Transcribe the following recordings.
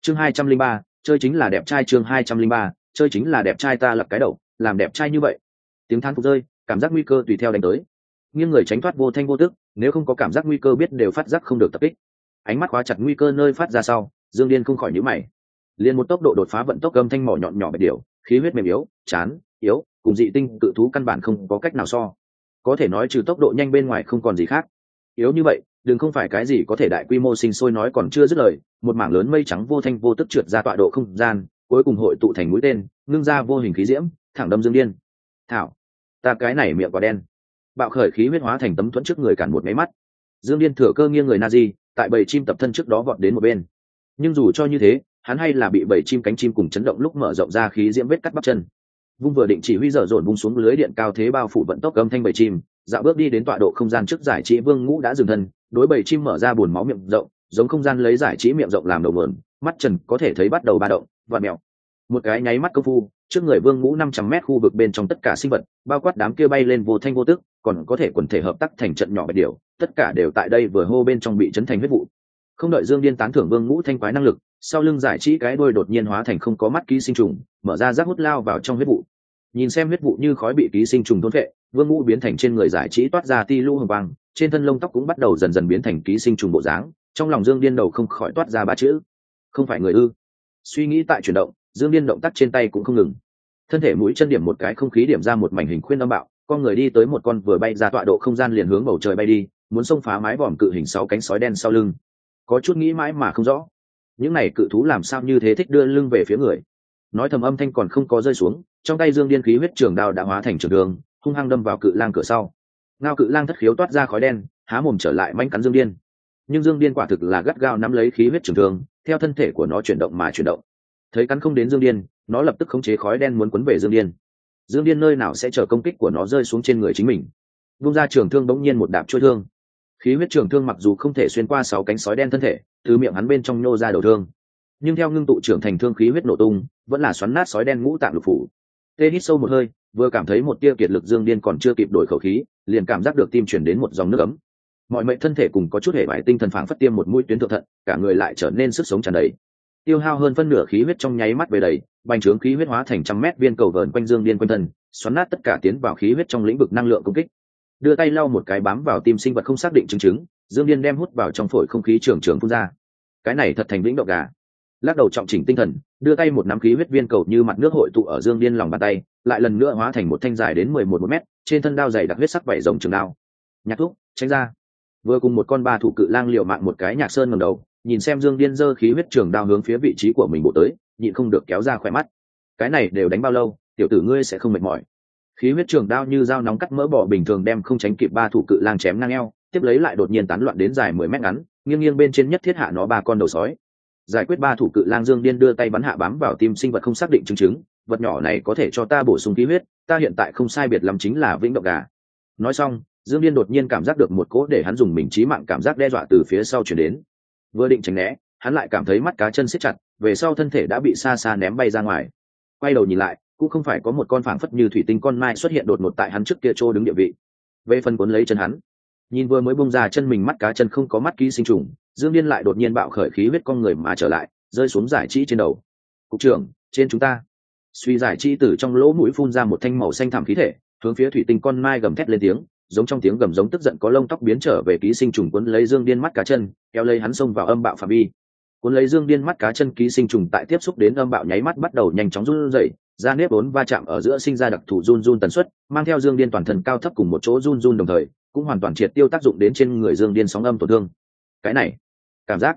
Chương 203, chơi chính là đẹp trai. Chương 203, chơi chính là đẹp trai. Ta lập cái đầu làm đẹp trai như vậy. Tiếng than phục rơi, cảm giác nguy cơ tùy theo đánh tới. Nghiêng người tránh thoát vô thanh vô tức, nếu không có cảm giác nguy cơ biết đều phát giác không được tập kích. Ánh mắt khóa chặt nguy cơ nơi phát ra sau, Dương Điên không khỏi nhíu mày. Liên một tốc độ đột phá vận tốc âm thanh mỏ nhọn nhỏ bạch điều, khí huyết mềm yếu, chán, yếu, cùng dị tinh cự thú căn bản không có cách nào so. Có thể nói trừ tốc độ nhanh bên ngoài không còn gì khác. Yếu như vậy, đừng không phải cái gì có thể đại quy mô sinh sôi nói còn chưa dứt lời, một mảng lớn mây trắng vô thanh vô tức trượt ra tọa độ không gian, cuối cùng hội tụ thành mũi tên, ngưng ra vô hình khí diễm, thẳng đâm Dương Điên. Thảo, ta cái này miệng quả đen. Bạo khởi khí huyết hóa thành tấm thuẫn trước người cản một máy mắt. Dương Điên thừa cơ nghiêng người Nazi, tại bầy chim tập thân trước đó vọt đến một bên. Nhưng dù cho như thế, hắn hay là bị bầy chim cánh chim cùng chấn động lúc mở rộng ra khí diễm vết cắt bắp chân. Vung vừa định chỉ huy dở dồn bung xuống lưới điện cao thế bao phủ vận tốc âm thanh bầy chim, dạo bước đi đến tọa độ không gian trước giải trí Vương Ngũ đã dừng thân, đối bầy chim mở ra buồn máu miệng rộng, giống không gian lấy giải trí miệng rộng làm đầu nguồn, mắt trần có thể thấy bắt đầu ba động, vặn mèo. Một cái nháy mắt công phu, trước người Vương Ngũ 500 mét khu vực bên trong tất cả sinh vật, bao quát đám kia bay lên vô thanh vô tức, còn có thể quần thể hợp tác thành trận nhỏ bạch điều, tất cả đều tại đây vừa hô bên trong bị chấn thành huyết vụ. Không đợi Dương Điên tán thưởng Vương Ngũ thanh quái năng lực, sau lưng giải trí cái đuôi đột nhiên hóa thành không có mắt ký sinh trùng, mở ra rác hút lao vào trong huyết vụ. Nhìn xem huyết vụ như khói bị ký sinh trùng thôn phệ, Vương Ngũ biến thành trên người giải trí toát ra ti lũ hồng quang, trên thân lông tóc cũng bắt đầu dần dần biến thành ký sinh trùng bộ dáng, trong lòng Dương Điên đầu không khỏi toát ra ba chữ: không phải người ư. Suy nghĩ tại chuyển động, Dương Điên động tác trên tay cũng không ngừng, thân thể mũi chân điểm một cái không khí điểm ra một mảnh hình khuyên âm bạo, con người đi tới một con vừa bay ra tọa độ không gian liền hướng bầu trời bay đi, muốn xông phá mái vòm cự hình 6 cánh sói đen sau lưng. Có chút nghĩ mãi mà không rõ, những này cự thú làm sao như thế thích đưa lưng về phía người. Nói thầm âm thanh còn không có rơi xuống, trong tay Dương Điên khí huyết trường đao đã hóa thành trường đường, hung hăng đâm vào cự lang cửa sau. Ngao cự lang thất khiếu toát ra khói đen, há mồm trở lại manh cắn Dương Điên. Nhưng Dương Điên quả thực là gắt gao nắm lấy khí huyết trường thương, theo thân thể của nó chuyển động mà chuyển động. Thấy cắn không đến Dương Điên, nó lập tức khống chế khói đen muốn quấn về Dương Điên. Dương Điên nơi nào sẽ chờ công kích của nó rơi xuống trên người chính mình. Vung ra trường thương bỗng nhiên một đạp trôi thương. Khí huyết trường thương mặc dù không thể xuyên qua 6 cánh sói đen thân thể, từ miệng hắn bên trong nhô ra đầu thương, nhưng theo ngưng tụ trưởng thành thương khí huyết nổ tung, vẫn là xoắn nát sói đen ngũ tạng lục phủ. Tê hít sâu một hơi, vừa cảm thấy một tia kiệt lực, Dương Điên còn chưa kịp đổi khẩu khí, liền cảm giác được tim chuyển đến một dòng nước ấm. Mọi mệnh thân thể cùng có chút hệ bại tinh thần phảng phất tiêm một mũi tuyến thượng thận, cả người lại trở nên sức sống tràn đầy. Tiêu hao hơn phân nửa khí huyết trong nháy mắt về đầy, bành trướng khí huyết hóa thành trăm mét viên cầu vờn quanh Dương Điên quanh thân, xoắn nát tất cả tiến vào khí huyết trong lĩnh vực năng lượng công kích. Đưa tay lau một cái bám vào tim sinh vật không xác định chứng, Dương Điên đem hút vào trong phổi không khí trường phun ra. Cái này thật thành vĩnh động gà. Lắc đầu trọng chỉnh tinh thần, đưa tay một nắm khí huyết viên cầu như mặt nước hội tụ ở Dương Điên lòng bàn tay, lại lần nữa hóa thành một thanh dài đến 11 mét, trên thân đao dày đặc huyết sắc vảy rồng trường đao. Nhạc thúc, tránh ra. Vừa cùng một con ba thủ cự lang liều mạng một cái, Nhạc Sơn ngẩng đầu, nhìn xem Dương Điên giơ khí huyết trường đao hướng phía vị trí của mình bổ tới, nhịn không được kéo ra khóe mắt. Cái này đều đánh bao lâu, tiểu tử ngươi sẽ không mệt mỏi. Khí huyết trường đao như dao nóng cắt mỡ bò bình thường đem không tránh kịp ba thủ cự lang chém ngang eo, tiếp lấy lại đột nhiên tán loạn đến dài 10 mét ngắn, nghiêng nghiêng bên trên nhất thiết hạ nó 3 con đầu sói. Giải quyết ba thủ cự lang, Dương Điên đưa tay bắn hạ bám vào tim sinh vật không xác định chứng, vật nhỏ này có thể cho ta bổ sung khí huyết, ta hiện tại không sai biệt lắm chính là vĩnh động gà. Nói xong, Dương Điên đột nhiên cảm giác được một cỗ để hắn dùng mình chí mạng cảm giác đe dọa từ phía sau truyền đến. Vừa định tránh né, hắn lại cảm thấy mắt cá chân siết chặt, về sau thân thể đã bị xa xa ném bay ra ngoài. Quay đầu nhìn lại, cũng không phải có một con phảng phất như thủy tinh con mai xuất hiện đột ngột tại hắn trước kia chỗ đứng địa vị. Về phần cuốn lấy chân hắn, nhìn vừa mới bung ra chân mình, mắt cá chân không có mắt ký sinh trùng, Dương Điên lại đột nhiên bạo khởi khí huyết con người mà trở lại, rơi xuống giải trí trên đầu. Cục trưởng, trên chúng ta. Suy giải trí từ trong lỗ mũi phun ra một thanh màu xanh thẳm khí thể, hướng phía thủy tinh con mai gầm thét lên tiếng, giống trong tiếng gầm giống tức giận có lông tóc biến trở về ký sinh trùng cuốn lấy Dương Điên mắt cá chân, kéo lấy hắn xông vào âm bạo phạm vi. Cuốn lấy Dương Điên mắt cá chân ký sinh trùng tại tiếp xúc đến âm bạo nháy mắt bắt đầu nhanh chóng run rẩy, da nếp vốn va chạm ở giữa sinh ra đặc thù run run tần suất, mang theo Dương Điên toàn thân cao thấp cùng một chỗ run run đồng thời, cũng hoàn toàn triệt tiêu tác dụng đến trên người Dương Điên sóng âm tổn thương. Cái này, cảm giác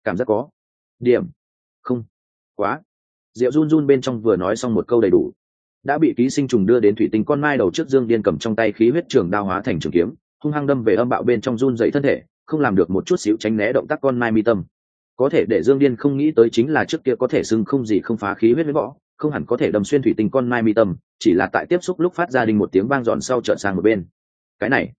có điểm không quá. Diệu run run bên trong vừa nói xong một câu đầy đủ, đã bị ký sinh trùng đưa đến thủy tinh con mai đầu trước. Dương Điên cầm trong tay khí huyết trường đao hóa thành trường kiếm, hung hăng đâm về âm bạo bên trong run dậy thân thể, không làm được một chút xíu tránh né động tác con mai mi tâm. Có thể để Dương Điên không nghĩ tới chính là trước kia có thể xưng không gì không phá khí huyết với võ, không hẳn có thể đâm xuyên thủy tinh con mai mi tâm, chỉ là tại tiếp xúc lúc phát ra đinh một tiếng vang dọn sau trợn sang một bên. Cái này,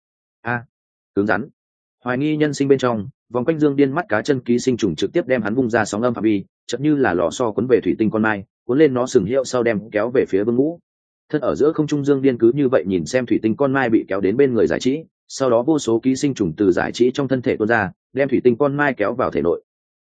cứng rắn. Hoài nghi nhân sinh bên trong, vòng quanh Dương Điên mắt cá chân ký sinh trùng trực tiếp đem hắn vung ra sóng âm phạm vi, chợt như là lò xo cuốn về thủy tinh con mai, cuốn lên nó sừng hiệu sau đem kéo về phía Vương Ngũ. Thân ở giữa không trung, Dương Điên cứ như vậy nhìn xem thủy tinh con mai bị kéo đến bên người giải trí, sau đó vô số ký sinh trùng từ giải trí trong thân thể tuôn ra, đem thủy tinh con mai kéo vào thể nội.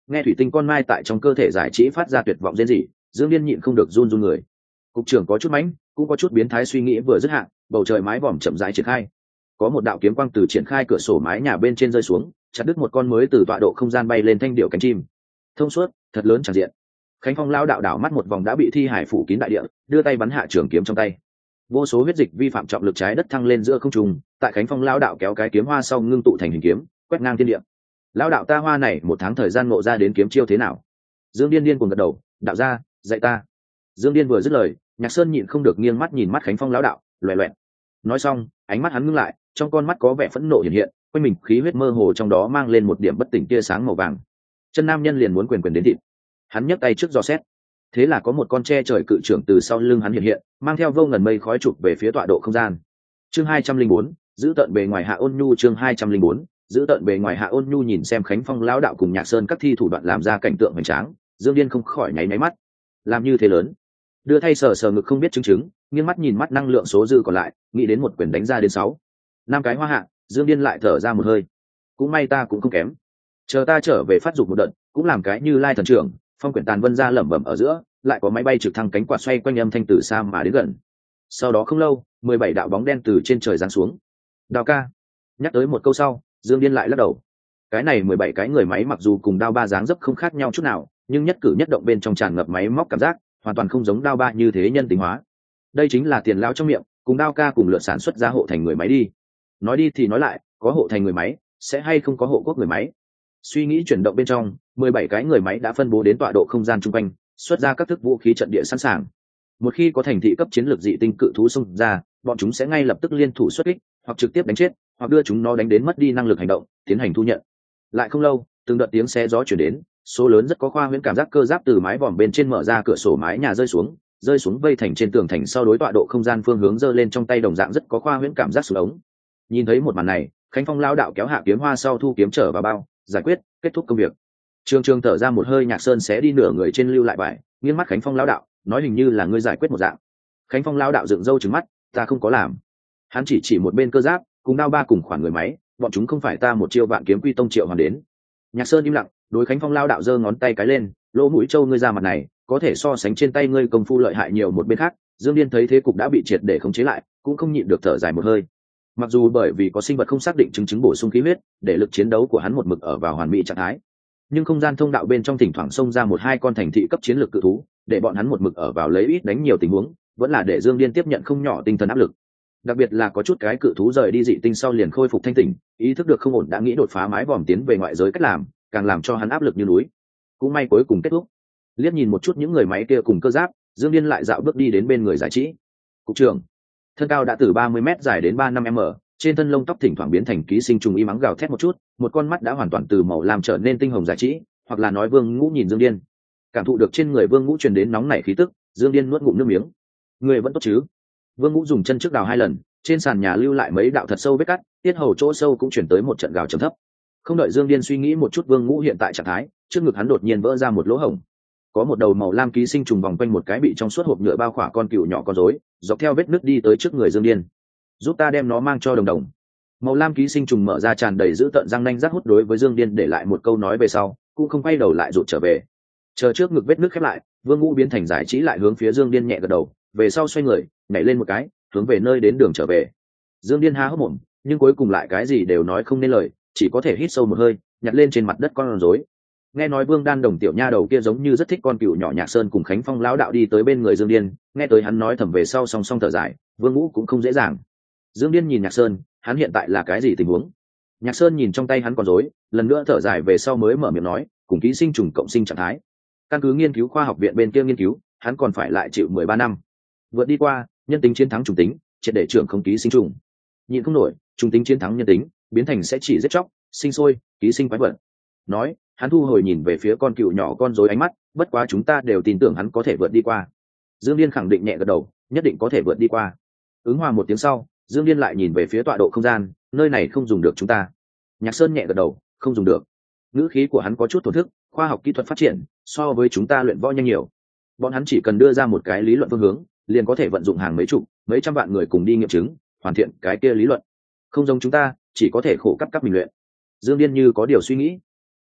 Nghe thủy tinh con mai tại trong cơ thể giải trí phát ra tuyệt vọng rên rỉ, Dương Điên nhịn không được run run người. Cục trưởng có chút mãnh, cũng có chút biến thái suy nghĩ vừa dứt hạn, bầu trời mái vòm chậm rãi triển khai. Có một đạo kiếm quang từ triển khai cửa sổ mái nhà bên trên rơi xuống, chặt đứt một con mới từ tọa độ không gian bay lên thanh điệu cánh chim. Thông suốt, thật lớn chẳng diện. Khánh Phong lao đạo đảo mắt một vòng đã bị thi hải phủ kín đại địa, đưa tay bắn hạ trường kiếm trong tay. Vô số huyết dịch vi phạm trọng lực trái đất thăng lên giữa không trung, tại Khánh Phong lao đạo kéo cái kiếm hoa sau ngưng tụ thành hình kiếm, quét ngang thiên địa. Lao đạo ta hoa này 1 tháng thời gian ngộ ra đến kiếm chiêu thế nào? Dương Điên điên cuồng gật đầu, đạo ra, dạy ta. Dương Điên vừa dứt lời, Nhạc Sơn nhịn không được nghiêng mắt nhìn mắt Khánh Phong lão đạo, loè loẹt. Nói xong, ánh mắt hắn ngưng lại, trong con mắt có vẻ phẫn nộ hiện hiện, quanh mình khí huyết mơ hồ trong đó mang lên một điểm bất tỉnh tia sáng màu vàng. Chân nam nhân liền muốn quyền quyền đến thịt. Hắn nhấc tay trước dò xét. Thế là có một con tre trời cự trưởng từ sau lưng hắn hiện hiện, mang theo vô ngần mây khói chụp về phía tọa độ không gian. Chương 204, giữ tận bề ngoài hạ ôn nhu. Chương 204, giữ tận bề ngoài hạ ôn nhu. Nhìn xem Khánh Phong lão đạo cùng Nhạc Sơn các thi thủ đoạn làm ra cảnh tượng hoành tráng, Dương Điên không khỏi nháy nháy mắt. Làm như thế lớn, đưa thay sờ sờ ngực không biết chứng, nghiêng mắt nhìn mắt năng lượng số dư còn lại, nghĩ đến một quyền đánh ra đến 6-5 cái hoa hạ, Dương Điên lại thở ra một hơi. Cũng may ta cũng không kém, chờ ta trở về phát dục một đợt, cũng làm cái Như Lai thần trưởng, phong quyển tàn vân ra lẩm bẩm ở giữa, lại có máy bay trực thăng cánh quạt xoay quanh âm thanh từ xa mà đến gần. Sau đó không lâu, 17 đạo bóng đen từ trên trời giáng xuống. Đao ca. Nhắc tới một câu sau, Dương Điên lại lắc đầu. Cái này 17 cái người máy mặc dù cùng đao ba dáng dấp không khác nhau chút nào, nhưng nhất cử nhất động bên trong tràn ngập máy móc cảm giác, hoàn toàn không giống đao ba như thế nhân tính hóa. Đây chính là tiền lão trong miệng, cùng đao ca cùng lượt sản xuất ra hộ thành người máy đi. Nói đi thì nói lại, có hộ thành người máy, sẽ hay không có hộ quốc người máy. Suy nghĩ chuyển động bên trong, 17 cái người máy đã phân bố đến tọa độ không gian chung quanh, xuất ra các thức vũ khí trận địa sẵn sàng. Một khi có thành thị cấp chiến lược dị tinh cự thú xông ra, bọn chúng sẽ ngay lập tức liên thủ xuất kích, hoặc trực tiếp đánh chết, hoặc đưa chúng nó đánh đến mất đi năng lực hành động, tiến hành thu nhận. Lại không lâu, từng đợt tiếng xé gió chuyển đến, số lớn rất có khoa huyễn cảm giác cơ giáp từ mái vòm bên trên mở ra cửa sổ mái nhà rơi xuống vây thành trên tường thành sau đối tọa độ không gian phương hướng giơ lên trong tay đồng dạng rất có khoa huyễn cảm giác xuống ống. Nhìn thấy một màn này, Khánh Phong lao đạo kéo hạ kiếm hoa sau thu kiếm trở vào bao, giải quyết, kết thúc công việc. Trường thở ra một hơi, Nhạc Sơn sẽ đi nửa người trên lưu lại bài, nghiêng mắt Khánh Phong lao đạo, nói hình như là ngươi giải quyết một dạng. Khánh Phong lao đạo dựng râu trừng mắt, ta không có làm. Hắn chỉ một bên cơ giáp, cùng đao ba cùng khoản người máy, bọn chúng không phải ta một chiêu vạn kiếm quy tông triệu hoàn đến. Nhạc Sơn im lặng, đối Khánh Phong lao đạo giơ ngón tay cái lên, lỗ mũi trâu ngươi ra mặt này, có thể so sánh trên tay ngươi công phu lợi hại nhiều. Một bên khác, Dương Điên thấy thế cục đã bị triệt để khống chế lại, cũng không nhịn được thở dài một hơi. Mặc dù bởi vì có sinh vật không xác định chứng bổ sung khí huyết, để lực chiến đấu của hắn một mực ở vào hoàn mỹ trạng thái, nhưng không gian thông đạo bên trong thỉnh thoảng xông ra 1-2 con thành thị cấp chiến lược cự thú, để bọn hắn một mực ở vào lấy ít đánh nhiều tình huống, vẫn là để Dương Điên tiếp nhận không nhỏ tinh thần áp lực. Đặc biệt là có chút cái cự thú rời đi dị tinh sau liền khôi phục thanh tỉnh, ý thức được không ổn đã nghĩ đột phá mái vòm tiến về ngoại giới cách làm, càng làm cho hắn áp lực như núi. Cũng may cuối cùng kết thúc. Liếc nhìn một chút những người máy kia cùng cơ giáp, Dương Điên lại dạo bước đi đến bên người giải trí. Cục trưởng, thân cao đã từ 30m dài đến 35m, trên thân lông tóc thỉnh thoảng biến thành ký sinh trùng y mắng gào thét một chút, một con mắt đã hoàn toàn từ màu lam trở nên tinh hồng giải trí, hoặc là nói Vương Ngũ nhìn Dương Điên. Cảm thụ được trên người Vương Ngũ truyền đến nóng nảy khí tức, Dương Điên nuốt ngụm nước miếng. Người vẫn tốt chứ? Vương Ngũ dùng chân trước đào 2 lần, trên sàn nhà lưu lại mấy đạo thật sâu vết cắt, tiết hầu chỗ sâu cũng chuyển tới một trận gào trầm thấp. Không đợi Dương Điên suy nghĩ một chút Vương Ngũ hiện tại trạng thái, trước ngực hắn đột nhiên vỡ ra một lỗ hổng. Có một đầu màu lam ký sinh trùng vòng quanh một cái bị trong suốt hộp nhựa bao khỏa con cừu nhỏ con rối, dọc theo vết nứt đi tới trước người Dương Điên. Giúp ta đem nó mang cho đồng đồng. Màu lam ký sinh trùng mở ra tràn đầy dữ tợn răng nanh rác hút đối với Dương Điên để lại một câu nói về sau, cũng không quay đầu lại rụt trở về. Chờ trước ngực vết nứt khép lại, Vương Ngũ biến thành giải trí lại hướng phía Dương Điên nhẹ gật đầu, về sau xoay người, nhảy lên một cái, hướng về nơi đến đường trở về. Dương Điên há hốc mồm, nhưng cuối cùng lại cái gì đều nói không nên lời, chỉ có thể hít sâu một hơi, nhặt lên trên mặt đất con rối. Nghe nói Vương Đan Đồng tiểu nha đầu kia giống như rất thích con cừu nhỏ. Nhạc Sơn cùng Khánh Phong lão đạo đi tới bên người Dương Điên, nghe tới hắn nói thầm về sau song song thở dài, Vương Ngũ cũng không dễ dàng. Dương Điên nhìn Nhạc Sơn, hắn hiện tại là cái gì tình huống? Nhạc Sơn nhìn trong tay hắn con rối, lần nữa thở dài về sau mới mở miệng nói, cùng ký sinh trùng cộng sinh trạng thái. Căn cứ nghiên cứu khoa học viện bên kia nghiên cứu, hắn còn phải lại chịu 13 năm. Vượt đi qua, nhân tính chiến thắng trùng tính, triệt để trưởng không ký sinh trùng. Nhịn không nổi, trùng tính chiến thắng nhân tính, biến thành sẽ chỉ giết chóc, sinh sôi, ký sinh quái vật. Nói, hắn thu hồi nhìn về phía con cừu nhỏ con rối ánh mắt, bất quá chúng ta đều tin tưởng hắn có thể vượt đi qua. Dương Điên khẳng định nhẹ gật đầu, nhất định có thể vượt đi qua. Ứng hòa một tiếng sau, Dương Điên lại nhìn về phía tọa độ không gian, nơi này không dùng được chúng ta. Nhạc Sơn nhẹ gật đầu, không dùng được. Ngữ khí của hắn có chút thổn thức, khoa học kỹ thuật phát triển so với chúng ta luyện võ nhanh nhiều. Bọn hắn chỉ cần đưa ra một cái lý luận phương hướng, liền có thể vận dụng hàng mấy chục, mấy trăm vạn người cùng đi nghiệm chứng, hoàn thiện cái kia lý luận. Không giống chúng ta, chỉ có thể khổ cấp mình luyện. Dương Điên như có điều suy nghĩ.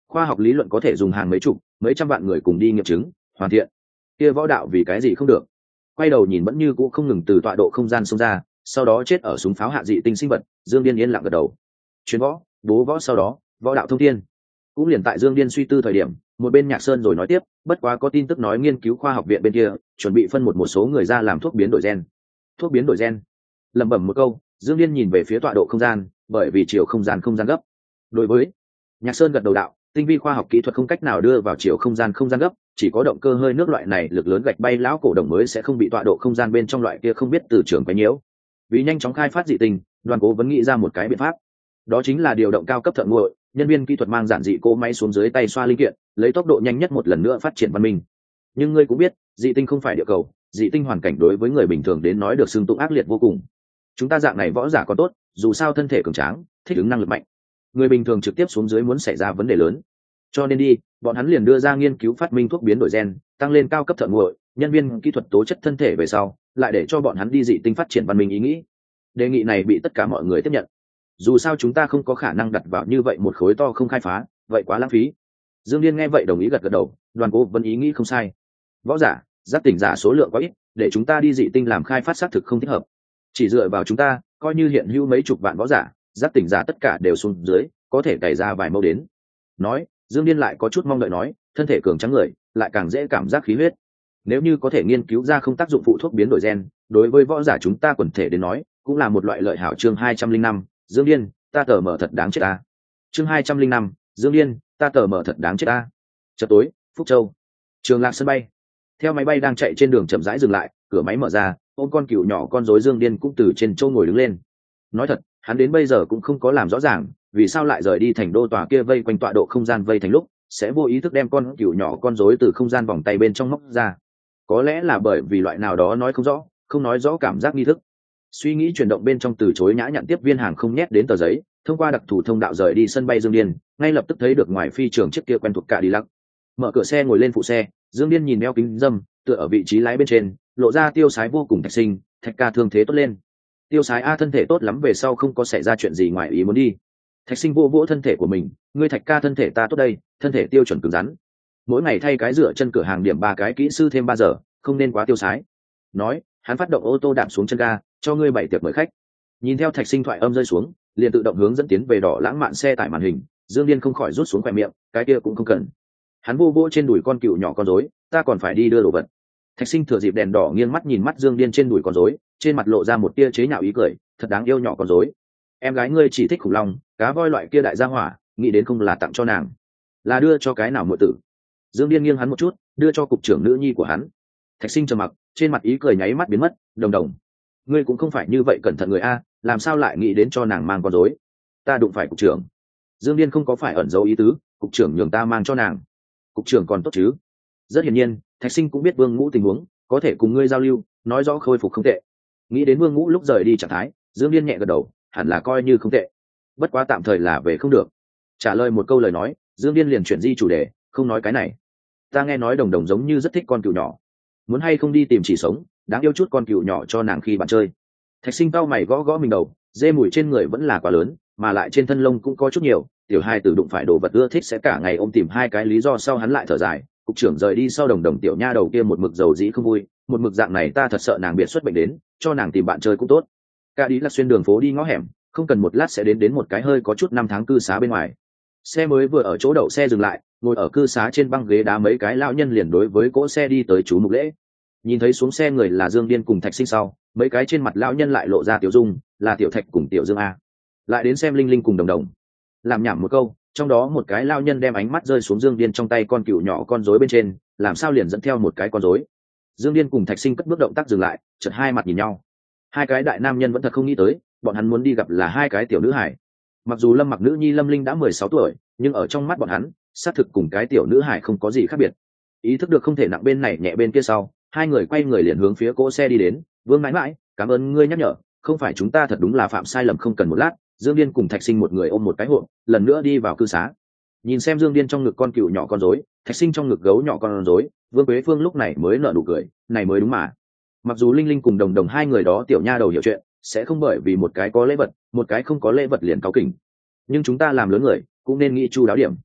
khoa học lý luận có thể dùng hàng mấy chục mấy trăm vạn người cùng đi nghiệm chứng hoàn thiện, kia võ đạo vì cái gì không được? Quay đầu nhìn vẫn như cũ không ngừng từ tọa độ không gian xông ra, sau đó chết ở súng pháo hạ dị tinh sinh vật, Dương Điên yên lặng gật đầu. Chuyến võ, bố võ, sau đó võ đạo thông thiên. Cũng liền tại Dương Điên suy tư thời điểm, một bên Nhạc Sơn rồi nói tiếp, bất quá có tin tức nói nghiên cứu khoa học viện bên kia chuẩn bị phân một số người ra làm thuốc biến đổi gen. Thuốc biến đổi gen? Lẩm bẩm một câu, Dương Điên nhìn về phía tọa độ không gian, bởi vì chiều không gian gấp. Đối với Nhạc Sơn gật đầu đạo, tinh vi khoa học kỹ thuật không cách nào đưa vào chiều không gian gấp, chỉ có động cơ hơi nước loại này lực lớn gạch bay lão cổ đồng mới sẽ không bị tọa độ không gian bên trong loại kia không biết từ trường quấy nhiễu. Vì nhanh chóng khai phát dị tinh, Đoàn Cố vẫn nghĩ ra một cái biện pháp, đó chính là điều động cao cấp thợ nguội, nhân viên kỹ thuật mang giản dị cỗ máy xuống dưới tay xoa linh kiện, lấy tốc độ nhanh nhất một lần nữa phát triển văn minh. Nhưng ngươi cũng biết, dị tinh không phải địa cầu, dị tinh hoàn cảnh đối với người bình thường đến nói được xưng tụng ác liệt vô cùng. Chúng ta dạng này võ giả còn tốt, dù sao thân thể cường tráng, thích ứng năng lực mạnh. Người bình thường trực tiếp xuống dưới muốn xảy ra vấn đề lớn. Cho nên bọn hắn liền đưa ra nghiên cứu phát minh thuốc biến đổi gen, tăng lên cao cấp thợ nguội, nhân viên kỹ thuật tố chất thân thể về sau, lại để cho bọn hắn đi dị tinh phát triển văn minh ý nghĩ. Đề nghị này bị tất cả mọi người tiếp nhận. Dù sao chúng ta không có khả năng đặt vào như vậy một khối to không khai phá, vậy quá lãng phí. Dương Điên nghe vậy đồng ý gật đầu, Đoàn Cố vẫn ý nghĩ không sai. Võ giả, giác tỉnh giả số lượng quá ít, để chúng ta đi dị tinh làm khai phát xác thực không thích hợp. Chỉ dựa vào chúng ta, coi như hiện hữu mấy chục vạn võ giả, giác tỉnh giả tất cả đều xuống dưới, có thể cày ra vài mâu đến. Nói, Dương Điên lại có chút mong đợi nói, thân thể cường tráng người, lại càng dễ cảm giác khí huyết. Nếu như có thể nghiên cứu ra không tác dụng phụ thuốc biến đổi gen, đối với võ giả chúng ta quần thể đến nói, cũng là một loại lợi hảo. Chương 205, Dương Điên, ta tờ mở thật đáng chết ta. Chương 205, Dương Điên, ta tờ mở thật đáng chết ta. Chợt tối, Phúc Châu, Trường Lạc sân bay. Theo máy bay đang chạy trên đường chậm rãi dừng lại, cửa máy mở ra, ôm con cừu nhỏ con rối Dương Điên cũng từ trên châu ngồi đứng lên. Nói thật, hắn đến bây giờ cũng không có làm rõ ràng, vì sao lại rời đi thành đô tòa kia vây quanh tọa độ không gian vây thành lúc, sẽ vô ý thức đem con cừu nhỏ con rối từ không gian vòng tay bên trong móc ra. Có lẽ là bởi vì loại nào đó nói không nói rõ cảm giác nghi thức. Suy nghĩ chuyển động bên trong, từ chối nhã nhặn tiếp viên hàng không nhét đến tờ giấy, thông qua đặc thù thông đạo rời đi sân bay Dương Điên, ngay lập tức thấy được ngoài phi trường chiếc kia quen thuộc cả đi lắc. Mở cửa xe ngồi lên phụ xe, Dương Điên nhìn đeo kính dâm, tựa ở vị trí lái bên trên, lộ ra tiêu sái vô cùng. Thạch Sinh, Thạch ca thương thế tốt lên. Tiêu sái a, thân thể tốt lắm, về sau không có xảy ra chuyện gì ngoài ý muốn đi. Thạch Sinh vô vỗ thân thể của mình, ngươi Thạch ca thân thể ta tốt đây, thân thể tiêu chuẩn cứng rắn. Mỗi ngày thay cái rửa chân cửa hàng điểm 3 cái kỹ sư thêm 3 giờ, không nên quá tiêu sái. Nói, hắn phát động ô tô đạp xuống chân ga, cho ngươi 7 tiệc mời khách. Nhìn theo Thạch Sinh thoại âm rơi xuống, liền tự động hướng dẫn tiến về đỏ lãng mạn xe tải màn hình. Dương Điên không khỏi rút xuống khỏe miệng, cái kia cũng không cần. Hắn vô vô trên đùi con cừu nhỏ con rối, ta còn phải đi đưa đồ vật. Thạch Sinh thừa dịp đèn đỏ nghiêng mắt nhìn mắt Dương Điên trên đùi con rối, trên mặt lộ ra một tia chế nhạo ý cười, thật đáng yêu nhỏ con rối. Em gái ngươi chỉ thích khủng long, cá voi loại kia đại gia hỏa, nghĩ đến không là tặng cho nàng, là đưa cho cái nào muội tử. Dương Điên nghiêng hắn một chút, đưa cho cục trưởng nữ nhi của hắn. Thạch Sinh trầm mặc, trên mặt ý cười nháy mắt biến mất. Đồng đồng, ngươi cũng không phải như vậy cẩn thận người a, làm sao lại nghĩ đến cho nàng mang con rối? Ta đụng phải cục trưởng. Dương Điên không có phải ẩn giấu ý tứ, cục trưởng nhường ta mang cho nàng. Cục trưởng còn tốt chứ? Rất hiển nhiên, Thạch Sinh cũng biết Vương Ngũ tình huống, có thể cùng ngươi giao lưu, nói rõ khôi phục không tệ. Nghĩ đến Vương Ngũ lúc rời đi trạng thái, Dương Điên nhẹ gật đầu, hẳn là coi như không tệ. Bất quá tạm thời là về không được. Trả lời một câu lời nói, Dương Điên liền chuyển di chủ đề, không nói cái này. Ta nghe nói Đồng Đồng giống như rất thích con cừu nhỏ, muốn hay không đi tìm chỉ sống, đáng yêu chút con cừu nhỏ cho nàng khi bạn chơi. Thạch Sinh cau mày gõ gõ mình đầu, dê mùi trên người vẫn là quá lớn, mà lại trên thân lông cũng có chút nhiều, tiểu hai tử đụng phải đồ vật ưa thích sẽ cả ngày ôm tìm hai cái lý do, sau hắn lại thở dài, cục trưởng rời đi sau Đồng Đồng tiểu nha đầu kia một mực dầu dĩ không vui, một mực dạng này ta thật sợ nàng biệt xuất bệnh đến, cho nàng tìm bạn chơi cũng tốt. Cả đi là xuyên đường phố đi ngõ hẻm, không cần một lát sẽ đến một cái hơi có chút năm tháng cư xá bên ngoài. Xe mới vừa ở chỗ đậu xe dừng lại, ngồi ở cư xá trên băng ghế đá mấy cái lão nhân liền đối với cỗ xe đi tới chú mục lễ. Nhìn thấy xuống xe người là Dương Điên cùng Thạch Sinh sau, mấy cái trên mặt lão nhân lại lộ ra tiểu dung, là Tiểu Thạch cùng Tiểu Dương a. Lại đến xem Linh Linh cùng Đồng Đồng. Làm nhảm một câu, trong đó một cái lão nhân đem ánh mắt rơi xuống Dương Điên trong tay con cừu nhỏ con rối bên trên, làm sao liền dẫn theo một cái con rối. Dương Điên cùng Thạch Sinh cất bước động tác dừng lại, chợt hai mặt nhìn nhau. Hai cái đại nam nhân vẫn thật không nghĩ tới, bọn hắn muốn đi gặp là hai cái tiểu nữ hải. Mặc dù Lâm Mặc nữ nhi Lâm Linh đã 16 tuổi, nhưng ở trong mắt bọn hắn, xác thực cùng cái tiểu nữ hải không có gì khác biệt. Ý thức được không thể nặng bên này nhẹ bên kia sau, hai người quay người liền hướng phía cỗ xe đi đến. Vương mãi mãi, cảm ơn ngươi nhắc nhở, không phải chúng ta thật đúng là phạm sai lầm, không cần một lát. Dương Điên cùng Thạch Sinh một người ôm một cái hộp, lần nữa đi vào cư xá. Nhìn xem Dương Điên trong ngực con cừu nhỏ con rối, Thạch Sinh trong ngực gấu nhỏ con rối, Vương Quế Phương lúc này mới nở nụ cười, này mới đúng mà. Mặc dù Linh Linh cùng Đồng Đồng hai người đó tiểu nha đầu hiểu chuyện, sẽ không bởi vì một cái có lễ vật, một cái không có lễ vật liền cáu kỉnh, nhưng chúng ta làm lớn người cũng nên nghĩ chu đáo điểm.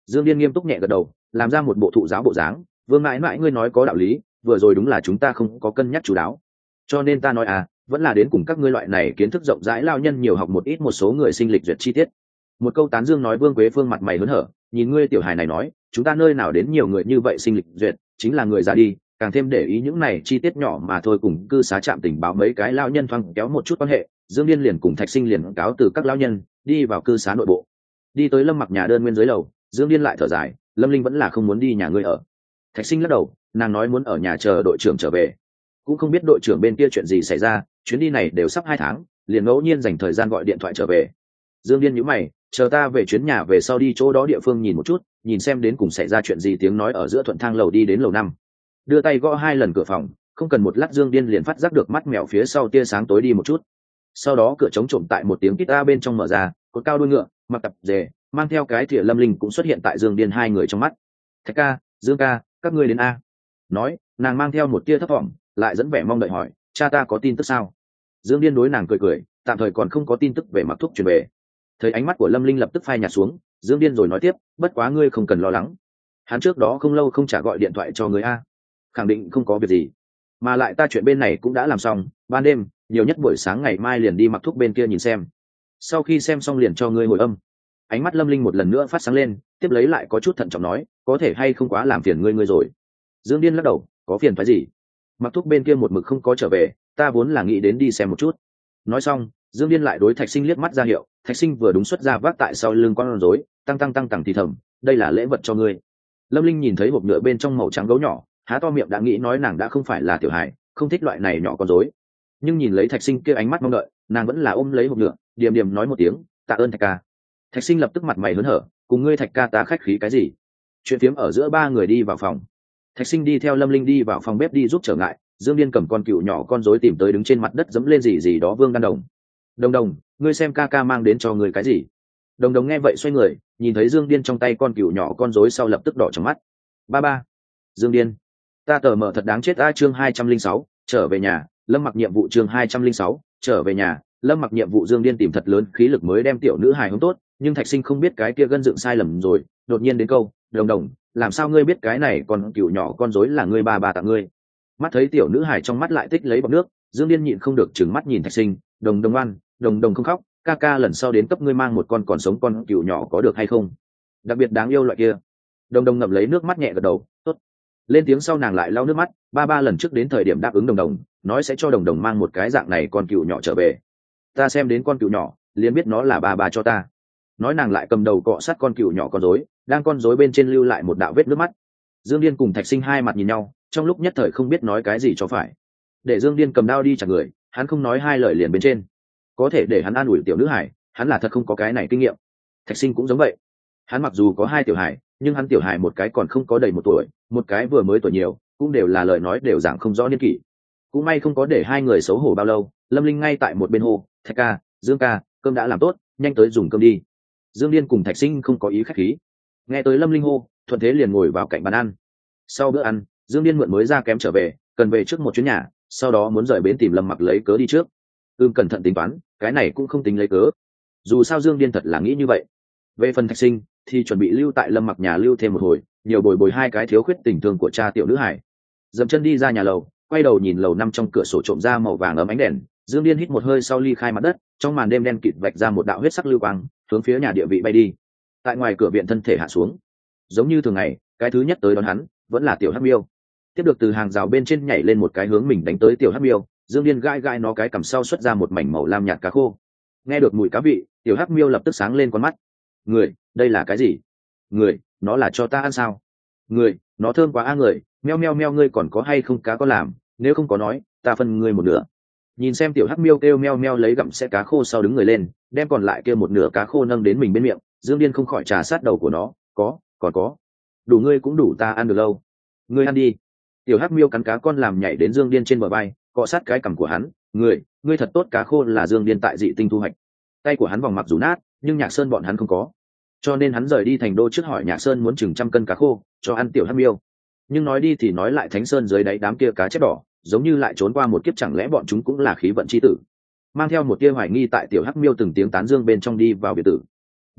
Dương Điên nghiêm túc nhẹ gật đầu, làm ra một bộ thụ giáo bộ dáng. Vương mãi mãi ngươi nói có đạo lý, vừa rồi đúng là chúng ta không có cân nhắc chú đáo, cho nên ta nói vẫn là đến cùng các ngươi loại này kiến thức rộng rãi lao nhân nhiều học một ít một số người sinh lịch duyệt chi tiết. Một câu tán dương nói Vương Quế Phương mặt mày hớn hở, nhìn ngươi tiểu hài này nói, chúng ta nơi nào đến nhiều người như vậy sinh lịch duyệt, chính là người già đi, càng thêm để ý những này chi tiết nhỏ mà thôi. Cùng cư xá trạm tình báo mấy cái lao nhân thoáng kéo một chút quan hệ, Dương Điên liền cùng Thạch Sinh liền cáo từ các lao nhân đi vào cư xá nội bộ. Đi tới Lâm Mặc nhà đơn nguyên dưới lầu, Dương Điên lại thở dài, Lâm Linh vẫn là không muốn đi nhà ngươi ở. Thạch Sinh lắc đầu, nàng nói muốn ở nhà chờ đội trưởng trở về, cũng không biết đội trưởng bên kia chuyện gì xảy ra, chuyến đi này đều sắp 2 tháng, liền ngẫu nhiên dành thời gian gọi điện thoại trở về. Dương Điên nhíu mày, chờ ta về chuyến nhà về sau đi chỗ đó địa phương nhìn một chút, nhìn xem đến cùng xảy ra chuyện gì. Tiếng nói ở giữa thuận thang lầu đi đến lầu 5, đưa tay gõ 2 lần cửa phòng, không cần một lát Dương Điên liền phát giác được mắt mèo phía sau tia sáng tối đi một chút. Sau đó cửa chống trộm tại một tiếng kít a bên trong mở ra, cột cao đuôi ngựa, mặc tập dề, mang theo cái thìa Lâm Linh cũng xuất hiện tại Dương Điên hai người trong mắt. Thạch ca, Dương ca, các ngươi đến a. Nói, nàng mang theo một tia thấp thỏm, lại dẫn vẻ mong đợi hỏi, cha ta có tin tức sao? Dương Điên đối nàng cười cười, tạm thời còn không có tin tức về Mặc Thúc truyền về. Thấy ánh mắt của Lâm Linh lập tức phai nhạt xuống, Dương Điên rồi nói tiếp, bất quá ngươi không cần lo lắng, hắn trước đó không lâu không trả gọi điện thoại cho người a, khẳng định không có việc gì, mà lại ta chuyện bên này cũng đã làm xong, ban đêm nhiều nhất buổi sáng ngày mai liền đi Mặc Thúc bên kia nhìn xem, sau khi xem xong liền cho ngươi hồi âm. Ánh mắt Lâm Linh một lần nữa phát sáng lên, tiếp lấy lại có chút thận trọng nói, có thể hay không quá làm phiền ngươi rồi. Dương Điên lắc đầu, có phiền phái gì? Mặc Thúc bên kia một mực không có trở về, ta vốn là nghĩ đến đi xem một chút. Nói xong, Dương Điên lại đối Thạch Sinh liếc mắt ra hiệu, Thạch Sinh vừa đúng xuất ra vác tại sau lưng con rối, tăng thì thầm, đây là lễ vật cho ngươi. Lâm Linh nhìn thấy hộp nhựa bên trong màu trắng gấu nhỏ, há to miệng đã nghĩ nói nàng đã không phải là tiểu hài, không thích loại này nhỏ con rối, nhưng nhìn lấy Thạch Sinh kia ánh mắt mong đợi, nàng vẫn là ôm lấy hộp nhựa, điềm điềm nói một tiếng, tạ ơn Thạch ca. Thạch Sinh lập tức mặt mày hớn hở, cùng ngươi Thạch ca ta khách khí cái gì? Chuyện phiếm ở giữa ba người đi vào phòng. Thạch Sinh đi theo Lâm Linh đi vào phòng bếp đi giúp trở ngại. Dương Điên cầm con cừu nhỏ con rối tìm tới đứng trên mặt đất dẫm lên gì đó Vương Đan Đồng. Đồng, ngươi xem ca ca mang đến cho ngươi cái gì? Đồng nghe vậy xoay người, nhìn thấy Dương Điên trong tay con cừu nhỏ con rối sau lập tức đỏ trong mắt. Ba. Dương Điên, ta tờ mở thật đáng chết a. Chương 206, trở về nhà. Lâm Mặc nhiệm vụ. Chương 206, trở về nhà. Lâm Mặc nhiệm vụ. Dương Điên tìm thật lớn khí lực mới đem tiểu nữ hài hướng tốt, nhưng Thạch Sinh không biết cái kia gân dựng sai lầm rồi, đột nhiên đến câu, Đồng, làm sao ngươi biết cái này con cừu nhỏ con rối là ngươi ba tặng ngươi? Mắt thấy tiểu nữ hài trong mắt lại tích lấy bọt nước, Dương Điên nhịn không được trừng mắt nhìn Thạch Sinh, Đồng ngoan, Đồng không khóc, ca ca lần sau đến cấp ngươi mang một con còn sống con cừu nhỏ có được hay không? Đặc biệt đáng yêu loại kia. Đồng ngậm lấy nước mắt nhẹ gật đầu, tốt. Lên tiếng sau nàng lại lau nước mắt, ba lần trước đến thời điểm đáp ứng Đồng, nói sẽ cho Đồng mang một cái dạng này con cừu nhỏ trở về. Ta xem đến con cừu nhỏ, liền biết nó là ba cho ta. Nói nàng lại cầm đầu cọ sát con cừu nhỏ con rối, đang con rối bên trên lưu lại một đạo vết nước mắt. Dương Điên cùng Thạch Sinh hai mặt nhìn nhau, trong lúc nhất thời không biết nói cái gì cho phải. Để Dương Điên cầm đao đi chặt người, hắn không nói hai lời liền bên trên. Có thể để hắn an ủi tiểu nữ hải, hắn là thật không có cái này kinh nghiệm. Thạch Sinh cũng giống vậy, hắn mặc dù có 2 tiểu hải, nhưng hắn tiểu hải một cái còn không có đầy 1 tuổi, một cái vừa mới tuổi nhiều, cũng đều là lời nói đều giảng không rõ niên kỷ. Cũng may không có để hai người xấu hổ bao lâu, Lâm Linh ngay tại một bên hồ, Thạch ca, Dương ca, cơm đã làm tốt, nhanh tới dùng cơm đi. Dương Điên cùng Thạch Sinh không có ý khách khí, nghe tới Lâm Linh hô, thuận thế liền ngồi vào cạnh bàn ăn. Sau bữa ăn, Dương Điên mượn mới ra kém trở về, cần về trước một chuyến nhà, sau đó muốn rời bến tìm Lâm Mặc lấy cớ đi trước. Cẩn thận tính toán, cái này cũng không tính lấy cớ, dù sao Dương Điên thật là nghĩ như vậy. Về phần Thạch Sinh thì chuẩn bị lưu tại Lâm Mặc nhà lưu thêm một hồi, nhiều bồi 2 cái thiếu khuyết tình thương của cha tiểu nữ hải. Dậm chân đi ra nhà lầu, quay đầu nhìn lầu 5 trong cửa sổ trộm ra màu vàng ấm ánh đèn, Dương Điên hít một hơi sau ly khai mặt đất, trong màn đêm đen kịt vạch ra một đạo huyết sắc lưu quang, hướng phía nhà địa vị bay đi. Tại ngoài cửa viện thân thể hạ xuống, giống như thường ngày, cái thứ nhất tới đón hắn vẫn là tiểu Hắc Miêu. Tiếp được từ hàng rào bên trên nhảy lên một cái hướng mình đánh tới tiểu Hắc Miêu, Dương Điên gãi nó cái cằm sau xuất ra một mảnh màu lam nhạt cá khô. Nghe được mùi cá vị, tiểu Hắc Miêu lập tức sáng lên con mắt. Người, đây là cái gì? Người, nó là cho ta ăn sao? Người, nó thơm quá a. Người, meo, ngươi còn có hay không cá có làm, nếu không có nói, ta phân ngươi một nửa. Nhìn xem tiểu Hắc Miêu kêu meo lấy gặm sẽ cá khô sau đứng người lên, đem còn lại kia một nửa cá khô nâng đến mình bên miệng, Dương Điên không khỏi trà sát đầu của nó, còn có. Đủ ngươi cũng đủ ta ăn được lâu. Ngươi ăn đi. Tiểu Hắc Miêu cắn cá con làm nhảy đến Dương Điên trên bờ vai, cọ sát cái cằm của hắn, ngươi thật tốt. Cá khô là Dương Điên tại dị tinh thu hoạch. Tay của hắn vòng mặc dù nát, nhưng Nhạc Sơn bọn hắn không có, cho nên hắn rời đi thành đô trước hỏi Nhạc Sơn muốn chừng 100 cân cá khô cho ăn tiểu Hắc Miêu. Nhưng nói đi thì nói lại, Thánh Sơn dưới đáy đám kia cá chép đỏ giống như lại trốn qua một kiếp, chẳng lẽ bọn chúng cũng là khí vận chi tử? Mang theo một tia hoài nghi tại tiểu Hắc Miêu từng tiếng tán dương bên trong đi vào biệt tử.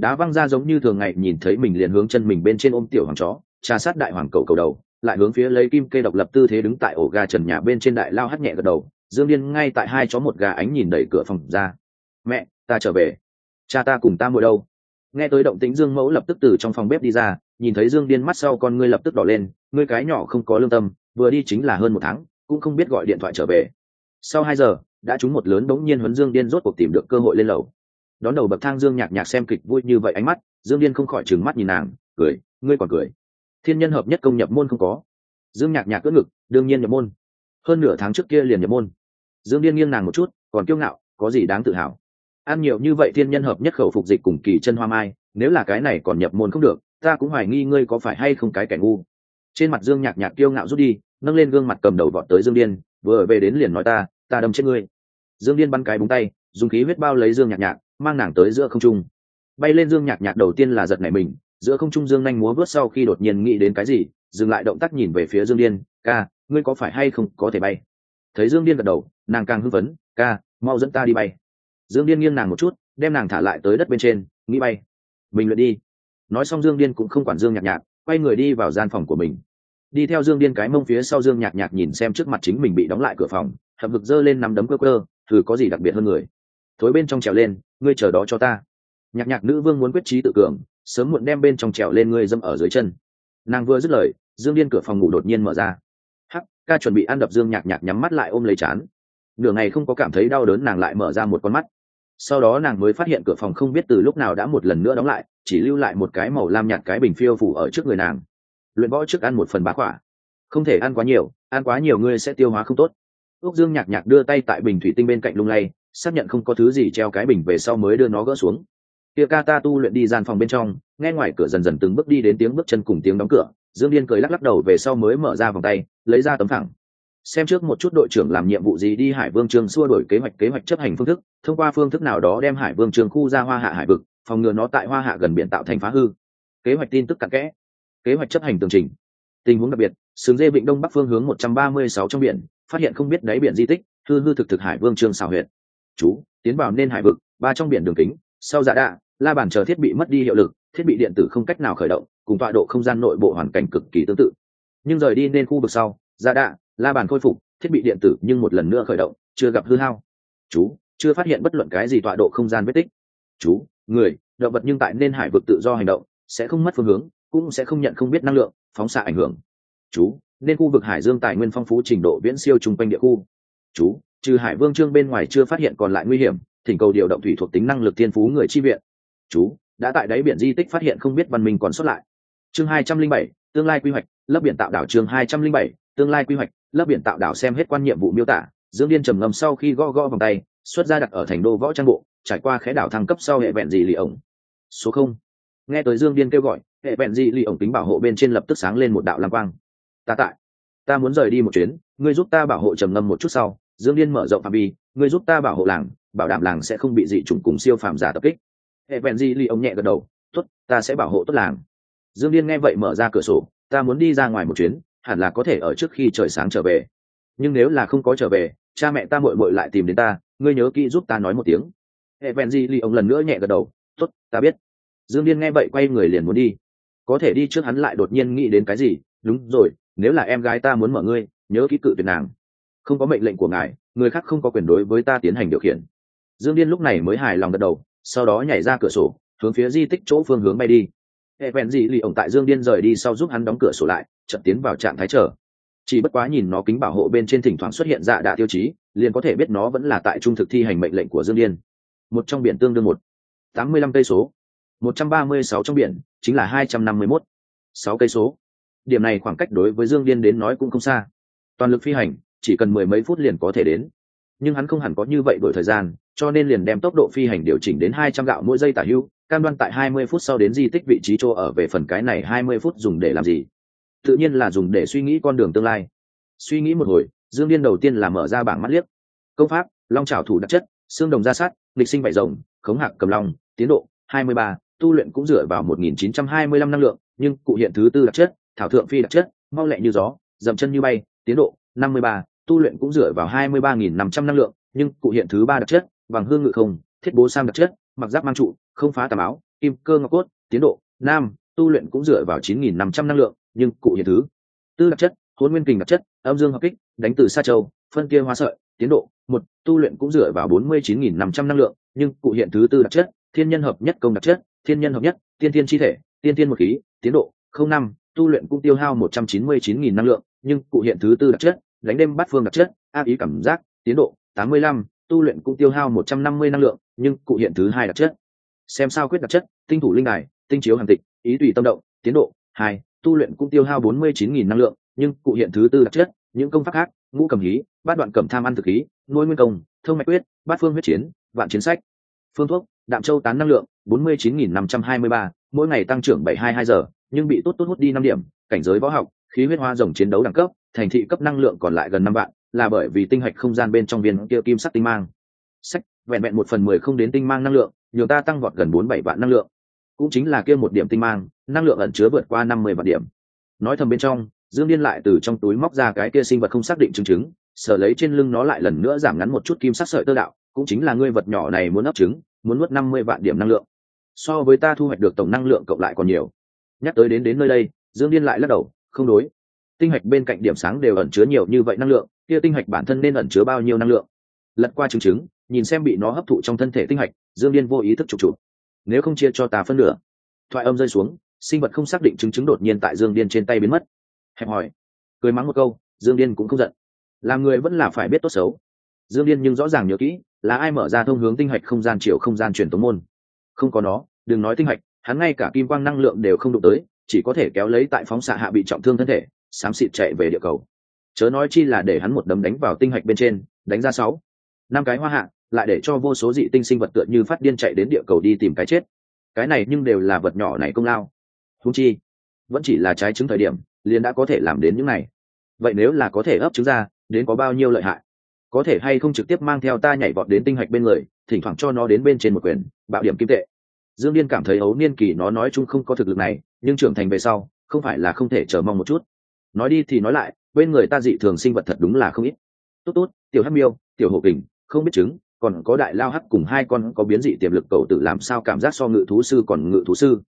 đá văng ra giống như thường ngày nhìn thấy mình liền hướng chân mình bên trên ôm tiểu hoàng chó, trà sát đại hoàng cầu cầu đầu, lại hướng phía lấy kim kê độc lập tư thế đứng tại ổ gà trần nhà bên trên đại lao hắt nhẹ gật đầu. Dương Điên ngay tại hai chó một gà ánh nhìn đẩy cửa phòng ra. Mẹ, ta trở về. Cha ta cùng ta muội đâu? Nghe tới động tĩnh Dương Mẫu lập tức từ trong phòng bếp đi ra, nhìn thấy Dương Điên mắt sau con ngươi lập tức đỏ lên, ngươi cái nhỏ không có lương tâm, vừa đi chính là hơn 1 tháng, cũng không biết gọi điện thoại trở về. Sau 2 giờ, đã trúng một lớn đống nhiên huấn Dương Điên rốt cuộc tìm được cơ hội lên lầu. Đón đầu bậc thang Dương Nhạc Nhạc xem kịch vui như vậy ánh mắt, Dương Điên không khỏi trừng mắt nhìn nàng, cười, ngươi còn cười. Thiên nhân hợp nhất công nhập môn không có. Dương Nhạc Nhạc cỡ ngực, đương nhiên nhập môn. Hơn nửa tháng trước kia liền nhập môn. Dương Điên nghiêng nàng một chút, còn kiêu ngạo, có gì đáng tự hào. Ăn nhiều như vậy thiên nhân hợp nhất khẩu phục dịch cùng kỳ chân hoa mai, nếu là cái này còn nhập môn không được, ta cũng hoài nghi ngươi có phải hay không cái kẻ ngu. Trên mặt Dương Nhạc Nhạc kiêu ngạo rút đi, nâng lên gương mặt cầm đầu vọt tới Dương Điên, vừa về đến liền nói ta đâm chết ngươi. Dương Điên bắn cái búng tay, dùng khí huyết bao lấy Dương Nhạc Nhạc, mang nàng tới giữa không trung. Bay lên Dương Nhạc Nhạc đầu tiên là giật nảy mình, giữa không trung Dương nhanh múa vớt sau khi đột nhiên nghĩ đến cái gì, dừng lại động tác nhìn về phía Dương Điên, ca, ngươi có phải hay không có thể bay? Thấy Dương Điên gật đầu, nàng càng hưng phấn, ca, mau dẫn ta đi bay. Dương Điên nghiêng nàng một chút, đem nàng thả lại tới đất bên trên, nghĩ bay, mình luyện đi. Nói xong Dương Điên cũng không quản Dương Nhạc Nhạc, quay người đi vào gian phòng của mình. Đi theo Dương Điên cái mông phía sau Dương Nhạc Nhạc nhìn xem trước mặt chính mình bị đóng lại cửa phòng, hậm ngực giơ lên nắm đấm cơ cơ, thử có gì đặc biệt hơn người. Thối bên trong trèo lên, ngươi chờ đó cho ta. Nhạc Nhạc nữ vương muốn quyết trí tự cường, sớm muộn đem bên trong trèo lên ngươi dâm ở dưới chân. Nàng vừa dứt lời, Dương Điên cửa phòng ngủ đột nhiên mở ra. Hắc, ca chuẩn bị ăn đập Dương Nhạc Nhạc nhắm mắt lại ôm lấy chán. Nửa ngày không có cảm thấy đau đớn nàng lại mở ra một con mắt. Sau đó nàng mới phát hiện cửa phòng không biết từ lúc nào đã một lần nữa đóng lại, chỉ lưu lại một cái màu lam nhạt cái bình phiêu phủ ở trước người nàng. Luyện võ trước ăn 1/3 quả, không thể ăn quá nhiều ngươi sẽ tiêu hóa không tốt. Úc Dương Nhạc Nhạc đưa tay tại bình thủy tinh bên cạnh lung lay, xác nhận không có thứ gì treo cái bình về sau mới đưa nó gỡ xuống. Kia ca ta tu luyện đi gian phòng bên trong, nghe ngoài cửa dần dần từng bước đi đến tiếng bước chân cùng tiếng đóng cửa, Dương Điên cười lắc lắc đầu về sau mới mở ra vòng tay, lấy ra tấm phẳng. Xem trước một chút đội trưởng làm nhiệm vụ gì đi Hải Vương Trường xua đổi kế hoạch chấp hành phương thức, thông qua phương thức nào đó đem Hải Vương Trường khu ra Hoa Hạ hải vực, phòng ngừa nó tại Hoa Hạ gần biển tạo thành phá hư. Kế hoạch tin tức cặn kẽ. Kế hoạch chấp hành tường trình. Tình huống đặc biệt, sừng dê vịnh đông bắc phương hướng 136 trong biển, phát hiện không biết đáy biển di tích, hư thực Hải Vương Trường xào huyệt. Chú, tiến vào nên hải vực, 3 trong biển đường kính, sau dạ đạ, la bàn chờ thiết bị mất đi hiệu lực, thiết bị điện tử không cách nào khởi động, cùng tọa độ không gian nội bộ hoàn cảnh cực kỳ tương tự. Nhưng rời đi nên khu vực sau, dạ đạ, la bàn khôi phục, thiết bị điện tử nhưng một lần nữa khởi động, chưa gặp hư hao. Chú, chưa phát hiện bất luận cái gì tọa độ không gian vết tích. Chú, người, động vật nhưng tại nên hải vực tự do hành động, sẽ không mất phương hướng, cũng sẽ không nhận không biết năng lượng, phóng xạ ảnh hưởng. Chú, nên khu vực hải dương tài nguyên phong phú trình độ viễn siêu trung quanh địa khu. Chú, trừ Hải Vương Chương bên ngoài chưa phát hiện còn lại nguy hiểm, thỉnh cầu điều động thủy thuộc tính năng lực thiên phú người chi viện. Chú, đã tại đáy biển di tích phát hiện không biết văn minh còn sót lại. Chương 207, tương lai quy hoạch, lấp biển tạo đảo. Chương 207, tương lai quy hoạch, lấp biển tạo đảo. Xem hết quan nhiệm vụ miêu tả, Dương Điên trầm ngâm sau khi gõ vòng tay, xuất ra đặt ở thành đô võ trang bộ, trải qua khẽ đảo thăng cấp sau hệ vẹn gì lì ổng. Số 0. Nghe tới Dương Điên kêu gọi, hệ vẹn gì lì ổng tính bảo hộ bên trên lập tức sáng lên một đạo lam quang. Ta muốn rời đi một chuyến, ngươi giúp ta bảo hộ. Trầm ngâm một chút sau, Dương Điên mở rộng phạm vi, ngươi giúp ta bảo hộ làng, bảo đảm làng sẽ không bị dị chủng cùng siêu phàm giả tập kích. Hệ vẹn gì lì ổng nhẹ gật đầu, tốt, ta sẽ bảo hộ tốt làng. Dương Điên nghe vậy mở ra cửa sổ, ta muốn đi ra ngoài một chuyến, hẳn là có thể ở trước khi trời sáng trở về. Nhưng nếu là không có trở về, cha mẹ ta muội lại tìm đến ta, ngươi nhớ kỹ giúp ta nói một tiếng. Hệ vẹn gì lì ổng lần nữa nhẹ gật đầu, tốt, ta biết. Dương Điên nghe vậy quay người liền muốn đi, có thể đi trước hắn lại đột nhiên nghĩ đến cái gì, đúng rồi, nếu là em gái ta muốn mở ngươi, nhớ kỹ cự tuyệt nàng. Không có mệnh lệnh của ngài, người khác không có quyền đối với ta tiến hành điều khiển. Dương Điên lúc này mới hài lòng gật đầu, sau đó nhảy ra cửa sổ, hướng phía di tích chỗ phương hướng bay đi. Hệ vẹn gì lì ổng tại Dương Điên rời đi sau giúp hắn đóng cửa sổ lại, chợt tiến vào trạng thái chờ. Chỉ bất quá nhìn nó kính bảo hộ bên trên thỉnh thoảng xuất hiện dạ đạ tiêu chí, liền có thể biết nó vẫn là tại trung thực thi hành mệnh lệnh của Dương Điên. Một trong biển tương đương 185 cây số, 136 trong biển chính là 251, 6 cây số. Điểm này khoảng cách đối với Dương Điên đến nói cũng không xa. Toàn lực phi hành, chỉ cần 10 mấy phút liền có thể đến. Nhưng hắn không hẳn có như vậy đổi thời gian, cho nên liền đem tốc độ phi hành điều chỉnh đến 200 gạo mỗi giây tả hữu, cam đoan tại 20 phút sau đến di tích vị trí chỗ ở. Về phần cái này 20 phút dùng để làm gì? Tự nhiên là dùng để suy nghĩ con đường tương lai. Suy nghĩ một hồi, Dương Điên đầu tiên là mở ra bảng mắt liếc. Công pháp, long trảo thủ đặc chất, xương đồng gia sát, nghịch sinh vảy rồng, khống hạc cầm long, tiến độ 23, tu luyện cũng dựa vào 1925 năng lượng, nhưng cụ hiện thứ tư đặc chất, thảo thượng phi đặc chất, mau lẹ như gió, dậm chân như bay, tiến độ 53, tu luyện cũng dựa vào 23.500 năng lượng, nhưng cụ hiện thứ 3 đặc chất, bằng hương ngự không, thiết bố sam đặc chất, mặc giáp mang trụ, không phá tà áo, kim cơ ngọc cốt, tiến độ nam, tu luyện cũng dựa vào 9.500 năng lượng, nhưng cụ hiện thứ tư đặc chất, hỗn nguyên kình đặc chất, âm dương hợp kích, đánh từ sa châu, phân kia hóa sợi, tiến độ một, tu luyện cũng dựa vào 49.500 năng lượng, nhưng cụ hiện thứ tư đặc chất, thiên nhân hợp nhất công đặc chất, thiên nhân hợp nhất, tiên tiên chi thể, tiên tiên một khí, tiến độ không năm, tu luyện cũng tiêu hao 199.000 năng lượng, nhưng cụ hiện thứ tư đặc chất, đánh đêm bát phương đặc chất, ác ý cảm giác, tiến độ 85, tu luyện cũng tiêu hao 150 năng lượng, nhưng cụ hiện thứ hai đặc chất, xem sao quyết đặc chất, tinh thủ linh đài, tinh chiếu hàn tịch, ý tùy tâm động, tiến độ 2, tu luyện cũng tiêu hao 49.000 năng lượng, nhưng cụ hiện thứ tư đặc chất, những công pháp khác, ngũ cầm hí, bát đoạn cẩm tham ăn thực khí, nuôi nguyên công, thông mạch quyết, bát phương huyết chiến, vạn chiến sách, phương thuốc, đạm châu tán năng lượng 49.523, mỗi ngày tăng trưởng 722 giờ, nhưng bị tốt hút đi 5 điểm, cảnh giới võ học, khí huyết hoa rồng chiến đấu đẳng cấp, thành thị cấp năng lượng còn lại gần 5 vạn, là bởi vì tinh hạch không gian bên trong viên kia kim sắc tinh mang. Sách, vẹn vẹn 1/10 không đến tinh mang năng lượng, nhiều ta tăng vọt gần 47 vạn năng lượng. Cũng chính là kia một điểm tinh mang, năng lượng ẩn chứa vượt qua 50 vạn điểm. Nói thầm bên trong, Dương Điên lại từ trong túi móc ra cái kia sinh vật không xác định trứng, sở lấy trên lưng nó lại lần nữa giảm ngắn một chút kim sắc sợi tơ đạo, cũng chính là ngươi vật nhỏ này muốn ấp trứng, muốn nuốt 50 vạn điểm năng lượng. So với ta thu hoạch được tổng năng lượng cộng lại còn nhiều. Nhắc tới đến nơi đây, Dương Điên lại lắc đầu, không đối. Tinh hạch bên cạnh điểm sáng đều ẩn chứa nhiều như vậy năng lượng, kia tinh hạch bản thân nên ẩn chứa bao nhiêu năng lượng? Lật qua trứng, nhìn xem bị nó hấp thụ trong thân thể tinh hạch, Dương Điên vô ý thức chụp. Nếu không chia cho ta phân nửa. Thoại âm rơi xuống, sinh vật không xác định trứng đột nhiên tại Dương Điên trên tay biến mất. Hẹp hỏi, cười mắng một câu, Dương Điên cũng không giận. Làm người vẫn là phải biết tốt xấu. Dương Điên nhưng rõ ràng nhớ kỹ, là ai mở ra thông hướng tinh hạch không gian chiều không gian truyền tống môn. Không có nó, đừng nói tinh hạch, hắn ngay cả kim quang năng lượng đều không đụng tới, chỉ có thể kéo lấy tại phóng xạ hạ bị trọng thương thân thể, xám xịt chạy về địa cầu. Chớ nói chi là để hắn một đấm đánh vào tinh hạch bên trên, đánh ra 6, 5 cái hoa hạ, lại để cho vô số dị tinh sinh vật tựa như phát điên chạy đến địa cầu đi tìm cái chết. Cái này nhưng đều là vật nhỏ này công lao. Huống chi, vẫn chỉ là trái trứng thời điểm, liền đã có thể làm đến những này. Vậy nếu là có thể ấp trứng ra, đến có bao nhiêu lợi hại? Có thể hay không trực tiếp mang theo ta nhảy vọt đến tinh hạch bên người, thỉnh thoảng cho nó đến bên trên một quyền, bạo điểm kim tệ. Dương Điên cảm thấy ấu niên kỳ nó nói chung không có thực lực này, nhưng trưởng thành về sau, không phải là không thể chờ mong một chút. Nói đi thì nói lại, bên người ta dị thường sinh vật thật đúng là không ít. Tốt tốt, tiểu hắc miêu, tiểu hổ kình, không biết trứng, còn có đại lao hắc cùng 2 con có biến dị tiềm lực cầu tử làm sao cảm giác so ngự thú sư còn ngự thú sư.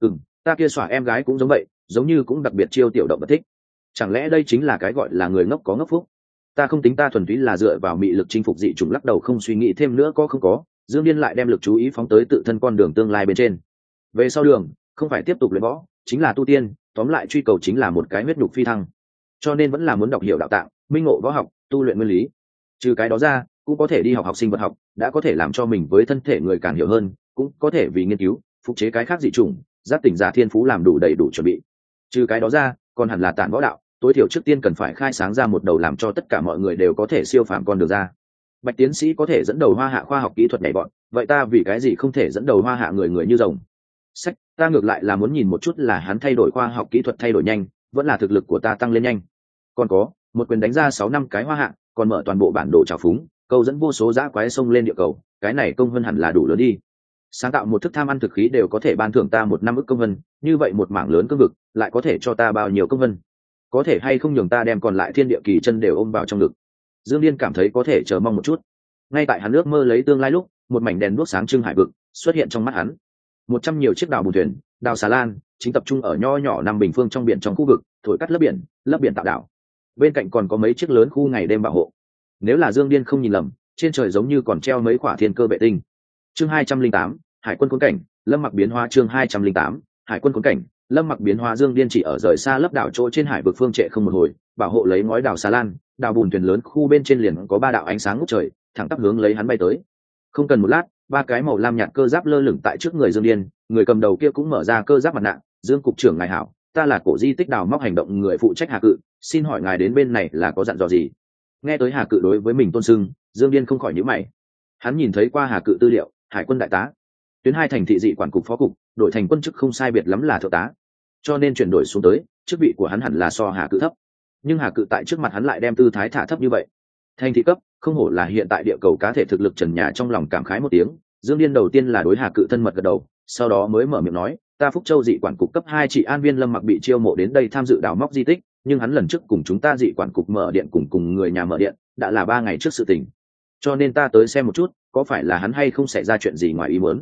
Ta kia xỏa em gái cũng giống vậy, giống như cũng đặc biệt chiêu tiểu động vật thích. Chẳng lẽ đây chính là cái gọi là người ngốc có ngốc phúc? Ta không tính, ta thuần túy là dựa vào mị lực chinh phục dị chủng, lắc đầu không suy nghĩ thêm nữa, có không có. Dương Điên lại đem lực chú ý phóng tới tự thân con đường tương lai bên trên. Về sau đường, không phải tiếp tục luyện võ, chính là tu tiên, tóm lại truy cầu chính là một cái huyết nhục phi thăng. Cho nên vẫn là muốn đọc hiểu đạo tạng, minh ngộ võ học, tu luyện nguyên lý. Trừ cái đó ra, cũng có thể đi học sinh vật học, đã có thể làm cho mình với thân thể người càng hiểu hơn, cũng có thể vì nghiên cứu, phục chế cái khác dị chủng, giác tỉnh giả thiên phú làm đủ đầy đủ chuẩn bị. Trừ cái đó ra, còn hẳn là tản võ đạo, tối thiểu trước tiên cần phải khai sáng ra một đầu làm cho tất cả mọi người đều có thể siêu phàm con đường ra. Bạch tiến sĩ có thể dẫn đầu hoa hạ khoa học kỹ thuật nhảy bọn, vậy ta vì cái gì không thể dẫn đầu hoa hạ người như rồng? Sách, ta ngược lại là muốn nhìn một chút là hắn thay đổi khoa học kỹ thuật thay đổi nhanh, vẫn là thực lực của ta tăng lên nhanh. Còn có, một quyền đánh ra 6 năm cái hoa hạ, còn mở toàn bộ bản đồ trào phúng, câu dẫn vô số dã quái sông lên địa cầu, cái này công vân hẳn là đủ lớn đi. Sáng tạo một thức tham ăn thực khí đều có thể ban thưởng ta 1 năm ức công vân, như vậy một mảng lớn cương vực lại có thể cho ta bao nhiêu công vân? Có thể hay không nhường ta đem còn lại thiên địa kỳ chân đều ôm vào trong ngực? Dương Điên cảm thấy có thể chờ mong một chút. Ngay tại hắn ước mơ lấy tương lai lúc, một mảnh đèn đuốc sáng trưng hải vực xuất hiện trong mắt hắn. 100 nhiều chiếc đào bùn thuyền, đào xà lan, chính tập trung ở nho nhỏ nằm bình phương trong biển trong khu vực, thổi cắt lấp biển tạo đảo. Bên cạnh còn có mấy chiếc lớn khu ngày đêm bảo hộ. Nếu là Dương Điên không nhìn lầm, trên trời giống như còn treo mấy quả thiên cơ vệ tinh. Chương 208, Hải quân cuốn cảnh, Lâm Mặc biến hóa. Chương 208, Hải quân cuốn cảnh, Lâm Mặc biến hóa. Dương Điên chỉ ở rời xa lấp đảo chỗ trên hải vực phương trệ không một hồi, bảo hộ lấy ngói đào xà lan, đào bùn thuyền lớn khu bên trên liền có 3 đạo ánh sáng ngút trời, thẳng tắp hướng lấy hắn bay tới. Không cần một lát, 3 cái màu lam nhạt cơ giáp lơ lửng tại trước người Dương Điên, người cầm đầu kia cũng mở ra cơ giáp mặt nạ. Dương cục trưởng ngài hảo, ta là cổ di tích đào móc hành động người phụ trách Hà Cự, xin hỏi ngài đến bên này là có dặn dò gì? Nghe tới Hà Cự đối với mình tôn sưng, Dương Điên không khỏi nhíu mày. Hắn nhìn thấy qua Hà Cự tư liệu, hải quân đại tá, tuyến 2 thành thị dị quản cục phó cục, đổi thành quân chức không sai biệt lắm là thượng tá, cho nên chuyển đổi xuống tới, chức vị của hắn hẳn là so Hà Cự thấp. Nhưng Hà Cự tại trước mặt hắn lại đem tư thái thả thấp như vậy. Thành thị cấp, không hổ là hiện tại địa cầu cá thể thực lực trần nhà, trong lòng cảm khái một tiếng. Dương Điên đầu tiên là đối Hà Cự thân mật gật đầu, sau đó mới mở miệng nói, ta Phúc Châu dị quản cục cấp 2 chỉ an viên Lâm Mặc bị chiêu mộ đến đây tham dự đào móc di tích, nhưng hắn lần trước cùng chúng ta dị quản cục mở điện cùng người nhà mở điện, đã là 3 ngày trước sự tình. Cho nên ta tới xem một chút, có phải là hắn hay không xảy ra chuyện gì ngoài ý muốn.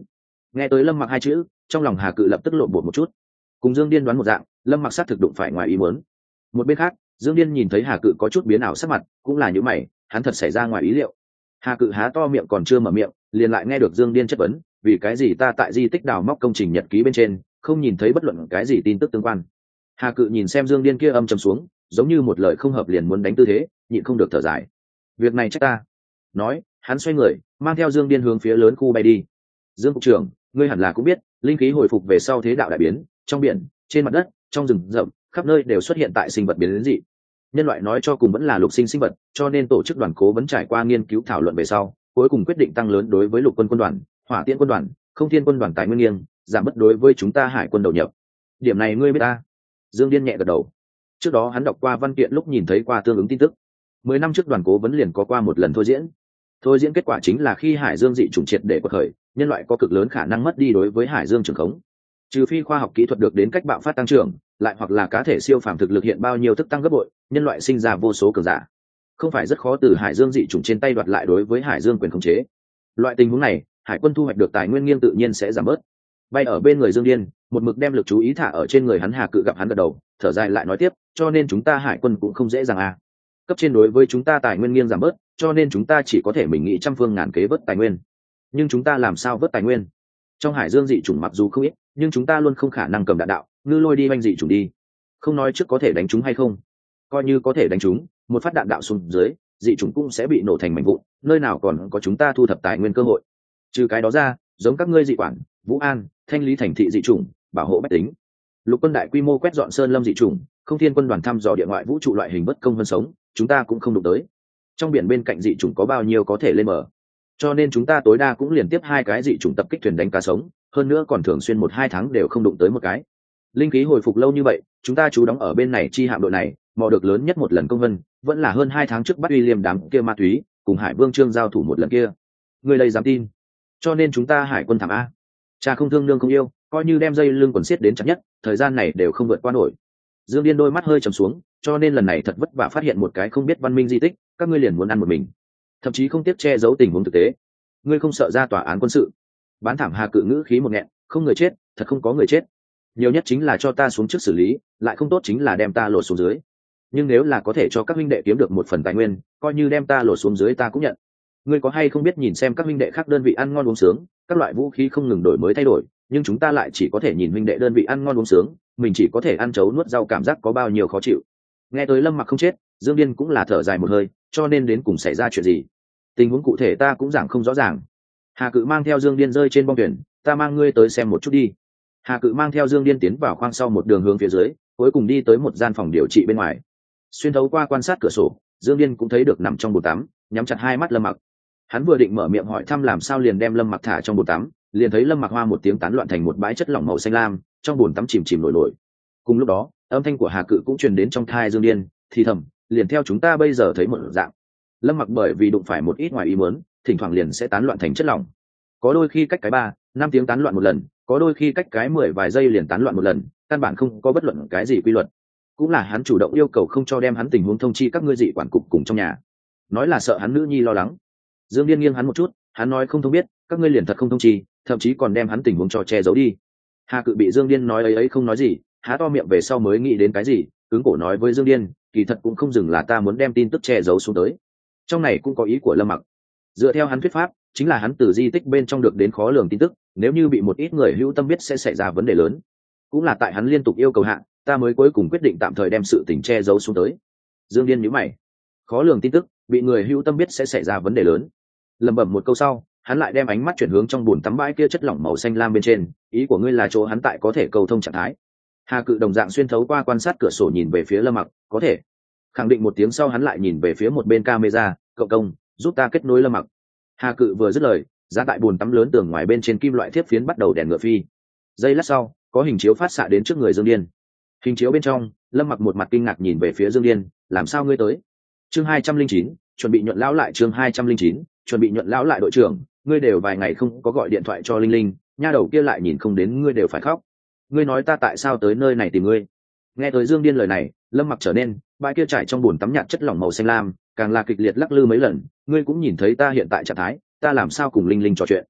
Nghe tới Lâm Mặc hai chữ, trong lòng Hà Cự lập tức lộn bột một chút. Cùng Dương Điên đoán một dạng, Lâm Mặc sát thực đụng phải ngoài ý muốn. Một bên khác, Dương Điên nhìn thấy Hà Cự có chút biến ảo sắc mặt, cũng là nhíu mày, hắn thật xảy ra ngoài ý liệu. Hà Cự há to miệng còn chưa mở miệng, liền lại nghe được Dương Điên chất vấn, vì cái gì ta tại di tích đào móc công trình nhật ký bên trên không nhìn thấy bất luận cái gì tin tức tương quan. Hà Cự nhìn xem Dương Điên kia âm trầm xuống, giống như một lời không hợp liền muốn đánh tư thế, nhịn không được thở dài. Việc này trách ta. Nói, hắn xoay người, mang theo Dương Điên hướng phía lớn khu bay đi. Dương cục trưởng, ngươi hẳn là cũng biết, linh khí hồi phục về sau thế đạo đại biến, trong biển, trên mặt đất, trong rừng rậm, khắp nơi đều xuất hiện tại sinh vật biến dị. Nhân loại nói cho cùng vẫn là lục sinh sinh vật, cho nên tổ chức đoàn cố vấn trải qua nghiên cứu thảo luận về sau, cuối cùng quyết định tăng lớn đối với lục quân quân đoàn, hỏa tiễn quân đoàn, không thiên quân đoàn tài nguyên nghiêng, giảm bất đối với chúng ta hải quân đầu nhập. Điểm này ngươi biết ta? Dương Điên nhẹ gật đầu. Trước đó hắn đọc qua văn kiện lúc nhìn thấy qua tương ứng tin tức. 10 năm trước đoàn cố vấn liền có qua một lần thôi diễn kết quả chính là khi hải dương dị chủng triệt để quật khởi, nhân loại có cực lớn khả năng mất đi đối với hải dương trường khống, trừ phi khoa học kỹ thuật được đến cách bạo phát tăng trưởng, lại hoặc là cá thể siêu phàm thực lực hiện bao nhiêu thức tăng gấp bội, nhân loại sinh ra vô số cường giả, không phải rất khó từ hải dương dị chủng trên tay đoạt lại đối với hải dương quyền khống chế. Loại tình huống này, hải quân thu hoạch được tài nguyên nghiêng tự nhiên sẽ giảm bớt. Bay ở bên người Dương Điên, một mực đem lực chú ý thả ở trên người hắn. Hà Cự gặp hắn gật đầu, thở dài lại nói tiếp, cho nên chúng ta hải quân cũng không dễ dàng à. Cấp trên đối với chúng ta tài nguyên nghiêng giảm bớt, cho nên chúng ta chỉ có thể mình nghĩ trăm phương ngàn kế vớt tài nguyên. Nhưng chúng ta làm sao vớt tài nguyên? Trong hải dương dị chủng mặc dù không ít, nhưng chúng ta luôn không khả năng cầm đạn đạo ngư lôi đi oanh dị chủng đi. Không nói trước có thể đánh chúng hay không, coi như có thể đánh chúng, một phát đạn đạo xuống dưới, dị chủng cũng sẽ bị nổ thành mảnh vụn, nơi nào còn có chúng ta thu thập tài nguyên cơ hội. Trừ cái đó ra, giống các ngươi dị quản, Vũ An, thanh lý thành thị dị chủng, bảo hộ bách tính, lục quân đại quy mô quét dọn sơn lâm dị chủng, không thiên quân đoàn thăm dò địa ngoại vũ trụ loại hình bất công hơn sống, chúng ta cũng không đụng tới. Trong biển bên cạnh dị chủng có bao nhiêu có thể lên bờ, cho nên chúng ta tối đa cũng liên tiếp 2 cái dị chủng tập kích thuyền đánh cá sống, hơn nữa còn thường xuyên 1-2 tháng đều không đụng tới một cái. Linh khí hồi phục lâu như vậy, chúng ta chú đóng ở bên này chi hạm đội này, mò được lớn nhất một lần công vân, vẫn là hơn 2 tháng trước bắt William đám kia ma túy, cùng Hải Vương Trương giao thủ một lần kia. Người đây dám tin? Cho nên chúng ta hải quân thảm a. Cha không thương nương không yêu, coi như đem dây lưng quần xiết đến chặt nhất, thời gian này đều không vượt qua nổi. Dương Điên đôi mắt hơi trầm xuống, cho nên lần này thật vất vả phát hiện một cái không biết văn minh di tích, các ngươi liền muốn ăn một mình, thậm chí không tiếc che giấu tình huống thực tế. Ngươi không sợ ra tòa án quân sự? Bán thảm. Hà Cự ngữ khí một nghẹn, không người chết, thật không có người chết. Nhiều nhất chính là cho ta xuống trước xử lý, lại không tốt chính là đem ta lột xuống dưới. Nhưng nếu là có thể cho các huynh đệ kiếm được một phần tài nguyên, coi như đem ta lột xuống dưới ta cũng nhận. Ngươi có hay không biết nhìn xem các huynh đệ khác đơn vị ăn ngon uống sướng, các loại vũ khí không ngừng đổi mới thay đổi, nhưng chúng ta lại chỉ có thể nhìn huynh đệ đơn vị ăn ngon uống sướng, mình chỉ có thể ăn chấu nuốt rau, cảm giác có bao nhiêu khó chịu. Nghe tới Lâm Mặc không chết, Dương Điên cũng là thở dài một hơi, cho nên đến cùng xảy ra chuyện gì, tình huống cụ thể ta cũng giảng không rõ ràng. Hà Cự mang theo Dương Điên rơi trên bong thuyền, ta mang ngươi tới xem một chút đi. Hà Cự mang theo Dương Điên tiến vào khoang sau một đường hướng phía dưới, cuối cùng đi tới một gian phòng điều trị bên ngoài. Xuyên thấu qua quan sát cửa sổ, Dương Điên cũng thấy được nằm trong bồn tắm, nhắm chặt hai mắt Lâm Mặc. Hắn vừa định mở miệng hỏi thăm làm sao, liền đem Lâm Mặc thả trong bồn tắm, liền thấy Lâm Mặc hoa một tiếng tán loạn thành một bãi chất lỏng màu xanh lam, trong bồn tắm chìm chìm nổi nổi. Cùng lúc đó, âm thanh của Hà Cự cũng truyền đến trong tai Dương Điên, thì thầm, liền theo chúng ta bây giờ thấy một dạng. Lâm Mặc bởi vì đụng phải một ít ngoài ý muốn, thỉnh thoảng liền sẽ tán loạn thành chất lỏng. Có đôi khi cách cái 3-5 tiếng tán loạn một lần, có đôi khi cách cái 10 vài giây liền tán loạn một lần, căn bản không có bất luận cái gì quy luật. Cũng là hắn chủ động yêu cầu không cho đem hắn tình huống thông chi các ngươi dị quản cục cùng trong nhà, nói là sợ hắn nữ nhi lo lắng. Dương Điên nghiêng hắn một chút, hắn nói không thông biết, các ngươi liền thật không thông chi, thậm chí còn đem hắn tình huống cho che giấu đi. Hà Cự bị Dương Điên nói ấy không nói gì, há to miệng về sau mới nghĩ đến cái gì, cứng cổ nói với Dương Điên, kỳ thật cũng không dừng là ta muốn đem tin tức che giấu xuống tới. Trong này cũng có ý của Lâm Mặc. Dựa theo hắn thuyết pháp, chính là hắn từ di tích bên trong được đến khó lường tin tức, nếu như bị một ít người hữu tâm biết sẽ xảy ra vấn đề lớn. Cũng là tại hắn liên tục yêu cầu hạ, ta mới cuối cùng quyết định tạm thời đem sự tình che giấu xuống tới. Dương Điên nhíu mày. Khó lường tin tức, bị người hữu tâm biết sẽ xảy ra vấn đề lớn. Lẩm bẩm một câu sau, hắn lại đem ánh mắt chuyển hướng trong bồn tắm bãi kia chất lỏng màu xanh lam bên trên, ý của ngươi là chỗ hắn tại có thể cầu thông trạng thái. Hà Cự đồng dạng xuyên thấu qua quan sát cửa sổ nhìn về phía Lâm Mặc, có thể. Khẳng định một tiếng sau hắn lại nhìn về phía một bên camera, cậu công, giúp ta kết nối Lâm Mặc. Hà Cự vừa dứt lời, giá tại bồn tắm lớn tường ngoài bên trên kim loại thiếp phiến bắt đầu đèn ngựa phi. Giây lát sau, có hình chiếu phát xạ đến trước người Dương Điên. Hình chiếu bên trong, Lâm Mặc một mặt kinh ngạc nhìn về phía Dương Điên, làm sao ngươi tới? Chương 209, chuẩn bị nhuận lão lại. Chương 209, chuẩn bị nhuận lão lại. Đội trưởng, ngươi đều vài ngày không có gọi điện thoại cho Linh Linh, nha đầu kia lại nhìn không đến ngươi đều phải khóc. Ngươi nói ta tại sao tới nơi này tìm ngươi? Nghe tới Dương Điên lời này, Lâm Mặc trở nên, bãi kia trải trong bồn tắm nhạt chất lỏng màu xanh lam, càng là kịch liệt lắc lư mấy lần, ngươi cũng nhìn thấy ta hiện tại trạng thái, ta làm sao cùng Linh Linh trò chuyện?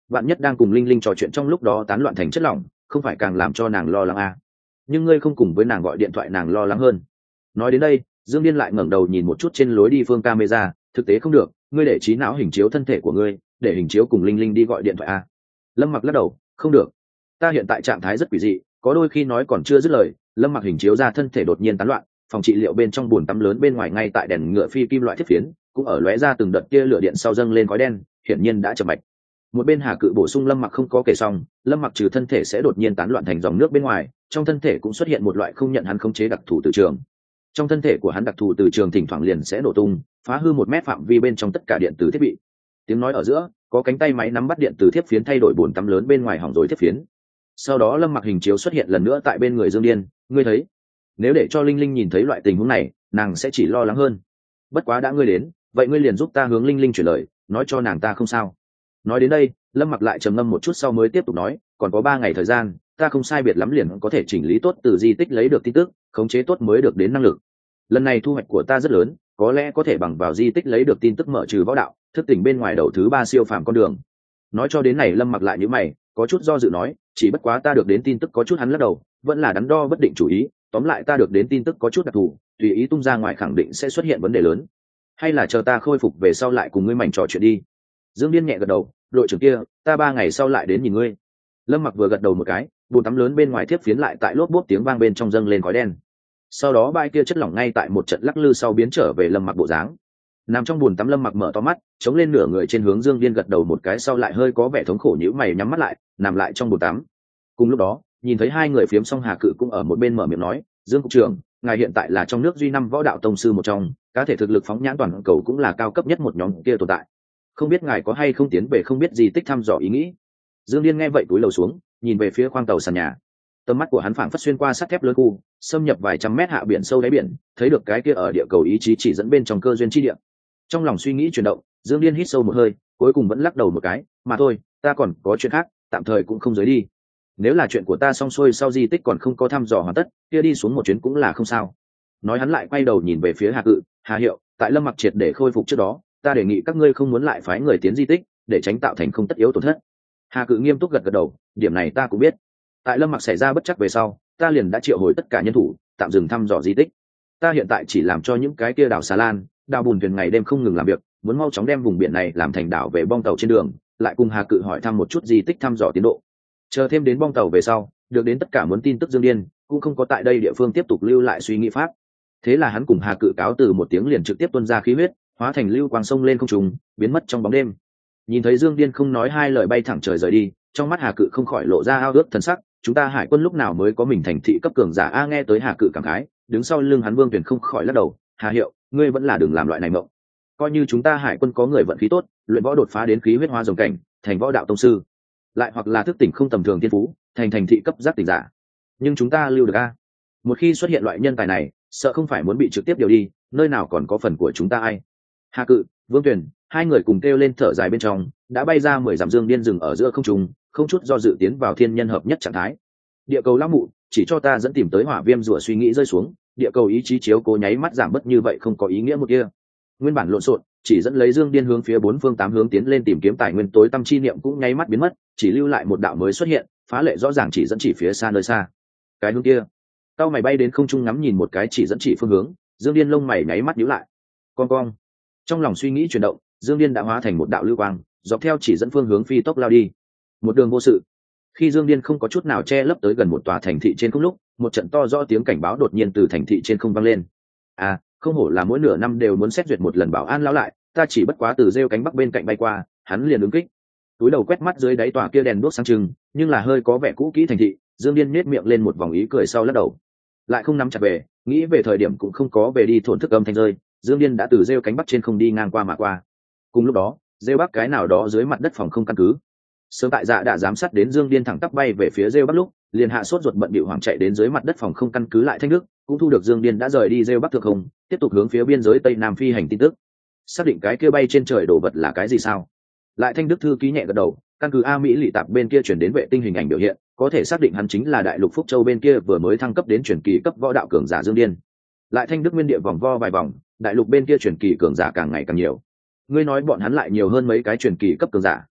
Vạn nhất đang cùng linh linh trò chuyện trong lúc đó tán loạn thành chất lỏng, không phải càng làm cho nàng lo lắng à. Nhưng ngươi không cùng với nàng gọi điện thoại nàng lo lắng hơn. Nói đến đây, Dương Điên lại ngẩng đầu nhìn một chút trên lối đi phương camera, thực tế không được, ngươi để trí não hình chiếu thân thể của ngươi, để hình chiếu cùng linh linh đi gọi điện thoại à. Lâm Mặc lắc đầu, không được, ta hiện tại trạng thái rất quỷ dị, có đôi khi nói còn chưa dứt lời, Lâm Mặc hình chiếu ra thân thể đột nhiên tán loạn, phòng trị liệu bên trong bồn tắm lớn bên ngoài ngay tại đèn ngựa phi kim loại thiết phiến cũng ở lóe ra từng đợt tia lửa điện sau dâng lên khói đen, hiển nhiên đã chậm mạch. Một bên Hà Cự bổ sung Lâm Mặc không có kể xong, Lâm Mặc trừ thân thể sẽ đột nhiên tán loạn thành dòng nước bên ngoài, trong thân thể cũng xuất hiện một loại không nhận hắn khống chế đặc thù từ trường. Trong thân thể của hắn đặc thù từ trường thỉnh thoảng liền sẽ nổ tung, phá hư 1 mét phạm vi bên trong tất cả điện tử thiết bị. Tiếng nói ở giữa, có cánh tay máy nắm bắt điện từ thiết phiến thay đổi bồn tắm lớn bên ngoài hỏng rồi thiết phiến. Sau đó Lâm Mặc hình chiếu xuất hiện lần nữa tại bên người Dương Điên, ngươi thấy, nếu để cho Linh Linh nhìn thấy loại tình huống này, nàng sẽ chỉ lo lắng hơn. Bất quá đã ngươi đến, vậy ngươi liền giúp ta hướng Linh Linh chuyển lời, nói cho nàng ta không sao. Nói đến đây, Lâm Mặc lại trầm ngâm một chút sau mới tiếp tục nói, còn có 3 ngày thời gian, ta không sai biệt lắm liền có thể chỉnh lý tốt từ di tích lấy được tin tức, khống chế tốt mới được đến năng lực. Lần này thu hoạch của ta rất lớn, có lẽ có thể bằng vào di tích lấy được tin tức mở trừ võ đạo, thức tỉnh bên ngoài đầu thứ 3 siêu phàm con đường. Nói cho đến này Lâm Mặc lại nhíu mày, có chút do dự nói, chỉ bất quá ta được đến tin tức có chút, hắn lắc đầu, vẫn là đắn đo bất định chủ ý, tóm lại ta được đến tin tức có chút đặc thù, tùy ý tung ra ngoài khẳng định sẽ xuất hiện vấn đề lớn. Hay là chờ ta khôi phục về sau lại cùng ngươi mảnh trò chuyện đi. Dương Điên nhẹ gật đầu, đội trưởng kia, ta 3 ngày sau lại đến nhìn ngươi. Lâm Mặc vừa gật đầu một cái, bồn tắm lớn bên ngoài thiếp phiến lại tại lốp bốp tiếng vang bên trong dâng lên khói đen. Sau đó bãi kia chất lỏng ngay tại một trận lắc lư sau biến trở về Lâm Mặc bộ dáng. Nằm trong bồn tắm Lâm Mặc mở to mắt, chống lên nửa người trên hướng Dương Điên gật đầu một cái sau lại hơi có vẻ thống khổ nhíu mày nhắm mắt lại, nằm lại trong bồn tắm. Cùng lúc đó, nhìn thấy hai người phiếm xong Hà Cự cũng ở một bên mở miệng nói, Dương cục trưởng, ngài hiện tại là trong nước duy 5 võ đạo tông sư một trong, cá thể thực lực phóng nhãn toàn cầu cũng là cao cấp nhất một nhóm kia tồn tại. Không biết ngài có hay không tiến về không biết gì tích thăm dò ý nghĩ. Dương Điên nghe vậy túi lầu xuống, nhìn về phía khoang tàu sàn nhà. Tầm mắt của hắn phảng phất xuyên qua sắt thép lớn khu, xâm nhập vài trăm mét hạ biển sâu đáy biển, thấy được cái kia ở địa cầu ý chí chỉ dẫn bên trong cơ duyên chi địa. Trong lòng suy nghĩ chuyển động, Dương Điên hít sâu một hơi, cuối cùng vẫn lắc đầu một cái, mà thôi, ta còn có chuyện khác, tạm thời cũng không giới đi. Nếu là chuyện của ta xong xuôi sau di tích còn không có thăm dò hoàn tất, kia đi xuống một chuyến cũng là không sao. Nói hắn lại quay đầu nhìn về phía Hà Cự, Hà Hiệu, tại Lâm Mặc triệt để khôi phục trước đó, ta đề nghị các ngươi không muốn lại phái người tiến di tích, để tránh tạo thành không tất yếu tổn thất. Hà Cự nghiêm túc gật gật đầu, điểm này ta cũng biết. Tại Lâm Mặc xảy ra bất chắc về sau, ta liền đã triệu hồi tất cả nhân thủ, tạm dừng thăm dò di tích. Ta hiện tại chỉ làm cho những cái kia đào xà lan, đào bùn thuyền ngày đêm không ngừng làm việc, muốn mau chóng đem vùng biển này làm thành đảo về bong tàu trên đường, lại cùng Hà Cự hỏi thăm một chút di tích thăm dò tiến độ. Chờ thêm đến bong tàu về sau, được đến tất cả muốn tin tức Dương Điên, cũng không có tại đây địa phương tiếp tục lưu lại suy nghĩ pháp. Thế là hắn cùng Hà Cự cáo từ một tiếng liền trực tiếp tuôn ra khí huyết, hóa thành lưu quang sông lên không trung, biến mất trong bóng đêm. Nhìn thấy Dương Điên không nói hai lời bay thẳng trời rời đi, trong mắt Hà Cự không khỏi lộ ra ao ước thần sắc, chúng ta hải quân lúc nào mới có mình thành thị cấp cường giả a. Nghe tới Hà Cự cảm khái, đứng sau lưng hắn Vương Tuyển không khỏi lắc đầu, Hà Hiệu, ngươi vẫn là đừng làm loại này mộng. Coi như chúng ta hải quân có người vận khí tốt, luyện võ đột phá đến khí huyết hoa rồng cảnh, thành võ đạo tông sư, lại hoặc là thức tỉnh không tầm thường thiên phú, thành thị cấp giác tỉnh giả, nhưng chúng ta lưu được a. Một khi xuất hiện loại nhân tài này, sợ không phải muốn bị trực tiếp điều đi, nơi nào còn có phần của chúng ta ai. Hà Cự, Vương Tuyển, hai người cùng kêu lên thở dài bên trong, đã bay ra 10 dặm. Dương Điên dừng ở giữa không trung, không chút do dự tiến vào thiên nhân hợp nhất trạng thái. Địa cầu lão mụ, chỉ cho ta dẫn tìm tới hỏa viêm rùa suy nghĩ rơi xuống, địa cầu ý chí chiếu cố nháy mắt giảm bớt như vậy không có ý nghĩa một kia. Nguyên bản lộn xộn, chỉ dẫn lấy Dương Điên hướng phía 4 phương 8 hướng tiến lên tìm kiếm tài nguyên tối tâm chi niệm cũng nháy mắt biến mất, chỉ lưu lại một đạo mới xuất hiện, phá lệ rõ ràng chỉ dẫn chỉ phía xa nơi xa. Cái hướng kia. Tao mày bay đến không trung ngắm nhìn một cái chỉ dẫn chỉ phương hướng, Dương Điên lông mày nháy mắt nhíu lại. Con cong. Trong lòng suy nghĩ chuyển động, Dương Điên đã hóa thành một đạo lưu quang, dọc theo chỉ dẫn phương hướng phi tốc lao đi. Một đường vô sự. Khi Dương Điên không có chút nào che lấp tới gần một tòa thành thị trên không lúc, một trận to rõ tiếng cảnh báo đột nhiên từ thành thị trên không vang lên. À, không hổ là mỗi nửa năm đều muốn xét duyệt một lần bảo an lão lại, ta chỉ bất quá từ rêu cánh bắc bên cạnh bay qua, hắn liền ứng kích. Túi đầu quét mắt dưới đáy tòa kia đèn đuốc sáng trưng, nhưng là hơi có vẻ cũ kỹ thành thị, Dương Điên nhếch miệng lên một vòng ý cười sau lắc đầu. Lại không nắm chặt về, nghĩ về thời điểm cũng không có về đi thổn thức âm thanh rơi, Dương Điên đã từ rêu cánh bắc trên không đi ngang qua mà qua. Cùng lúc đó, rêu bắc cái nào đó dưới mặt đất phòng không căn cứ. Sớm tại Dạ đã giám sát đến Dương Điên thẳng tắp bay về phía rêu bắc lúc, liền hạ sốt ruột bận bịu hoảng chạy đến dưới mặt đất phòng không căn cứ lại Thanh Đức, cũng thu được Dương Điên đã rời đi rêu bắc thượng không, tiếp tục hướng phía biên giới Tây Nam phi hành tin tức. Xác định cái kia bay trên trời đồ vật là cái gì sao? Lại Thanh Đức thư ký nhẹ gật đầu, căn cứ A Mỹ lỵ tạp bên kia chuyển đến vệ tinh hình ảnh biểu hiện, có thể xác định hắn chính là đại lục Phúc Châu bên kia vừa mới thăng cấp đến truyền kỳ cấp võ đạo cường giả Dương Điên. Lại Thanh Đức nguyên địa vòng vo vài vòng, đại lục bên kia truyền kỳ cường giả càng ngày càng nhiều. Ngươi nói bọn hắn lại nhiều hơn mấy cái truyền kỳ cấp cường giả,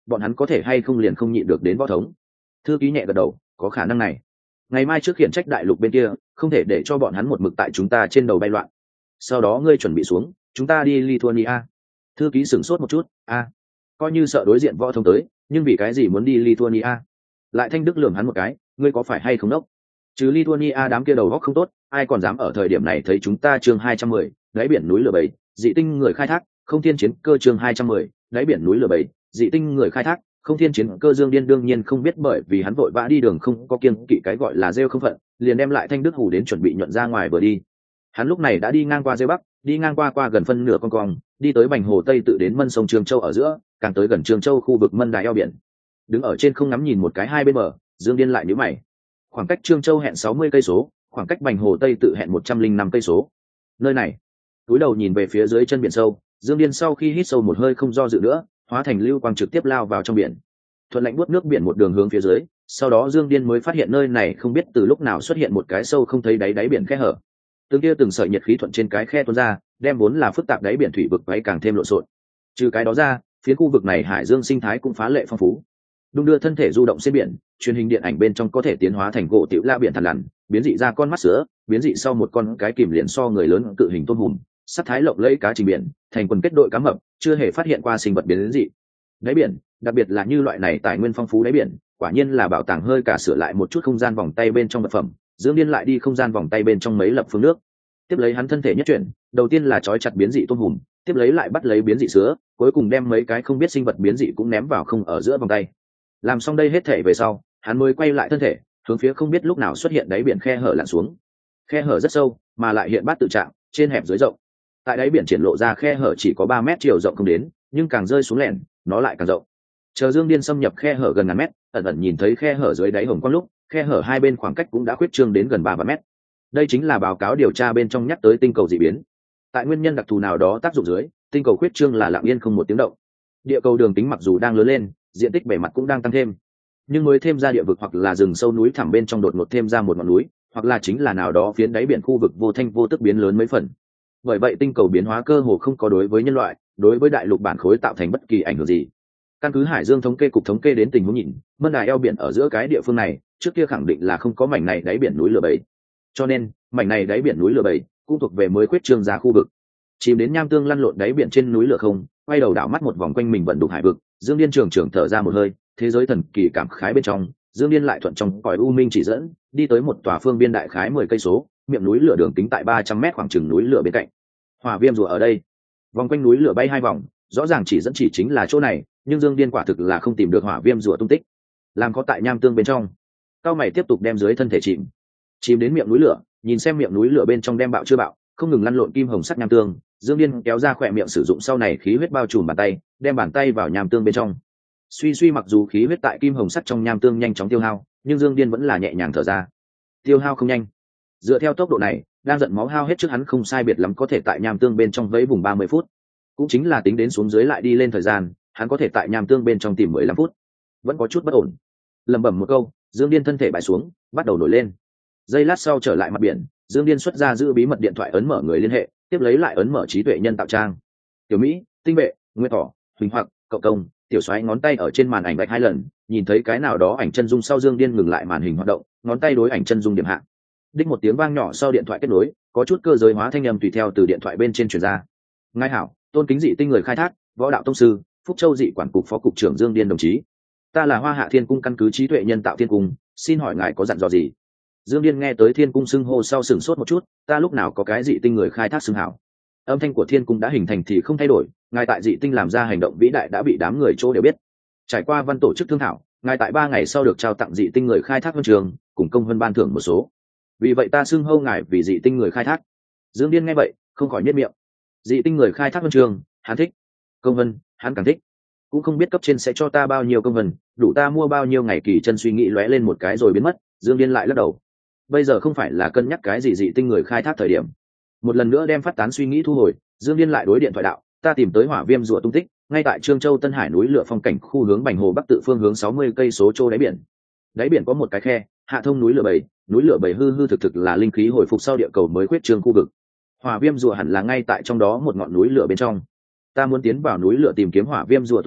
bọn hắn có thể hay không liền không nhịn được đến võ thống. Thư ký nhẹ gật đầu, có khả năng này. Ngày mai trước khiển trách đại lục bên kia, không thể để cho bọn hắn một mực tại chúng ta trên đầu bay loạn. Sau đó ngươi chuẩn bị xuống, chúng ta đi Lithuania. Thư ký sửng sốt một chút, coi như sợ đối diện võ thống tới, nhưng vì cái gì muốn đi Lithuania? Lại Thanh Đức lườm hắn một cái, ngươi có phải hay không đốc? Chứ Lithuania đám kia đầu góc không tốt, ai còn dám ở thời điểm này thấy chúng ta chương 210, đáy biển núi lửa bầy, dị tinh người khai thác, không thiên chiến cơ chương 210, đáy biển núi lửa bầy, dị tinh người khai thác, không thiên chiến cơ. Dương Điên đương nhiên không biết, bởi vì hắn vội vã đi đường không có kiêng kỵ cái gọi là rêu không phận, liền đem lại Thanh Đức hù đến chuẩn bị nhuận ra ngoài vừa đi. Hắn lúc này đã đi ngang qua rêu bắc, đi ngang qua gần phân nửa con cong, đi tới Bành Hồ Tây tự đến Mân sông Trường Châu ở giữa, càng tới gần Trường Châu khu vực Mân Đài eo biển. Đứng ở trên không ngắm nhìn một cái hai bên bờ, Dương Điên lại nhíu mày. Khoảng cách Trương Châu hẹn 60 cây số, khoảng cách Bành Hồ Tây tự hẹn 105 cây số. Nơi này, túi đầu nhìn về phía dưới chân biển sâu, Dương Điên sau khi hít sâu một hơi không do dự nữa, hóa thành lưu quang trực tiếp lao vào trong biển. Thuận lạnh buốt nước biển một đường hướng phía dưới, sau đó Dương Điên mới phát hiện nơi này không biết từ lúc nào xuất hiện một cái sâu không thấy đáy biển khe hở. Từng sợi nhiệt khí thuận trên cái khe tuôn ra, đem vốn là phức tạp đáy biển thủy vực váy càng thêm lộn xộn. Trừ cái đó ra, phía khu vực này hải dương sinh thái cũng phá lệ phong phú. Đung đưa thân thể du động trên biển, truyền hình điện ảnh bên trong có thể tiến hóa thành gỗ tiểu la biển thằn lằn, biến dị ra con mắt sữa, biến dị sau một con cái kìm liền so người lớn cự hình tôm hùm, sắc thái lộng lẫy cá trình biển, thành quần kết đội cá mập, chưa hề phát hiện qua sinh vật biến dị. Đáy biển, đặc biệt là như loại này tài nguyên phong phú đáy biển, quả nhiên là bảo tàng. Hơi cả sửa lại một chút không gian vòng tay bên trong vật phẩm, Dương Điên lại đi không gian vòng tay bên trong mấy lập phương nước. Tiếp lấy hắn thân thể nhất chuyển, đầu tiên là trói chặt biến dị tôm hùm, tiếp lấy lại bắt lấy biến dị sữa, cuối cùng đem mấy cái không biết sinh vật biến dị cũng ném vào không ở giữa vòng tay. Làm xong đây hết thể về sau, hắn mới quay lại thân thể, hướng phía không biết lúc nào xuất hiện đáy biển khe hở lặn xuống. Khe hở rất sâu, mà lại hiện bát tự trạng, trên hẹp dưới rộng. Tại đáy biển triển lộ ra khe hở chỉ có 3 mét chiều rộng không đến, nhưng càng rơi xuống lẻn, nó lại càng rộng. Chờ Dương Điên xâm nhập khe hở gần ngàn mét, ẩn ẩn nhìn thấy khe hở dưới đáy hồng quang lúc, khe hở hai bên khoảng cách cũng đã khuyết trương đến gần 3 mét. Đây chính là báo cáo điều tra bên trong nhắc tới tinh cầu dị biến. Tại nguyên nhân đặc thù nào đó tác dụng dưới, tinh cầu khuyết trương là lặng yên không một tiếng động. Địa cầu đường kính mặc dù đang lớn lên, diện tích bề mặt cũng đang tăng thêm, nhưng mới thêm ra địa vực hoặc là rừng sâu núi thẳm bên trong đột ngột thêm ra một ngọn núi, hoặc là chính là nào đó phiến đáy biển khu vực vô thanh vô tức biến lớn mấy phần. Bởi vậy tinh cầu biến hóa cơ hồ không có đối với nhân loại, đối với đại lục bản khối tạo thành bất kỳ ảnh hưởng gì. Căn cứ Hải Dương thống kê cục thống kê đến tình huống nhìn, Mân Đài eo biển ở giữa cái địa phương này, trước kia khẳng định là không có mảnh này đáy biển núi lửa bầy. Cho nên, mảnh này đáy biển núi lửa bầy cũng thuộc về mới khuyết trương ra khu vực. Chìm đến nham tương lăn lộn đáy biển trên núi lửa không, quay đầu đảo mắt một vòng quanh mình vận đục hải vực, Dương Điên trường thở ra một hơi, thế giới thần kỳ cảm khái bên trong, Dương Điên lại thuận trong cõi u minh chỉ dẫn, đi tới một tòa phương biên đại khái 10 cây số, miệng núi lửa đường kính tại 300 mét khoảng chừng núi lửa bên cạnh. Hỏa viêm rùa ở đây. Vòng quanh núi lửa bay 2 vòng, rõ ràng chỉ dẫn chỉ chính là chỗ này, nhưng Dương Điên quả thực là không tìm được hỏa viêm rùa tung tích. Làm có tại nham tương bên trong. Cao mày tiếp tục đem dưới thân thể chìm đến miệng núi lửa, nhìn xem miệng núi lửa bên trong đem bạo chưa bạo, không ngừng lăn lộn kim hồng sắc nham tương. Dương Điên kéo ra khỏe miệng sử dụng sau này khí huyết bao trùm bàn tay, đem bàn tay vào nham tương bên trong. Suy mặc dù khí huyết tại kim hồng sắt trong nham tương nhanh chóng tiêu hao, nhưng Dương Điên vẫn là nhẹ nhàng thở ra. Tiêu hao không nhanh. Dựa theo tốc độ này, đang giận máu hao hết trước hắn không sai biệt lắm có thể tại nham tương bên trong vẫy vùng 30 phút. Cũng chính là tính đến xuống dưới lại đi lên thời gian, hắn có thể tại nham tương bên trong tìm 15 phút. Vẫn có chút bất ổn. Lẩm bẩm một câu, Dương Điên thân thể bại xuống, bắt đầu nổi lên. Giây lát sau trở lại mặt biển, Dương Điên xuất ra giữ bí mật điện thoại ấn mở người liên hệ, tiếp lấy lại ấn mở trí tuệ nhân tạo trang. Tiểu Mỹ, Tinh Vệ, Nguyên Thỏ, Huỳnh Hoặc, Cậu Công, Tiểu Soái ngón tay ở trên màn ảnh vạch 2 lần, nhìn thấy cái nào đó ảnh chân dung sau Dương Điên ngừng lại màn hình hoạt động, ngón tay đối ảnh chân dung điểm hạ. Đích một tiếng vang nhỏ sau điện thoại kết nối, có chút cơ giới hóa thanh âm tùy theo từ điện thoại bên trên truyền ra. Ngài hảo, tôn kính dị tinh người khai thác, võ đạo tông sư, Phúc Châu dị quản cục phó cục trưởng Dương Điên đồng chí. Ta là Hoa Hạ Thiên Cung căn cứ trí tuệ nhân tạo Thiên Cung, xin hỏi ngài có dặn dò gì? Dương Điên nghe tới Thiên Cung xưng hô sau sửng sốt một chút, ta lúc nào có cái dị tinh người khai thác xưng hảo. Âm thanh của Thiên Cung đã hình thành thì không thay đổi, ngài tại dị tinh làm ra hành động vĩ đại đã bị đám người chỗ đều biết. Trải qua văn tổ chức thương thảo, ngài tại 3 ngày sau được trao tặng dị tinh người khai thác huân trường, cùng công huân ban thưởng một số. Vì vậy ta xưng hô ngài vì dị tinh người khai thác. Dương Điên nghe vậy, không khỏi nhếch miệng. Dị tinh người khai thác huân trường, hắn thích. Công huân, hắn càng thích. Cũng không biết cấp trên sẽ cho ta bao nhiêu công huân, đủ ta mua bao nhiêu ngày kỳ chân. Suy nghĩ lóe lên một cái rồi biến mất, Dương Điên lại lắc đầu. Bây giờ không phải là cân nhắc cái gì dị tinh người khai thác thời điểm. Một lần nữa đem phát tán suy nghĩ thu hồi, Dương Điên lại đối điện thoại đạo, ta tìm tới hỏa viêm rùa tung tích, ngay tại Trương Châu Tân Hải núi lửa phong cảnh khu hướng Bành Hồ Bắc tự phương hướng 60 cây số châu đáy biển. Đáy biển có một cái khe, hạ thông núi lửa bầy hư thực là linh khí hồi phục sau địa cầu mới khuyết trương khu vực. Hỏa viêm rùa hẳn là ngay tại trong đó một ngọn núi lửa bên trong. Ta muốn tiến vào núi lửa tìm kiếm hỏa viêm rùa tung tích,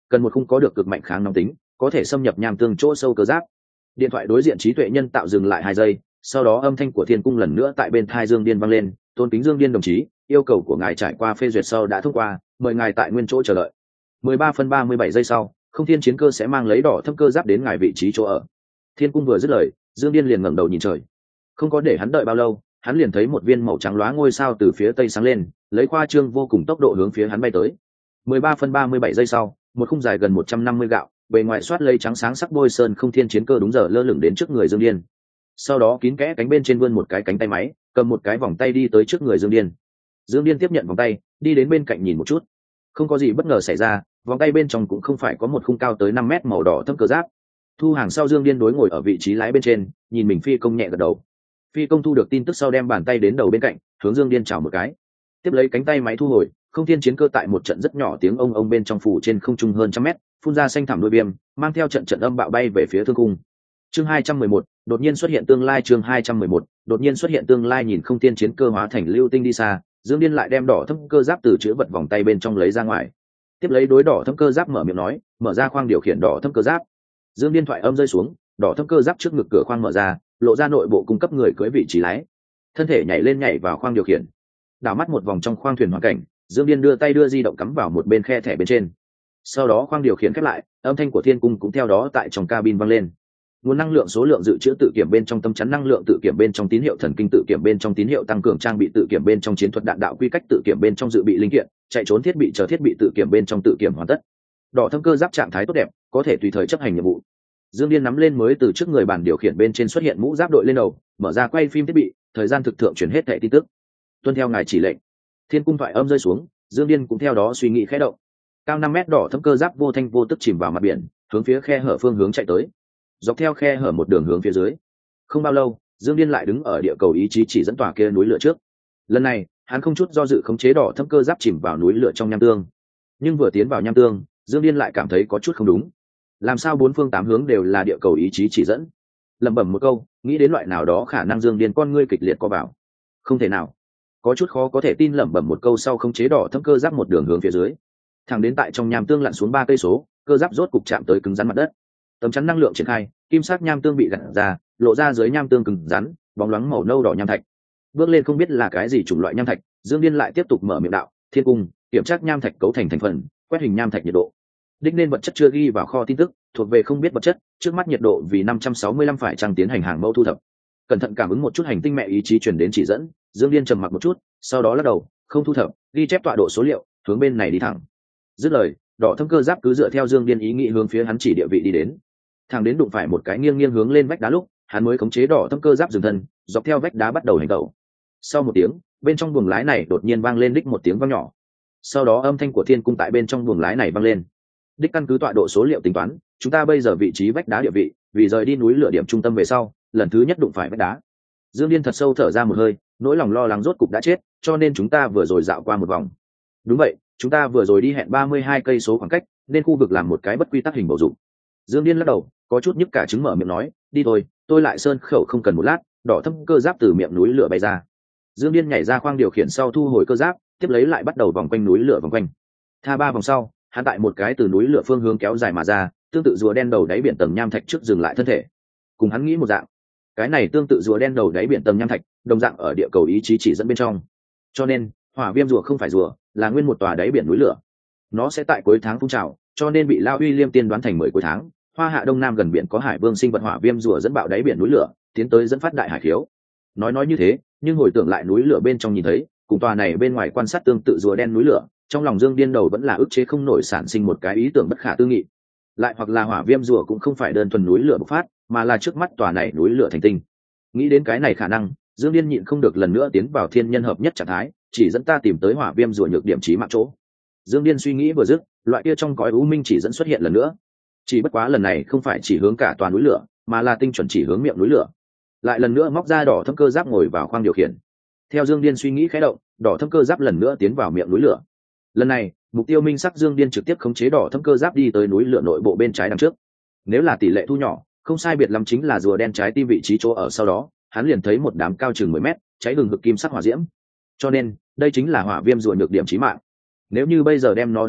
cần một khung có được cực mạnh kháng nóng tính, có thể xâm nhập nham tương chỗ sâu cơ giáp. Điện thoại đối diện trí tuệ nhân tạo dừng lại 2 giây, sau đó âm thanh của Thiên Cung lần nữa tại bên tai Dương Điên vang lên, "Tôn kính Dương Điên đồng chí, yêu cầu của ngài trải qua phê duyệt sau đã thông qua, mời ngài tại nguyên chỗ chờ đợi." 13 phân 37 giây sau, Không Thiên chiến cơ sẽ mang lấy đỏ thâm cơ giáp đến ngài vị trí chỗ ở. Thiên Cung vừa dứt lời, Dương Điên liền ngẩng đầu nhìn trời. Không có để hắn đợi bao lâu, hắn liền thấy một viên màu trắng lóa ngôi sao từ phía tây sáng lên, lấy khoa trương vô cùng tốc độ hướng phía hắn bay tới. 13 phân 37 giây sau, một khung dài gần 150 gạo, bề ngoài xoát lấy trắng sáng sắc bôi sơn Không Thiên chiến cơ đúng giờ lơ lửng đến trước người Dương Điên. Sau đó kín kẽ cánh bên trên vươn một cái cánh tay máy, cầm một cái vòng tay đi tới trước người Dương Điên. Dương Điên tiếp nhận vòng tay, đi đến bên cạnh nhìn một chút. Không có gì bất ngờ xảy ra, vòng tay bên trong cũng không phải có một khung cao tới 5 mét màu đỏ thâm cơ giáp. Thu hàng sau, Dương Điên đối ngồi ở vị trí lái bên trên, nhìn mình phi công nhẹ gật đầu. Phi công thu được tin tức sau đem bàn tay đến đầu bên cạnh, hướng Dương Điên chào một cái, tiếp lấy cánh tay máy thu hồi. Không Thiên chiến cơ tại một trận rất nhỏ tiếng ông bên trong phủ trên không trung hơn 100 mét, phun ra xanh thẳm đuôi viêm, mang theo trận âm bạo bay về phía thương cung. Chương 211, đột nhiên xuất hiện tương lai. Chương 211, đột nhiên xuất hiện tương lai. Nhìn Không Thiên chiến cơ hóa thành lưu tinh đi xa, Dương Điên lại đem đỏ thâm cơ giáp từ chứa vật vòng tay bên trong lấy ra ngoài, tiếp lấy đối đỏ thâm cơ giáp mở miệng nói, mở ra khoang điều khiển đỏ thâm cơ giáp. Dương Điên thoại âm rơi xuống, đỏ thâm cơ giáp trước ngực cửa khoang mở ra, lộ ra nội bộ cung cấp người cưỡi vị trí lái, thân thể nhảy vào khoang điều khiển, đảo mắt một vòng trong khoang thuyền hoàn cảnh. Dương Điên đưa tay đưa di động cắm vào một bên khe thẻ bên trên, sau đó khoang điều khiển khép lại, âm thanh của Thiên Cung cũng theo đó tại trong cabin vang lên. Nguồn năng lượng số lượng dự trữ tự kiểm bên trong tâm chắn năng lượng tự kiểm bên trong tín hiệu thần kinh tự kiểm bên trong tín hiệu tăng cường trang bị tự kiểm bên trong chiến thuật đạn đạo quy cách tự kiểm bên trong dự bị linh kiện chạy trốn thiết bị chờ thiết bị tự kiểm bên trong tự kiểm hoàn tất. Đỏ thâm cơ giáp trạng thái tốt đẹp, có thể tùy thời chấp hành nhiệm vụ. Dương Điên nắm lên mới từ trước người bàn điều khiển bên trên xuất hiện mũ giáp đội lên đầu, mở ra quay phim thiết bị, thời gian thực thượng chuyển hết thẻ tin tức. Tuân theo ngài chỉ lệnh. Thiên Cung thoại âm rơi xuống, Dương Điên cũng theo đó suy nghĩ khẽ động. Cao 5 mét đỏ thâm cơ giáp vô thanh vô tức chìm vào mặt biển, hướng phía khe hở phương hướng chạy tới. Dọc theo khe hở một đường hướng phía dưới. Không bao lâu, Dương Điên lại đứng ở địa cầu ý chí chỉ dẫn tòa kia núi lửa trước. Lần này, hắn không chút do dự khống chế đỏ thâm cơ giáp chìm vào núi lửa trong nham tương. Nhưng vừa tiến vào nham tương, Dương Điên lại cảm thấy có chút không đúng. Làm sao 4 phương 8 hướng đều là địa cầu ý chí chỉ dẫn? Lẩm bẩm một câu, nghĩ đến loại nào đó khả năng, Dương Điên con ngươi kịch liệt co vào. Không thể nào. Có chút khó có thể tin lẩm bẩm một câu sau khống chế đỏ thâm cơ giáp một đường hướng phía dưới. Thẳng đến tại trong nham tương lặn xuống 3 cây số, cơ giáp rốt cục chạm tới cứng rắn mặt đất. Tấm chắn năng lượng triển khai, kim sắc nham tương bị gặt ra, lộ ra dưới nham tương cứng rắn, bóng loáng màu nâu đỏ nham thạch. Bước lên không biết là cái gì chủng loại nham thạch, Dương Điên lại tiếp tục mở miệng đạo, Thiên Cung, kiểm tra nham thạch cấu thành thành phần, quét hình nham thạch nhiệt độ. Đích nên vật chất chưa ghi vào kho tin tức, thuộc về không biết vật chất, trước mắt nhiệt độ vì 565 phải chăng tiến hành hàng mẫu thu thập. Cẩn thận cảm ứng một chút hành tinh mẹ ý chí truyền đến chỉ dẫn, Dương Điên trầm mặc một chút, sau đó lắc đầu, không thu thập, ghi chép tọa độ số liệu, hướng bên này đi thẳng. Dứt lời, đỏ thâm cơ giáp cứ dựa theo Dương Điên ý nghĩ hướng phía hắn chỉ địa vị đi đến. Thằng đến đụng phải một cái nghiêng hướng lên vách đá lúc, hắn mới khống chế đỏ thâm cơ giáp dừng thân, dọc theo vách đá bắt đầu hành động. Sau một tiếng, bên trong buồng lái này đột nhiên vang lên đích một tiếng vang nhỏ. Sau đó âm thanh của Thiên Cung tại bên trong buồng lái này vang lên. Đích căn cứ tọa độ số liệu tính toán, chúng ta bây giờ vị trí vách đá địa vị, vì rời đi núi lửa điểm trung tâm về sau, lần thứ nhất đụng phải vách đá. Dương Điên thật sâu thở ra một hơi, nỗi lòng lo lắng rốt cục đã chết, cho nên chúng ta vừa rồi dạo qua một vòng. Đúng vậy, chúng ta vừa rồi đi hẹn 32 cây số khoảng cách, nên khu vực làm một cái bất quy tắc hình bầu dục. Dương Điên lắc đầu, có chút nhức cả trứng mở miệng nói, đi thôi, tôi lại sơn khẩu không cần một lát. Đỏ thâm cơ giáp từ miệng núi lửa bay ra. Dương Điên nhảy ra khoang điều khiển sau thu hồi cơ giáp, tiếp lấy lại bắt đầu vòng quanh núi lửa vòng quanh. Tha 3 vòng sau, hắn tại một cái từ núi lửa phương hướng kéo dài mà ra, tương tự rùa đen đầu đáy biển tầng nham thạch trước dừng lại thân thể. Cùng hắn nghĩ một dạng, cái này tương tự rùa đen đầu đáy biển tầng nham thạch, đồng dạng ở địa cầu ý chí chỉ dẫn bên trong. Cho nên, hỏa viêm rùa không phải rùa, là nguyên một tòa đáy biển núi lửa. Nó sẽ tại cuối tháng phun trào, cho nên bị Lao Uy Liêm tiên đoán thành 10 cuối tháng, Hoa Hạ Đông Nam gần biển có hải vương sinh vật hỏa viêm rùa dẫn bạo đáy biển núi lửa, tiến tới dẫn phát đại hải khiếu. Nói như thế, nhưng hồi tưởng lại núi lửa bên trong nhìn thấy, cùng tòa này bên ngoài quan sát tương tự rùa đen núi lửa, trong lòng Dương Điên đầu vẫn là ức chế không nổi sản sinh một cái ý tưởng bất khả tư nghị. Lại hoặc là hỏa viêm rùa cũng không phải đơn thuần núi lửa bộc phát, mà là trước mắt tòa này núi lửa thành tinh. Nghĩ đến cái này khả năng, Dương Điên nhịn không được lần nữa tiến vào thiên nhân hợp nhất trạng thái, chỉ dẫn ta tìm tới hỏa viêm rùa nhược điểm chí mạng chỗ. Dương Điên suy nghĩ vừa dứt, loại kia trong cõi u minh chỉ dẫn xuất hiện lần nữa. Chỉ bất quá lần này không phải chỉ hướng cả tòa núi lửa, mà là tinh chuẩn chỉ hướng miệng núi lửa. Lại lần nữa móc ra đỏ thâm cơ giáp ngồi vào khoang điều khiển. Theo Dương Điên suy nghĩ khẽ động, đỏ thâm cơ giáp lần nữa tiến vào miệng núi lửa. Lần này, mục tiêu minh sắc, Dương Điên trực tiếp khống chế đỏ thâm cơ giáp đi tới núi lửa nội bộ bên trái đằng trước. Nếu là tỷ lệ thu nhỏ, không sai biệt lắm chính là rùa đen trái tim vị trí chỗ ở, sau đó, hắn liền thấy một đám cao chừng 10 mét, cháy hừng hực kim sắc hỏa diễm. Cho nên, đây chính là hỏa viêm rùa nhược điểm chí mạng. Nếu như bây giờ đem nó đánh nổ,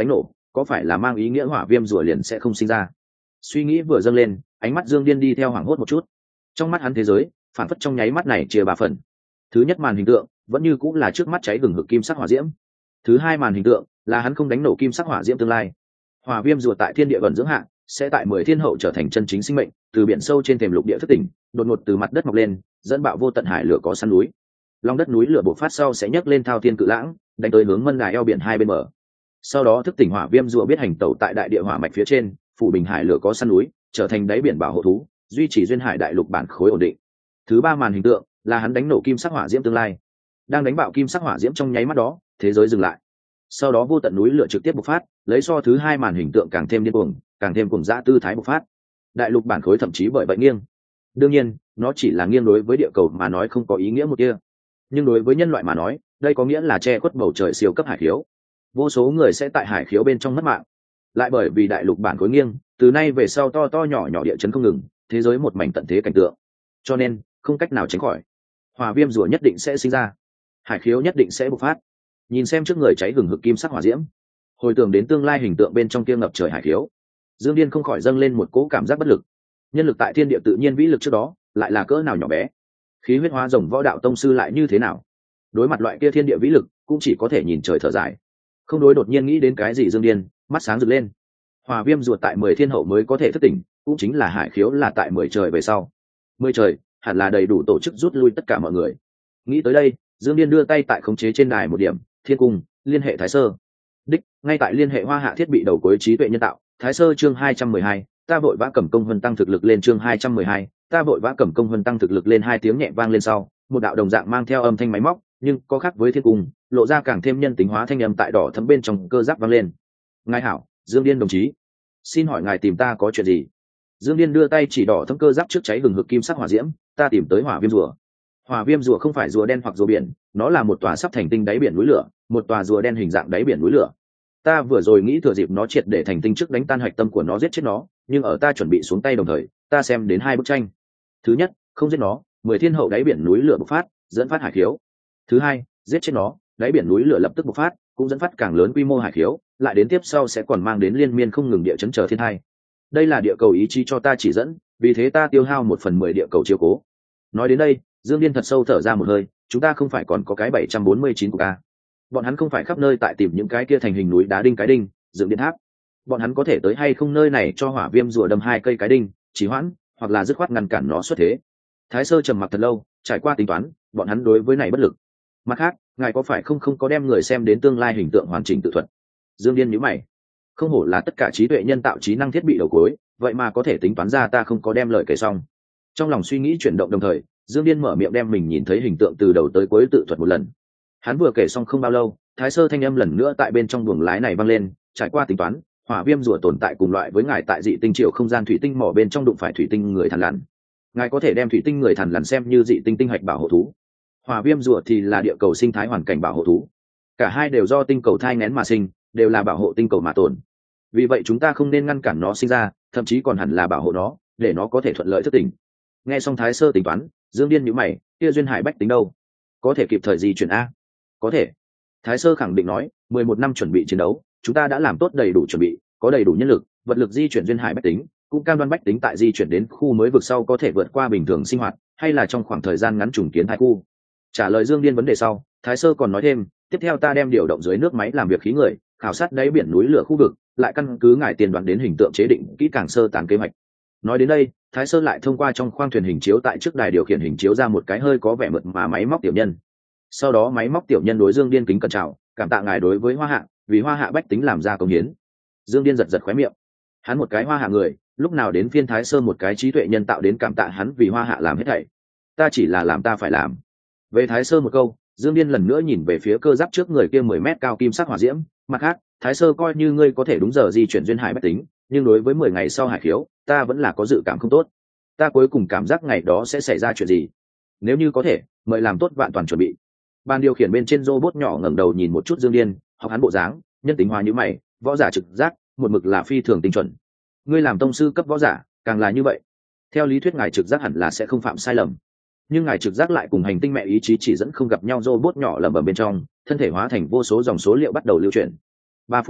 có phải là mang ý nghĩa hỏa viêm rùa liền sẽ không sinh ra? Suy nghĩ vừa dâng lên, ánh mắt Dương Điên đi theo hoảng hốt một chút. Trong mắt hắn thế giới phản phất trong nháy mắt này chia ba phần. Thứ nhất màn hình tượng vẫn như cũng là trước mắt cháy gừng hực kim sắc hỏa diễm. Thứ hai màn hình tượng là hắn không đánh nổ kim sắc hỏa diễm tương lai. Hỏa viêm rùa tại thiên địa vận dưỡng hạ, sẽ tại 10 thiên hậu trở thành chân chính sinh mệnh, từ biển sâu trên thềm lục địa thức tỉnh, đột ngột từ mặt đất mọc lên, dẫn bạo vô tận hải lửa có săn núi. Long đất núi lửa bộc phát sau sẽ nhấc lên thao thiên cự lãng, đánh tới hướng mân ngài eo biển hai bên bờ. Sau đó thức tỉnh hỏa viêm rùa biết hành tẩu tại đại địa hỏa mạch phía trên, phủ bình hải lửa có săn núi, trở thành đáy biển bảo hộ thú, duy trì duyên hải đại lục bản khối ổn định. Thứ ba màn hình tượng là hắn đánh nổ kim sắc hỏa diễm tương lai. Đang đánh bạo kim sắc hỏa diễm trong nháy mắt đó, thế giới dừng lại. Sau đó vô tận núi lửa trực tiếp bộc phát, lấy so thứ hai màn hình tượng càng thêm điên cuồng, càng thêm cuồng dã tư thái bộc phát. Đại lục bản khối thậm chí bởi vậy nghiêng. Đương nhiên, nó chỉ là nghiêng đối với địa cầu mà nói không có ý nghĩa một kia. Nhưng đối với nhân loại mà nói, đây có nghĩa là che khuất bầu trời siêu cấp hải khiếu. Vô số người sẽ tại hải khiếu bên trong mất mạng. Lại bởi vì đại lục bản khối nghiêng, từ nay về sau to to nhỏ nhỏ địa chấn không ngừng, thế giới một mảnh tận thế cảnh tượng. Cho nên, không cách nào tránh khỏi. Hỏa viêm rùa nhất định sẽ sinh ra. Hải khiếu nhất định sẽ bộc phát. Nhìn xem trước người cháy gừng hực kim sắc hỏa diễm, hồi tưởng đến tương lai hình tượng bên trong kia ngập trời hải khiếu, Dương Điên không khỏi dâng lên một cỗ cảm giác bất lực. Nhân lực tại thiên địa tự nhiên vĩ lực trước đó, lại là cỡ nào nhỏ bé. Khí huyết hóa rồng võ đạo tông sư lại như thế nào? Đối mặt loại kia thiên địa vĩ lực, cũng chỉ có thể nhìn trời thở dài. Không đối đột nhiên nghĩ đến cái gì Dương Điên, mắt sáng rực lên. Hỏa viêm ruột tại 10 thiên hậu mới có thể thức tỉnh, cũng chính là hải khiếu là tại 10 trời về sau. 10 trời, hẳn là đầy đủ tổ chức rút lui tất cả mọi người. Nghĩ tới đây, Dương Điên đưa tay tại khống chế trên đài một điểm, thiên cung, liên hệ thái sơ. Đích, ngay tại liên hệ hoa hạ thiết bị đầu cuối trí tuệ nhân tạo, thái sơ chương 212, ta vội vã cầm công huân tăng thực lực lên chương 212, ta vội vã cầm công huân tăng thực lực lên, hai tiếng nhẹ vang lên sau, một đạo đồng dạng mang theo âm thanh máy móc, nhưng có khác với thiên cung, lộ ra càng thêm nhân tính hóa thanh âm tại đỏ thấm bên trong cơ giáp vang lên. Ngài hảo, Dương Điên đồng chí, xin hỏi ngài tìm ta có chuyện gì? Dương Điên đưa tay chỉ đỏ thấm cơ giáp trước cháy gừng hực kim sắc hỏa diễm, ta tìm tới hỏa viêm rùa. Hỏa viêm rùa không phải rùa đen hoặc rùa biển, nó là một tòa sắp thành tinh đáy biển núi lửa, một tòa rùa đen hình dạng đáy biển núi lửa. Ta vừa rồi nghĩ thừa dịp nó triệt để thành tinh trước đánh tan hạch tâm của nó, giết chết nó, nhưng ở ta chuẩn bị xuống tay đồng thời, ta xem đến hai bức tranh. Thứ nhất, không giết nó, 10 thiên hậu đáy biển núi lửa bộc phát, dẫn phát hải khiếu. Thứ hai, giết chết nó, đáy biển núi lửa lập tức bộc phát, cũng dẫn phát càng lớn quy mô hải khiếu, lại đến tiếp sau sẽ còn mang đến liên miên không ngừng địa chấn chờ thiên tai. Đây là địa cầu ý chí cho ta chỉ dẫn, vì thế ta tiêu hao 1/10 địa cầu chiếu cố. Nói đến đây, Dương Điên thật sâu thở ra một hơi, chúng ta không phải còn có cái 749 của ta. Bọn hắn không phải khắp nơi tại tìm những cái kia thành hình núi đá đinh cái đinh, dựng điện tháp. Bọn hắn có thể tới hay không nơi này cho hỏa viêm rùa đâm 2 cây cái đinh, trì hoãn, hoặc là dứt khoát ngăn cản nó xuất thế. Thái sơ trầm mặc thật lâu, trải qua tính toán, bọn hắn đối với này bất lực. Mặt khác, ngài có phải không có đem người xem đến tương lai hình tượng hoàn chỉnh tự thuật? Dương Điên nhíu mày. Không hổ là tất cả trí tuệ nhân tạo trí năng thiết bị đầu cuối, vậy mà có thể tính toán ra ta không có đem lời kể xong. Trong lòng suy nghĩ chuyển động đồng thời, Dương Điên mở miệng đem mình nhìn thấy hình tượng từ đầu tới cuối tự thuật một lần. Hắn vừa kể xong không bao lâu, thái sơ thanh âm lần nữa tại bên trong buồng lái này vang lên, trải qua tính toán, hỏa viêm rùa tồn tại cùng loại với ngài tại dị tinh triệu không gian thủy tinh mỏ bên trong đụng phải thủy tinh người thằn lằn. Ngài có thể đem thủy tinh người thằn lằn xem như dị tinh tinh hạch bảo hộ thú. Hỏa viêm rùa thì là địa cầu sinh thái hoàn cảnh bảo hộ thú. Cả hai đều do tinh cầu thai nghén mà sinh, đều là bảo hộ tinh cầu mà tồn. Vì vậy chúng ta không nên ngăn cản nó sinh ra, thậm chí còn hẳn là bảo hộ nó, để nó có thể thuận lợi thức tỉnh. Nghe xong thái sơ tính toán, Dương Điên nhíu mày, kia duyên hải bách tính đâu? Có thể kịp thời di chuyển a? Có thể. Thái sơ khẳng định nói, 11 năm chuẩn bị chiến đấu, chúng ta đã làm tốt đầy đủ chuẩn bị, có đầy đủ nhân lực, vật lực di chuyển duyên hải bách tính, cũng cam đoan bách tính tại di chuyển đến khu mới vực sau có thể vượt qua bình thường sinh hoạt, hay là trong khoảng thời gian ngắn trùng kiến hai khu. Trả lời Dương Điên vấn đề sau, thái sơ còn nói thêm, tiếp theo ta đem điều động dưới nước máy làm việc khí người, khảo sát đáy biển núi lửa khu vực, lại căn cứ ngài tiền đoán đến hình tượng chế định kỹ càng sơ tán kế hoạch. Nói đến đây, thái sơ lại thông qua trong khoang thuyền hình chiếu tại trước đài điều khiển hình chiếu ra một cái hơi có vẻ mượt mà máy móc tiểu nhân. Sau đó máy móc tiểu nhân đối Dương Điên kính cẩn chào, cảm tạ ngài đối với hoa hạ, vì hoa hạ bách tính làm ra công hiến. Dương Điên giật giật khóe miệng. Hắn một cái hoa hạ người, lúc nào đến phiên thái sơ một cái trí tuệ nhân tạo đến cảm tạ hắn vì hoa hạ làm hết thảy. Ta chỉ là làm ta phải làm. Về thái sơ một câu, Dương Điên lần nữa nhìn về phía cơ giáp trước người kia 10 mét cao kim sắc hỏa diễm. Mặt khác, thái sơ coi như ngươi có thể đúng giờ di chuyển duyên hải bách tính, nhưng đối với 10 ngày sau hải khiếu, ta vẫn là có dự cảm không tốt. Ta cuối cùng cảm giác ngày đó sẽ xảy ra chuyện gì. Nếu như có thể, mời làm tốt vạn toàn chuẩn bị. Ban điều khiển bên trên robot nhỏ ngẩng đầu nhìn một chút Dương Điên, học hắn bộ dáng, nhân tính hóa như mày, võ giả trực giác, một mực là phi thường tinh chuẩn. Ngươi làm tông sư cấp võ giả, càng là như vậy. Theo lý thuyết ngài trực giác hẳn là sẽ không phạm sai lầm. Nhưng ngài trực giác lại cùng hành tinh mẹ ý chí chỉ dẫn không gặp nhau, robot nhỏ lẩm bẩm bên trong, thân thể hóa thành vô số dòng số liệu bắt đầu lưu chuyển. 3 phút sau,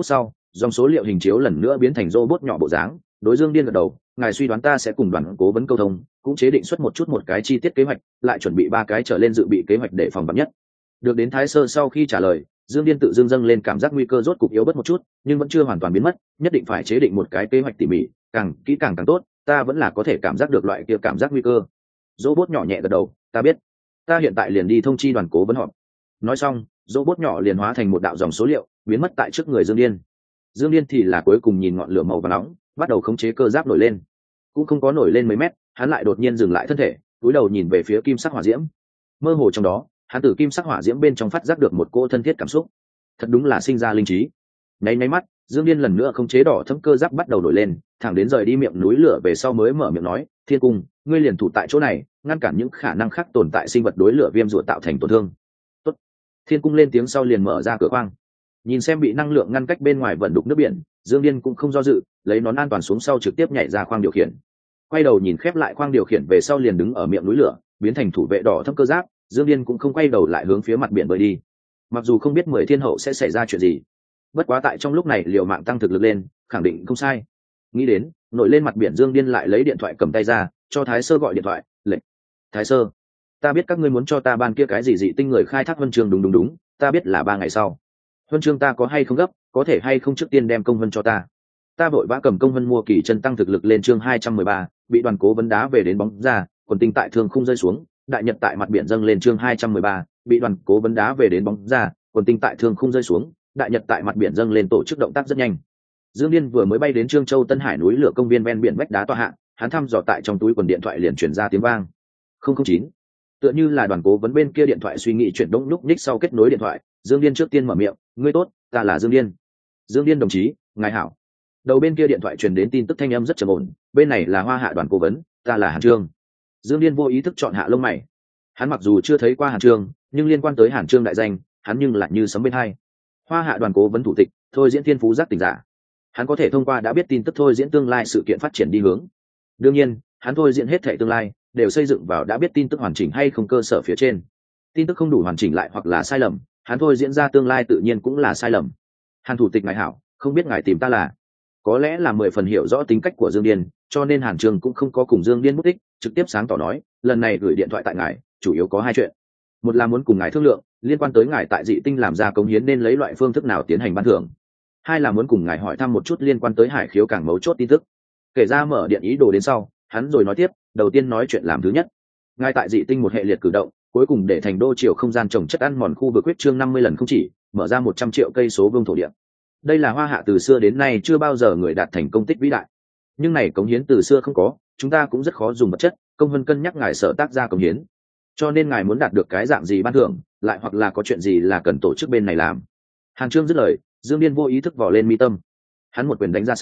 Dòng số liệu hình chiếu lần nữa biến thành robot nhỏ bộ dáng, đối Dương Điên gật đầu, ngài suy đoán ta sẽ cùng đoàn cố vấn câu thông, cũng chế định xuất một cái chi tiết kế hoạch, lại chuẩn bị 3 cái trở lên dự bị kế hoạch để phòng vạn nhất. Được đến Thái Sơ sau khi trả lời, Dương Điên tự dưng dâng lên cảm giác nguy cơ rốt cục yếu bớt một chút, nhưng vẫn chưa hoàn toàn biến mất, nhất định phải chế định một cái kế hoạch tỉ mỉ, càng kỹ càng tốt, ta vẫn là có thể cảm giác được loại kia cảm giác nguy cơ. Robot nhỏ nhẹ gật đầu, ta biết, ta hiện tại liền đi thông chi đoàn cố vấn họp. Nói xong, robot nhỏ liền hóa thành một đạo dòng số liệu, biến mất tại trước người Dương Điên. Dương Điên thì là cuối cùng nhìn ngọn lửa màu vàng nóng, bắt đầu khống chế cơ giáp nổi lên, cũng không có nổi lên mấy mét, hắn lại đột nhiên dừng lại thân thể, cúi đầu nhìn về phía kim sắc hỏa diễm. Mơ hồ trong đó, hắn từ kim sắc hỏa diễm bên trong phát giác được một cô thân thiết cảm xúc, thật đúng là sinh ra linh trí. Nháy mắt, Dương Điên lần nữa khống chế đỏ thẫm cơ giáp bắt đầu nổi lên, thẳng đến rời đi miệng núi lửa về sau mới mở miệng nói, Thiên Cung, ngươi liền thủ tại chỗ này, ngăn cản những khả năng khác tồn tại sinh vật đối lửa viêm rùa tạo thành tổn thương. Tốt. Thiên Cung lên tiếng sau liền mở ra cửa khoang, nhìn xem bị năng lượng ngăn cách bên ngoài vận đục nước biển, Dương Điên cũng không do dự, lấy nón an toàn xuống sau trực tiếp nhảy ra khoang điều khiển. Quay đầu nhìn khép lại khoang điều khiển về sau liền đứng ở miệng núi lửa, biến thành thủ vệ đỏ thẫm cơ giáp, Dương Điên cũng không quay đầu lại hướng phía mặt biển bơi đi. Mặc dù không biết 10 thiên hậu sẽ xảy ra chuyện gì, bất quá tại trong lúc này liều mạng tăng thực lực lên, khẳng định không sai. Nghĩ đến, nổi lên mặt biển Dương Điên lại lấy điện thoại cầm tay ra, cho Thái Sơ gọi điện thoại, lệnh. Thái Sơ, ta biết các ngươi muốn cho ta ban kia cái gì dị tinh người khai thác huân chương, đúng, ta biết là 3 ngày sau. Huân chương ta có hay không gấp, có thể hay không trước tiên đem công huân cho ta. Ta vội vã cầm công huân mua kỳ chân tăng thực lực lên chương 213, bị đoàn cố vấn đá về đến bóng ra, quần tinh tại thương khung rơi xuống, đại nhật tại mặt biển dâng lên chương 213, bị đoàn cố vấn đá về đến bóng ra, quần tinh tại thương khung rơi xuống, đại nhật tại mặt biển dâng lên, tổ chức động tác rất nhanh. Dương Điên vừa mới bay đến Trương Châu Tân Hải núi lửa công viên ven biển vách đá tọa hạ, hắn thăm dò tại trong túi quần điện thoại liền truyền ra tiếng vang. 009. Tựa như là đoàn cố vấn bên kia điện thoại suy nghĩ chuyển động lúc ních sau kết nối điện thoại, Dương Điên trước tiên mở miệng, ngươi tốt, ta là Dương Điên. Dương Điên đồng chí, ngài hảo. Đầu bên kia điện thoại truyền đến tin tức thanh âm rất trầm ổn, bên này là Hoa Hạ đoàn cố vấn, ta là Hàn Trương. Dương Điên vô ý thức chọn hạ lông mày. Hắn mặc dù chưa thấy qua Hàn Trương, nhưng liên quan tới Hàn Trương đại danh, hắn nhưng lại như sấm bên hai. Hoa Hạ đoàn cố vấn thủ tịch, thôi diễn thiên phú giác tỉnh giả. Hắn có thể thông qua đã biết tin tức thôi diễn tương lai sự kiện phát triển đi hướng. Đương nhiên, hắn thôi diễn hết thảy tương lai đều xây dựng vào đã biết tin tức hoàn chỉnh hay không cơ sở phía trên. Tin tức không đủ hoàn chỉnh lại hoặc là sai lầm, hắn thôi diễn ra tương lai tự nhiên cũng là sai lầm. Hàn thủ tịch ngài hảo, không biết ngài tìm ta là? Có lẽ là 10 phần hiểu rõ tính cách của Dương Điên, cho nên Hàn Trường cũng không có cùng Dương Điên mục đích, trực tiếp sáng tỏ nói, lần này gửi điện thoại tại ngài, chủ yếu có 2 chuyện. Một là muốn cùng ngài thương lượng, liên quan tới ngài tại dị tinh làm ra cống hiến nên lấy loại phương thức nào tiến hành ban thưởng. 2 là muốn cùng ngài hỏi thăm một chút liên quan tới Hải Khiếu Cảng mấu chốt tin tức. Kể ra mở điện ý đồ đến sau, hắn rồi nói tiếp, đầu tiên nói chuyện làm thứ nhất. Ngài tại dị tinh một hệ liệt cử động, cuối cùng để thành đô chiều không gian trồng chất ăn mòn khu vực huyết trương 50 lần không chỉ, mở ra 100 triệu cây số vuông thổ địa. Đây là Hoa Hạ từ xưa đến nay chưa bao giờ người đạt thành công tích vĩ đại. Nhưng này cống hiến từ xưa không có, chúng ta cũng rất khó dùng vật chất, công vân cân nhắc ngài sở tác ra cống hiến. Cho nên ngài muốn đạt được cái dạng gì ban thưởng, lại hoặc là có chuyện gì là cần tổ chức bên này làm. Hàn Trương dứt lời, Dương Điên vô ý thức vò lên mi tâm. Hắn một quyền đánh ra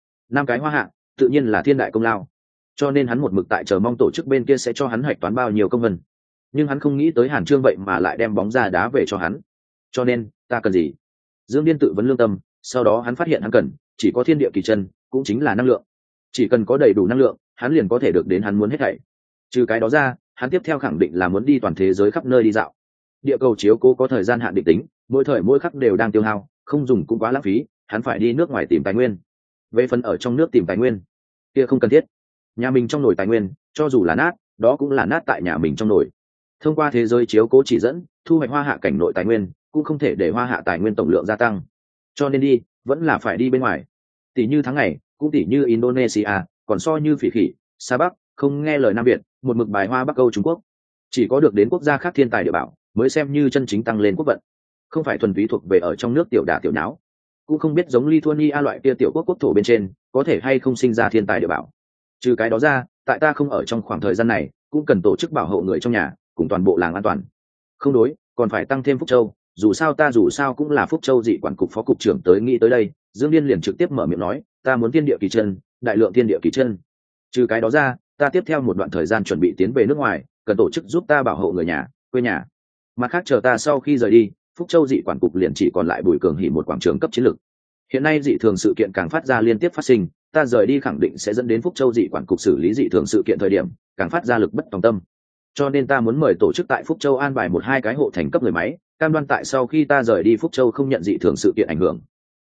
5 cái Hoa Hạ, tự nhiên là thiên đại công lao. Cho nên hắn một mực tại chờ mong tổ chức bên kia sẽ cho hắn hoạch toán bao nhiêu công vân. Nhưng hắn không nghĩ tới Hàn Trương vậy mà lại đem bóng ra đá về cho hắn. Cho nên, ta cần gì? Dương Điên tự vấn lương tâm, sau đó hắn phát hiện hắn cần chỉ có thiên địa kỳ chân, cũng chính là năng lượng. Chỉ cần có đầy đủ năng lượng, hắn liền có thể được đến hắn muốn hết thảy. Trừ cái đó ra, hắn tiếp theo khẳng định là muốn đi toàn thế giới khắp nơi đi dạo. Địa cầu chiếu cố có thời gian hạn định tính, mỗi thời mỗi khắc đều đang tiêu hao, không dùng cũng quá lãng phí, hắn phải đi nước ngoài tìm tài nguyên. Về phần ở trong nước tìm tài nguyên, kia không cần thiết. Nhà mình trong nồi tài nguyên, cho dù là nát, đó cũng là nát tại nhà mình trong nồi. Thông qua thế giới chiếu cố chỉ dẫn, thu hoạch Hoa Hạ cảnh nội tài nguyên, cũng không thể để Hoa Hạ tài nguyên tổng lượng gia tăng. Cho nên đi, vẫn là phải đi bên ngoài. Tỷ như tháng ngày, cũng tỷ như Indonesia, còn so như Phỉ Khỉ, Sa Bắc, không nghe lời Nam Việt, một mực bài Hoa Bắc Âu Trung Quốc. Chỉ có được đến quốc gia khác thiên tài địa bảo, mới xem như chân chính tăng lên quốc vận. Không phải thuần túy thuộc về ở trong nước tiểu đả tiểu nháo. Cũng không biết giống Lithuania loại kia tiểu quốc quốc thổ bên trên, có thể hay không sinh ra thiên tài địa bảo. Trừ cái đó ra, tại ta không ở trong khoảng thời gian này, cũng cần tổ chức bảo hộ người trong nhà, cùng toàn bộ làng an toàn. Không đối, còn phải tăng thêm Phúc Châu, dù sao cũng là Phúc Châu dị quản cục phó cục trưởng tới nghĩ tới đây, Dương Điên liền trực tiếp mở miệng nói, ta muốn thiên địa kỳ chân, đại lượng thiên địa kỳ chân. Trừ cái đó ra, ta tiếp theo một đoạn thời gian chuẩn bị tiến về nước ngoài, cần tổ chức giúp ta bảo hộ người nhà, quê nhà. Mặt khác chờ ta sau khi rời đi, Phúc Châu dị quản cục liền chỉ còn lại Bùi Cường Hỉ một quảng trường cấp chiến lược. Hiện nay dị thường sự kiện càng phát ra liên tiếp phát sinh, ta rời đi khẳng định sẽ dẫn đến Phúc Châu dị quản cục xử lý dị thường sự kiện thời điểm càng phát ra lực bất tòng tâm. Cho nên ta muốn mời tổ chức tại Phúc Châu an bài 1-2 cái hộ thành cấp người máy, cam đoan tại sau khi ta rời đi Phúc Châu không nhận dị thường sự kiện ảnh hưởng.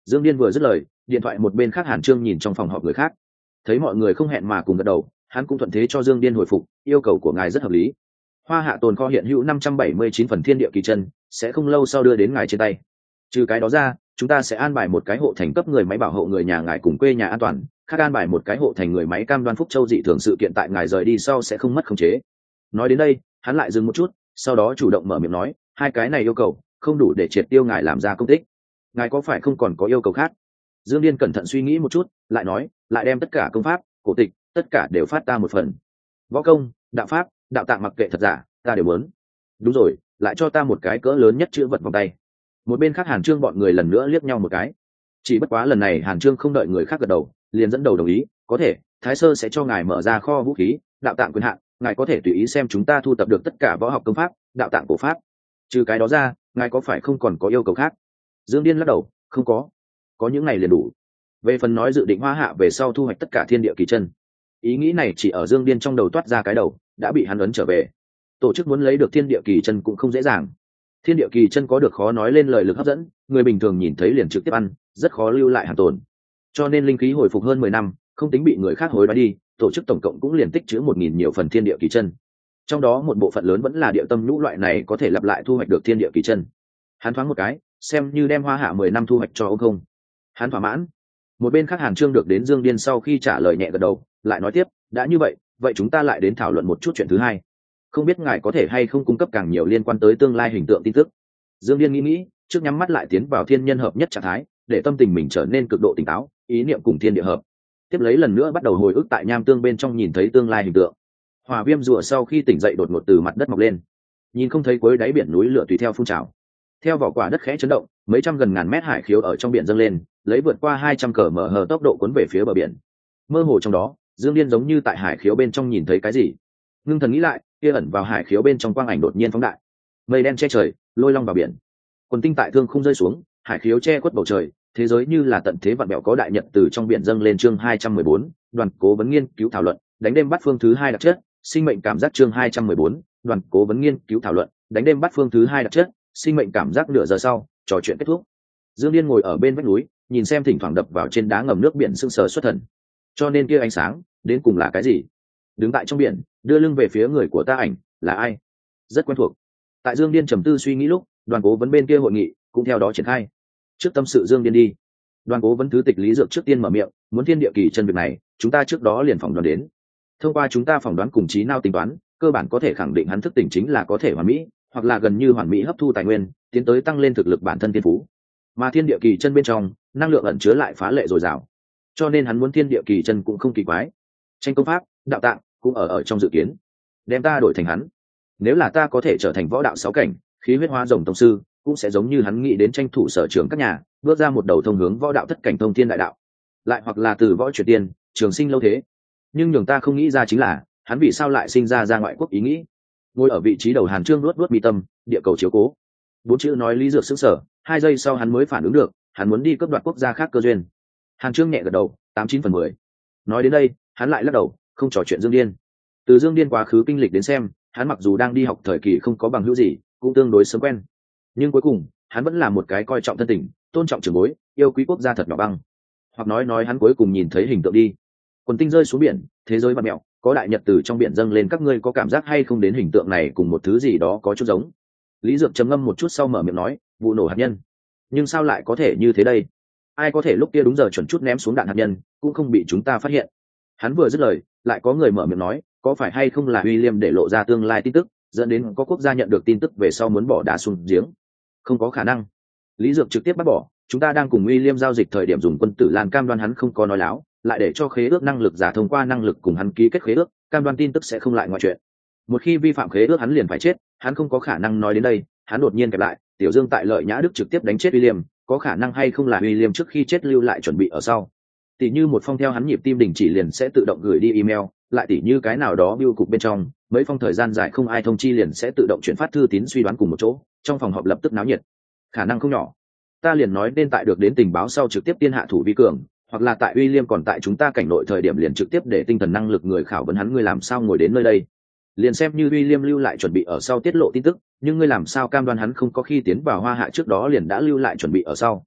Dương Điên vừa dứt lời, điện thoại một bên khác Hàn Trương nhìn trong phòng họp người khác, thấy mọi người không hẹn mà cùng gật đầu, hắn cũng thuận thế cho Dương Điên hồi phục, yêu cầu của ngài rất hợp lý. Hoa Hạ tồn kho hiện hữu 579 phần thiên địa kỳ chân, sẽ không lâu sau đưa đến ngài trên tay. Trừ cái đó ra, chúng ta sẽ an bài một cái hộ thành cấp người máy bảo hộ người nhà ngài cùng quê nhà an toàn, khác an bài một cái hộ thành người máy cam đoan Phúc Châu dị thường sự kiện tại ngài rời đi sau sẽ không mất khống chế. Nói đến đây, hắn lại dừng một chút, sau đó chủ động mở miệng nói, hai cái này yêu cầu không đủ để triệt tiêu ngài làm ra công tích. Ngài có phải không còn có yêu cầu khác? Dương Điên cẩn thận suy nghĩ một chút, lại nói, lại đem tất cả công pháp, cổ tịch, tất cả đều phát ta một phần. Võ công, đạo pháp, đạo tạng mặc kệ thật giả, ta đều muốn. Đúng rồi, lại cho ta một cái cỡ lớn nhất chữ vật vòng tay. Một bên khác Hàn Trương bọn người lần nữa liếc nhau một cái. Chỉ bất quá lần này Hàn Trương không đợi người khác gật đầu, liền dẫn đầu đồng ý, có thể, Thái Sơ sẽ cho ngài mở ra kho vũ khí, đạo tạng quyền hạn, ngài có thể tùy ý xem chúng ta thu tập được tất cả võ học công pháp, đạo tạng cổ pháp. Trừ cái đó ra, ngài có phải không còn có yêu cầu khác? Dương Điên lắc đầu, không có những này liền đủ. Về phần nói dự định Hoa Hạ về sau thu hoạch tất cả thiên địa kỳ chân, ý nghĩ này chỉ ở Dương Điên trong đầu toát ra cái đầu, đã bị hắn ấn trở về. Tổ chức muốn lấy được thiên địa kỳ chân cũng không dễ dàng. Thiên địa kỳ chân có được khó nói lên lời lực hấp dẫn, người bình thường nhìn thấy liền trực tiếp ăn, rất khó lưu lại hàn tồn. Cho nên linh khí hồi phục hơn 10 năm, không tính bị người khác hối đoái đi, tổ chức tổng cộng cũng liền tích trữ 1000 nhiều phần thiên địa kỳ chân. Trong đó một bộ phận lớn vẫn là địa tâm nhũ loại này có thể lặp lại thu hoạch được thiên địa kỳ chân. Hắn thoáng một cái, xem như đem Hoa Hạ 10 năm thu hoạch cho ông không. Hắn thỏa mãn. Một bên khác Hàn Trương được đến Dương Điên sau khi trả lời nhẹ gật đầu, lại nói tiếp, đã như vậy chúng ta lại đến thảo luận một chút chuyện thứ hai. Không biết ngài có thể hay không cung cấp càng nhiều liên quan tới tương lai hình tượng tin tức. Dương Điên nghĩ, trước nhắm mắt lại tiến vào thiên nhân hợp nhất trạng thái, để tâm tình mình trở nên cực độ tỉnh táo, ý niệm cùng thiên địa hợp. Tiếp lấy lần nữa bắt đầu hồi ức tại nham tương bên trong nhìn thấy tương lai hình tượng. Hỏa viêm rùa sau khi tỉnh dậy đột ngột từ mặt đất mọc lên, nhìn không thấy cuối đáy biển núi lửa tùy theo phun trào. Theo vỏ quả đất khẽ chấn động, mấy trăm gần ngàn mét hải khiếu ở trong biển dâng lên, lấy vượt qua 200 km/h tốc độ cuốn về phía bờ biển. Mơ hồ trong đó, Dương Điên giống như tại hải khiếu bên trong nhìn thấy cái gì. Ngưng thần nghĩ lại, kia ẩn vào hải khiếu bên trong quang ảnh đột nhiên phóng đại. Mây đen che trời, lôi long vào biển. Quần tinh tại thương không rơi xuống, hải khiếu che khuất bầu trời, thế giới như là tận thế vạn bẹo có đại nhật từ trong biển dâng lên. Chương 214, đoàn cố vấn nghiên cứu thảo luận, đánh đêm bắt phương thứ 2 đặc chất, sinh mệnh cảm giác. Chương 214, đoàn cố vấn nghiên cứu thảo luận, đánh đêm bắt phương thứ 2 đặc chất, sinh mệnh cảm giác. Nửa giờ sau, trò chuyện kết thúc. Dương Điên ngồi ở bên vách núi, nhìn xem thỉnh thoảng đập vào trên đá ngầm nước biển sưng sờ xuất thần. Cho nên kia ánh sáng đến cùng là cái gì? Đứng tại trong biển, đưa lưng về phía người của ta ảnh là ai? Rất quen thuộc. Tại Dương Điên trầm tư suy nghĩ lúc, đoàn cố vấn bên kia hội nghị cũng theo đó triển khai. Trước tâm sự Dương Điên đi, đoàn cố vấn thứ tịch Lý Dược trước tiên mở miệng, muốn thiên địa kỳ chân việc này chúng ta trước đó liền phỏng đoán đến. Thông qua chúng ta phỏng đoán cùng trí não tính toán, cơ bản có thể khẳng định hắn thức tỉnh chính là có thể hoàn mỹ, hoặc là gần như hoàn mỹ hấp thu tài nguyên, tiến tới tăng lên thực lực bản thân thiên phú. Mà thiên địa kỳ chân bên trong năng lượng ẩn chứa lại phá lệ dồi dào, cho nên hắn muốn thiên địa kỳ chân cũng không kỳ quái. Tranh công pháp, đạo tạng cũng ở trong dự kiến. Đem ta đổi thành hắn, nếu là ta có thể trở thành võ đạo 6 cảnh, khí huyết hóa rồng tông sư, cũng sẽ giống như hắn nghĩ đến tranh thủ sở trường các nhà, bước ra một đầu thông hướng võ đạo thất cảnh thông thiên đại đạo, lại hoặc là từ võ chuyển tiên, trường sinh lâu thế. Nhưng nhường ta không nghĩ ra chính là, hắn vì sao lại sinh ra ngoại quốc ý nghĩ. Ngồi ở vị trí đầu Hàn Trương luốt mi tâm, địa cầu chiếu cố. 4 chữ nói Lý Dược sững sờ, 2 giây sau hắn mới phản ứng được, hắn muốn đi cướp đoạt quốc gia khác cơ duyên. Hàn Trương nhẹ gật đầu, 89/10. Nói đến đây, hắn lại lắc đầu, không trò chuyện Dương Điên. Từ Dương Điên quá khứ kinh lịch đến xem, hắn mặc dù đang đi học thời kỳ không có bằng hữu gì, cũng tương đối sớm quen, nhưng cuối cùng hắn vẫn là một cái coi trọng thân tình, tôn trọng trưởng bối, yêu quý quốc gia thật nhỏ băng. Hoặc nói hắn cuối cùng nhìn thấy hình tượng đi. Quần tinh rơi xuống biển, thế giới vặn mẹo, có đại nhật từ trong biển dâng lên, các ngươi có cảm giác hay không đến hình tượng này cùng một thứ gì đó có chút giống? Lý Dược trầm ngâm một chút sau mở miệng nói, vụ nổ hạt nhân. Nhưng sao lại có thể như thế đây? Ai có thể lúc kia đúng giờ chuẩn chút ném xuống đạn hạt nhân, cũng không bị chúng ta phát hiện? Hắn vừa dứt lời, lại có người mở miệng nói, có phải hay không là William để lộ ra tương lai tin tức, dẫn đến có quốc gia nhận được tin tức về sau muốn bỏ đá xuống giếng? Không có khả năng. Lý Dược trực tiếp bác bỏ, chúng ta đang cùng William giao dịch thời điểm dùng quân tử lan cam đoan hắn không có nói láo, lại để cho khế ước năng lực giả thông qua năng lực cùng hắn ký kết khế ước, cam đoan tin tức sẽ không lại ngoại chuyện. Một khi vi phạm khế ước hắn liền phải chết, hắn không có khả năng nói đến đây. Hắn đột nhiên kẹp lại, Tiểu Dương tại Lợi Nhã Đức trực tiếp đánh chết William, có khả năng hay không là William trước khi chết lưu lại chuẩn bị ở sau. Tỷ như một phong theo hắn nhịp tim đình chỉ liền sẽ tự động gửi đi email, lại tỷ như cái nào đó bưu cục bên trong, mấy phong thời gian dài không ai thông chi liền sẽ tự động chuyển phát thư tín suy đoán cùng một chỗ, trong phòng họp lập tức náo nhiệt. Khả năng không nhỏ. Ta liền nói nên tại được đến tình báo sau trực tiếp tiên hạ thủ vi cường, hoặc là tại William còn tại chúng ta cảnh nội thời điểm liền trực tiếp để tinh thần năng lực người khảo vấn hắn, ngươi làm sao ngồi đến nơi đây? Liền xem như William lưu lại chuẩn bị ở sau tiết lộ tin tức, nhưng ngươi làm sao cam đoan hắn không có khi tiến vào Hoa Hạ trước đó liền đã lưu lại chuẩn bị ở sau?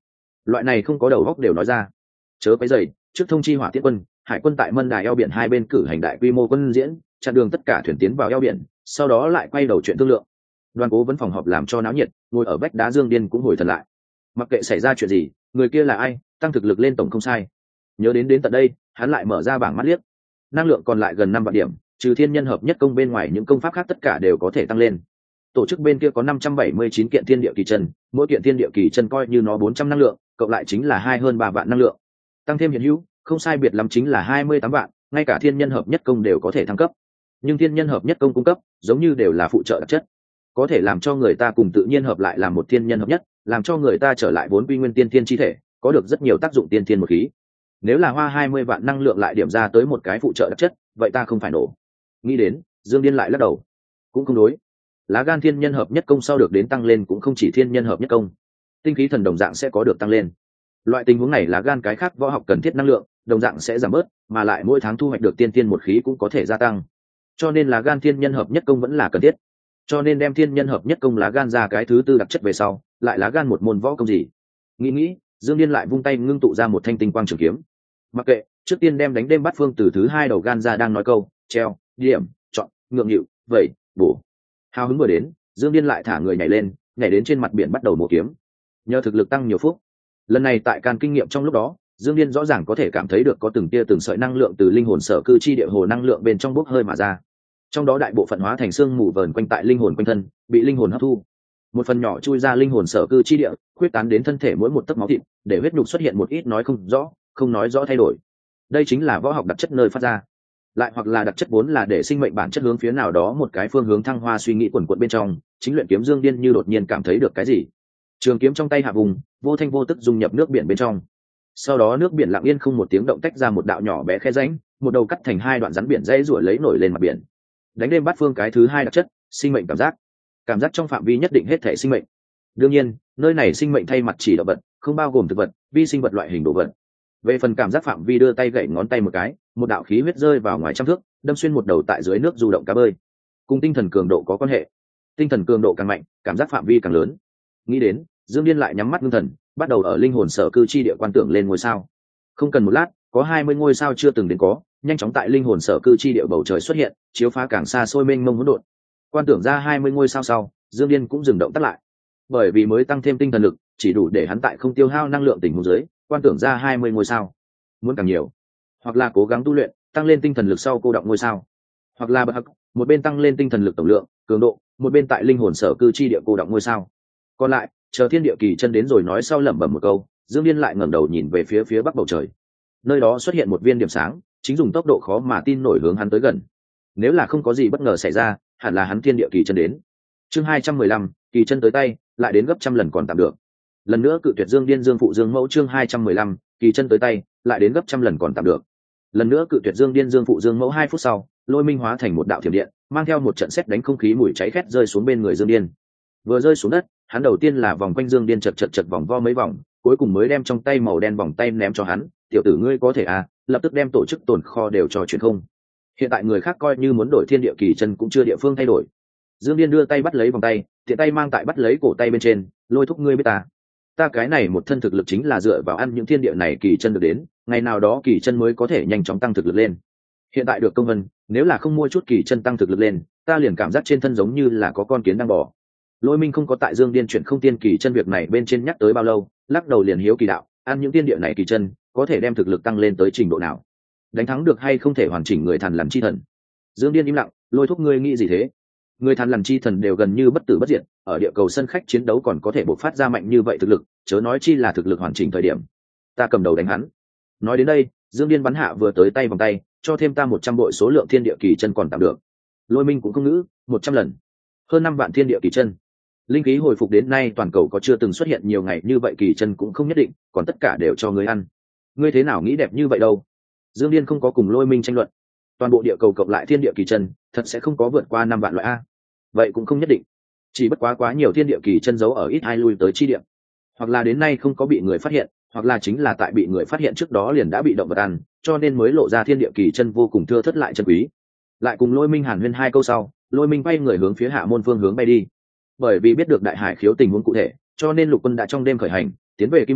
loại này không có đầu góc đều nói ra. Chớ cái dày, trước thông chi hỏa tiễn quân, hải quân tại Mân Đài eo biển hai bên cử hành đại quy mô quân diễn, chặn đường tất cả thuyền tiến vào eo biển, sau đó lại quay đầu chuyện thương lượng. Đoàn Cố Vấn phòng họp làm cho náo nhiệt, ngồi ở vách đá Dương Điên cũng hồi thần lại. Mặc kệ xảy ra chuyện gì, người kia là ai, tăng thực lực lên tổng không sai. Nhớ đến tận đây, hắn lại mở ra bảng mắt liếc. Năng lượng còn lại gần 5 vạn điểm, trừ thiên nhân hợp nhất công bên ngoài những công pháp khác tất cả đều có thể tăng lên. Tổ chức bên kia có 579 kiện thiên địa kỳ chân, mỗi kiện thiên địa kỳ chân coi như nó 400 năng lượng, cộng lại chính là hơn 3 vạn năng lượng. Tăng thêm hiện hữu, không sai biệt lắm chính là 28 vạn, ngay cả thiên nhân hợp nhất công đều có thể thăng cấp. Nhưng thiên nhân hợp nhất công cung cấp, giống như đều là phụ trợ đặc chất, có thể làm cho người ta cùng tự nhiên hợp lại làm một thiên nhân hợp nhất, làm cho người ta trở lại vốn quy nguyên tiên thiên chi thể, có được rất nhiều tác dụng tiên thiên một khí. Nếu là hoa 20 vạn năng lượng lại điểm ra tới một cái phụ trợ đặc chất, vậy ta không phải nổ. Nghĩ đến, Dương Điên lại lắc đầu. Cũng không đối. Lá gan thiên nhân hợp nhất công sau được đến tăng lên cũng không chỉ thiên nhân hợp nhất công, tinh khí thần đồng dạng sẽ có được tăng lên. Loại tình huống này lá gan cái khác võ học cần thiết năng lượng đồng dạng sẽ giảm bớt, mà lại mỗi tháng thu hoạch được tiên thiên một khí cũng có thể gia tăng. Cho nên lá gan thiên nhân hợp nhất công vẫn là cần thiết. Cho nên đem thiên nhân hợp nhất công lá gan ra cái thứ tư đặc chất về sau, lại lá gan một môn võ công gì. Nghĩ, Dương Điên lại vung tay ngưng tụ ra một thanh tinh quang trường kiếm. Mặc kệ, trước tiên đem đánh đêm bắt phương từ thứ hai đầu gan ra đang nói câu, treo, điểm, chọn, ngượng nghịu, vậy, bổ. Hào hứng vừa đến, Dương Điên lại thả người nhảy lên, nhảy đến trên mặt biển bắt đầu mổ kiếm. Nhờ thực lực tăng nhiều phúc, lần này tại can kinh nghiệm trong lúc đó, Dương Điên rõ ràng có thể cảm thấy được có từng tia từng sợi năng lượng từ linh hồn sở cư chi địa hồ năng lượng bên trong bốc hơi mà ra. Trong đó đại bộ phận hóa thành xương mù vờn quanh tại linh hồn quanh thân, bị linh hồn hấp thu. Một phần nhỏ chui ra linh hồn sở cư chi địa, khuyết tán đến thân thể mỗi một tấc máu thịt, để huyết nhục xuất hiện một ít nói không rõ, không nói rõ thay đổi. Đây chính là võ học đặc chất nơi phát ra. Lại hoặc là đặc chất vốn là để sinh mệnh bản chất hướng phía nào đó một cái phương hướng thăng hoa suy nghĩ quần quật bên trong, chính luyện kiếm Dương Điên như đột nhiên cảm thấy được cái gì. Trường kiếm trong tay hạ vùng, vô thanh vô tức dung nhập nước biển bên trong. Sau đó nước biển lặng yên không một tiếng động tách ra một đạo nhỏ bé khe rãnh, một đầu cắt thành hai đoạn rắn biển dãy ruổi lấy nổi lên mặt biển. Đánh đêm bát phương cái thứ hai đặc chất, sinh mệnh cảm giác trong phạm vi nhất định hết thể sinh mệnh. Đương nhiên, nơi này sinh mệnh thay mặt chỉ động vật, không bao gồm thực vật, vi sinh vật loại hình đồ vật. Về phần cảm giác phạm vi đưa tay gậy ngón tay một cái, một đạo khí huyết rơi vào ngoài trăm thước, đâm xuyên một đầu tại dưới nước du động cá bơi. Cùng tinh thần cường độ có quan hệ, tinh thần cường độ càng mạnh, cảm giác phạm vi càng lớn. Nghĩ đến, Dương Điên lại nhắm mắt ngưng thần, bắt đầu ở linh hồn sở cư chi địa quan tưởng lên ngôi sao. Không cần một lát, có 20 ngôi sao chưa từng đến có, nhanh chóng tại linh hồn sở cư chi địa bầu trời xuất hiện, chiếu phá càng xa xôi mênh mông hỗn độn. Quan tưởng ra 20 ngôi sao sau, Dương Điên cũng dừng động tắt lại, bởi vì mới tăng thêm tinh thần lực, chỉ đủ để hắn tại không tiêu hao năng lượng tình huống dưới, quan tưởng ra 20 ngôi sao. Muốn càng nhiều, hoặc là cố gắng tu luyện, tăng lên tinh thần lực sau cô động ngôi sao, hoặc là bậc hắc, một bên tăng lên tinh thần lực tổng lượng, cường độ, một bên tại linh hồn sở cư chi địa cô động ngôi sao. Còn lại, chờ thiên địa kỳ chân đến rồi nói sau lẩm bẩm một câu, Dương Điên lại ngẩng đầu nhìn về phía bắc bầu trời. Nơi đó xuất hiện một viên điểm sáng, chính dùng tốc độ khó mà tin nổi hướng hắn tới gần. Nếu là không có gì bất ngờ xảy ra, hẳn là hắn thiên địa kỳ chân đến. Chương 215, kỳ chân tới tay, lại đến gấp trăm lần còn tạm được. Lần nữa cự tuyệt Dương Điên Dương phụ Dương mẫu. Chương 215, kỳ chân tới tay, lại đến gấp trăm lần còn tạm được. Lần nữa cự tuyệt Dương Điên Dương phụ Dương mẫu. 2 phút sau, Lôi Minh hóa thành một đạo thiểm điện, mang theo một trận sét đánh không khí mùi cháy khét rơi xuống bên người Dương Điên. Vừa rơi xuống đất, hắn đầu tiên là vòng quanh Dương Điên chật vòng vo mấy vòng, cuối cùng mới đem trong tay màu đen vòng tay ném cho hắn. Tiểu tử ngươi có thể à, lập tức đem tổ chức tồn kho đều cho chuyển không. Hiện tại người khác coi như muốn đổi thiên địa kỳ chân cũng chưa địa phương thay đổi. Dương Điên đưa tay bắt lấy vòng tay, tiện tay mang tại bắt lấy cổ tay bên trên, Lôi thúc ngươi biết ta cái này một thân thực lực chính là dựa vào ăn những thiên địa này kỳ chân được đến, ngày nào đó kỳ chân mới có thể nhanh chóng tăng thực lực lên. Hiện tại được công vân, nếu là không mua chút kỳ chân tăng thực lực lên, ta liền cảm giác trên thân giống như là có con kiến đang bò. Lôi Minh không có tại Dương Điên chuyển không tiên kỳ chân việc này bên trên nhắc tới bao lâu, lắc đầu liền hiếu kỳ đạo, ăn những tiên địa này kỳ chân, có thể đem thực lực tăng lên tới trình độ nào? Đánh thắng được hay không thể hoàn chỉnh người thần làm chi thần? Dương Điên im lặng, Lôi thúc ngươi nghĩ gì thế? Người thần làm chi thần đều gần như bất tử bất diệt, ở địa cầu sân khách chiến đấu còn có thể bộc phát ra mạnh như vậy thực lực, chớ nói chi là thực lực hoàn chỉnh thời điểm. Ta cầm đầu đánh hắn. Nói đến đây, Dương Điên bắn hạ vừa tới tay vòng tay, cho thêm ta 100 bội số lượng thiên địa kỳ chân còn tạm được. Lôi Minh cũng không ngữ, 100 lần, hơn 5 vạn thiên địa kỳ chân. Linh khí hồi phục đến nay toàn cầu có chưa từng xuất hiện nhiều ngày như vậy kỳ chân cũng không nhất định, còn tất cả đều cho ngươi ăn. Ngươi thế nào nghĩ đẹp như vậy đâu? Dương Điên không có cùng Lôi Minh tranh luận. Toàn bộ địa cầu cộng lại thiên địa kỳ chân, thật sẽ không có vượt qua 5 vạn loại a. Vậy cũng không nhất định. Chỉ bất quá nhiều thiên địa kỳ chân giấu ở ít ai lui tới chi địa. Hoặc là đến nay không có bị người phát hiện, hoặc là chính là tại bị người phát hiện trước đó liền đã bị động vật ăn, cho nên mới lộ ra thiên địa kỳ chân vô cùng thưa thớt lại chân quý. Lại cùng Lôi Minh hàn huyên 2 câu sau, Lôi Minh quay người hướng phía hạ môn phương hướng bay đi. Bởi vì biết được đại hải khiếu tình huống cụ thể, cho nên lục quân đã trong đêm khởi hành, tiến về Kim Môn,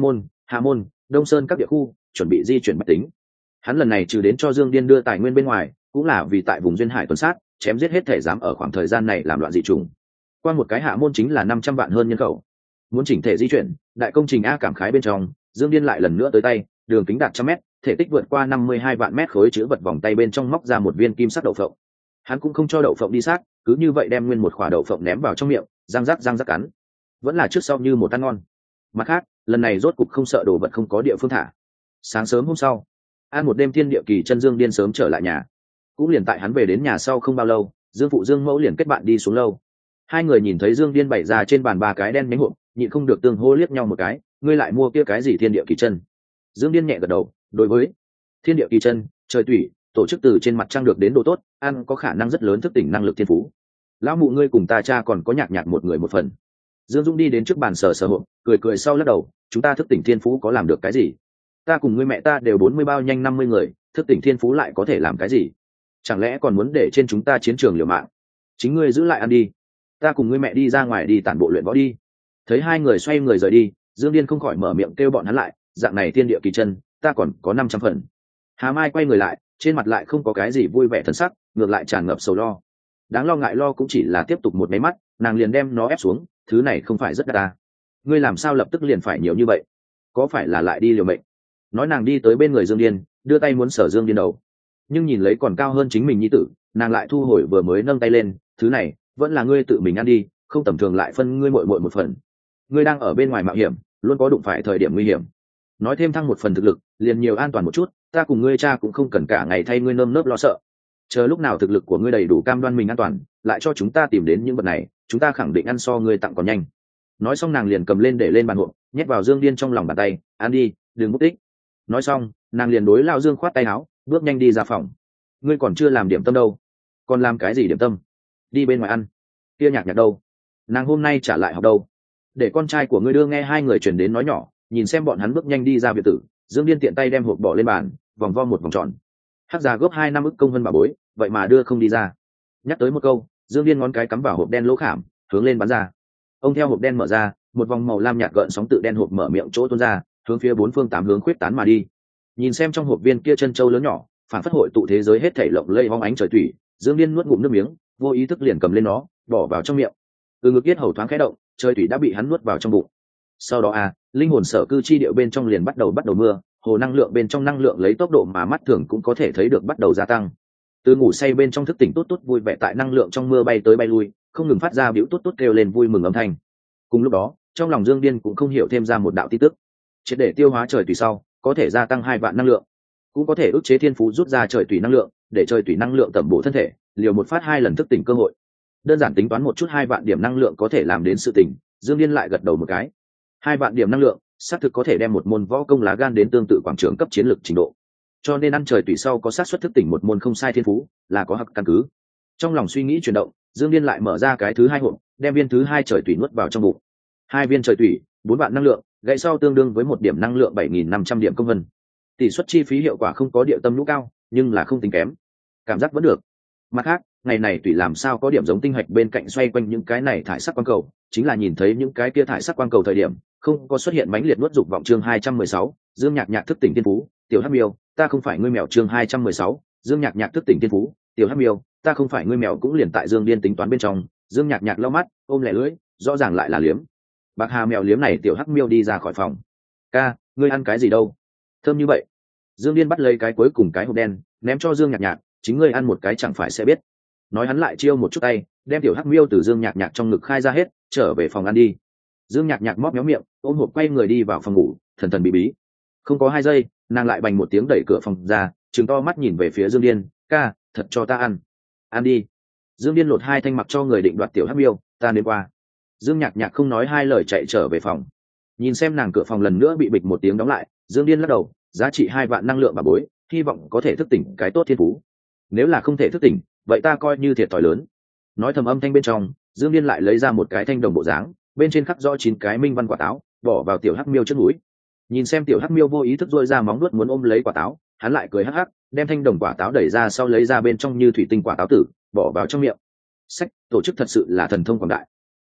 Hạ Môn, Đông Sơn các địa khu chuẩn bị di chuyển bách tính. Hắn lần này trừ đến cho Dương Điên đưa tài nguyên bên ngoài, cũng là vì tại vùng duyên hải tuần sát, chém giết hết thể dám ở khoảng thời gian này làm loạn dị trùng. Qua một cái Hạ Môn chính là 500 vạn hơn nhân khẩu. Muốn chỉnh thể di chuyển, đại công trình A Cảm Khái bên trong, Dương Điên lại lần nữa tới tay, đường kính đạt 100 m, thể tích vượt qua 52 vạn mét khối chứa vật vòng tay bên trong móc ra một viên kim sắc đậu phộng. Hắn cũng không cho đậu phộng đi sát, cứ như vậy đem nguyên một quả đậu phộng ném vào trong miệng, răng rắc cắn. Vẫn là trước sau như một ăn ngon. Mặt khác, lần này rốt cục không sợ đồ vật không có địa phương thả. Sáng sớm hôm sau, ăn một đêm thiên địa kỳ chân Dương Điên sớm trở lại nhà. Cũng liền tại hắn về đến nhà sau không bao lâu, Dương phụ Dương mẫu liền kết bạn đi xuống lâu. Hai người nhìn thấy Dương Điên bày ra trên bàn 3 cái đen nhánh hộp, nhịn không được tương hô liếc nhau một cái, ngươi lại mua kia cái gì thiên địa kỳ chân? Dương Điên nhẹ gật đầu, đối với thiên địa kỳ chân, trời tủy, tổ chức từ trên mặt trăng được đến đồ tốt, ăn có khả năng rất lớn thức tỉnh năng lực thiên phú. Lão mụ ngươi cùng ta cha còn có nhạc nhạc một người một phần. Dương Dung đi đến trước bàn sờ hộp, cười sau lắc đầu, chúng ta thức tỉnh thiên phú có làm được cái gì? Ta cùng ngươi mẹ ta đều 40 bao nhanh 50 người, thức tỉnh thiên phú lại có thể làm cái gì? Chẳng lẽ còn muốn để trên chúng ta chiến trường liều mạng? Chính ngươi giữ lại ăn đi, ta cùng ngươi mẹ đi ra ngoài đi tản bộ luyện võ đi. Thấy hai người xoay người rời đi, Dương Điên không khỏi mở miệng kêu bọn hắn lại, dạng này thiên địa kỳ chân, ta còn có 500 phần. Hà Mai quay người lại, trên mặt lại không có cái gì vui vẻ thần sắc, ngược lại tràn ngập sầu lo. Đáng lo ngại lo cũng chỉ là tiếp tục một máy mắt, nàng liền đem nó ép xuống, thứ này không phải rất đắt ta. Ngươi làm sao lập tức liền phải nhiều như vậy? Có phải là lại đi liều mệnh? Nói nàng đi tới bên người Dương Điên, đưa tay muốn sờ Dương Điên đầu, nhưng nhìn lấy còn cao hơn chính mình nhi tử, nàng lại thu hồi vừa mới nâng tay lên, thứ này vẫn là ngươi tự mình ăn đi, không tầm thường lại phân ngươi muội muội một phần. Ngươi đang ở bên ngoài mạo hiểm, luôn có đụng phải thời điểm nguy hiểm. Nói thêm thăng một phần thực lực, liền nhiều an toàn một chút, ta cùng ngươi cha cũng không cần cả ngày thay ngươi nơm nớp lo sợ. Chờ lúc nào thực lực của ngươi đầy đủ cam đoan mình an toàn, lại cho chúng ta tìm đến những vật này, chúng ta khẳng định ăn so ngươi tặng còn nhanh. Nói xong nàng liền cầm lên để lên bàn hộp, nhét vào Dương Điên trong lòng bàn tay, ăn đi, đừng mất tích. Nói xong, nàng liền đối Lão Dương khoát tay áo, bước nhanh đi ra phòng. Ngươi còn chưa làm điểm tâm đâu? Còn làm cái gì điểm tâm? Đi bên ngoài ăn. Kia nhạc nhạc đâu? Nàng hôm nay trả lại học đâu? Để con trai của ngươi đưa nghe. Hai người chuyển đến nói nhỏ, nhìn xem bọn hắn bước nhanh đi ra biệt tử. Dương Điên tiện tay đem hộp bỏ lên bàn, vòng vo một vòng tròn. Hắc già góp 2 năm ức công vân bà bối, vậy mà đưa không đi ra. Nhắc tới một câu, Dương Điên ngón cái cắm vào hộp đen lỗ khảm, hướng lên bắn ra. Ông theo hộp đen mở ra, một vòng màu lam nhạt gợn sóng tự đen hộp mở miệng chỗ tuôn ra, hướng phía 4 phương 8 hướng khuyết tán mà đi. Nhìn xem trong hộp viên kia chân châu lớn nhỏ, phản phất hội tụ thế giới hết thảy lộng lẫy hóng ánh trời thủy. Dương Điên nuốt ngụm nước miếng, vô ý thức liền cầm lên nó, bỏ vào trong miệng. Từ ngực yết hầu thoáng khẽ động, trời thủy đã bị hắn nuốt vào trong bụng. Sau đó linh hồn sở cư chi điệu bên trong liền bắt đầu mưa, hồ năng lượng bên trong năng lượng lấy tốc độ mà mắt thường cũng có thể thấy được bắt đầu gia tăng. Từ ngủ say bên trong thức tỉnh tốt vui vẻ tại năng lượng trong mưa bay tới bay lui, không ngừng phát ra biểu tốt kêu lên vui mừng âm thanh. Cùng lúc đó, trong lòng Dương Điên cũng không hiểu thêm ra một đạo tin tức. Triệt để tiêu hóa trời thủy sau, có thể gia tăng 2 vạn năng lượng, cũng có thể ức chế thiên phú rút ra trời thủy năng lượng, để trời thủy năng lượng tẩm bổ thân thể, liều một phát 2 lần thức tỉnh cơ hội. Đơn giản tính toán một chút 2 vạn điểm năng lượng có thể làm đến sự tỉnh, Dương Điên lại gật đầu một cái. 2 vạn điểm năng lượng, xác thực có thể đem một môn võ công lá gan đến tương tự quảng trường cấp chiến lược trình độ. Cho nên ăn trời tùy sau có xác suất thức tỉnh một môn không sai thiên phú, là có hặc căn cứ. Trong lòng suy nghĩ chuyển động, Dương Điên lại mở ra cái thứ 2 hộp, đem viên thứ 2 trời tùy nuốt vào trong bụng. 2 viên trời tùy, 4 vạn năng lượng, gãy sau tương đương với 1 điểm năng lượng 7.500 điểm công vân. Tỷ suất chi phí hiệu quả không có địa tâm lũ cao, nhưng là không tính kém. Cảm giác vẫn được. Mặt khác, ngày này tùy làm sao có điểm giống tinh hạch bên cạnh xoay quanh những cái này thải sắc quang cầu, chính là nhìn thấy những cái kia thải sắc quang cầu thời điểm, không có xuất hiện mãnh liệt nuốt dục vọng. Chương 216, Dương Nhạc Nhạc thức tỉnh thiên phú, tiểu hắc miêu, ta không phải ngươi mèo. Chương 216, Dương Nhạc Nhạc thức tỉnh thiên phú, tiểu hắc miêu, ta không phải ngươi mèo. Cũng liền tại Dương Điên tính toán bên trong, Dương Nhạc Nhạc lau mắt, ôm lẻ lưỡi, rõ ràng lại là liếm. Bạc Hà mèo liếm này tiểu hắc miêu đi ra khỏi phòng. Ca, ngươi ăn cái gì đâu? Thơm như vậy. Dương Điên bắt lấy cái cuối cùng cái hộp đen, ném cho Dương Nhạc Nhạc, chính ngươi ăn một cái chẳng phải sẽ biết. Nói hắn lại chiêu một chút tay, đem tiểu hắc miêu từ Dương Nhạc Nhạc trong ngực khai ra hết, trở về phòng ăn đi. Dương Nhạc Nhạc móp méo miệng, ôm hộp quay người đi vào phòng ngủ, thần thần bí bí. Không có 2 giây, nàng lại bành một tiếng đẩy cửa phòng ra, trừng to mắt nhìn về phía Dương Điên, ca, thật cho ta ăn. Ăn đi. Dương Điên lột 2 thanh mặc cho người định đoạt tiểu hắc miêu, ta đến qua. Dương Nhạc Nhạc không nói 2 lời chạy trở về phòng. Nhìn xem nàng cửa phòng lần nữa bị bịch một tiếng đóng lại, Dương Điên lắc đầu, giá trị 2 vạn năng lượng bà bối, hy vọng có thể thức tỉnh cái tốt thiên phú. Nếu là không thể thức tỉnh, vậy ta coi như thiệt thòi lớn. Nói thầm âm thanh bên trong, Dương Điên lại lấy ra một cái thanh đồng bộ dáng, bên trên khắc rõ 9 cái minh văn quả táo, bỏ vào tiểu hắc miêu trước mũi. Nhìn xem tiểu hắc miêu vô ý thức rôi ra móng nuốt muốn ôm lấy quả táo, hắn lại cười hắc hắc, đem thanh đồng quả táo đẩy ra sau lấy ra bên trong như thủy tinh quả táo tử, bỏ vào trong miệng. Sách, tổ chức thật sự là thần thông quảng đại.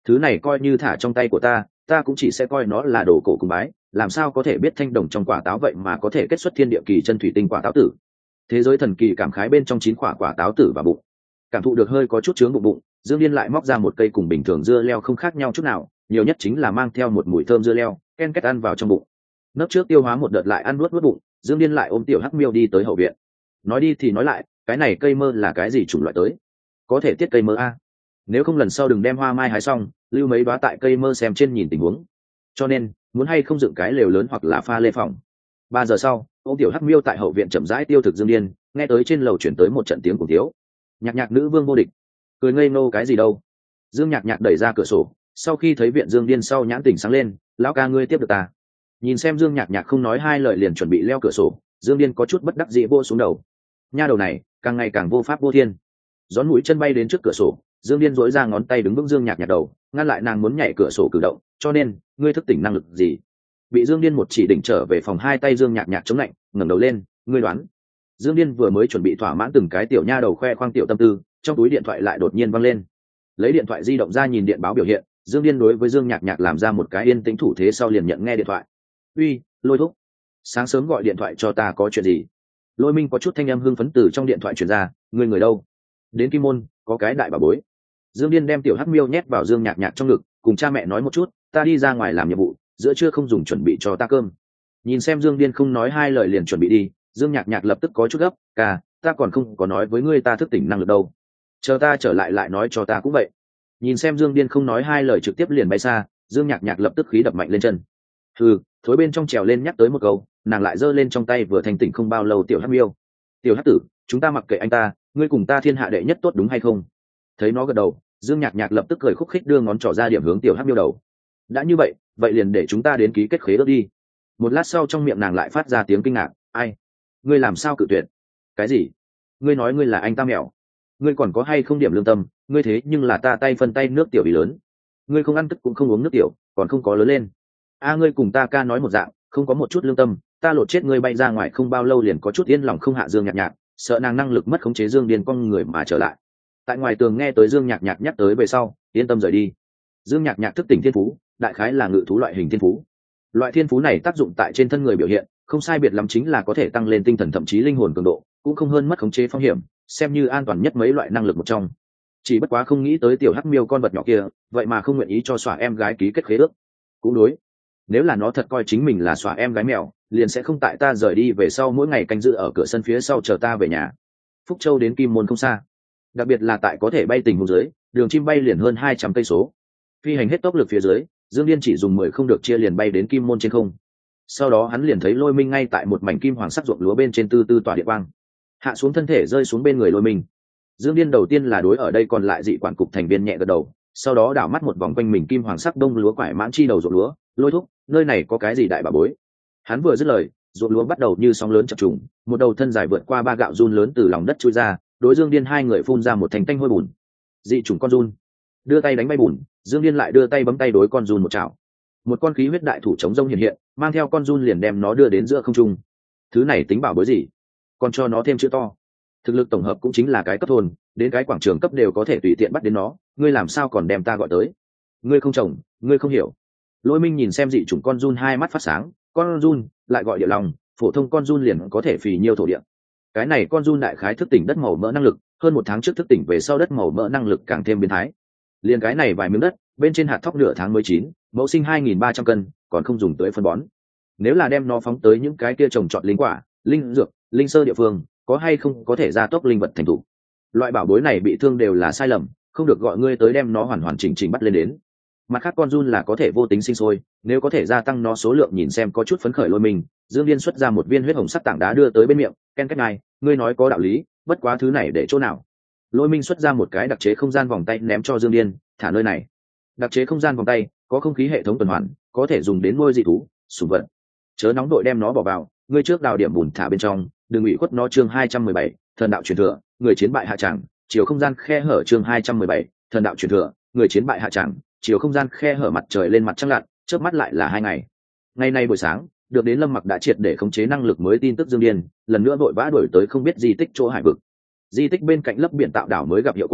thứ này coi như thả trong tay của ta cũng chỉ sẽ coi nó là đồ cổ cung bái, làm sao có thể biết thanh đồng trong quả táo vậy mà có thể kết xuất thiên địa kỳ chân thủy tinh quả táo tử. Thế giới thần kỳ cảm khái bên trong 9 quả táo tử và bụng, cảm thụ được hơi có chút chướng bụng, Dương Điên lại móc ra một cây cùng bình thường dưa leo không khác nhau chút nào, nhiều nhất chính là mang theo một mùi thơm dưa leo, ken kết ăn vào trong bụng. Nấp trước tiêu hóa một đợt lại ăn nuốt bụng, Dương Điên lại ôm tiểu hắc miêu đi tới hậu viện. Nói đi thì nói lại, cái này cây mơ là cái gì chủng loại tới? Có thể tiết cây mơ a? Nếu không lần sau đừng đem hoa mai hái xong, lưu mấy đóa tại cây mơ xem trên nhìn tình huống. Cho nên, muốn hay không dựng cái lều lớn hoặc là pha lê phòng. 3 giờ sau, ông tiểu hắc miêu tại hậu viện chậm rãi tiêu thực Dương Điên, nghe tới trên lầu chuyển tới một trận tiếng cùng thiếu. Nhạc nhạc nữ vương vô địch, cười ngây ngô cái gì đâu. Dương nhạc nhạc đẩy ra cửa sổ, sau khi thấy viện Dương Điên sau nhãn tỉnh sáng lên, lão ca ngươi tiếp được ta. Nhìn xem Dương nhạc nhạc không nói hai lời liền chuẩn bị leo cửa sổ, Dương Điên có chút bất đắc dĩ vô xuống đầu. Nha đầu này càng ngày càng vô pháp vô thiên. Gión mũi chân bay đến trước cửa sổ, Dương Điên dỗi ra ngón tay đứng vững Dương nhạc nhạc đầu, ngăn lại nàng muốn nhảy cửa sổ cử động. Cho nên ngươi thức tỉnh năng lực gì? Bị Dương Điên một chỉ đỉnh trở về phòng, hai tay Dương nhạc nhạc chống lạnh, ngẩng đầu lên, ngươi đoán. Dương Điên vừa mới chuẩn bị thỏa mãn từng cái tiểu nha đầu khoe khoang tiểu tâm tư, trong túi điện thoại lại đột nhiên văng lên. Lấy điện thoại di động ra nhìn điện báo biểu hiện, Dương Điên đối với Dương nhạc nhạc làm ra một cái yên tĩnh thủ thế sau liền nhận nghe điện thoại. Uy, Lôi thúc, sáng sớm gọi điện thoại cho ta có chuyện gì? Lôi Minh có chút thanh âm hưng phấn từ trong điện thoại truyền ra, ngươi người đâu? Đến Kim Môn, có cái đại bà bối. Dương Điên đem tiểu hắc miêu nhét vào Dương nhạc nhạc trong ngực, cùng cha mẹ nói một chút, ta đi ra ngoài làm nhiệm vụ, giữa trưa không dùng chuẩn bị cho ta cơm. Nhìn xem Dương Điên không nói hai lời liền chuẩn bị đi, Dương nhạc nhạc lập tức có chút gấp, ca, ta còn không có nói với ngươi ta thức tỉnh năng lực đâu, chờ ta trở lại lại nói cho ta cũng vậy. Nhìn xem Dương Điên không nói hai lời trực tiếp liền bay xa, Dương nhạc nhạc lập tức khí đập mạnh lên chân. Thối bên trong trèo lên nhắc tới một câu, nàng lại giơ lên trong tay vừa thành tỉnh không bao lâu tiểu hắc miêu. Tiểu hắc tử, chúng ta mặc kệ anh ta, ngươi cùng ta thiên hạ đệ nhất tốt đúng hay không? Thấy nó gật đầu, Dương nhạc nhạc lập tức cười khúc khích đưa ngón trỏ ra điểm hướng tiểu hắc miêu đầu. Đã như vậy, vậy liền để chúng ta đến ký kết khế ước đi. Một lát sau trong miệng nàng lại phát ra tiếng kinh ngạc, ai? Ngươi làm sao cự tuyệt? Cái gì? Ngươi nói ngươi là anh ta mèo? Ngươi còn có hay không điểm lương tâm? Ngươi thế nhưng là ta tay phân tay nước tiểu bị lớn. Ngươi không ăn tức cũng không uống nước tiểu, còn không có lớn lên. Ngươi cùng ta ca nói một dạng, không có một chút lương tâm, ta lột chết ngươi bay ra ngoài không bao lâu liền có chút yên lòng không hạ Dương nhạc nhạc, sợ nàng năng lực mất khống chế Dương Điên con người mà trở lại. Tại ngoài tường nghe tới Dương nhạc nhạc nhắc tới về sau, yên tâm rời đi. Dương nhạc nhạc thức tỉnh thiên phú, đại khái là ngự thú loại hình thiên phú. Loại thiên phú này tác dụng tại trên thân người biểu hiện, không sai biệt lắm chính là có thể tăng lên tinh thần thậm chí linh hồn cường độ, cũng không hơn mất khống chế phong hiểm, xem như an toàn nhất mấy loại năng lực một trong. Chỉ bất quá không nghĩ tới tiểu hắc miêu con vật nhỏ kia, vậy mà không nguyện ý cho xóa em gái ký kết khế ước. Cũng đối, nếu là nó thật coi chính mình là xóa em gái mèo, liền sẽ không tại ta rời đi về sau mỗi ngày canh giữ ở cửa sân phía sau chờ ta về nhà. Phúc Châu đến Kim Môn không xa, đặc biệt là tại có thể bay tình huống dưới, đường chim bay liền hơn 200 cây số. Phi hành hết tốc lực phía dưới, Dương Điên chỉ dùng 10 không được chia liền bay đến Kim Môn trên không. Sau đó hắn liền thấy Lôi Minh ngay tại một mảnh kim hoàng sắc ruộng lúa bên trên tư tư tỏa địa quang, hạ xuống thân thể rơi xuống bên người Lôi Minh. Dương Điên đầu tiên là đối ở đây còn lại dị quản cục thành viên nhẹ gật đầu, sau đó đảo mắt một vòng quanh mình kim hoàng sắc đông lúa quải mãn chi đầu ruộng lúa, Lôi thúc, nơi này có cái gì đại bà bối? Hắn vừa dứt lời, ruộng lúa bắt đầu như sóng lớn chập trùng, một đầu thân dài vượt qua 3 gạo giun lớn từ lòng đất chui ra, đối Dương Điên hai người phun ra một thành tanh hôi bùn. Dị chủng con giun. Đưa tay đánh bay bùn, Dương Điên lại đưa tay bấm tay đối con giun một chảo. Một con khí huyết đại thủ chống rông hiện hiện, mang theo con giun liền đem nó đưa đến giữa không trung. Thứ này tính bảo bối gì? Còn cho nó thêm chữ to. Thực lực tổng hợp cũng chính là cái cấp thôn, đến cái quảng trường cấp đều có thể tùy tiện bắt đến nó, ngươi làm sao còn đem ta gọi tới? Ngươi không trồng, ngươi không hiểu. Lôi Minh nhìn xem dị chủng con giun hai mắt phát sáng, con giun lại gọi địa lòng, phổ thông con giun liền có thể phì nhiêu thổ địa. Cái này con giun đại khái thức tỉnh đất màu mỡ năng lực, hơn 1 tháng trước thức tỉnh về sau đất màu mỡ năng lực càng thêm biến thái. Liền cái này vài miếng đất, bên trên hạt thóc nửa tháng mới chín, mẫu sinh 2.300 cân, còn không dùng tới phân bón. Nếu là đem nó phóng tới những cái kia trồng trọt linh quả, linh dược, linh sơ địa phương, có hay không có thể gia tốc linh vật thành thủ. Loại bảo bối này bị thương đều là sai lầm, không được gọi ngươi tới đem nó hoàn hoàn chỉnh chỉnh bắt lên đến. Mặt khác con giun là có thể vô tính sinh sôi, nếu có thể gia tăng nó số lượng nhìn xem có chút phấn khởi Lôi mình. Dương Điên xuất ra một viên huyết hồng sắc tảng đá đưa tới bên miệng, ken cách này, ngươi nói có đạo lý, bất quá thứ này để chỗ nào? Lôi Minh xuất ra một cái đặc chế không gian vòng tay ném cho Dương Điên, thả nơi này. Đặc chế không gian vòng tay có không khí hệ thống tuần hoàn, có thể dùng đến nuôi dị thú, sủng vật. Chớ nóng đội đem nó bỏ vào, ngươi trước đào điểm bùn thả bên trong, đừng ủy khuất nó. Chương 217, thần đạo truyền thừa, người chiến bại hạ tràng, chiều không gian khe hở. Chương 217, thần đạo truyền thừa, người chiến bại hạ tràng, chiều không gian khe hở. Mặt trời lên mặt trăng lặn, chớp mắt lại là 2 ngày. Ngày nay buổi sáng, được đến Lâm Mặc đã triệt để khống chế năng lực mới tin tức Dương Điên, lần nữa vội vã đuổi tới không biết di tích chỗ hải vực. Di tích bên cạnh lấp biển tạo đảo mới gặp hiệu quả,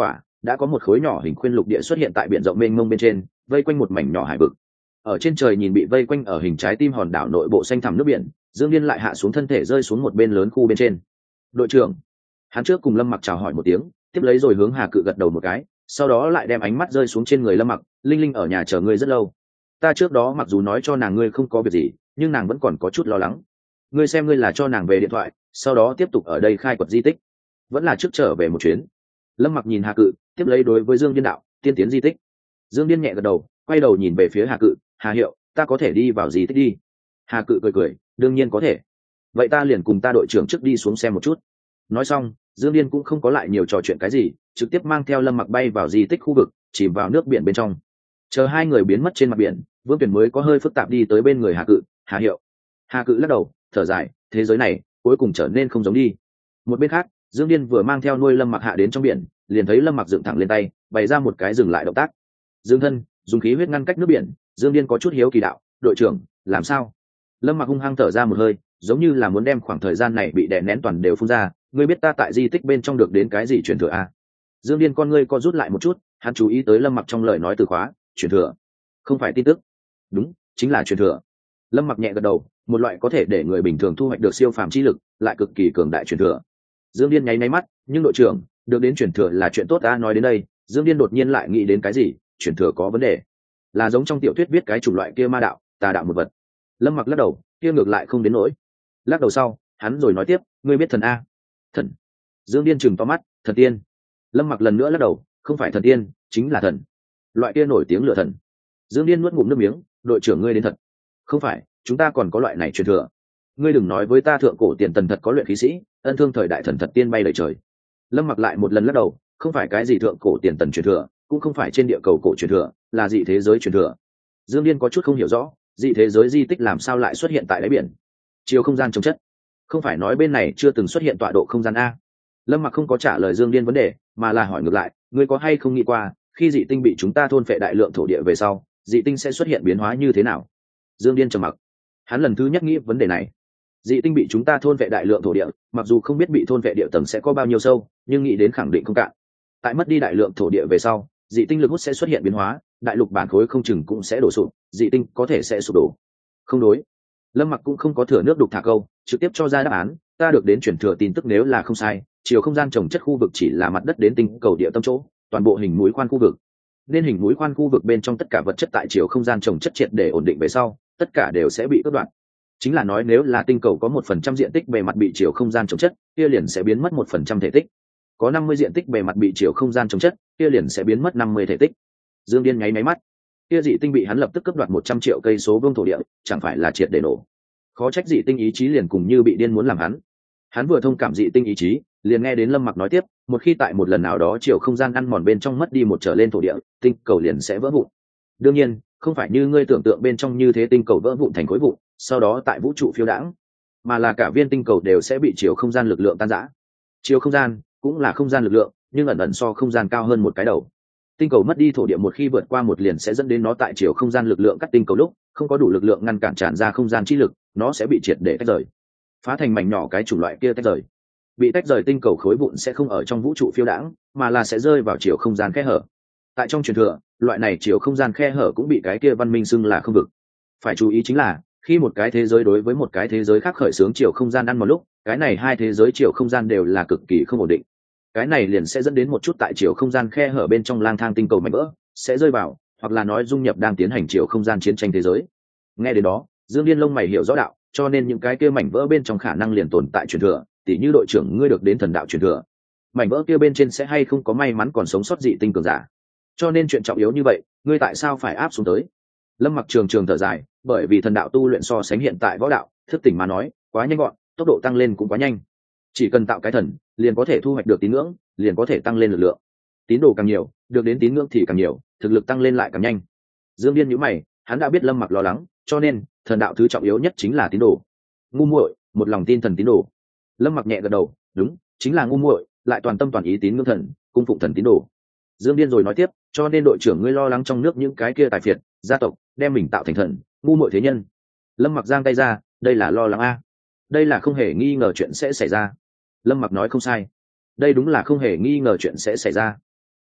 đã có một khối nhỏ hình khuyên lục địa xuất hiện tại biển rộng mênh mông bên trên, vây quanh một mảnh nhỏ hải vực. Ở trên trời nhìn bị vây quanh ở hình trái tim hòn đảo nội bộ xanh thẳm nước biển, Dương Điên lại hạ xuống thân thể rơi xuống một bên lớn khu bên trên. Đội trưởng, hắn trước cùng Lâm Mặc chào hỏi một tiếng, tiếp lấy rồi hướng Hà Cự gật đầu một cái, sau đó lại đem ánh mắt rơi xuống trên người Lâm Mặc. Linh Linh ở nhà chờ ngươi rất lâu. Ta trước đó mặc dù nói cho nàng ngươi không có việc gì, nhưng nàng vẫn còn có chút lo lắng. Ngươi xem ngươi là cho nàng về điện thoại, sau đó tiếp tục ở đây khai quật di tích, vẫn là trước trở về một chuyến. Lâm Mặc nhìn Hà Cự, tiếp lấy đối với Dương Điên đạo, tiên tiến di tích. Dương Điên nhẹ gật đầu, quay đầu nhìn về phía Hà Cự, Hà Hiệu, ta có thể đi vào di tích đi. Hà Cự cười cười, đương nhiên có thể. Vậy ta liền cùng ta đội trưởng trước đi xuống xem một chút. Nói xong, Dương Điên cũng không có lại nhiều trò chuyện cái gì, trực tiếp mang theo Lâm Mặc bay vào di tích khu vực, chìm vào nước biển bên trong. Chờ hai người biến mất trên mặt biển, Vương Tuyển mới có hơi phức tạp đi tới bên người Hà Cự, Hà Hiệu. Hà Cự lắc đầu, thở dài, thế giới này cuối cùng trở nên không giống đi. Một bên khác, Dương Điên vừa mang theo nuôi Lâm Mặc hạ đến trong biển, liền thấy Lâm Mặc dựng thẳng lên tay, bày ra một cái dừng lại động tác. Dương thân, dùng khí huyết ngăn cách nước biển. Dương Điên có chút hiếu kỳ đạo, đội trưởng, làm sao? Lâm Mặc hung hăng thở ra một hơi, giống như là muốn đem khoảng thời gian này bị đè nén toàn đều phun ra. Ngươi biết ta tại di tích bên trong được đến cái gì truyền thừa à? Dương Điên con ngươi co rút lại một chút, hắn chú ý tới Lâm Mặc trong lời nói từ khóa, truyền thừa, không phải tin tức. Đúng, chính là truyền thừa. Lâm Mặc nhẹ gật đầu, một loại có thể để người bình thường thu hoạch được siêu phàm chi lực, lại cực kỳ cường đại truyền thừa. Dương Điên nháy mắt, nhưng đội trưởng, được đến truyền thừa là chuyện tốt ta. Nói đến đây, Dương Điên đột nhiên lại nghĩ đến cái gì, truyền thừa có vấn đề, là giống trong tiểu thuyết viết cái chủng loại kia ma đạo, tà đạo một vật. Lâm Mặc lắc đầu, kia ngược lại không đến nỗi. Lắc đầu sau, hắn rồi nói tiếp, ngươi biết thần a? Thần? Dương Điên chừng to mắt, thần tiên. Lâm Mặc lần nữa lắc đầu, không phải thần tiên, chính là thần, loại kia nổi tiếng lựa thần. Dương Điên nuốt ngụm nước miếng, đội trưởng ngươi đến thật. Không phải, chúng ta còn có loại này truyền thừa. Ngươi đừng nói với ta thượng cổ tiền tần thật có luyện khí sĩ, ân thương thời đại thần thật tiên bay lời trời. Lâm Mặc lại một lần lắc đầu, không phải cái gì thượng cổ tiền tần truyền thừa, cũng không phải trên địa cầu cổ truyền thừa, là dị thế giới truyền thừa. Dương Điên có chút không hiểu rõ, dị thế giới di tích làm sao lại xuất hiện tại đáy biển? Chiều không gian chống chất, không phải nói bên này chưa từng xuất hiện tọa độ không gian a? Lâm Mặc không có trả lời Dương Điên vấn đề, mà là hỏi ngược lại, ngươi có hay không nghĩ qua, khi dị tinh bị chúng ta thôn phệ đại lượng thổ địa về sau, dị tinh sẽ xuất hiện biến hóa như thế nào? Dương Điên trầm mặc, hắn lần thứ nhất nghĩ vấn đề này. Dị tinh bị chúng ta thôn vệ đại lượng thổ địa, mặc dù không biết bị thôn vệ địa tầng sẽ có bao nhiêu sâu, nhưng nghĩ đến khẳng định không cạn. Tại mất đi đại lượng thổ địa về sau, dị tinh lực hút sẽ xuất hiện biến hóa, đại lục bản khối không chừng cũng sẽ đổ sụp, dị tinh có thể sẽ sụp đổ. Không đối. Lâm Mặc cũng không có thừa nước đục thả câu, trực tiếp cho ra đáp án, ta được đến chuyển thừa tin tức nếu là không sai, chiều không gian trồng chất khu vực chỉ là mặt đất đến tinh cầu địa tâm chỗ, toàn bộ hình mũi khoan khu vực. Nên hình mũi khoan khu vực bên trong tất cả vật chất tại chiều không gian trồng chất triệt để ổn định về sau, tất cả đều sẽ bị cắt đoạn. Chính là nói nếu là tinh cầu có 1% diện tích bề mặt bị chiều không gian trồng chất, kia liền sẽ biến mất 1% thể tích. Có 50 diện tích bề mặt bị chiều không gian trồng chất, kia liền sẽ biến mất 50 thể tích. Dương Điên nháy máy mắt, kia dị tinh bị hắn lập tức cướp đoạt 100 triệu cây số vuông thổ địa, chẳng phải là triệt để nổ. Khó trách dị tinh ý chí liền cùng như bị điên muốn làm hắn. Hắn vừa thông cảm dị tinh ý chí, liền nghe đến Lâm Mặc nói tiếp, một khi tại một lần nào đó chiều không gian ăn mòn bên trong mất đi một trở lên thổ địa, tinh cầu liền sẽ vỡ vụn. Đương nhiên, không phải như ngươi tưởng tượng bên trong như thế tinh cầu vỡ vụn thành khối vụn, sau đó tại vũ trụ phiêu đãng, mà là cả viên tinh cầu đều sẽ bị chiều không gian lực lượng tan rã. Chiều không gian cũng là không gian lực lượng, nhưng ẩn ẩn so không gian cao hơn một cái đầu. Tinh cầu mất đi thổ địa một khi vượt qua một liền sẽ dẫn đến nó tại chiều không gian lực lượng cắt tinh cầu lúc không có đủ lực lượng ngăn cản tràn ra không gian chi lực, nó sẽ bị triệt để tách rời, phá thành mảnh nhỏ cái chủng loại kia tách rời. Bị tách rời tinh cầu khối vụn sẽ không ở trong vũ trụ phiêu đãng, mà là sẽ rơi vào chiều không gian khe hở. Tại trong truyền thừa, loại này chiều không gian khe hở cũng bị cái kia văn minh xưng là không vực. Phải chú ý chính là khi một cái thế giới đối với một cái thế giới khác khởi xướng chiều không gian ăn một lúc, cái này hai thế giới chiều không gian đều là cực kỳ không ổn định. Cái này liền sẽ dẫn đến một chút tại chiều không gian khe hở bên trong lang thang tinh cầu mảnh vỡ sẽ rơi vào, hoặc là nói dung nhập đang tiến hành chiều không gian chiến tranh thế giới. Nghe đến đó, Dương Điên lông mày hiểu rõ đạo, cho nên những cái kia mảnh vỡ bên trong khả năng liền tồn tại truyền thừa, tỉ như đội trưởng ngươi được đến thần đạo truyền thừa, mảnh vỡ kia bên trên sẽ hay không có may mắn còn sống sót dị tinh cường giả. Cho nên chuyện trọng yếu như vậy, ngươi tại sao phải áp xuống tới? Lâm Mặc trường thở dài, bởi vì thần đạo tu luyện so sánh hiện tại võ đạo, thức tỉnh mà nói, quá nhanh gọn, tốc độ tăng lên cũng quá nhanh. Chỉ cần tạo cái thần, liền có thể thu hoạch được tín ngưỡng, liền có thể tăng lên lực lượng. Tín đồ càng nhiều, được đến tín ngưỡng thì càng nhiều, thực lực tăng lên lại càng nhanh. Dương Điên nhíu mày, hắn đã biết Lâm Mặc lo lắng, cho nên thần đạo thứ trọng yếu nhất chính là tín đồ. Ngu muội, một lòng tin thần tín đồ. Lâm Mặc nhẹ gật đầu, đúng, chính là ngu muội, lại toàn tâm toàn ý tín ngưỡng thần, cung phụng thần tín đồ. Dương Điên rồi nói tiếp, cho nên đội trưởng ngươi lo lắng trong nước những cái kia tài phiệt, gia tộc đem mình tạo thành thần, ngu muội thế nhân. Lâm Mặc giang tay ra, đây là lo lắng a, đây là không hề nghi ngờ chuyện sẽ xảy ra. Lâm Mặc nói không sai, đây đúng là không hề nghi ngờ chuyện sẽ xảy ra.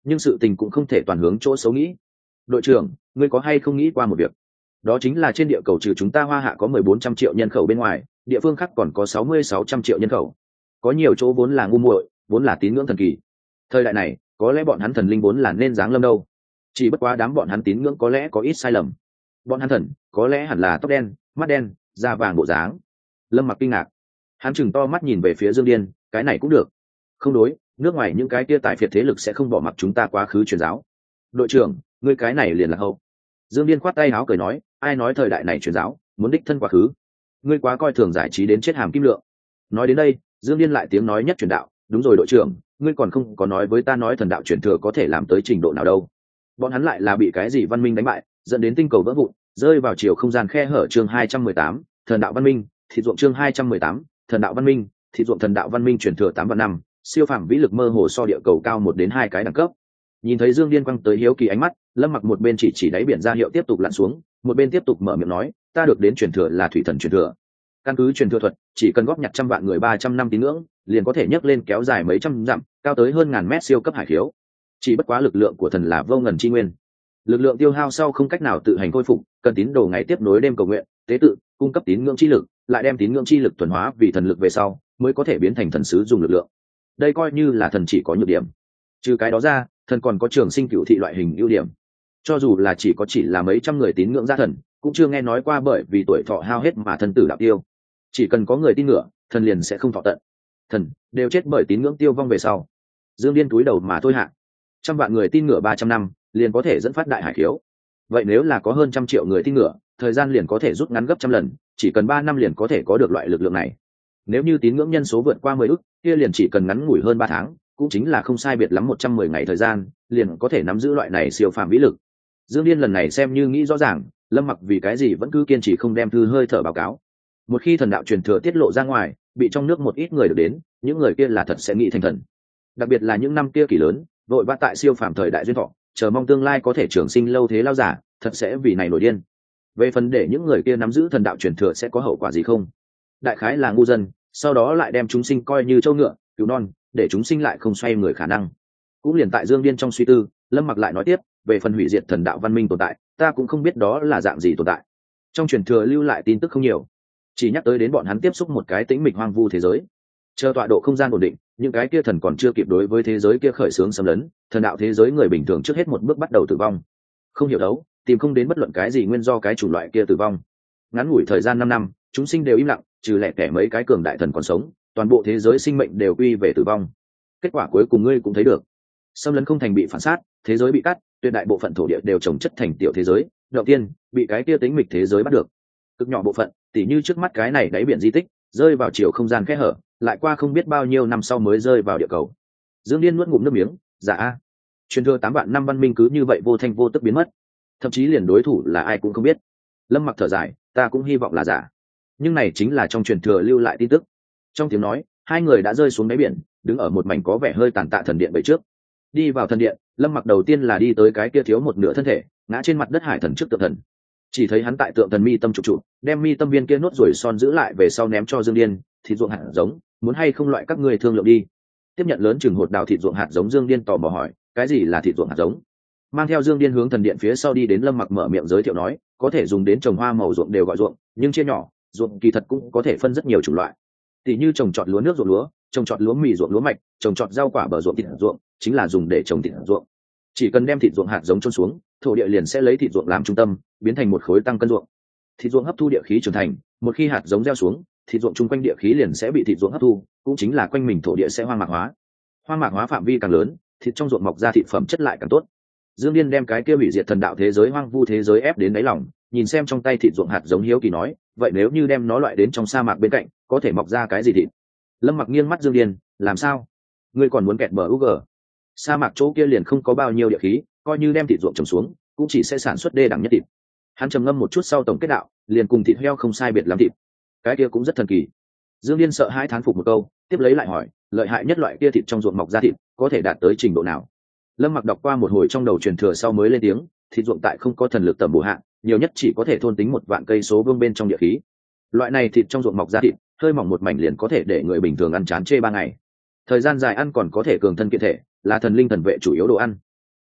nhưng sự tình cũng không thể toàn hướng chỗ xấu nghĩ. Đội trưởng, ngươi có hay không nghĩ qua một việc? Đó chính là trên địa cầu trừ chúng ta Hoa Hạ có 1400 triệu nhân khẩu bên ngoài, địa phương khác còn có 60-600 triệu nhân khẩu. Có nhiều chỗ vốn là ngu muội, vốn là tín ngưỡng thần kỳ. Thời đại này, có lẽ bọn hắn thần linh vốn là nên giáng lâm đâu. Chỉ bất quá đám bọn hắn tín ngưỡng có lẽ có ít sai lầm. Bọn hắn thần, có lẽ hẳn là tóc đen, mắt đen, da vàng bộ dáng. Lâm Mặc kinh ngạc. Hắn chừng to mắt nhìn về phía Dương Điên, cái này cũng được. Không đối, nước ngoài những cái kia tài phiệt thế lực sẽ không bỏ mặc chúng ta quá khứ truyền giáo. Đội trưởng, ngươi cái này liền là hậu. Dương Điên khoát tay áo cười nói, ai nói thời đại này truyền giáo, muốn đích thân quá khứ. Ngươi quá coi thường giải trí đến chết hàm kim lượng. Nói đến đây, Dương Điên lại tiếng nói nhất truyền đạo, đúng rồi đội trưởng, ngươi còn không có nói với ta nói thần đạo truyền thừa có thể làm tới trình độ nào đâu. Bọn hắn lại là bị cái gì văn minh đánh bại, dẫn đến tinh cầu vỡ vụn, rơi vào chiều không gian khe hở. Chương 218, thần đạo văn minh, thị ruộng. Chương 218, thần đạo văn minh, thị ruộng. Thần đạo văn minh truyền thừa 8 vạn năm, siêu phàm vĩ lực mơ hồ so địa cầu cao 1 đến 2 cái đẳng cấp. Nhìn thấy Dương Điên quăng tới hiếu kỳ ánh mắt, Lâm Mặc một bên chỉ đáy biển ra hiệu tiếp tục lặn xuống, một bên tiếp tục mở miệng nói, ta được đến truyền thừa là thủy thần truyền thừa. Căn cứ truyền thừa thuật, chỉ cần góp nhặt trăm vạn người 300 năm tín ngưỡng, liền có thể nhấc lên kéo dài mấy trăm dặm, cao tới hơn ngàn mét siêu cấp hải khiếu. Chỉ bất quá lực lượng của thần là vô ngần chi nguyên, lực lượng tiêu hao sau không cách nào tự hành khôi phục, cần tín đồ ngày tiếp nối đêm cầu nguyện, tế tự, cung cấp tín ngưỡng chi lực, lại đem tín ngưỡng chi lực thuần hóa vì thần lực về sau, mới có thể biến thành thần sứ dùng lực lượng. Đây coi như là thần chỉ có nhược điểm. Trừ cái đó ra, thần còn có trường sinh cửu thị loại hình ưu điểm. Cho dù là chỉ là mấy trăm người tín ngưỡng ra thần, cũng chưa nghe nói qua bởi vì tuổi thọ hao hết mà thần tử đạo tiêu. Chỉ cần có người tin ngưỡng, thần liền sẽ không thọ tận. Thần đều chết bởi tín ngưỡng tiêu vong về sau. Dương Điên túi đầu mà thôi hạ. Trăm vạn người tin ngưỡng 300 năm, liền có thể dẫn phát đại hải khiếu. Vậy nếu là có hơn 100 triệu người tin ngưỡng, thời gian liền có thể rút ngắn gấp trăm lần, chỉ cần 3 năm liền có thể có được loại lực lượng này. Nếu như tín ngưỡng nhân số vượt qua 10 ức, kia liền chỉ cần ngắn ngủi hơn 3 tháng, cũng chính là không sai biệt lắm 110 ngày thời gian, liền có thể nắm giữ loại này siêu phàm vĩ lực. Dương Điên lần này xem như nghĩ rõ ràng, Lâm Mặc vì cái gì vẫn cứ kiên trì không đem thư hơi thở báo cáo. Một khi thần đạo truyền thừa tiết lộ ra ngoài, bị trong nước một ít người được đến, những người kia là thật sẽ nghĩ thành thần. Đặc biệt là những năm kia kỳ lớn, vội vã tại siêu phàm thời đại duyên thọ, chờ mong tương lai có thể trường sinh lâu thế lao giả, thật sẽ vì này nổi điên. Về phần để những người kia nắm giữ thần đạo truyền thừa sẽ có hậu quả gì không? Đại khái là ngu dân, sau đó lại đem chúng sinh coi như trâu ngựa, cứu non, để chúng sinh lại không xoay người khả năng. Cũng liền tại Dương Điên trong suy tư, Lâm Mặc lại nói tiếp, về phần hủy diệt thần đạo văn minh tồn tại, ta cũng không biết đó là dạng gì tồn tại. Trong truyền thừa lưu lại tin tức không nhiều, chỉ nhắc tới đến bọn hắn tiếp xúc một cái tĩnh mịch hoang vu thế giới. Chờ tọa độ không gian ổn định, những cái kia thần còn chưa kịp đối với thế giới kia khởi xướng xâm lấn, thần đạo thế giới người bình thường trước hết một bước bắt đầu tử vong. Không hiểu đấu, tìm không đến bất luận cái gì nguyên do cái chủng loại kia tử vong. Ngắn ngủi thời gian 5 năm, chúng sinh đều im lặng, trừ lẻ tẻ mấy cái cường đại thần còn sống, toàn bộ thế giới sinh mệnh đều quy về tử vong. Kết quả cuối cùng ngươi cũng thấy được, xâm lấn không thành bị phản sát, thế giới bị cắt, tuyệt đại bộ phận thổ địa đều trồng chất thành tiểu thế giới. Đầu tiên bị cái kia tính mịch thế giới bắt được, cực nhỏ bộ phận, tỉ như trước mắt cái này đáy biển di tích, rơi vào chiều không gian kẽ hở, lại qua không biết bao nhiêu năm sau mới rơi vào địa cầu. Dương Điên nuốt ngụm nước miếng, giả a, truyền thừa 8 vạn năm văn minh cứ như vậy vô thanh vô tức biến mất, thậm chí liền đối thủ là ai cũng không biết. Lâm Mặc thở dài, ta cũng hy vọng là giả, nhưng này chính là trong truyền thừa lưu lại tin tức. Trong tiếng nói, hai người đã rơi xuống đáy biển, đứng ở một mảnh có vẻ hơi tàn tạ thần điện bậy trước. Đi vào thần điện, Lâm Mặc đầu tiên là đi tới cái kia thiếu một nửa thân thể, ngã trên mặt đất hải thần trước tượng thần. Chỉ thấy hắn tại tượng thần mi tâm trụ, đem mi tâm viên kia nốt rồi son giữ lại về sau ném cho Dương Điên, thịt ruộng hạt giống, muốn hay không loại các ngươi thương lượng đi. Tiếp nhận lớn chừng hột đào thịt ruộng hạt giống, Dương Điên tò mò hỏi, cái gì là thịt ruộng hạt giống? Mang theo Dương Điên hướng thần điện phía sau đi đến, Lâm Mặc mở miệng giới thiệu nói, có thể dùng đến trồng hoa màu ruộng đều gọi ruộng, nhưng chia nhỏ, ruộng kỳ thật cũng có thể phân rất nhiều chủng loại. Tỷ như trồng trọt lúa nước ruộng lúa, trồng trọt lúa mì ruộng lúa mạch, trồng trọt rau quả bờ ruộng thịt ruộng, chính là dùng để trồng thịt ruộng. Chỉ cần đem thịt ruộng hạt giống chôn xuống, thổ địa liền sẽ lấy thịt ruộng làm trung tâm, biến thành một khối tăng cân ruộng. Thịt ruộng hấp thu địa khí trưởng thành, một khi hạt giống gieo xuống, thịt ruộng chung quanh địa khí liền sẽ bị thịt ruộng hấp thu, cũng chính là quanh mình thổ địa sẽ hoang mạc hóa. Hoang mạc hóa phạm vi càng lớn, thịt trong ruộng mọc ra thịt phẩm chất lại càng tốt. Dương Điên đem cái kia hủy diệt thần đạo thế giới hoang vu thế giới ép đến đáy lòng, nhìn xem trong tay thịt ruộng hạt giống hiếu kỳ nói, vậy nếu như đem nó loại đến trong sa mạc bên cạnh, có thể mọc ra cái gì thịt? Lâm Mặc nghiêng mắt Dương Điên, làm sao? Ngươi còn muốn kẹt bờ UG? Sa mạc chỗ kia liền không có bao nhiêu địa khí, coi như đem thịt ruộng trồng xuống, cũng chỉ sẽ sản xuất đê đẳng nhất thịt. Hắn trầm ngâm một chút sau tổng kết đạo, liền cùng thịt heo không sai biệt lắm thịt. Cái kia cũng rất thần kỳ. Dương Điên sợ hãi thán phục một câu, tiếp lấy lại hỏi, lợi hại nhất loại kia thịt trong ruộng mọc ra thịt, có thể đạt tới trình độ nào? Lâm Mặc đọc qua một hồi trong đầu truyền thừa sau mới lên tiếng, thịt ruộng tại không có thần lực tầm bổ hạn, nhiều nhất chỉ có thể thôn tính 1 vạn cây số vuông bên trong địa khí. Loại này thịt trong ruộng mọc ra thịt, hơi mỏng một mảnh liền có thể để người bình thường ăn chán chê 3 ngày. Thời gian dài ăn còn có thể cường thân kiện thể, là thần linh thần vệ chủ yếu đồ ăn.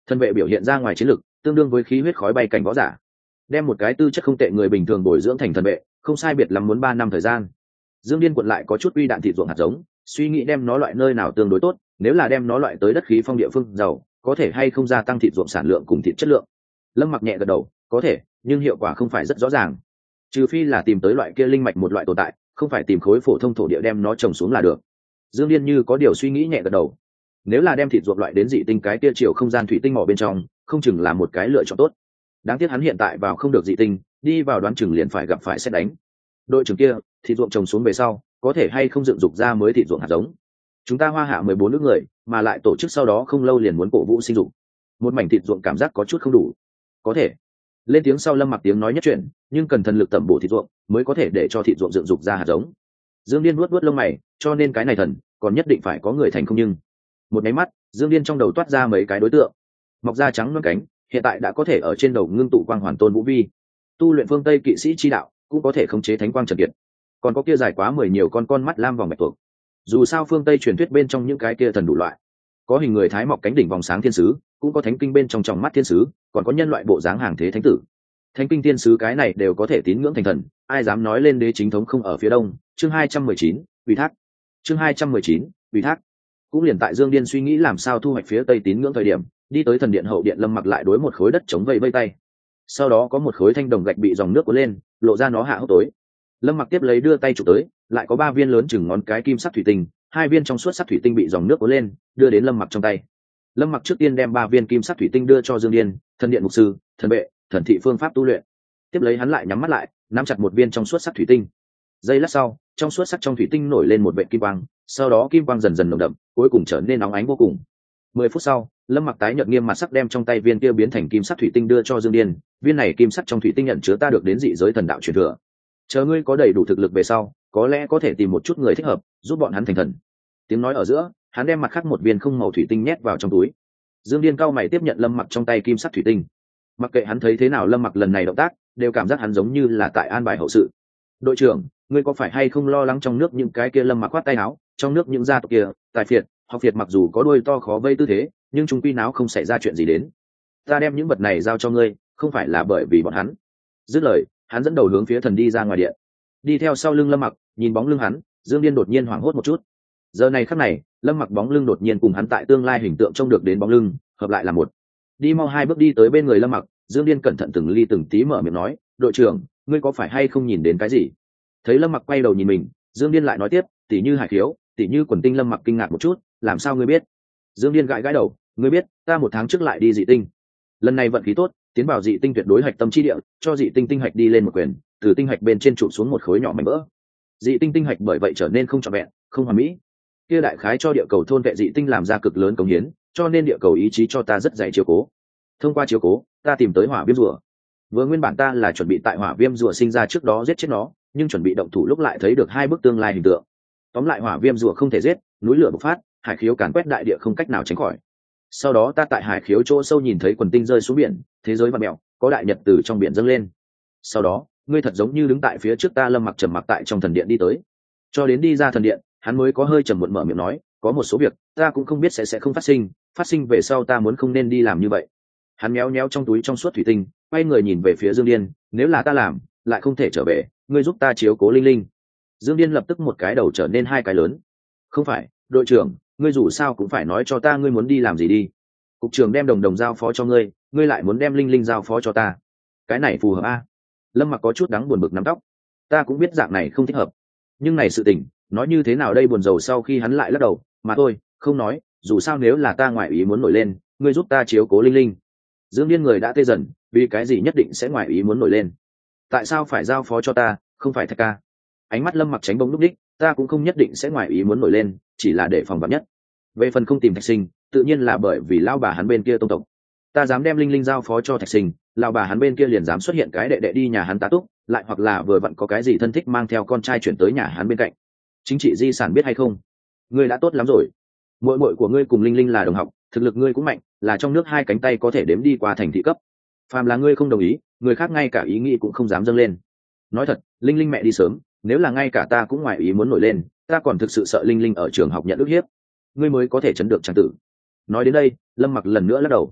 Thân vệ biểu hiện ra ngoài chiến lực tương đương với khí huyết khói bay cảnh võ giả, đem một cái tư chất không tệ người bình thường bồi dưỡng thành thần vệ không sai biệt lắm muốn 3 năm thời gian. Dương Điên quận lại có chút uy đạn thịt ruộng hạt giống, suy nghĩ đem nó loại nơi nào tương đối tốt, nếu là đem nó loại tới đất khí phong địa phương giàu, có thể hay không gia tăng thịt ruộng sản lượng cùng thịt chất lượng. Lâm Mặc nhẹ gật đầu, có thể, nhưng hiệu quả không phải rất rõ ràng. Trừ phi là tìm tới loại kia linh mạch một loại tồn tại, không phải tìm khối phổ thông thổ địa đem nó trồng xuống là được. Dương Điên như có điều suy nghĩ nhẹ gật đầu. Nếu là đem thịt ruộng loại đến dị tinh cái kia chiều không gian thủy tinh mỏ bên trong, không chừng là một cái lựa chọn tốt. Đáng tiếc hắn hiện tại vào không được dị tinh, đi vào đoán chừng liền phải gặp phải xét đánh. Đội trưởng kia, thịt ruộng trồng xuống về sau, có thể hay không dựng dục ra mới thịt ruộng hạt giống. Chúng ta Hoa Hạ 14 nước người, mà lại tổ chức sau đó không lâu liền muốn cổ vũ sinh dục. Một mảnh thịt ruộng cảm giác có chút không đủ. Có thể. Lên tiếng sau Lâm Mặc tiếng nói nhất chuyện, nhưng cần thần lực tẩm bổ thịt ruộng, mới có thể để cho thịt ruộng dựng dục ra hạt giống. Dương Điên vuốt vuốt lông mày, cho nên cái này thần, còn nhất định phải có người thành không nhưng. Một cái mắt, Dương Điên trong đầu toát ra mấy cái đối tượng. Mọc da trắng non cánh, hiện tại đã có thể ở trên đầu ngưng tụ quang hoàn tôn vũ vi. Tu luyện phương Tây kỵ sĩ chi đạo, cũng có thể khống chế thánh quang trần kiệt. Còn có kia dài quá 10 nhiều con mắt lam vòng bạch tuộc. Dù sao phương Tây truyền thuyết bên trong những cái kia thần đủ loại, có hình người thái mọc cánh đỉnh vòng sáng thiên sứ, cũng có thánh kinh bên trong tròng mắt thiên sứ, còn có nhân loại bộ dáng hàng thế thánh tử. Thánh kinh thiên sứ cái này đều có thể tín ngưỡng thành thần, ai dám nói lên đế chính thống không ở phía đông. Chương 219, ủy thác. Chương 219, ủy thác. Cũng liền tại Dương Điên suy nghĩ làm sao thu hoạch phía tây tín ngưỡng thời điểm, đi tới thần điện hậu điện, Lâm Mặc lại đối một khối đất chống vây vây tay. Sau đó có một khối thanh đồng gạch bị dòng nước cuốn lên, lộ ra nó hạ hốc tối. Lâm Mặc tiếp lấy đưa tay chụp tới, lại có 3 viên lớn chừng ngón cái kim sắc thủy tinh, 2 viên trong suốt sắc thủy tinh bị dòng nước cuốn lên, đưa đến Lâm Mặc trong tay. Lâm Mặc trước tiên đem 3 viên kim sắc thủy tinh đưa cho Dương Điên, thần điện mục sư, thần vệ, thần thị phương pháp tu luyện. Tiếp lấy hắn lại nhắm mắt lại, nắm chặt một viên trong suốt sắc thủy tinh. Giây lát sau, trong suốt sắc trong thủy tinh nổi lên một vệt kim quang, sau đó kim quang dần dần nồng đậm, cuối cùng trở nên nóng ánh vô cùng. 10 phút sau, Lâm Mặc tái nhợt nghiêm mặt sắc đem trong tay viên kia biến thành kim sắc thủy tinh đưa cho Dương Điên, viên này kim sắc trong thủy tinh nhận chứa ta được đến dị giới thần đạo truyền thừa. Chờ ngươi có đầy đủ thực lực về sau, có lẽ có thể tìm một chút người thích hợp, giúp bọn hắn thành thần. Tiếng nói ở giữa, hắn đem mặt khác một viên không màu thủy tinh nhét vào trong túi. Dương Điên cao mày tiếp nhận Lâm Mặc trong tay kim sắc thủy tinh. Mặc kệ hắn thấy thế nào, Lâm Mặc lần này động tác đều cảm giác hắn giống như là tại an bài hậu sự. Đội trưởng, ngươi có phải hay không lo lắng trong nước những cái kia? Lâm Mặc khoát tay áo, trong nước những gia tộc kia, tài phiệt, học phiệt mặc dù có đuôi to khó vây tư thế, nhưng chúng quy náo không xảy ra chuyện gì đến. Ta đem những vật này giao cho ngươi, không phải là bởi vì bọn hắn. Dứt lời, hắn dẫn đầu hướng phía thần đi ra ngoài điện. Đi theo sau lưng Lâm Mặc, nhìn bóng lưng hắn, Dương Điên đột nhiên hoảng hốt một chút. Giờ này khắc này, Lâm Mặc bóng lưng đột nhiên cùng hắn tại tương lai hình tượng trông được đến bóng lưng hợp lại là một. Đi mau 2 bước đi tới bên người Lâm Mặc, Dương Điên cẩn thận từng ly từng tí mở miệng nói, đội trưởng, ngươi có phải hay không nhìn đến cái gì? Thấy Lâm Mặc quay đầu nhìn mình, Dương Điên lại nói tiếp, tỷ như hải khiếu, tỷ như quần tinh. Lâm Mặc kinh ngạc một chút, làm sao ngươi biết? Dương Điên gãi gãi đầu, ngươi biết, ta 1 tháng trước lại đi dị tinh. Lần này vận khí tốt, tiến vào dị tinh tuyệt đối hạch tâm chi địa, cho dị tinh tinh hạch đi lên một quyền, từ tinh hạch bên trên trụ xuống một khối nhỏ mảnh vỡ. Dị tinh tinh hạch bởi vậy trở nên không trọn vẹn, không hoàn mỹ. Kia đại khái cho địa cầu thôn vệ dị tinh làm ra cực lớn cống hiến, cho nên địa cầu ý chí cho ta rất dày chiếu cố. Thông qua chiếu cố, ta tìm tới hỏa viêm rùa. Vừa nguyên bản ta là chuẩn bị tại hỏa viêm rùa sinh ra trước đó giết chết nó, nhưng chuẩn bị động thủ lúc lại thấy được 2 bức tương lai hình tượng. Tóm lại hỏa viêm rùa không thể giết, núi lửa bộc phát, hải khiếu càn quét đại địa không cách nào tránh khỏi. Sau đó ta tại hải khiếu chỗ sâu nhìn thấy quần tinh rơi xuống biển, thế giới vặn mèo, có đại nhật từ trong biển dâng lên. Sau đó, ngươi thật giống như đứng tại phía trước ta. Lâm Mặc trầm mặc tại trong thần điện đi tới, cho đến đi ra thần điện, hắn mới có hơi trầm muộn mở miệng nói, có một số việc ta cũng không biết sẽ không phát sinh về sau ta muốn không nên đi làm như vậy. Hắn méo méo trong túi trong suốt thủy tinh, quay người nhìn về phía Dương Điên, nếu là ta làm lại không thể trở về, ngươi giúp ta chiếu cố Linh Linh. Dương Điên lập tức một cái đầu trở nên 2 cái lớn. Không phải, đội trưởng, ngươi dù sao cũng phải nói cho ta ngươi muốn đi làm gì đi. Cục trưởng đem đồng giao phó cho ngươi, ngươi lại muốn đem Linh Linh giao phó cho ta, cái này phù hợp a? Lâm Mặc có chút đắng buồn bực nắm tóc. Ta cũng biết dạng này không thích hợp, nhưng này sự tình nói như thế nào đây? Buồn rầu sau khi hắn lại lắc đầu, mà thôi, không nói, dù sao nếu là ta ngoại ý muốn nổi lên, ngươi giúp ta chiếu cố Linh Linh. Dương Điên người đã tê dần, vì cái gì nhất định sẽ ngoại ý muốn nổi lên? Tại sao phải giao phó cho ta, không phải Thạch ca? Ánh mắt Lâm Mặc tránh bóng lúc đích, ta cũng không nhất định sẽ ngoại ý muốn nổi lên, chỉ là để phòng vạn nhất. Về phần không tìm Thạch Sinh, tự nhiên là bởi vì lao bà hắn bên kia tông tộc. Ta dám đem Linh Linh giao phó cho Thạch Sinh, lao bà hắn bên kia liền dám xuất hiện cái đệ đệ đi nhà hắn tá túc, lại hoặc là vừa vặn có cái gì thân thích mang theo con trai chuyển tới nhà hắn bên cạnh. Chính trị di sản biết hay không? Ngươi đã tốt lắm rồi. Muội muội của ngươi cùng Linh Linh là đồng học, thực lực ngươi cũng mạnh, là trong nước 2 cánh tay có thể đếm đi qua thành thị cấp. Phàm là ngươi không đồng ý, người khác ngay cả ý nghĩ cũng không dám dâng lên. Nói thật, Linh Linh mẹ đi sớm, nếu là ngay cả ta cũng ngoài ý muốn nổi lên, ta còn thực sự sợ Linh Linh ở trường học nhận ức hiếp. Ngươi mới có thể chấn được trang tử. Nói đến đây, Lâm Mặc lần nữa lắc đầu.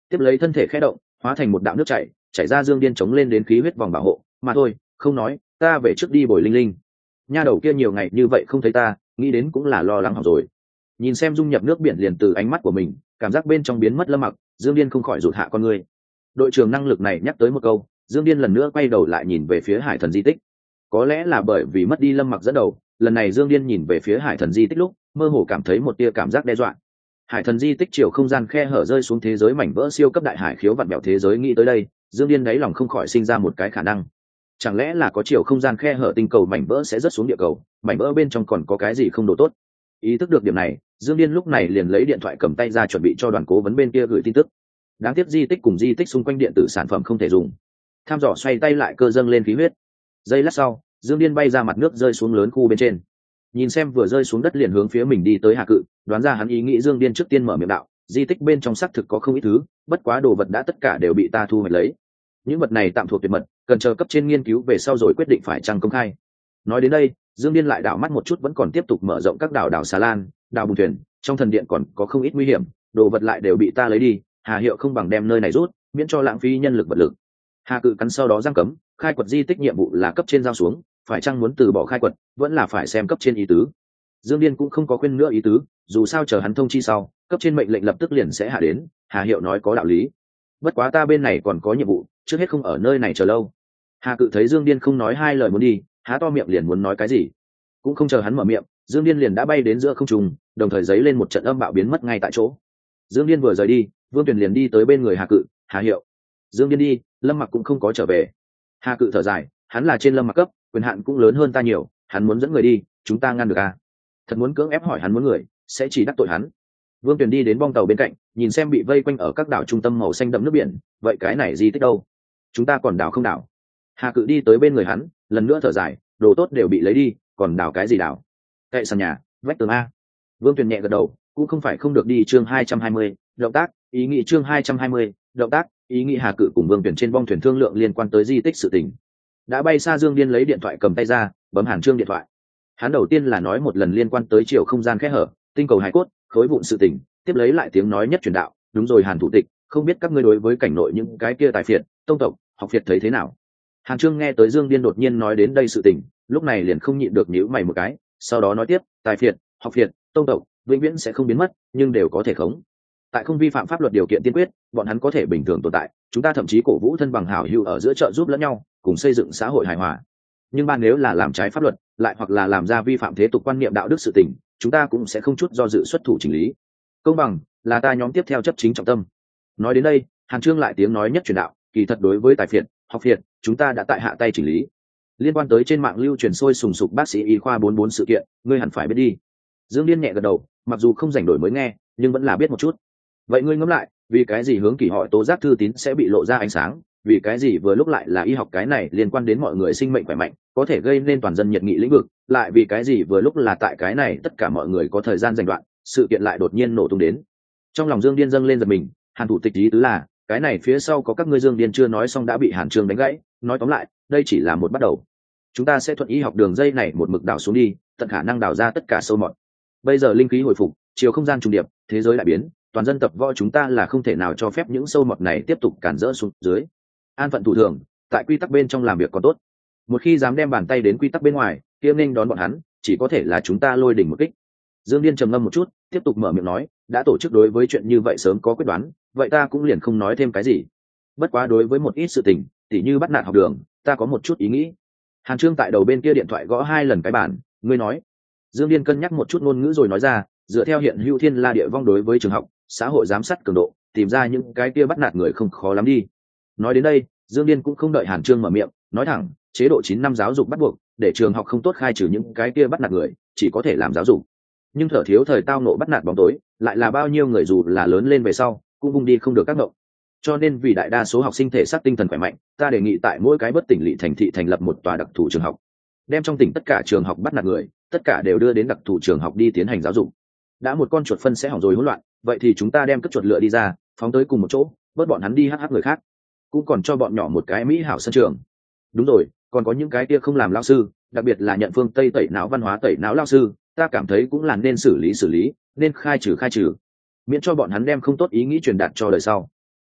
tiếp lấy thân thể khẽ động, hóa thành một đạo nước chảy ra Dương Điên chống lên đến khí huyết vòng bảo hộ mà thôi. Không nói, ta về trước đi bồi Linh Linh. Nha đầu kia nhiều ngày như vậy không thấy ta, nghĩ đến cũng là lo lắng hỏng rồi. Nhìn xem dung nhập nước biển liền từ ánh mắt của mình, cảm giác bên trong biến mất Lâm Mặc, Dương Điên không khỏi rụt hạ con người. Đội trưởng năng lực này nhắc tới một câu, Dương Điên lần nữa quay đầu lại nhìn về phía hải thần di tích. Có lẽ là bởi vì mất đi Lâm Mặc dẫn đầu, lần này Dương Điên nhìn về phía hải thần di tích lúc mơ hồ cảm thấy một tia cảm giác đe dọa. Hải thần di tích chiều không gian khe hở rơi xuống thế giới mảnh vỡ siêu cấp đại hải khiếu vặn vẹo thế giới, nghĩ tới đây Dương Điên đáy lòng không khỏi sinh ra một cái khả năng. Chẳng lẽ là có chiều không gian khe hở tinh cầu mảnh vỡ sẽ rớt xuống địa cầu, mảnh vỡ bên trong còn có cái gì không đồ tốt. Ý thức được điểm này, Dương Điên lúc này liền lấy điện thoại cầm tay ra chuẩn bị cho đoàn cố vấn bên kia gửi tin tức. Đáng tiếc di tích cùng di tích xung quanh điện tử sản phẩm không thể dùng. Tham dò xoay tay lại cơ dâng lên khí huyết. Giây lát sau, Dương Điên bay ra mặt nước rơi xuống lớn khu bên trên. Nhìn xem vừa rơi xuống đất liền hướng phía mình đi tới Hà Cự, đoán ra hắn ý nghĩ, Dương Điên trước tiên mở miệng đạo, di tích bên trong xác thực có không ít thứ, bất quá đồ vật đã tất cả đều bị ta thu hoạch lấy. Những vật này tạm thuộc tuyệt mật, cần chờ cấp trên nghiên cứu về sau rồi quyết định phải chăng công khai. Nói đến đây, Dương Điên lại đảo mắt một chút vẫn còn tiếp tục mở rộng các đảo xà lan, đảo bùn thuyền, trong thần điện còn có không ít nguy hiểm, đồ vật lại đều bị ta lấy đi, Hà Hiệu không bằng đem nơi này rút, miễn cho lãng phí nhân lực vật lực. Hà Cự cắn sau đó giang cấm, khai quật di tích nhiệm vụ là cấp trên giao xuống, phải chăng muốn từ bỏ khai quật, vẫn là phải xem cấp trên ý tứ. Dương Điên cũng không có khuyên nữa ý tứ, dù sao chờ hắn thông chi sau, cấp trên mệnh lệnh lập tức liền sẽ hạ đến, Hà Hiệu nói có đạo lý. Bất quá ta bên này còn có nhiệm vụ, trước hết không ở nơi này chờ lâu. Hà Cự thấy Dương Điên không nói hai lời muốn đi, há to miệng liền muốn nói cái gì. Cũng không chờ hắn mở miệng, Dương Điên liền đã bay đến giữa không trung, đồng thời giấy lên một trận âm bạo biến mất ngay tại chỗ. Dương Điên vừa rời đi, Vương Tuyền liền đi tới bên người Hà Cự, Hà Hiệu. Dương Điên đi, Lâm Mặc cũng không có trở về. Hà Cự thở dài, hắn là trên Lâm Mặc cấp, quyền hạn cũng lớn hơn ta nhiều, hắn muốn dẫn người đi, chúng ta ngăn được à? Thật muốn cưỡng ép hỏi hắn muốn người, sẽ chỉ đắc tội hắn. Vương Tuyền đi đến bong tàu bên cạnh, nhìn xem bị vây quanh ở các đảo trung tâm màu xanh đậm nước biển, vậy cái này di tích đâu? Chúng ta còn đảo không đảo? Hà Cự đi tới bên người hắn, lần nữa thở dài, đồ tốt đều bị lấy đi, còn đảo cái gì đảo? Cậy sàn nhà, vách tường a. Vương Tuyền nhẹ gật đầu, cũng không phải không được đi. Chương 220, động tác, ý nghĩ. Chương 220, động tác, ý nghĩ. Hà Cự cùng Vương Tuyền trên bong thuyền thương lượng liên quan tới di tích sự tình. Đã bay xa Dương Điên lấy điện thoại cầm tay ra, bấm Hàn Trương điện thoại. Hắn đầu tiên là nói một lần liên quan tới chiều không gian kẽ hở, tinh cầu hải cốt, khối vụn sự tình, tiếp lấy lại tiếng nói nhất truyền đạo, đúng rồi Hàn thủ tịch, không biết các ngươi đối với cảnh nội những cái kia tài phiệt, tông tộc, học phiệt thấy thế nào? Hàn Trương nghe tới Dương Điên đột nhiên nói đến đây sự tình, lúc này liền không nhịn được nhíu mày một cái, sau đó nói tiếp, tài phiệt, học phiệt, tông tộc, vĩnh viễn sẽ không biến mất, nhưng đều có thể khống. Tại không vi phạm pháp luật điều kiện tiên quyết, bọn hắn có thể bình thường tồn tại, chúng ta thậm chí cổ vũ thân bằng hảo hữu ở giữa trợ giúp lẫn nhau, cùng xây dựng xã hội hài hòa. Nhưng ban nếu là làm trái pháp luật, lại hoặc là làm ra vi phạm thế tục quan niệm đạo đức sự tình, chúng ta cũng sẽ không chút do dự xuất thủ chỉnh lý. Công bằng là ta nhóm tiếp theo chấp chính trọng tâm. Nói đến đây, Hàn Trương lại tiếng nói nhất truyền đạo, kỳ thật đối với tài phiệt, học phiệt, chúng ta đã tại hạ tay chỉnh lý. Liên quan tới trên mạng lưu truyền sôi sùng sục bác sĩ y khoa 44 sự kiện, ngươi hẳn phải biết đi. Dương Điên nhẹ gật đầu, mặc dù không rảnh đổi mới nghe, nhưng vẫn là biết một chút. Vậy ngươi ngẫm lại, vì cái gì hướng kỳ họ tố giác thư tín sẽ bị lộ ra ánh sáng, vì cái gì vừa lúc lại là y học, cái này liên quan đến mọi người sinh mệnh khỏe mạnh, có thể gây nên toàn dân nhiệt nghị lĩnh vực, lại vì cái gì vừa lúc là tại cái này tất cả mọi người có thời gian dành đoạn, sự kiện lại đột nhiên nổ tung đến. Trong lòng Dương Điên dâng lên giật mình, Hàn thủ tịch ý tứ là, cái này phía sau có các ngươi. Dương Điên chưa nói xong đã bị Hàn Trương đánh gãy, nói tóm lại, đây chỉ là một bắt đầu. Chúng ta sẽ thuận y học đường dây này một mực đào xuống đi, tận khả năng đào ra tất cả sâu mọt. Bây giờ linh khí hồi phục, chiều không gian trùng điệp, thế giới đại biến, toàn dân tập võ, chúng ta là không thể nào cho phép những sâu mọt này tiếp tục cản rỡ xuống dưới. An phận thủ thường, tại quy tắc bên trong làm việc còn tốt, một khi dám đem bàn tay đến quy tắc bên ngoài, kia nên đón bọn hắn chỉ có thể là chúng ta lôi đỉnh một kích. Dương Điên trầm ngâm một chút, tiếp tục mở miệng nói, đã tổ chức đối với chuyện như vậy sớm có quyết đoán, vậy ta cũng liền không nói thêm cái gì. Bất quá đối với một ít sự tình, tỉ như bắt nạt học đường, ta có một chút ý nghĩ. Hàn Trương tại đầu bên kia điện thoại gõ 2 lần cái bàn, ngươi nói. Dương Điên cân nhắc một chút ngôn ngữ rồi nói ra, dựa theo hiện hữu thiên la địa vong đối với trường học, xã hội giám sát cường độ, tìm ra những cái kia bắt nạt người không khó lắm đi. Nói đến đây, Dương Điên cũng không đợi Hàn Trương mở miệng, nói thẳng, chế độ 9 năm giáo dục bắt buộc, để trường học không tốt khai trừ những cái kia bắt nạt người, chỉ có thể làm giáo dục. Nhưng thở thiếu thời tao nộ bắt nạt bóng tối, lại là bao nhiêu người dù là lớn lên về sau, cũng vung đi không được các ngộng. Cho nên vì đại đa số học sinh thể xác tinh thần khỏe mạnh, ta đề nghị tại mỗi cái bất tỉnh lỵ thành thị thành lập một tòa đặc thù trường học, đem trong tỉnh tất cả trường học bắt nạt người, tất cả đều đưa đến đặc thù trường học đi tiến hành giáo dục. Đã một con chuột phân sẽ hỏng rồi hỗn loạn, vậy thì chúng ta đem cất chuột lựa đi ra, phóng tới cùng một chỗ, bớt bọn hắn đi hắc người khác, cũng còn cho bọn nhỏ một cái mỹ hảo sân trường. Đúng rồi, còn có những cái kia không làm lao sư, đặc biệt là nhận phương Tây tẩy não văn hóa tẩy não lao sư, ta cảm thấy cũng là nên xử lý, nên khai trừ, miễn cho bọn hắn đem không tốt ý nghĩ truyền đạt cho đời sau.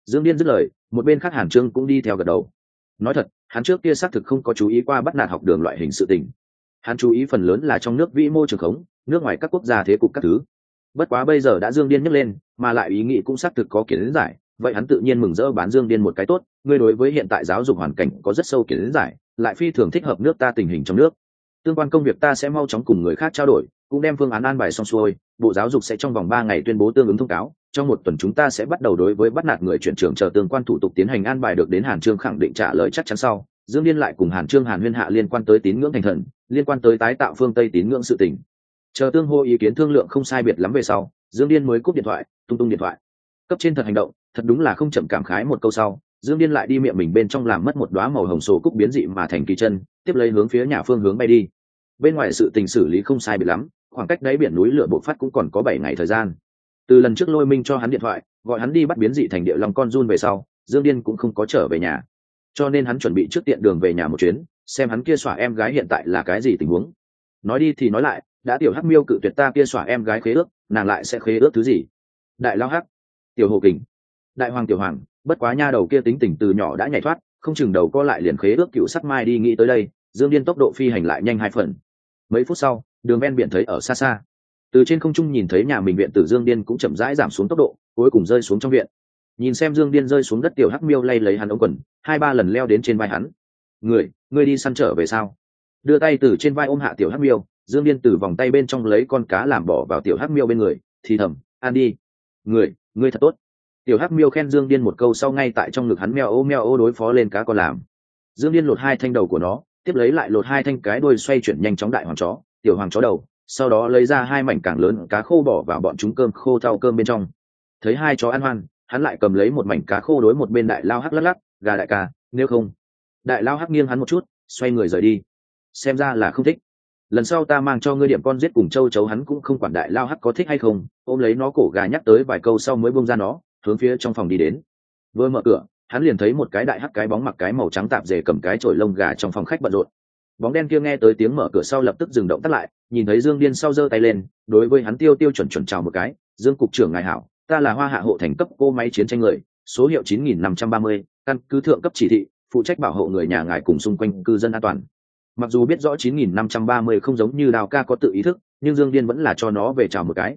Dương Điên dứt lời, một bên khác Hàn Trương cũng đi theo gật đầu. Nói thật, hắn trước kia xác thực không có chú ý qua bắt nạt học đường loại hình sự tình. Hắn chú ý phần lớn là trong nước vĩ mô trường khống, nước ngoài các quốc gia thế cục các thứ. Bất quá bây giờ đã Dương Điên nhấc lên, mà lại ý nghĩ cũng xác thực có kiến giải, vậy hắn tự nhiên mừng rỡ bán Dương Điên một cái tốt. Ngươi đối với hiện tại giáo dục hoàn cảnh có rất sâu kiến giải, lại phi thường thích hợp nước ta tình hình trong nước. Tương quan công việc ta sẽ mau chóng cùng người khác trao đổi, cũng đem phương án an bài xong xuôi. Bộ Giáo dục sẽ trong vòng 3 ngày tuyên bố tương ứng thông cáo. Trong một tuần chúng ta sẽ bắt đầu đối với bắt nạt người chuyển trường chờ tương quan thủ tục tiến hành an bài được đến. Hàn Trương khẳng định trả lời chắc chắn sau. Dương Điên lại cùng Hàn Trương Hàn huyên hạ liên quan tới tín ngưỡng thành thần, liên quan tới tái tạo phương Tây tín ngưỡng sự tình. Chờ tương hô ý kiến thương lượng không sai biệt lắm về sau, Dương Điên mới cúp điện thoại, tung điện thoại. Cấp trên thật hành động, thật đúng là không chậm cảm khái một câu sau, Dương Điên lại đi miệng mình bên trong làm mất một đóa màu hồng sổ cúc biến dị mà thành kỳ chân, tiếp lấy hướng phía nhà phương hướng bay đi. Bên ngoài sự tình xử lý không sai biệt lắm, khoảng cách đáy biển núi lửa bộc phát cũng còn có 7 ngày thời gian. Từ lần trước Lôi Minh cho hắn điện thoại, gọi hắn đi bắt biến dị thành địa long con giun về sau, Dương Điên cũng không có trở về nhà. Cho nên hắn chuẩn bị trước tiện đường về nhà một chuyến, xem hắn kia xỏa em gái hiện tại là cái gì tình huống. Nói đi thì nói lại, đã tiểu Hắc Miêu cự tuyệt ta kia xỏa em gái khế ước, nàng lại sẽ khế ước thứ gì? Đại Lao Hắc, Tiểu Hồ Kình, Đại Hoàng Tiểu Hoàng, bất quá nha đầu kia tính tình từ nhỏ đã nhảy thoát, không chừng đầu co lại liền khế ước cựu sắc mai đi. Nghĩ tới đây, Dương Điên tốc độ phi hành lại nhanh 2 phần. Mấy phút sau, đường ven biển thấy ở xa xa, từ trên không trung nhìn thấy nhà mình viện tử Dương Điên cũng chậm rãi giảm xuống tốc độ, cuối cùng rơi xuống trong viện. Nhìn xem Dương Điên rơi xuống đất, tiểu Hắc Miêu lay lấy hắn ống quần, 2-3 lần leo đến trên vai hắn. Ngươi đi săn trở về sao? Đưa tay từ trên vai ôm hạ tiểu Hắc Miêu, Dương Điên từ vòng tay bên trong lấy con cá làm bỏ vào tiểu Hắc Miêu bên người, thì thầm, ăn đi. Ngươi thật tốt. Tiểu Hắc Miêu khen Dương Điên một câu sau, ngay tại trong ngực hắn meo ô đối phó lên cá con làm. Dương Điên lột 2 thanh đầu của nó, tiếp lấy lại lột 2 thanh cái đuôi xoay chuyển nhanh chóng đại hoàng chó, tiểu hoàng chó đầu, sau đó lấy ra 2 mảnh càng lớn cá khô bỏ vào bọn chúng cơm khô thau cơm bên trong. Thấy 2 chó ăn hoan, hắn lại cầm lấy một mảnh cá khô đối một bên Đại Lao Hắc lắc lắc, gà đại ca, nếu không. Đại Lao Hắc nghiêng hắn một chút, xoay người rời đi. Xem ra là không thích. Lần sau ta mang cho ngươi điểm con giết cùng châu chấu. Hắn cũng không quản Đại Lao Hắc có thích hay không, ôm lấy nó cổ gà nhắc tới vài câu sau mới buông ra nó, hướng phía trong phòng đi đến. Vừa mở cửa, hắn liền thấy một cái đại hắc cái bóng mặc cái màu trắng tạp dề cầm cái chổi lông gà trong phòng khách bận rộn. Bóng đen kia nghe tới tiếng mở cửa sau lập tức dừng động tắt lại, nhìn thấy Dương Điên sau giơ tay lên, đối với hắn tiêu chuẩn chào một cái, Dương cục trưởng ngài hảo, ta là Hoa Hạ hộ thành cấp cô máy chiến tranh người, số hiệu 9530, căn cứ thượng cấp chỉ thị, phụ trách bảo hộ người nhà ngài cùng xung quanh cư dân an toàn. Mặc dù biết rõ 9530 không giống như Đào ca có tự ý thức, nhưng Dương Điên vẫn là cho nó về chào một cái,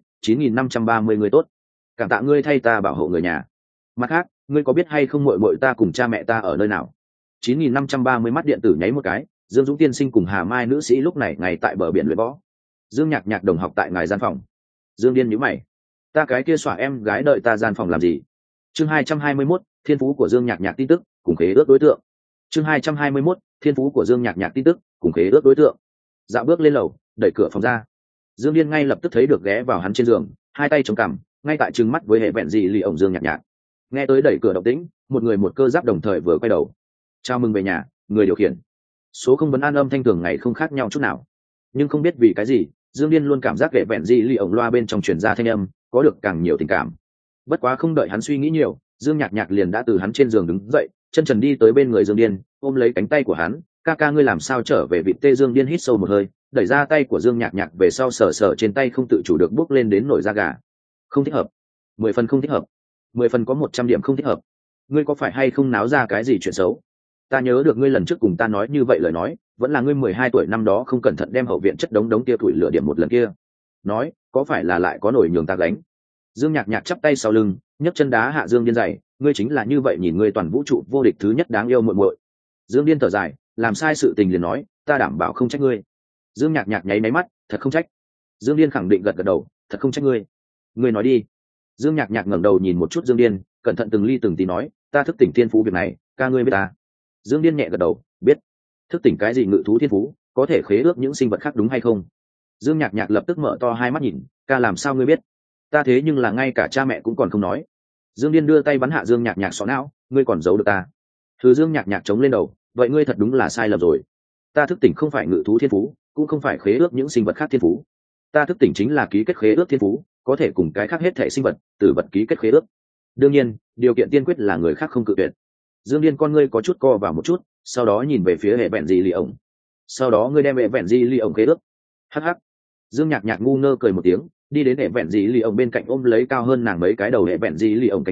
9530 người tốt. Cảm tạ ngươi thay ta bảo hộ người nhà. Mặt khác, ngươi có biết hay không muội muội ta cùng cha mẹ ta ở nơi nào? 9530 mắt điện tử nháy một cái, Dương Dũng tiên sinh cùng Hà Mai nữ sĩ lúc này ngay tại bờ biển luyện võ. Dương Nhạc Nhạc đồng học tại ngài gian phòng. Dương Điên nhíu mày, ta cái kia xỏa em gái đợi ta gian phòng làm gì? Chương 221, thiên phú của Dương Nhạc Nhạc tin tức, cùng khế ước đối tượng. Chương 221, thiên phú của Dương Nhạc Nhạc tin tức, cùng khế ước đối tượng. Dạo bước lên lầu, đẩy cửa phòng ra. Dương Điên ngay lập tức thấy được ghé vào hắn trên giường, 2 tay chống cằm, ngay tại trừng mắt với hệ vẹn gì lì ổng Dương Nhạc Nhạc. Nghe tới đẩy cửa động tĩnh, một người một cơ giáp đồng thời vừa quay đầu. Chào mừng về nhà, người điều khiển. Số không vấn an âm thanh thường ngày không khác nhau chút nào, nhưng không biết vì cái gì, Dương Điên luôn cảm giác hệ vẹn gì lì ổng loa bên trong truyền ra thanh âm có được càng nhiều tình cảm. Bất quá không đợi hắn suy nghĩ nhiều, Dương Nhạc Nhạc liền đã từ hắn trên giường đứng dậy, chân trần đi tới bên người Dương Điên, ôm lấy cánh tay của hắn, ca ca ngươi làm sao trở về? Vịt tê. Dương Điên hít sâu một hơi, đẩy ra tay của Dương Nhạc Nhạc về sau, sờ trên tay không tự chủ được bước lên đến nổi da gà. Không thích hợp, 10 phần không thích hợp, 10 phần có 100 điểm không thích hợp. Ngươi có phải hay không náo ra cái gì chuyện xấu? Ta nhớ được ngươi lần trước cùng ta nói như vậy lời nói, vẫn là ngươi 12 tuổi năm đó không cẩn thận đem hậu viện chất đống tia tuổi lửa điểm một lần kia. Nói, có phải là lại có nổi nhường ta gánh? Dương Nhạc Nhạc chắp tay sau lưng, nhấc chân đá hạ Dương Điên giày, ngươi chính là như vậy nhìn ngươi toàn vũ trụ vô địch thứ nhất đáng yêu muội muội. Dương Điên thở dài, làm sai sự tình liền nói, ta đảm bảo không trách ngươi. Dương Nhạc Nhạc nháy máy mắt, thật không trách. Dương Điên khẳng định gật đầu, thật không trách ngươi. Ngươi nói đi. Dương Nhạc Nhạc ngẩng đầu nhìn một chút Dương Điên, cẩn thận từng ly từng tí nói, ta thức tỉnh thiên phú việc này, ca ngươi biết ta. Dương Điên nhẹ gật đầu, biết. Thức tỉnh cái gì ngự thú thiên phú, có thể khế ước những sinh vật khác đúng hay không? Dương Nhạc Nhạc lập tức mở to hai mắt nhìn, ca làm sao ngươi biết? Ta thế nhưng là ngay cả cha mẹ cũng còn không nói. Dương Điên đưa tay bắn hạ Dương Nhạc Nhạc xỏ não, ngươi còn giấu được ta? Thứ Dương Nhạc Nhạc chống lên đầu, vậy ngươi thật đúng là sai lầm rồi. Ta thức tỉnh không phải ngự thú thiên phú, cũng không phải khế ước những sinh vật khác thiên phú. Ta thức tỉnh chính là ký kết khế ước thiên phú, có thể cùng cái khác hết thể sinh vật, tử vật ký kết khế ước. Đương nhiên, điều kiện tiên quyết là người khác không cự tuyệt. Dương Điên con ngươi có chút co vào một chút, sau đó nhìn về phía hệ vẹn gì lì ổng. Sau đó ngươi đem hệ vẹn gì lì ổng khế ước. Hắc hắc. Dương Nhạc Nhạc ngu ngơ cười một tiếng, đi đến hệ vẹn gì lì ổng bên cạnh ôm lấy cao hơn nàng mấy cái đầu hệ vẹn gì lì ổng cánh tay,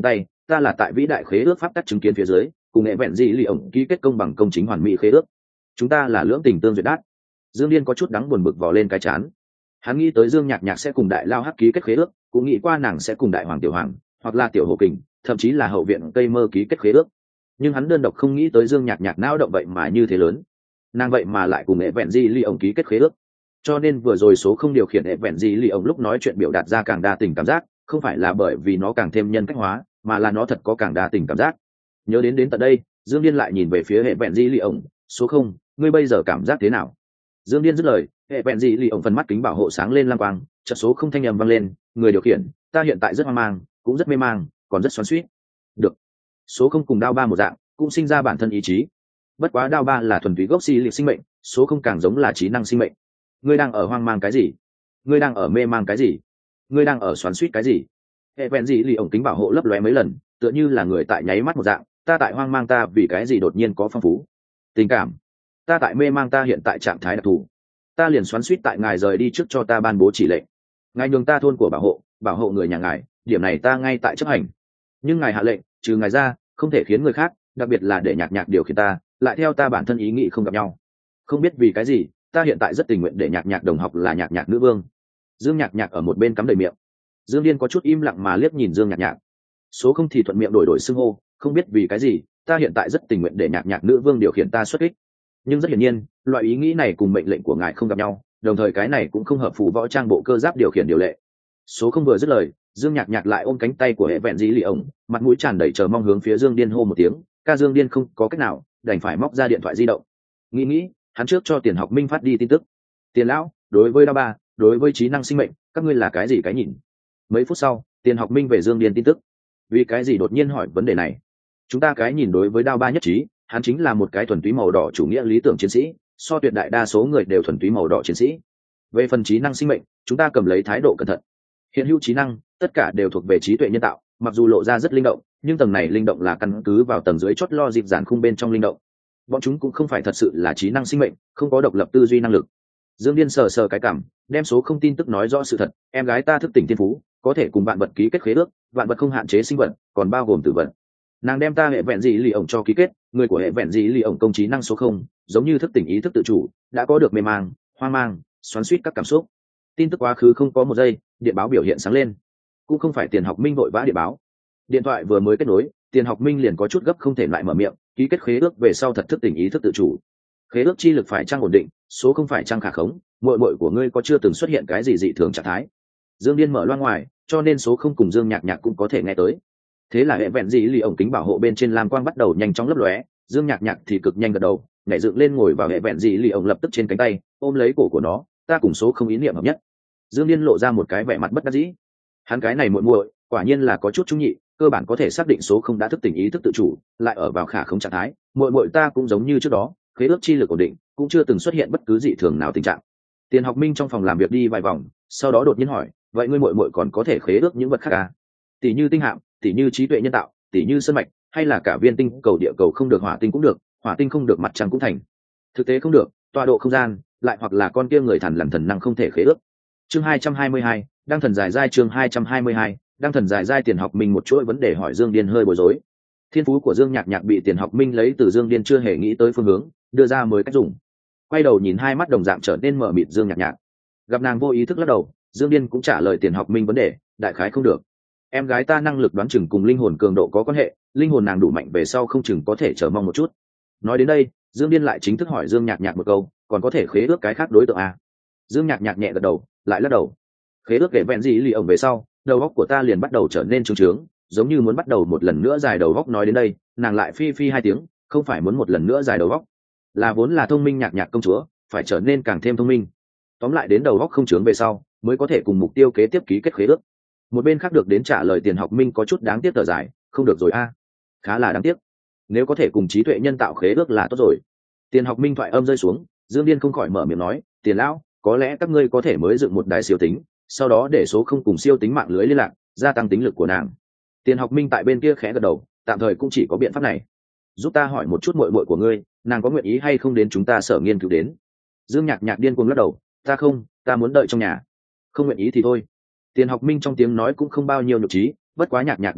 ta là tại vĩ đại khế ước pháp tắc chứng kiến phía dưới cùng nghệ vẹn dị lì ổng ký kết công bằng công chính hoàn mỹ khế ước. Chúng ta là lưỡng tình tương duyệt đát. Dương Điên có chút đắng buồn bực vò lên cái chán. Hắn nghĩ tới Dương Nhạc Nhạc sẽ cùng đại lao hắc ký kết khế ước, cũng nghĩ qua nàng sẽ cùng đại hoàng tiểu hoàng hoặc là tiểu hồ kình, thậm chí là hậu viện cây mơ ký kết khế ước. Nhưng hắn đơn độc không nghĩ tới Dương Nhạc Nhạc não động vậy mà như thế lớn, nàng vậy mà lại cùng nghệ vẹn di ly ổng ký kết khế ước. Cho nên vừa rồi số không điều khiển nghệ vẹn di ly ổng lúc nói chuyện biểu đạt ra càng đa tình cảm giác, không phải là bởi vì nó càng thêm nhân cách hóa, mà là nó thật có càng đa tình cảm giác. Nhớ đến tận đây, Dương Điên lại nhìn về phía hệ vẹn di ly ổng, số không, ngươi bây giờ cảm giác thế nào? Dương Điên dứt lời, hệ vẹn di ly ổng phần mắt kính bảo hộ sáng lên lam quang, chợt số không thanh âm vang lên, người điều khiển, ta hiện tại rất hoang mang, cũng rất mê mang, còn rất xoắn xuýt. Được. Số không cùng đao ba một dạng, cũng sinh ra bản thân ý chí. Bất quá đao ba là thuần túy gốc si liệt sinh mệnh, số không càng giống là trí năng sinh mệnh. Ngươi đang ở hoang mang cái gì? Ngươi đang ở mê mang cái gì? Ngươi đang ở xoắn xuýt cái gì? Hệ vẹn gì lì ổng kính bảo hộ lấp lóe mấy lần, tựa như là người tại nháy mắt một dạng, ta tại hoang mang ta vì cái gì đột nhiên có phong phú tình cảm, ta tại mê mang ta hiện tại trạng thái đặc thù, ta liền xoắn xuýt tại ngài rời đi trước cho ta ban bố chỉ lệnh, ngài nhường ta thôn của bảo hộ người nhà ngài, điểm này ta ngay tại chấp hành, nhưng ngài hạ lệnh trừ ngài ra không thể khiến người khác, đặc biệt là để nhạc nhạc điều khiển ta lại theo ta bản thân ý nghĩ không gặp nhau. Không biết vì cái gì ta hiện tại rất tình nguyện để nhạc nhạc đồng học là nhạc nhạc nữ vương. Dương Nhạc Nhạc ở một bên cắm đầy miệng. Dương Điên có chút im lặng mà liếc nhìn Dương Nhạc Nhạc. Số không thì thuận miệng đổi xưng hô, không biết vì cái gì ta hiện tại rất tình nguyện để nhạc nhạc nữ vương điều khiển ta xuất kích, nhưng rất hiển nhiên loại ý nghĩ này cùng mệnh lệnh của ngài không gặp nhau, đồng thời cái này cũng không hợp phù võ trang bộ cơ giáp điều khiển điều lệ. Số không vừa dứt lời, Dương Nhạc Nhạc lại ôm cánh tay của hệ vẹn dĩ lì ổng, mặt mũi tràn đầy chờ mong hướng phía Dương Điên hô một tiếng. Ca Dương Điên không có cách nào, đành phải móc ra điện thoại di động. Nghĩ hắn trước cho Tiền Học Minh phát đi tin tức. Tiền lão, đối với đao ba, đối với trí năng sinh mệnh, các ngươi là cái gì cái nhìn? Mấy phút sau, Tiền Học Minh về Dương Điên tin tức. Vì cái gì đột nhiên hỏi vấn đề này? Chúng ta cái nhìn đối với đao ba nhất trí, hắn chính là một cái thuần túy màu đỏ chủ nghĩa lý tưởng chiến sĩ, so tuyệt đại đa số người đều thuần túy màu đỏ chiến sĩ. Về phần trí năng sinh mệnh, chúng ta cầm lấy thái độ cẩn thận. Hiện hữu trí năng, tất cả đều thuộc về trí tuệ nhân tạo, mặc dù lộ ra rất linh động, nhưng tầng này linh động là căn cứ vào tầng dưới chót lo dịp giản khung bên trong linh động. Bọn chúng cũng không phải thật sự là trí năng sinh mệnh, không có độc lập tư duy năng lực. Dương Điên sờ cái cảm, đem số không tin tức nói rõ sự thật, em gái ta thức tỉnh thiên phú, có thể cùng vạn vật ký kết khế ước, vạn vật không hạn chế sinh vật, còn bao gồm tử vật. Nàng đem ta hệ vẹn dị lì ổng cho ký kết, người của hệ vẹn dị lì ổng công trí năng số không, giống như thức tỉnh ý thức tự chủ, đã có được mê mang, hoang mang, xoắn xuýt các cảm xúc. Tin tức quá khứ không có một giây, điện báo biểu hiện sáng lên. Cũng không phải Tiền Học Minh vội vã điện báo. Điện thoại vừa mới kết nối, Tiền Học Minh liền có chút gấp không thể lại mở miệng, ký kết khế ước về sau thật thức tỉnh ý thức tự chủ. Khế ước chi lực phải trang ổn định, số không phải trang khả khống, muội của ngươi có chưa từng xuất hiện cái gì dị thường trạng thái? Dương Điên mở loa ngoài, cho nên số không cùng Dương Nhạc Nhạc cũng có thể nghe tới. Thế là hệ vẹn dị lì ổng kính bảo hộ bên trên lam quang bắt đầu nhanh chóng lấp lóe, Dương Nhạc Nhạc thì cực nhanh gật đầu, nhảy dựng lên ngồi vào hệ vẹn dị lì ổng lập tức trên cánh tay, ôm lấy cổ của nó, ta cùng số không ý niệm hợp nhất. Dương Điên lộ ra một cái vẻ mặt bất đắc dĩ. Hắn cái này muội quả nhiên là có chút trung nhị, cơ bản có thể xác định số không đã thức tỉnh ý thức tự chủ, lại ở vào khả khống trạng thái, muội ta cũng giống như trước đó, khế ước chi lực ổn định, cũng chưa từng xuất hiện bất cứ dị thường nào tình trạng. Tiền Học Minh trong phòng làm việc đi vài vòng, sau đó đột nhiên hỏi, vậy ngươi muội còn có thể khế ước những vật khác à? Tỷ như tinh hạm, tỷ như trí tuệ nhân tạo, tỷ như sơn mạch, hay là cả viên tinh cầu địa cầu không được hỏa tinh cũng được, hỏa tinh không được mặt trăng cũng thành. Thực tế không được, tọa độ không gian, lại hoặc là con kia người thần làm thần năng không thể khế ước. Chương 222, đăng thần dài giai chương 222, đăng thần dài giai. Tiền Học Minh một chuỗi vấn đề hỏi Dương Điên hơi bối rối. Thiên phú của Dương Nhạc Nhạc bị Tiền Học Minh lấy từ Dương Điên chưa hề nghĩ tới phương hướng, đưa ra mới cách dùng. Quay đầu nhìn hai mắt đồng dạng trở nên mở mịt Dương Nhạc Nhạc. Gặp nàng vô ý thức lắc đầu, Dương Điên cũng trả lời Tiền Học Minh vấn đề, đại khái không được. Em gái ta năng lực đoán chừng cùng linh hồn cường độ có quan hệ, linh hồn nàng đủ mạnh về sau không chừng có thể chờ mong một chút. Nói đến đây, Dương Điên lại chính thức hỏi Dương Nhạc Nhạc một câu, còn có thể khế ước cái khác đối tượng à? Dương Nhạc Nhạc nhẹ gật đầu, lại lắc đầu. Khế ước kể vẹn gì lì ổng về sau, đầu óc của ta liền bắt đầu trở nên trướng trướng, giống như muốn bắt đầu một lần nữa dài đầu óc. Nói đến đây, nàng lại phi hai tiếng, không phải muốn một lần nữa dài đầu óc, là vốn là thông minh Nhạc Nhạc công chúa, phải trở nên càng thêm thông minh. Tóm lại đến đầu óc không trướng về sau, mới có thể cùng mục tiêu kế tiếp ký kết khế ước. Một bên khác được đến trả lời Tiền Học Minh có chút đáng tiếc thở dài, không được rồi a, khá là đáng tiếc. Nếu có thể cùng trí tuệ nhân tạo khế ước là tốt rồi. Tiền Học Minh thoại âm rơi xuống, Dương Điên không khỏi mở miệng nói, Tiền lão, có lẽ các ngươi có thể mới dựng một đài siêu tính, sau đó để số không cùng siêu tính mạng lưới liên lạc, gia tăng tính lực của nàng. Tiền Học Minh tại bên kia khẽ gật đầu, tạm thời cũng chỉ có biện pháp này. Giúp ta hỏi một chút muội của ngươi, nàng có nguyện ý hay không đến chúng ta sở nghiên cứu đến? Dương Nhạc Nhạc điên cuồng lắc đầu, ta không, ta muốn đợi trong nhà. Không nguyện ý thì thôi. Tiền Học Minh trong tiếng nói cũng không bao nhiêu nhục trí, bất quá Nhạc Nhạc đồng học,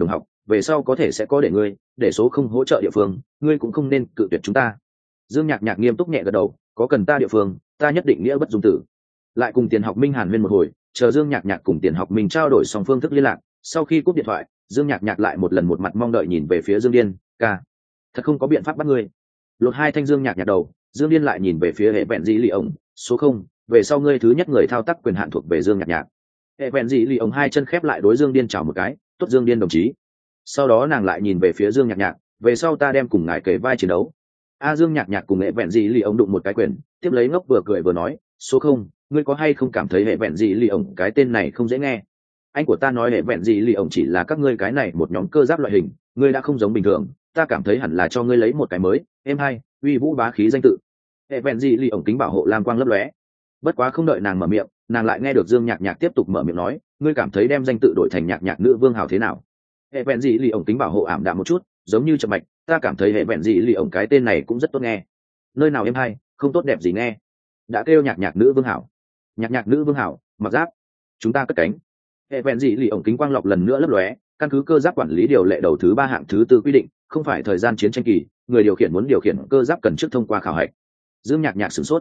về sau có thể sẽ có để ngươi để số không hỗ trợ địa phương, ngươi cũng không nên cự tuyệt chúng ta. Dương Nhạc Nhạc nghiêm túc nhẹ gật đầu, có cần ta địa phương, ta nhất định nghĩa bất dung tử. Lại cùng Tiền Học Minh hàn huyên một hồi, chờ Dương Nhạc Nhạc cùng Tiền Học Minh trao đổi xong phương thức liên lạc, sau khi cúp điện thoại, Dương Nhạc Nhạc lại một lần một mặt mong đợi nhìn về phía Dương Điên, ca, thật không có biện pháp bắt ngươi. Lột hai thanh Dương Nhạc Nhạc đầu, Dương Điên lại nhìn về phía hệ vẹn dĩ lì ổng, số không, về sau ngươi thứ nhất người thao tác quyền hạn thuộc về Dương Nhạc Nhạc. Hệ vẹn dĩ lì ổng hai chân khép lại đối Dương Điên chào một cái, tốt Dương Điên đồng chí. Sau đó nàng lại nhìn về phía Dương Nhạc Nhạc, về sau ta đem cùng ngài kể vai chiến đấu. Dương Nhạc Nhạc cùng hệ vẹn dĩ lì ổng đụng một cái quyền, tiếp lấy ngốc vừa cười vừa nói, số không, ngươi có hay không cảm thấy hệ vẹn dĩ lì ổng cái tên này không dễ nghe? Anh của ta nói hệ vẹn dĩ lì ổng chỉ là các ngươi cái này một nhóm cơ giáp loại hình, ngươi đã không giống bình thường, ta cảm thấy hẳn là cho ngươi lấy một cái mới, em hay, uy vũ bá khí danh tự. Hệ vẹn dĩ lì ổng kính bảo hộ lam quang lấp lóe. Bất quá không đợi nàng mở miệng, nàng lại nghe được Dương Nhạc Nhạc tiếp tục mở miệng nói, ngươi cảm thấy đem danh tự đổi thành Nhạc Nhạc nữ vương hào thế nào? Hệ vẹn dĩ lì ổng kính bảo hộ ảm đạm một chút, giống như chậm mạch, ta cảm thấy hệ vẹn dĩ lì ổng cái tên này cũng rất tốt nghe. Nơi nào em hay, không tốt đẹp gì nghe. Đã kêu Nhạc Nhạc nữ vương hảo. Nhạc Nhạc nữ vương hảo, mặc giáp, chúng ta cất cánh. Hệ vẹn dĩ lì ổng kính quang lọc lần nữa lấp lóe, căn cứ cơ giáp quản lý điều lệ đầu thứ 3 hạng thứ 4 quy định, không phải thời gian chiến tranh kỳ, người điều khiển muốn điều khiển cơ giáp cần trước thông qua khảo hạch. Dương Nhạc Nhạc sửng sốt,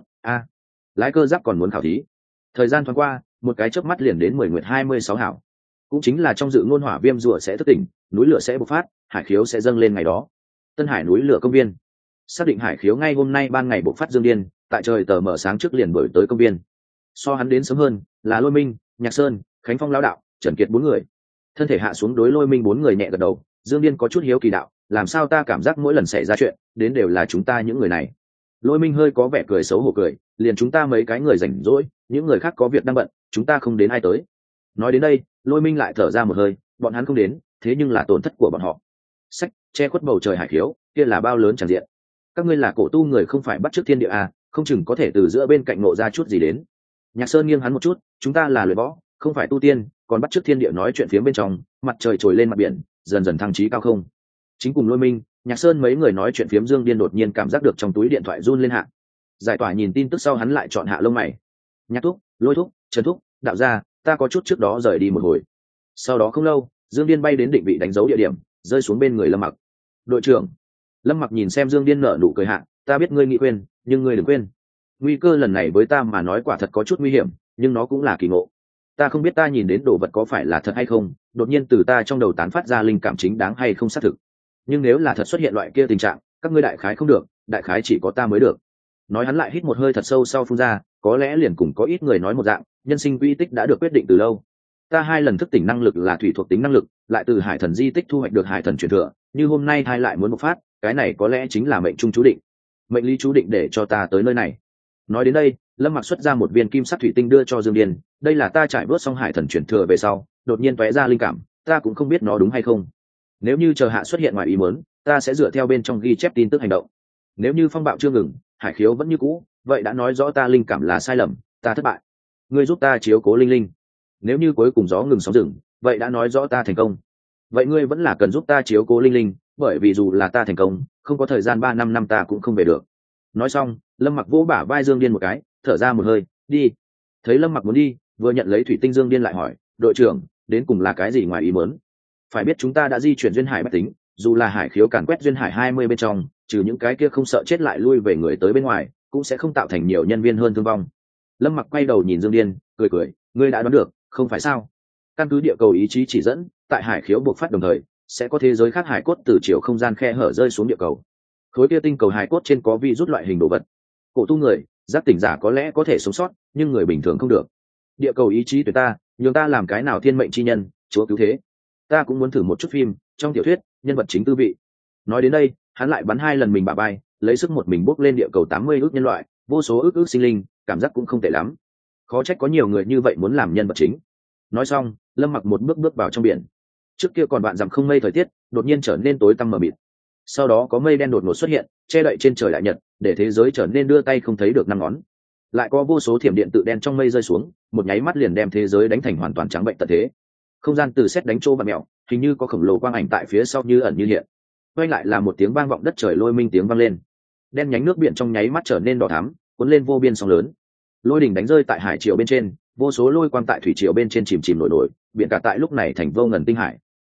lái cơ giáp còn muốn khảo thí. Thời gian thoáng qua, một cái chớp mắt liền đến 10 nguyệt 26 hảo. Cũng chính là trong dự ngôn hỏa viêm rùa sẽ thức tỉnh, núi lửa sẽ bộc phát, hải khiếu sẽ dâng lên ngày đó. Tân Hải núi lửa công viên. Xác định hải khiếu ngay hôm nay ban ngày bộc phát Dương Điên, tại trời tờ mở sáng trước liền đổi tới công viên. So hắn đến sớm hơn, là Lôi Minh, Nhạc Sơn, Khánh Phong lão đạo, Trần Kiệt 4 người. Thân thể hạ xuống đối Lôi Minh 4 người nhẹ gật đầu, Dương Điên có chút hiếu kỳ đạo, làm sao ta cảm giác mỗi lần xảy ra chuyện, đến đều là chúng ta những người này. Lôi Minh hơi có vẻ cười xấu hổ cười, liền chúng ta mấy cái người rảnh rỗi, những người khác có việc đang bận, chúng ta không đến ai tới. Nói đến đây, Lôi Minh lại thở ra một hơi, bọn hắn không đến, thế nhưng là tổn thất của bọn họ. Sách, che khuất bầu trời hải khiếu, kia là bao lớn tràn diện. Các ngươi là cổ tu người không phải bắt chước thiên địa à, không chừng có thể từ giữa bên cạnh ngộ ra chút gì đến. Nhạc Sơn nghiêng hắn một chút, chúng ta là luyện võ, không phải tu tiên, còn bắt chước thiên địa nói chuyện phía bên trong, mặt trời trồi lên mặt biển, dần dần thăng trí cao không. Chính cùng Lôi Minh, Nhạc Sơn mấy người nói chuyện phiếm Dương Điên đột nhiên cảm giác được trong túi điện thoại run lên hạ. Giải tỏa nhìn tin tức sau hắn lại chọn hạ lông mày. Nhạc thúc, Lôi thúc, Trần thúc, đạo gia, ta có chút trước đó rời đi một hồi. Sau đó không lâu, Dương Điên bay đến định vị đánh dấu địa điểm, rơi xuống bên người Lâm Mặc. Đội trưởng. Lâm Mặc nhìn xem Dương Điên nở nụ cười hạ, ta biết ngươi nghĩ quên, nhưng ngươi đừng quên. Nguy cơ lần này với ta mà nói quả thật có chút nguy hiểm, nhưng nó cũng là kỳ ngộ. Ta không biết ta nhìn đến đồ vật có phải là thật hay không, đột nhiên từ ta trong đầu tán phát ra linh cảm chính đáng hay không xác thực. Nhưng nếu là thật xuất hiện loại kia tình trạng, các ngươi đại khái không được, đại khái chỉ có ta mới được. Nói hắn lại hít một hơi thật sâu sau phun ra, có lẽ liền cùng có ít người nói một dạng, nhân sinh quy tích đã được quyết định từ lâu. Ta 2 lần thức tỉnh năng lực là thủy thuộc tính năng lực, lại từ hải thần di tích thu hoạch được hải thần truyền thừa, như hôm nay thai lại muốn bộc phát, cái này có lẽ chính là mệnh trung chú định. Mệnh lý chú định để cho ta tới nơi này. Nói đến đây, Lâm Mặc xuất ra một viên kim sắc thủy tinh đưa cho Dương Điền, đây là ta trải vớt xong hải thần truyền thừa về sau, đột nhiên tóe ra linh cảm, ta cũng không biết nó đúng hay không. Nếu như chờ hạ xuất hiện ngoài ý muốn, ta sẽ dựa theo bên trong ghi chép tin tức hành động. Nếu như phong bạo chưa ngừng, hải khiếu vẫn như cũ, vậy đã nói rõ ta linh cảm là sai lầm, ta thất bại. Ngươi giúp ta chiếu cố linh linh. Nếu như cuối cùng gió ngừng sóng dừng, vậy đã nói rõ ta thành công. Vậy ngươi vẫn là cần giúp ta chiếu cố linh linh, bởi vì dù là ta thành công, không có thời gian 3-5 năm ta cũng không về được. Nói xong, Lâm Mặc vỗ bả vai Dương Điên một cái, thở ra một hơi, đi. Thấy Lâm Mặc muốn đi, vừa nhận lấy thủy tinh Dương Điên lại hỏi, đội trưởng, đến cùng là cái gì ngoài ý muốn? Phải biết chúng ta đã di chuyển duyên hải bách tính, dù là hải khiếu càn quét duyên hải 20 bên trong, trừ những cái kia không sợ chết lại lui về người tới bên ngoài, cũng sẽ không tạo thành nhiều nhân viên hơn thương vong. Lâm Mặc quay đầu nhìn Dương Điên, cười cười, ngươi đã đoán được, không phải sao? Căn cứ địa cầu ý chí chỉ dẫn, tại hải khiếu buộc phát đồng thời, sẽ có thế giới khác hải cốt từ chiều không gian khe hở rơi xuống địa cầu. Khối kia tinh cầu hải cốt trên có vi rút loại hình đồ vật. Cổ tu người, giác tỉnh giả có lẽ có thể sống sót, nhưng người bình thường không được. Địa cầu ý chí tuyệt ta, nhường ta làm cái nào thiên mệnh chi nhân, chúa cứu thế. Ta cũng muốn thử một chút phim, trong tiểu thuyết, nhân vật chính tư vị. Nói đến đây, hắn lại bắn 2 lần mình bả vai, lấy sức một mình bước lên địa cầu 80 ước nhân loại, vô số ước sinh linh, cảm giác cũng không tệ lắm. Khó trách có nhiều người như vậy muốn làm nhân vật chính. Nói xong, Lâm Mặc một bước vào trong biển. Trước kia còn vạn dặm không mây thời tiết, đột nhiên trở nên tối tăm mờ mịt. Sau đó có mây đen đột ngột xuất hiện, che đậy trên trời đại nhật, để thế giới trở nên đưa tay không thấy được 5 ngón. Lại có vô số thiểm điện tự đen trong mây rơi xuống, một nháy mắt liền đem thế giới đánh thành hoàn toàn trắng bệnh tận thế. Không gian từ sét đánh trô và mèo, hình như có khổng lồ quang ảnh tại phía sau như ẩn như hiện. Quay lại là một tiếng vang vọng đất trời lôi minh tiếng vang lên. Đen nhánh nước biển trong nháy mắt trở nên đỏ thắm, cuốn lên vô biên sóng lớn. Lôi đỉnh đánh rơi tại hải triều bên trên, vô số lôi quang tại thủy triều bên trên chìm nổi, biển cả tại lúc này thành vô ngần tinh hải.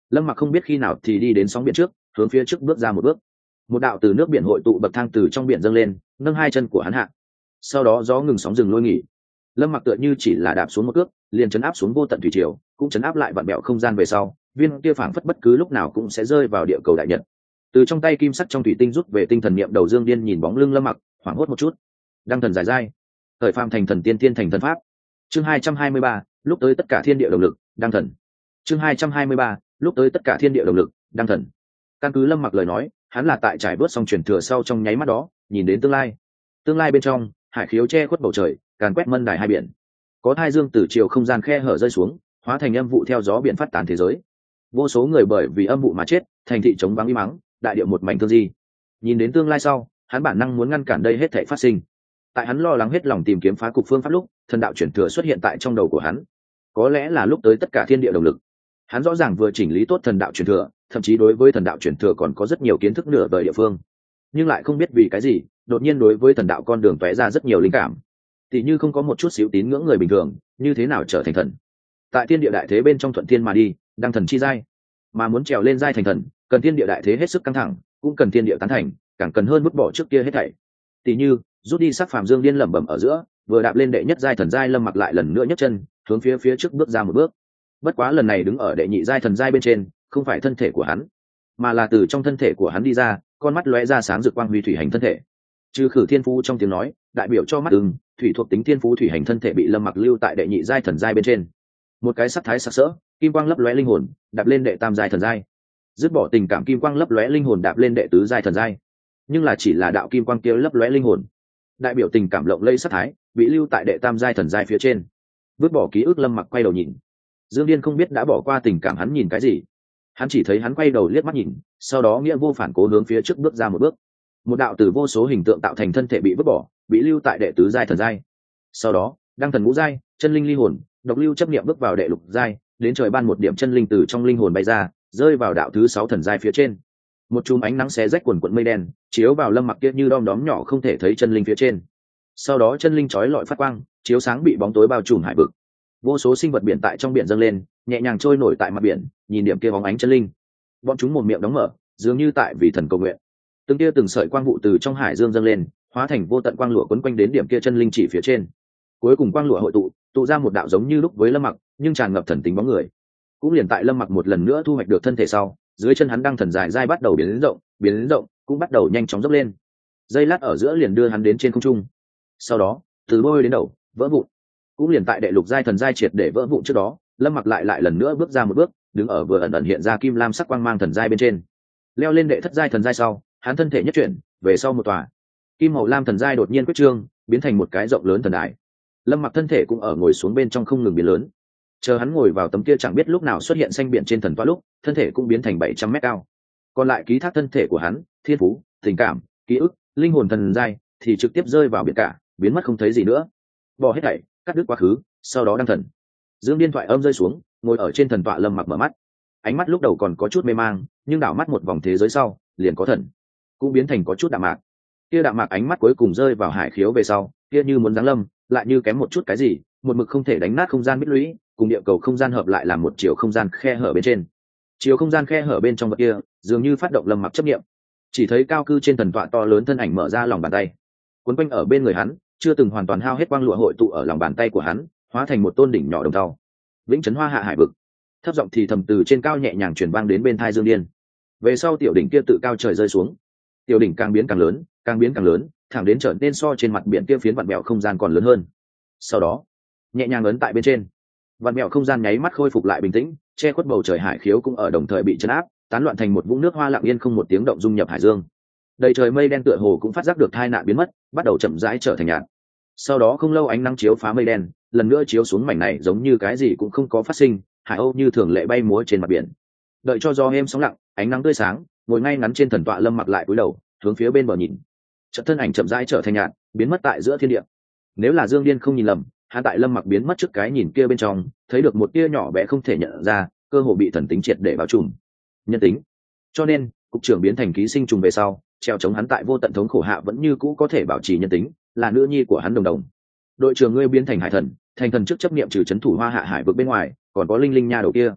Lâm Mặc không biết khi nào thì đi đến sóng biển trước, hướng phía trước bước ra một bước. Một đạo từ nước biển hội tụ bậc thang từ trong biển dâng lên, nâng hai chân của hắn hạ. Sau đó gió ngừng sóng dừng lôi nghỉ. Lâm Mặc tựa như chỉ là đạp xuống một cước, liền chấn áp xuống vô tận thủy triều, cũng chấn áp lại vạn bẹo không gian về sau, viên kia phảng phất bất cứ lúc nào cũng sẽ rơi vào địa cầu đại nhật. Từ trong tay kim sắc trong thủy tinh rút về tinh thần niệm đầu Dương Điên nhìn bóng lưng Lâm Mặc, hoảng hốt một chút. Đăng thần giải dai, thời phàm thành thần tiên tiên thành thần pháp. Chương 223, lúc tới tất cả thiên địa động lực, đăng thần. Chương 223, lúc tới tất cả thiên địa động lực, đăng thần. Căn cứ Lâm Mặc lời nói, hắn là tại trải bớt xong truyền thừa sau trong nháy mắt đó, nhìn đến tương lai. Tương lai bên trong, hải khiếu che khuất bầu trời, càn quét mân đài hai biển. Có thai dương từ chiều không gian khe hở rơi xuống, hóa thành âm vụ theo gió biển phát tán thế giới. Vô số người bởi vì âm vụ mà chết, thành thị chống vắng im mắng, đại địa một mảnh thương di. Nhìn đến tương lai sau, hắn bản năng muốn ngăn cản đây hết thảy phát sinh. Tại hắn lo lắng hết lòng tìm kiếm phá cục phương pháp lúc, thần đạo chuyển thừa xuất hiện tại trong đầu của hắn. Có lẽ là lúc tới tất cả thiên địa động lực. Hắn rõ ràng vừa chỉnh lý tốt thần đạo chuyển thừa, thậm chí đối với thần đạo chuyển thừa còn có rất nhiều kiến thức nửa đời địa phương, nhưng lại không biết vì cái gì, đột nhiên đối với thần đạo con đường tóe ra rất nhiều linh cảm. Tỷ như không có một chút xíu tín ngưỡng người bình thường, như thế nào trở thành thần? Tại thiên địa đại thế bên trong thuận thiên mà đi, đăng thần chi giai, mà muốn trèo lên giai thành thần, cần thiên địa đại thế hết sức căng thẳng, cũng cần thiên địa tán thành, càng cần hơn vứt bỏ trước kia hết thảy. Tỷ như rút đi sắc phàm Dương Điên lẩm bẩm ở giữa, vừa đạp lên đệ nhất giai thần giai Lâm Mặc lại lần nữa nhấc chân, hướng phía trước bước ra một bước. Bất quá lần này đứng ở đệ nhị giai thần giai bên trên, không phải thân thể của hắn, mà là từ trong thân thể của hắn đi ra, con mắt lóe ra sáng rực quang huy thủy hành thân thể. Trừ khử thiên phú trong tiếng nói, đại biểu cho mắt thủy thuộc tính thiên phú thủy hành thân thể bị Lâm Mặc lưu tại đệ nhị giai thần giai bên trên. Một cái sắc thái sặc sỡ, kim quang lấp lóe linh hồn, đạp lên đệ tam giai thần giai. Dứt bỏ tình cảm kim quang lấp lóe linh hồn đạp lên đệ tứ giai thần giai. Nhưng là chỉ là đạo kim quang kia lấp lóe linh hồn. Đại biểu tình cảm lộng lẫy sắc thái, bị lưu tại đệ tam giai thần giai phía trên. Vứt bỏ ký ức Lâm Mặc quay đầu nhìn. Dương Điên không biết đã bỏ qua tình cảm hắn nhìn cái gì. Hắn chỉ thấy hắn quay đầu liếc mắt nhìn, sau đó nghĩa vô phản cố hướng phía trước bước ra một bước. Một đạo từ vô số hình tượng tạo thành thân thể bị vứt bỏ, bị lưu tại đệ tứ giai thần giai. Sau đó, đăng thần ngũ giai, chân linh ly hồn, độc lưu chấp niệm bước vào đệ lục giai, đến trời ban một điểm chân linh từ trong linh hồn bay ra, rơi vào đạo thứ 6 thần giai phía trên. Một chùm ánh nắng xé rách quần quần mây đen, chiếu vào Lâm Mặc kia như đom đóm nhỏ không thể thấy chân linh phía trên. Sau đó chân linh chói lọi phát quang, chiếu sáng bị bóng tối bao trùm hải vực. Vô số sinh vật biển tại trong biển dâng lên, nhẹ nhàng trôi nổi tại mặt biển, nhìn điểm kia bóng ánh chân linh. Bọn chúng một miệng đóng mở, dường như tại vì thần cầu nguyện. Từng kia từng sợi quang vụ từ trong hải dương dâng lên, hóa thành vô tận quang lụa quấn quanh đến điểm kia chân linh chỉ phía trên. Cuối cùng quang lụa hội tụ ra một đạo giống như lúc với Lâm Mặc, nhưng tràn ngập thần tính bóng người. Cũng liền tại Lâm Mặc một lần nữa thu hoạch được thân thể sau, dưới chân hắn đăng thần dài dai bắt đầu biến đến rộng, cũng bắt đầu nhanh chóng dốc lên. Giây lát ở giữa liền đưa hắn đến trên không trung. Sau đó, từ đôi đến đầu, vỡ vụn. Cũng liền tại đệ lục giai thần giai triệt để vỡ vụn trước đó, Lâm Mặc lại lần nữa bước ra một bước, đứng ở vừa ẩn ẩn hiện ra kim lam sắc quang mang thần giai bên trên. Leo lên đệ thất giai thần giai sau, hắn thân thể nhất chuyển, về sau một tòa kim màu lam thần giai đột nhiên quyết trương, biến thành một cái rộng lớn thần đài. Lâm Mặc thân thể cũng ở ngồi xuống bên trong không ngừng biến lớn. Chờ hắn ngồi vào tấm kia chẳng biết lúc nào xuất hiện xanh biển trên thần toa lúc, thân thể cũng biến thành 700 mét cao. Còn lại ký thác thân thể của hắn, thiên phú, tình cảm, ký ức, linh hồn thần giai thì trực tiếp rơi vào biển cả, biến mất không thấy gì nữa. Bỏ hết thảy, cắt đứt quá khứ, sau đó đăng thần. Dương Điên thoại âm rơi xuống, ngồi ở trên thần tọa. Lâm Mặc mở mắt, ánh mắt lúc đầu còn có chút mê mang, nhưng đảo mắt một vòng thế giới sau, liền có thần, cũng biến thành có chút đạm mạc. Kia đạm mạc ánh mắt cuối cùng rơi vào hải khiếu về sau, kia như muốn giáng lâm, lại như kém một chút cái gì, một mực không thể đánh nát không gian bích lũy, cùng địa cầu không gian hợp lại làm một chiều không gian khe hở bên trên. Chiều không gian khe hở bên trong vật kia, dường như phát động Lâm Mặc chấp niệm. Chỉ thấy cao cư trên thần tọa to lớn thân ảnh mở ra lòng bàn tay, quấn quanh ở bên người hắn, chưa từng hoàn toàn hao hết quang lụa hội tụ ở lòng bàn tay của hắn, hóa thành một tôn đỉnh nhỏ đồng thau. Vĩnh trấn hoa hạ hải vực. Thấp giọng thì thầm từ trên cao nhẹ nhàng truyền vang đến bên tai Dương Điên. Về sau tiểu đỉnh kia tự cao trời rơi xuống. Tiểu đỉnh càng biến càng lớn, càng biến càng lớn, thẳng đến trở nên so trên mặt biển kia phiến vặn vẹo không gian còn lớn hơn. Sau đó, nhẹ nhàng ấn tại bên trên. Vặn vẹo không gian nháy mắt khôi phục lại bình tĩnh, che khuất bầu trời hải khiếu cũng ở đồng thời bị chấn áp, tán loạn thành một vũng nước hoa lặng yên không một tiếng động dung nhập hải dương. Đầy trời mây đen tựa hồ cũng phát giác được tai nạn biến mất, bắt đầu chậm rãi trở thành nhạt. Sau đó không lâu ánh nắng chiếu phá mây đen, lần nữa chiếu xuống mảnh này giống như cái gì cũng không có phát sinh, hải âu như thường lệ bay múa trên mặt biển. Đợi cho gió êm sóng lặng, ánh nắng tươi sáng, ngồi ngay ngắn trên thần tọa Lâm Mặc lại cúi đầu, hướng phía bên bờ nhìn. Chợt thân ảnh chậm rãi trở thành nhạt, biến mất tại giữa thiên địa. Nếu là Dương Điên không nhìn lầm, hắn tại Lâm Mặc biến mất trước cái nhìn kia bên trong, thấy được một tia nhỏ bé không thể nhận ra, cơ hồ bị thần tính triệt để bao trùm. Nhân tính. Cho nên, cục trưởng biến thành ký sinh trùng về sau, treo chống hắn tại vô tận thống khổ hạ vẫn như cũ có thể bảo trì nhân tính, là nữ nhi của hắn Đồng Đồng. Đội trưởng ngươi biến thành hải thần, thành thần trước chấp niệm trừ trấn thủ hoa hạ hải vực bên ngoài, còn có linh linh nha đầu kia.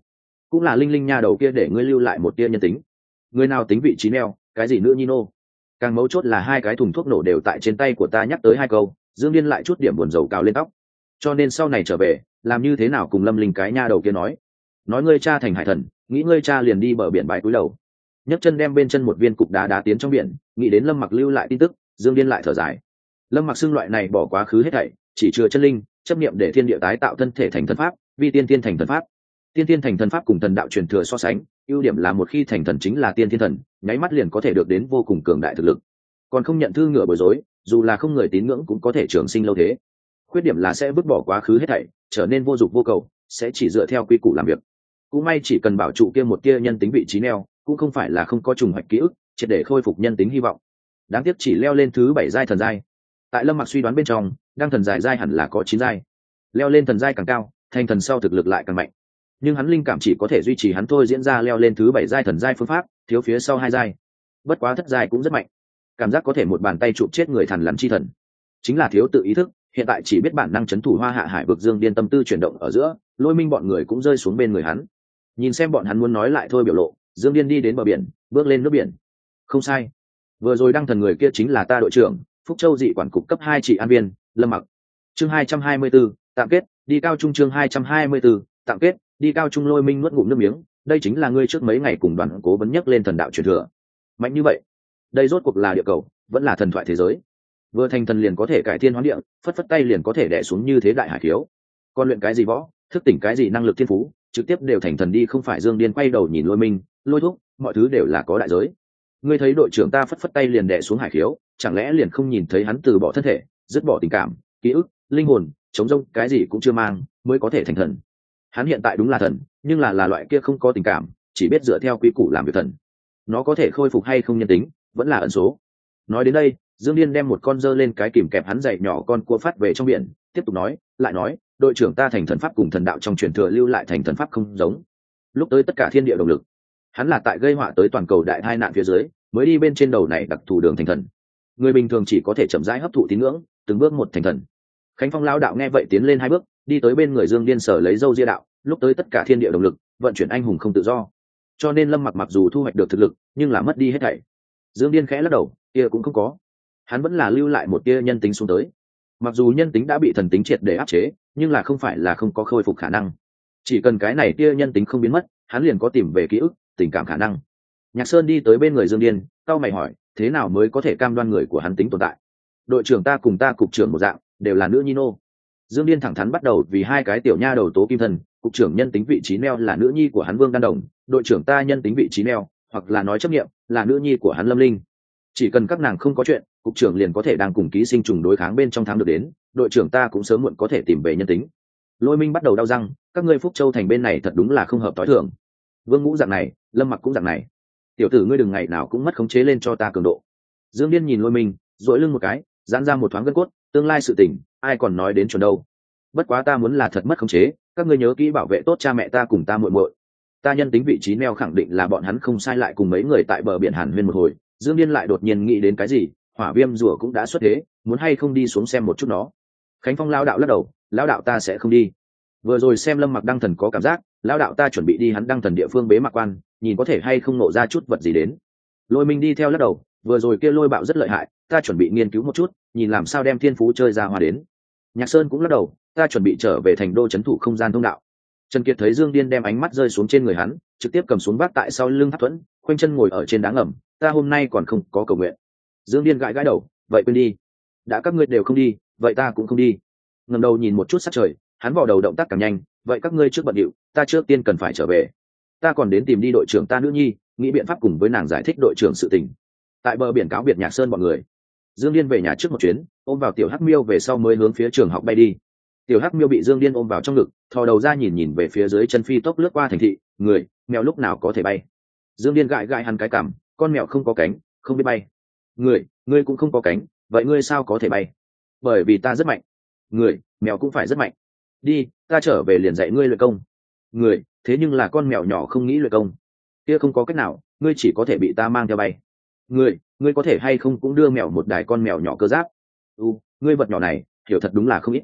cũng là linh linh nha đầu kia để ngươi lưu lại một tia nhân tính. Người nào tính vị trí neo, cái gì nữa nhi nô. Càng mấu chốt là hai cái thùng thuốc nổ đều tại trên tay của ta, nhắc tới hai câu Dương Điên lại chút điểm buồn rầu cào lên tóc. Cho nên sau này trở về làm như thế nào cùng Lâm Linh cái nha đầu kia nói ngươi cha thành hải thần, nghĩ ngươi cha liền đi bờ biển bãi cúi đầu, nhấc chân đem bên chân một viên cục đá đá tiến trong biển. Nghĩ đến Lâm Mặc lưu lại tin tức, Dương Điên lại thở dài. Lâm Mặc xưng loại này bỏ quá khứ hết thảy, chỉ chừa chân linh chấp niệm để thiên địa tái tạo thân thể thành thần pháp, vi tiên tiên thành thần pháp. Tiên tiên thành thần pháp cùng thần đạo truyền thừa so sánh, ưu điểm là một khi thành thần chính là tiên thiên thần, nháy mắt liền có thể được đến vô cùng cường đại thực lực. Còn không nhận thư ngựa bối rối, dù là không người tín ngưỡng cũng có thể trường sinh lâu thế. Khuyết điểm là sẽ vứt bỏ quá khứ hết thảy, trở nên vô dụng vô cầu, sẽ chỉ dựa theo quy củ làm việc. Cũng may chỉ cần bảo trụ kia một tia nhân tính vị trí neo, cũng không phải là không có trùng hoạch ký ức, triệt để khôi phục nhân tính hy vọng. Đáng tiếc chỉ leo lên thứ 7 giai thần giai. Tại Lâm Mặc suy đoán bên trong, đang thần giai hẳn là có 9 giai. Leo lên thần giai càng cao, thành thần sau thực lực lại càng mạnh. Nhưng hắn linh cảm chỉ có thể duy trì hắn thôi diễn ra leo lên thứ 7 giai thần giai phương pháp, thiếu phía sau 2 giai. Bất quá thất giai cũng rất mạnh. Cảm giác có thể một bàn tay chụp chết người thần lằn chi thần. Chính là thiếu tự ý thức, hiện tại chỉ biết bản năng chấn thủ Hoa Hạ Hải vực. Dương Điên tâm tư chuyển động ở giữa, Lôi Minh bọn người cũng rơi xuống bên người hắn. Nhìn xem bọn hắn muốn nói lại thôi biểu lộ, Dương Điên đi đến bờ biển, bước lên nước biển. Không sai, vừa rồi đăng thần người kia chính là ta đội trưởng, Phúc Châu dị quản cục cấp 2 trị an viên, Lâm Mặc. Chương 224, tạm kết, đi cao trung. Chương 224, tạm kết, đi cao trung. Lôi Minh nuốt ngụm nước miếng, đây chính là ngươi trước mấy ngày cùng đoàn cố vấn nhắc lên thần đạo truyền thừa. Mạnh như vậy, đây rốt cuộc là địa cầu, vẫn là thần thoại thế giới. Vừa thành thần liền có thể cải thiên hóa địa, phất phất tay liền có thể đè xuống như thế đại hải khiếu. Còn luyện cái gì võ, thức tỉnh cái gì năng lực thiên phú, trực tiếp đều thành thần đi không phải. Dương Điên quay đầu nhìn Lôi Minh, Lôi thúc, mọi thứ đều là có đại giới. Ngươi thấy đội trưởng ta phất phất tay liền đè xuống hải khiếu, chẳng lẽ liền không nhìn thấy hắn từ bỏ thân thể, dứt bỏ tình cảm, ký ức, linh hồn, chống rông cái gì cũng chưa mang, mới có thể thành thần. Hắn hiện tại đúng là thần, nhưng là loại kia không có tình cảm, chỉ biết dựa theo quy củ làm việc thần. Nó có thể khôi phục hay không nhân tính, vẫn là ẩn số. Nói đến đây, Dương Điên đem một con dơ lên cái kìm kẹp hắn dạy nhỏ con cua phát về trong biển, tiếp tục nói, lại nói, đội trưởng ta thành thần pháp cùng thần đạo trong truyền thừa lưu lại thành thần pháp không giống. Lúc tới tất cả thiên địa động lực, hắn là tại gây họa tới toàn cầu đại tai nạn phía dưới, mới đi bên trên đầu này đặc thù đường thành thần. Người bình thường chỉ có thể chậm rãi hấp thụ tín ngưỡng, từng bước một thành thần. Khánh Phong lão đạo nghe vậy tiến lên 2 bước, đi tới bên người Dương Điên sở lấy dâu ria đạo, lúc tới tất cả thiên địa động lực, vận chuyển anh hùng không tự do. Cho nên Lâm Mặc mặc dù thu hoạch được thực lực, nhưng là mất đi hết thảy. Dương Điên khẽ lắc đầu, kia cũng không có. Hắn vẫn là lưu lại một tia nhân tính xuống tới. Mặc dù nhân tính đã bị thần tính triệt để áp chế, nhưng là không phải là không có khôi phục khả năng. Chỉ cần cái này tia nhân tính không biến mất, hắn liền có tìm về ký ức, tình cảm khả năng. Nhạc Sơn đi tới bên người Dương Điên, cau mày hỏi, thế nào mới có thể cam đoan người của hắn tính tồn tại? Đội trưởng ta cùng ta cục trưởng một dạng, đều là nữ nhi nô. Dương Điên thẳng thắn bắt đầu vì hai cái tiểu nha đầu tố kim thần, cục trưởng nhân tính vị trí neo là nữ nhi của hắn Vương Đan Đồng, đội trưởng ta nhân tính vị trí neo, hoặc là nói chấp nghiệm, là nữ nhi của hắn Lâm Linh. Chỉ cần các nàng không có chuyện, cục trưởng liền có thể đang cùng ký sinh trùng đối kháng bên trong tháng được đến, đội trưởng ta cũng sớm muộn có thể tìm về nhân tính. Lôi Minh bắt đầu đau răng, các ngươi Phúc Châu thành bên này thật đúng là không hợp tối thường. Vương Ngũ dạng này, Lâm Mặc cũng dạng này. Tiểu tử ngươi đừng ngày nào cũng mất khống chế lên cho ta cường độ. Dương Điên nhìn Lôi Minh, duỗi lưng một cái, giãn ra một thoáng gân cốt, tương lai sự tình, ai còn nói đến chuẩn đâu. Bất quá ta muốn là thật mất khống chế, các ngươi nhớ kỹ bảo vệ tốt cha mẹ ta cùng ta muội muội. Ta nhân tính vị trí neo khẳng định là bọn hắn không sai, lại cùng mấy người tại bờ biển Hàn Huyên một hồi. Dương Điên lại đột nhiên nghĩ đến cái gì, hỏa viêm rùa cũng đã xuất thế, muốn hay không đi xuống xem một chút nó. Khánh Phong lão đạo lắc đầu, lão đạo ta sẽ không đi. Vừa rồi xem Lâm Mặc đăng thần có cảm giác, lão đạo ta chuẩn bị đi hắn đăng thần địa phương bế mạc quan, nhìn có thể hay không nộ ra chút vật gì đến. Lôi Minh đi theo lắc đầu, vừa rồi kia lôi bạo rất lợi hại, ta chuẩn bị nghiên cứu một chút, nhìn làm sao đem thiên phú chơi ra hoa đến. Nhạc Sơn cũng lắc đầu, ta chuẩn bị trở về thành đô trấn thủ không gian thông đạo. Trần Kiệt thấy Dương Điên đem ánh mắt rơi xuống trên người hắn, trực tiếp cầm xuống vác tại sau lưng Tháp Thuẫn, khoanh chân ngồi ở trên đá ngầm, ta hôm nay còn không có cầu nguyện. Dương Điên gãi gãi đầu, vậy quên đi. Đã các ngươi đều không đi, vậy ta cũng không đi. Ngẩng đầu nhìn một chút sát trời, hắn vò đầu động tác càng nhanh, vậy các ngươi trước bận điệu, ta trước tiên cần phải trở về. Ta còn đến tìm đi đội trưởng ta nữ nhi, nghĩ biện pháp cùng với nàng giải thích đội trưởng sự tình. Tại bờ biển cáo biệt Nhạc Sơn bọn người, Dương Điên về nhà trước một chuyến, ôm vào tiểu Hắc Miêu về sau mới hướng phía trường học bay đi. Tiểu Hắc Miêu bị Dương Điên ôm vào trong ngực, thò đầu ra nhìn nhìn về phía dưới chân phi tốc lướt qua thành thị, người, mèo lúc nào có thể bay. Dương Điên gãi gãi hắn cái cằm, con mèo không có cánh, không biết bay. Người, ngươi cũng không có cánh, vậy ngươi sao có thể bay? Bởi vì ta rất mạnh. Người, mèo cũng phải rất mạnh. Đi, ta trở về liền dạy ngươi luyện công. Người, thế nhưng là con mèo nhỏ không nghĩ luyện công. Kia không có cách nào, ngươi chỉ có thể bị ta mang theo bay. Người, ngươi có thể hay không cũng đưa mèo một đài con mèo nhỏ cơ giáp. Ngươi vật nhỏ này, hiểu thật đúng là không ít.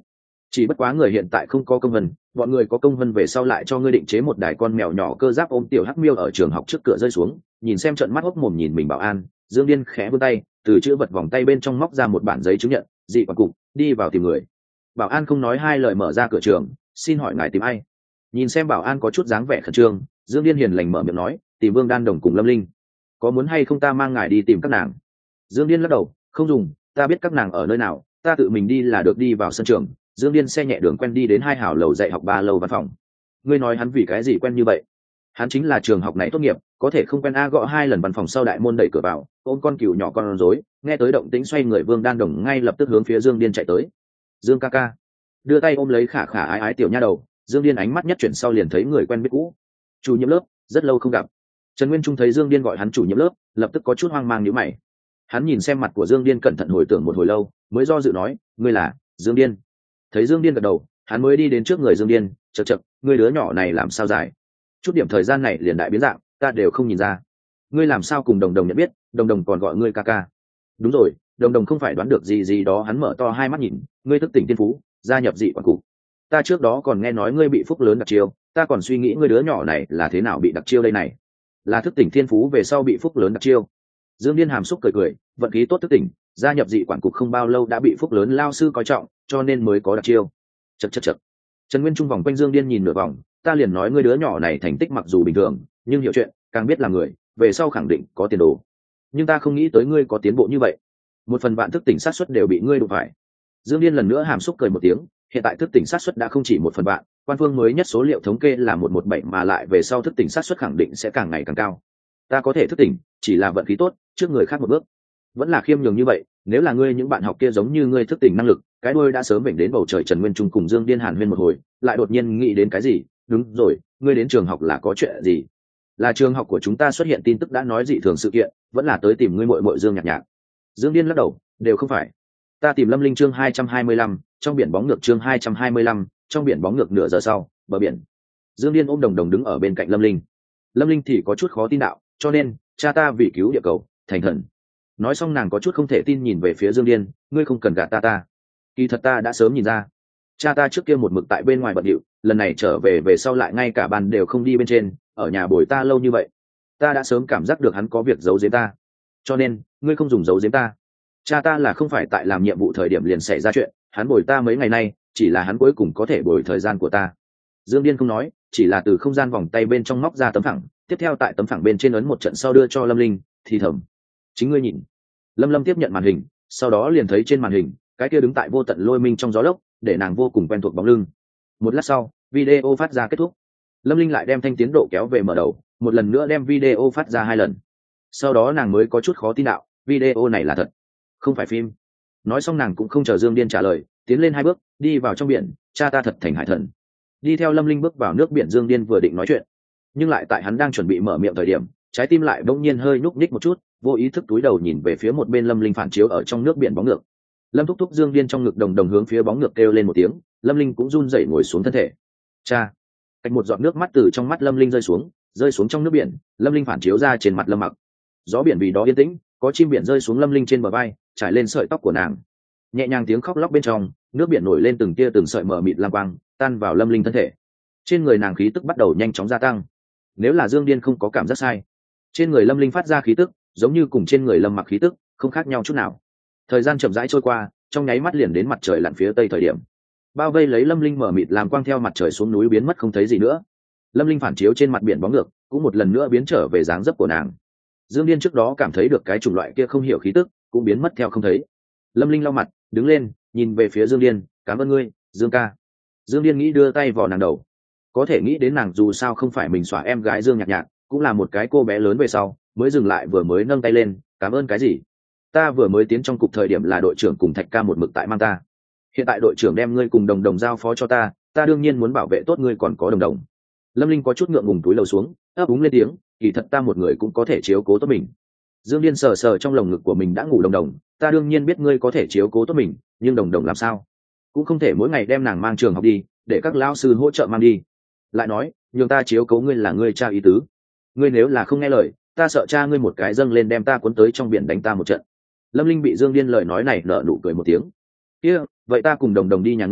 chỉ bất quá người hiện tại không có công vân, bọn người có công vân về sau lại cho ngươi định chế một đài con mèo nhỏ cơ giáp ôm tiểu hắc miêu ở trường học trước cửa rơi xuống. Nhìn xem trận mắt hốc mồm nhìn mình bảo an, Dương Điên khẽ vươn tay từ chữ vật vòng tay bên trong móc ra một bản giấy chứng nhận dị quản cục, đi vào tìm người. Bảo an không nói hai lời mở ra cửa trường. Xin hỏi ngài tìm ai? Nhìn xem bảo an có chút dáng vẻ khẩn trương, Dương Điên hiền lành mở miệng nói, tìm Vương Đan Đồng cùng Lâm Linh. Có muốn hay không ta mang ngài đi tìm các nàng? Dương Điên lắc đầu, không dùng, ta biết các nàng ở nơi nào, ta tự mình đi là được. Đi vào sân trường, Dương Điên xe nhẹ đường quen đi đến 2 hào lầu dạy học 3 lầu văn phòng. Ngươi nói hắn vì cái gì quen như vậy? Hắn chính là trường học này tốt nghiệp, có thể không quen a? Gõ 2 lần văn phòng sau đại môn đẩy cửa vào, ôm con cừu nhỏ con rối, nghe tới động tĩnh xoay người Vương Đan Đồng ngay lập tức hướng phía Dương Điên chạy tới. Dương ca ca, đưa tay ôm lấy khả khả ái ái tiểu nha đầu. Dương Điên ánh mắt nhất chuyển sau liền thấy người quen biết cũ, chủ nhiệm lớp, rất lâu không gặp. Trần Nguyên Trung thấy Dương Điên gọi hắn chủ nhiệm lớp, lập tức có chút hoang mang nhíu mày. Hắn nhìn xem mặt của Dương Điên cẩn thận hồi tưởng một hồi lâu, mới do dự nói, ngươi là Dương Điên? Thấy Dương Điên gật đầu, hắn mới đi đến trước người Dương Điên, chậc chậc, ngươi đứa nhỏ này làm sao dài, chút điểm thời gian này liền đại biến dạng, ta đều không nhìn ra. Ngươi làm sao cùng Đồng Đồng nhận biết? Đồng Đồng còn gọi ngươi ca ca. Đúng rồi, Đồng Đồng không phải đoán được gì gì đó. Hắn mở to hai mắt nhìn, ngươi thức tỉnh tiên phú, gia nhập dị quản cục. Ta trước đó còn nghe nói ngươi bị phúc lớn đặc chiêu, ta còn suy nghĩ ngươi đứa nhỏ này là thế nào bị đặc chiêu đây này. Là thức tỉnh thiên phú về sau bị phúc lớn đặc chiêu. Dương Điên hàm xúc cười cười, vận khí tốt thức tỉnh, gia nhập dị quản cục không bao lâu đã bị phúc lớn lao sư coi trọng, cho nên mới có đặc chiêu. Chậc chậc chậc. Trần Nguyên Trung vòng quanh Dương Điên nhìn nửa vòng, ta liền nói ngươi đứa nhỏ này thành tích mặc dù bình thường, nhưng hiểu chuyện, càng biết làm người, về sau khẳng định có tiền đồ. Nhưng ta không nghĩ tới ngươi có tiến bộ như vậy. 1/1000 thức tỉnh sát suất đều bị ngươi đụng phải. Dương Điên lần nữa hàm xúc cười một tiếng, hiện tại thức tỉnh sát suất đã không chỉ 1/1000, quan phương mới nhất số liệu thống kê là 117, mà lại về sau thức tỉnh sát suất khẳng định sẽ càng ngày càng cao. Ta có thể thức tỉnh, chỉ là vận khí tốt, trước người khác một bước. Vẫn là khiêm nhường như vậy, nếu là ngươi những bạn học kia giống như ngươi thức tỉnh năng lực, cái đuôi đã sớm vểnh đến bầu trời. Trần Nguyên Trung cùng Dương Điên hàn huyên một hồi, lại đột nhiên nghĩ đến cái gì, đúng rồi, ngươi đến trường học là có chuyện gì? Là trường học của chúng ta xuất hiện tin tức đã nói dị thường sự kiện, vẫn là tới tìm ngươi muội muội Dương Nhạc Nhạc? Dương Điên lắc đầu, đều không phải. Ta tìm Lâm Linh. Chương 225, trong biển bóng ngược. Chương 225, trong biển bóng ngược. Nửa giờ sau, bờ biển. Dương Điên ôm Đồng Đồng đứng ở bên cạnh Lâm Linh. Lâm Linh thì có chút khó tin đạo, cho nên cha ta vì cứu địa cầu thành thần. Nói xong nàng có chút không thể tin nhìn về phía Dương Điên, ngươi không cần gạt ta. Kỳ thật ta đã sớm nhìn ra, cha ta trước kia một mực tại bên ngoài bận điệu, lần này trở về sau lại ngay cả bàn đều không đi bên trên, ở nhà bồi ta lâu như vậy, ta đã sớm cảm giác được hắn có việc giấu giếm ta, cho nên ngươi không dùng giấu giếm ta. Cha ta là không phải tại làm nhiệm vụ thời điểm liền xảy ra chuyện, hắn bồi ta mấy ngày nay, chỉ là hắn cuối cùng có thể bồi thời gian của ta. Dương Điên không nói, chỉ là từ không gian vòng tay bên trong móc ra tấm phẳng, tiếp theo tại tấm phẳng bên trên ấn một trận sau đưa cho Lâm Linh, thì thầm, chính ngươi nhìn. Lâm tiếp nhận màn hình, sau đó liền thấy trên màn hình cái kia đứng tại vô tận lôi minh trong gió lốc, để nàng vô cùng quen thuộc bóng lưng. Một lát sau, video phát ra kết thúc. Lâm Linh lại đem thanh tiến độ kéo về mở đầu, một lần nữa đem video phát ra 2 lần. Sau đó nàng mới có chút khó tin đạo, video này là thật, không phải phim. Nói xong nàng cũng không chờ Dương Điên trả lời, tiến lên 2 bước, đi vào trong biển. Cha ta thật thành hải thần. Đi theo Lâm Linh bước vào nước biển. Dương Điên vừa định nói chuyện, nhưng lại tại hắn đang chuẩn bị mở miệng thời điểm, trái tim lại bỗng nhiên hơi nhúc nhích một chút, vô ý thức túi đầu nhìn về phía một bên Lâm Linh phản chiếu ở trong nước biển bóng ngược. Lâm thúc thúc. Dương Điên trong ngực Đồng hướng phía bóng ngược kêu lên một tiếng, Lâm Linh cũng run rẩy ngồi xuống thân thể. Cha. Cách một giọt nước mắt từ trong mắt Lâm Linh rơi xuống trong nước biển. Lâm Linh phản chiếu ra trên mặt Lâm Mặc. Gió biển vì đó yên tĩnh, có chim biển rơi xuống Lâm Linh trên bờ vai, trải lên sợi tóc của nàng. Nhẹ nhàng tiếng khóc lóc bên trong, nước biển nổi lên từng tia từng sợi mờ mịt lam quang, tan vào Lâm Linh thân thể. Trên người nàng khí tức bắt đầu nhanh chóng gia tăng. Nếu là Dương Điên không có cảm giác sai, trên người Lâm Linh phát ra khí tức giống như cùng trên người Lâm Mặc khí tức không khác nhau chút nào. Thời gian chậm rãi trôi qua, trong nháy mắt liền đến mặt trời lặn phía tây thời điểm. Bao vây lấy Lâm Linh mở mịt làm quang theo mặt trời xuống núi biến mất không thấy gì nữa. Lâm Linh phản chiếu trên mặt biển bóng ngược, cũng một lần nữa biến trở về dáng dấp của nàng. Dương Điên trước đó cảm thấy được cái chủng loại kia không hiểu khí tức, cũng biến mất theo không thấy. Lâm Linh lau mặt, đứng lên, nhìn về phía Dương Điên, cảm ơn ngươi, Dương ca. Dương Điên nghĩ đưa tay vào nàng đầu, có thể nghĩ đến nàng dù sao không phải mình xóa em gái Dương Nhạc Nhạc, cũng là một cái cô bé lớn về sau, mới dừng lại vừa mới nâng tay lên, cảm ơn cái gì? Ta vừa mới tiến trong cục thời điểm là đội trưởng cùng Thạch ca một mực tại mang ta. Hiện tại đội trưởng đem ngươi cùng Đồng giao phó cho ta, ta đương nhiên muốn bảo vệ tốt ngươi còn có Đồng. Lâm Linh có chút ngượng ngùng túi lầu xuống, ấp úng lên tiếng, kỳ thật ta một người cũng có thể chiếu cố tốt mình. Dương Điên sờ sờ trong lồng ngực của mình đã ngủ Đồng, ta đương nhiên biết ngươi có thể chiếu cố tốt mình, nhưng Đồng làm sao? Cũng không thể mỗi ngày đem nàng mang trường học đi, để các lão sư hỗ trợ mang đi. Lại nói, nhường ta chiếu cố ngươi là ngươi cha ý tứ. Ngươi nếu là không nghe lời, ta sợ cha ngươi một cái dâng lên đem ta cuốn tới trong biển đánh ta một trận. Lâm Linh bị Dương Điên lời nói này nở nụ cười một tiếng. Kia, vậy ta cùng Đồng đi nhà ngươi,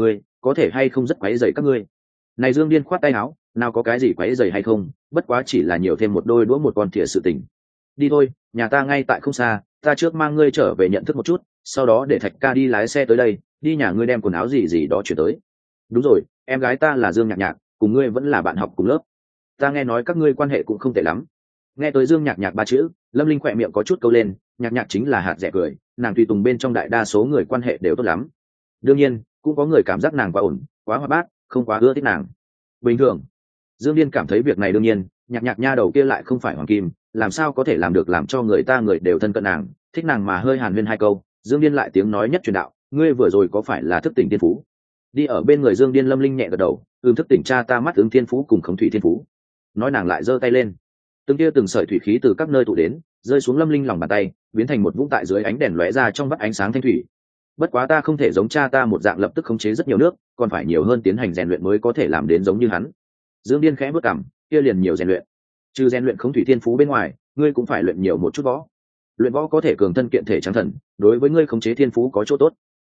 có thể hay không rất quấy rầy các ngươi. Này Dương Điên khoát tay áo, nào có cái gì quấy rầy hay không, bất quá chỉ là nhiều thêm một đôi đũa một con thìa sự tình. Đi thôi, nhà ta ngay tại không xa, ta trước mang ngươi trở về nhận thức một chút, sau đó để Thạch ca đi lái xe tới đây, đi nhà ngươi đem quần áo gì gì đó chuyển tới. Đúng rồi, em gái ta là Dương Nhạc Nhạc, cùng ngươi vẫn là bạn học cùng lớp. Ta nghe nói các ngươi quan hệ cũng không tệ lắm. Nghe tới Dương Nhạc Nhạc ba chữ, Lâm Linh khỏe miệng có chút câu lên, Nhạc Nhạc chính là hạt rẻ cười, nàng tùy tùng bên trong đại đa số người quan hệ đều tốt lắm. Đương nhiên, cũng có người cảm giác nàng quá ổn, quá hoạt bát, không quá ưa thích nàng. Bình thường. Dương Điên cảm thấy việc này đương nhiên, Nhạc Nhạc nha đầu kia lại không phải hoàng kim, làm sao có thể làm được làm cho người ta người đều thân cận nàng, thích nàng mà hơi hàn huyên hai câu. Dương Điên lại tiếng nói nhất truyền đạo, ngươi vừa rồi có phải là thức tỉnh thiên phú? Đi ở bên người Dương Điên, Lâm Linh nhẹ gật đầu, thức tỉnh cha ta mắt ứng thiên phú cùng khống thủy thiên phú. Nói nàng lại giơ tay lên, từng tia từng sợi thủy khí từ các nơi tụ đến, rơi xuống Lâm Linh lòng bàn tay, biến thành một vũng tại dưới ánh đèn lóe ra trong vắt ánh sáng thanh thủy. Bất quá ta không thể giống cha ta một dạng lập tức khống chế rất nhiều nước, còn phải nhiều hơn tiến hành rèn luyện mới có thể làm đến giống như hắn. Dương Điên khẽ bước cằm, kia liền nhiều rèn luyện. Trừ rèn luyện khống thủy thiên phú bên ngoài, ngươi cũng phải luyện nhiều một chút võ. Luyện võ có thể cường thân kiện thể trắng thần, đối với ngươi khống chế thiên phú có chỗ tốt.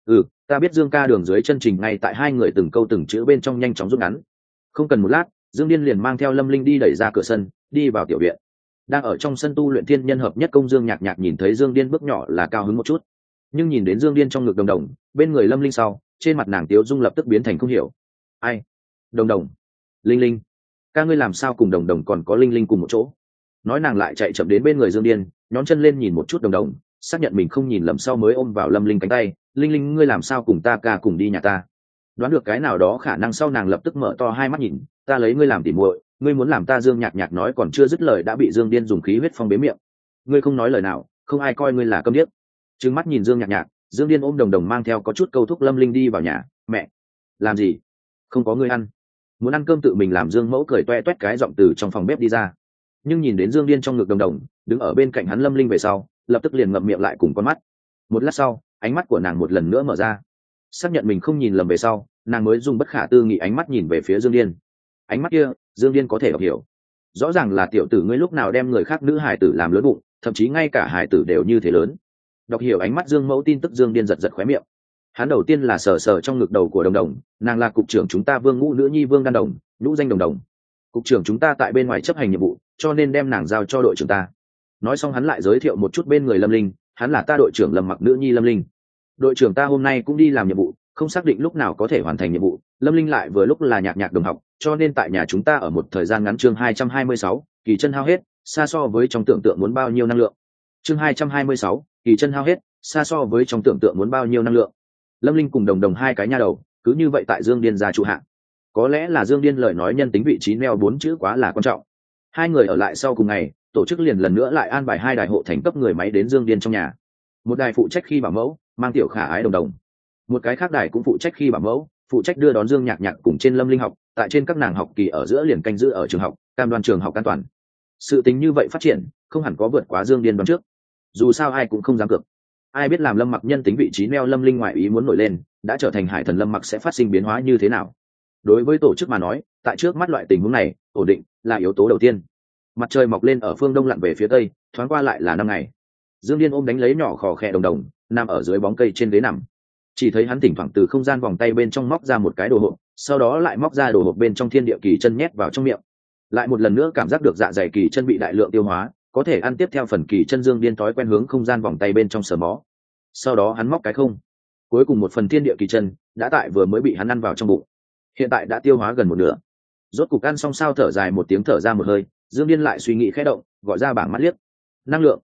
Ta biết. Dương ca đường dưới chân trình ngay tại hai người từng câu từng chữ bên trong nhanh chóng rút ngắn. Không cần một lát, Dương Điên liền mang theo Lâm Linh đi đẩy ra cửa sân, đi vào tiểu viện. Đang ở trong sân tu luyện thiên nhân hợp nhất công Dương Nhạc Nhạc nhìn thấy Dương Điên bước nhỏ là cao hứng một chút, nhưng nhìn đến Dương Điên trong ngực Đồng Đồng bên người Lâm Linh sau, trên mặt nàng tiếu dung lập tức biến thành không hiểu. Ai? Đồng Đồng? Linh Linh? Ca ngươi làm sao cùng Đồng Đồng còn có Linh Linh cùng một chỗ? Nói nàng lại chạy chậm đến bên người Dương Điên, nhón chân lên nhìn một chút Đồng Đồng, xác nhận mình không nhìn lầm sau mới ôm vào Lâm Linh cánh tay. Linh Linh, ngươi làm sao cùng ta ca cùng đi nhà ta? Đoán được cái nào đó khả năng sau, nàng lập tức mở to hai mắt nhìn. Ta lấy ngươi làm tỉ muội, ngươi muốn làm ta? Dương Nhạc Nhạc nói còn chưa dứt lời đã bị Dương Điên dùng khí huyết phong bế miệng. Ngươi không nói lời nào, không ai coi ngươi là câm điếc. Trừng mắt nhìn Dương Nhạc Nhạc, Dương Điên ôm Đồng Đồng mang theo có chút câu thúc Lâm Linh đi vào nhà. Mẹ, làm gì? Không có ngươi ăn. Muốn ăn cơm tự mình làm. Dương mẫu cười toe toét cái giọng từ trong phòng bếp đi ra, nhưng nhìn đến Dương Điên trong ngực Đồng Đồng đứng ở bên cạnh hắn Lâm Linh về sau, lập tức liền ngậm miệng lại cùng con mắt. Một lát sau, ánh mắt của nàng một lần nữa mở ra, xác nhận mình không nhìn lầm về sau, nàng mới dùng bất khả tư nghị ánh mắt nhìn về phía Dương Điên. Ánh mắt kia, Dương Điên có thể đọc hiểu. Rõ ràng là tiểu tử ngươi lúc nào đem người khác nữ hài tử làm lớn bụng, thậm chí ngay cả hài tử đều như thế lớn. Đọc hiểu ánh mắt Dương mẫu tin tức, Dương Điên giật giật khóe miệng. Hắn đầu tiên là sờ sờ trong ngực đầu của Đồng Đồng, nàng là cục trưởng chúng ta Vương Ngũ nữ nhi Vương Đan Đồng, nhũ danh Đồng Đồng. Cục trưởng chúng ta tại bên ngoài chấp hành nhiệm vụ, cho nên đem nàng giao cho đội trưởng ta. Nói xong hắn lại giới thiệu một chút bên người Lâm Linh, hắn là ta đội trưởng Lâm Mặc nữ nhi Lâm Linh. Đội trưởng ta hôm nay cũng đi làm nhiệm vụ, không xác định lúc nào có thể hoàn thành nhiệm vụ. Lâm Linh lại vừa lúc là Nhạc Nhạc đồng học, cho nên tại nhà chúng ta ở một thời gian ngắn. Chương 226, kỳ chân hao hết, xa so với trong tưởng tượng muốn bao nhiêu năng lượng. Chương 226, kỳ chân hao hết, xa so với trong tưởng tượng muốn bao nhiêu năng lượng. Lâm Linh cùng Đồng Đồng hai cái nha đầu, cứ như vậy tại Dương Điên gia trụ hạng. Có lẽ là Dương Điên lời nói nhân tính vị trí neo 4 chữ quá là quan trọng. Hai người ở lại sau cùng ngày, tổ chức liền lần nữa lại an bài hai đài hộ thành cấp người máy đến Dương Điên trong nhà. Một đài phụ trách khi bảo mẫu, mang tiểu khả ái Đồng Đồng. Một cái khác đài cũng phụ trách khi bảo mẫu, phụ trách đưa đón Dương Nhạc Nhạc cùng trên Lâm Linh học, tại trên các nàng học kỳ ở giữa liền canh giữ ở trường học, cam đoan trường học an toàn. Sự tính như vậy phát triển, không hẳn có vượt quá Dương Điên đoán trước. Dù sao ai cũng không dám cược. Ai biết làm Lâm Mặc nhân tính vị trí neo Lâm Linh ngoại ý muốn nổi lên, đã trở thành hải thần Lâm Mặc sẽ phát sinh biến hóa như thế nào? Đối với tổ chức mà nói, tại trước mắt loại tình huống này, ổn định là yếu tố đầu tiên. Mặt trời mọc lên ở phương đông lặn về phía tây, thoáng qua lại là 5 ngày. Dương Điên ôm đánh lấy nhỏ khò khè Đồng Đồng, nằm ở dưới bóng cây trên ghế nằm. Chỉ thấy hắn thỉnh thoảng từ không gian vòng tay bên trong móc ra một cái đồ hộp, sau đó lại móc ra đồ hộp bên trong thiên địa kỳ chân nhét vào trong miệng. Lại một lần nữa cảm giác được dạ dày kỳ chân bị đại lượng tiêu hóa, có thể ăn tiếp theo phần kỳ chân. Dương Điên thói quen hướng không gian vòng tay bên trong sờ mó. Sau đó hắn móc cái không, cuối cùng một phần thiên địa kỳ chân đã tại vừa mới bị hắn ăn vào trong bụng, hiện tại đã tiêu hóa gần một nửa. Rốt cục ăn xong sao, thở dài một tiếng, thở ra một hơi, Dương Điên lại suy nghĩ khẽ động, gọi ra bảng mắt liếc. Năng lượng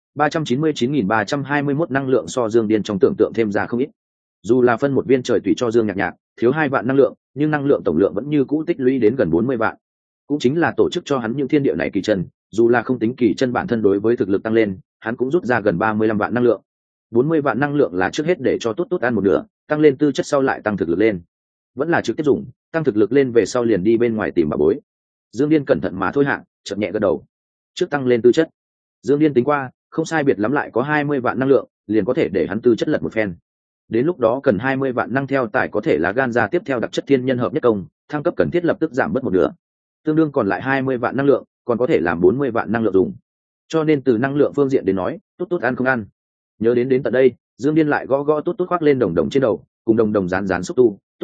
399.321 năng lượng, so Dương Điên trong tưởng tượng thêm ra không ít. Dù là phân một viên trời tùy cho Dương Nhạc Nhạc, thiếu 2 vạn năng lượng, nhưng năng lượng tổng lượng vẫn như cũ tích lũy đến gần 40 vạn. Cũng chính là tổ chức cho hắn những thiên địa này kỳ chân, dù là không tính kỳ chân bản thân đối với thực lực tăng lên, hắn cũng rút ra gần 35 vạn năng lượng. 40 vạn năng lượng là trước hết để cho tốt ăn một nửa, tăng lên tư chất sau lại tăng thực lực lên. Vẫn là trực tiếp dùng, tăng thực lực lên về sau liền đi bên ngoài tìm bà bối. Dương Điên cẩn thận mà thôi hạng, chợt nhẹ gật đầu. Trước tăng lên tư chất, Dương Điên tính qua, không sai biệt lắm lại có 20 vạn năng lượng, liền có thể để hắn tư chất lật một phen. Đến lúc đó cần 20 vạn năng theo tài có thể là gan ra tiếp theo đặc chất thiên nhân hợp nhất công, thăng cấp cần thiết lập tức giảm bớt một nửa. Tương đương còn lại 20 vạn năng lượng, còn có thể làm 40 vạn năng lượng dùng. Cho nên từ năng lượng phương diện đến nói, tốt ăn không ăn. Nhớ đến tận đây, Dương Điên lại gõ tốt khoác lên Đồng Đồng trên đầu, cùng Đồng Đồng rán xúc tu, tốt,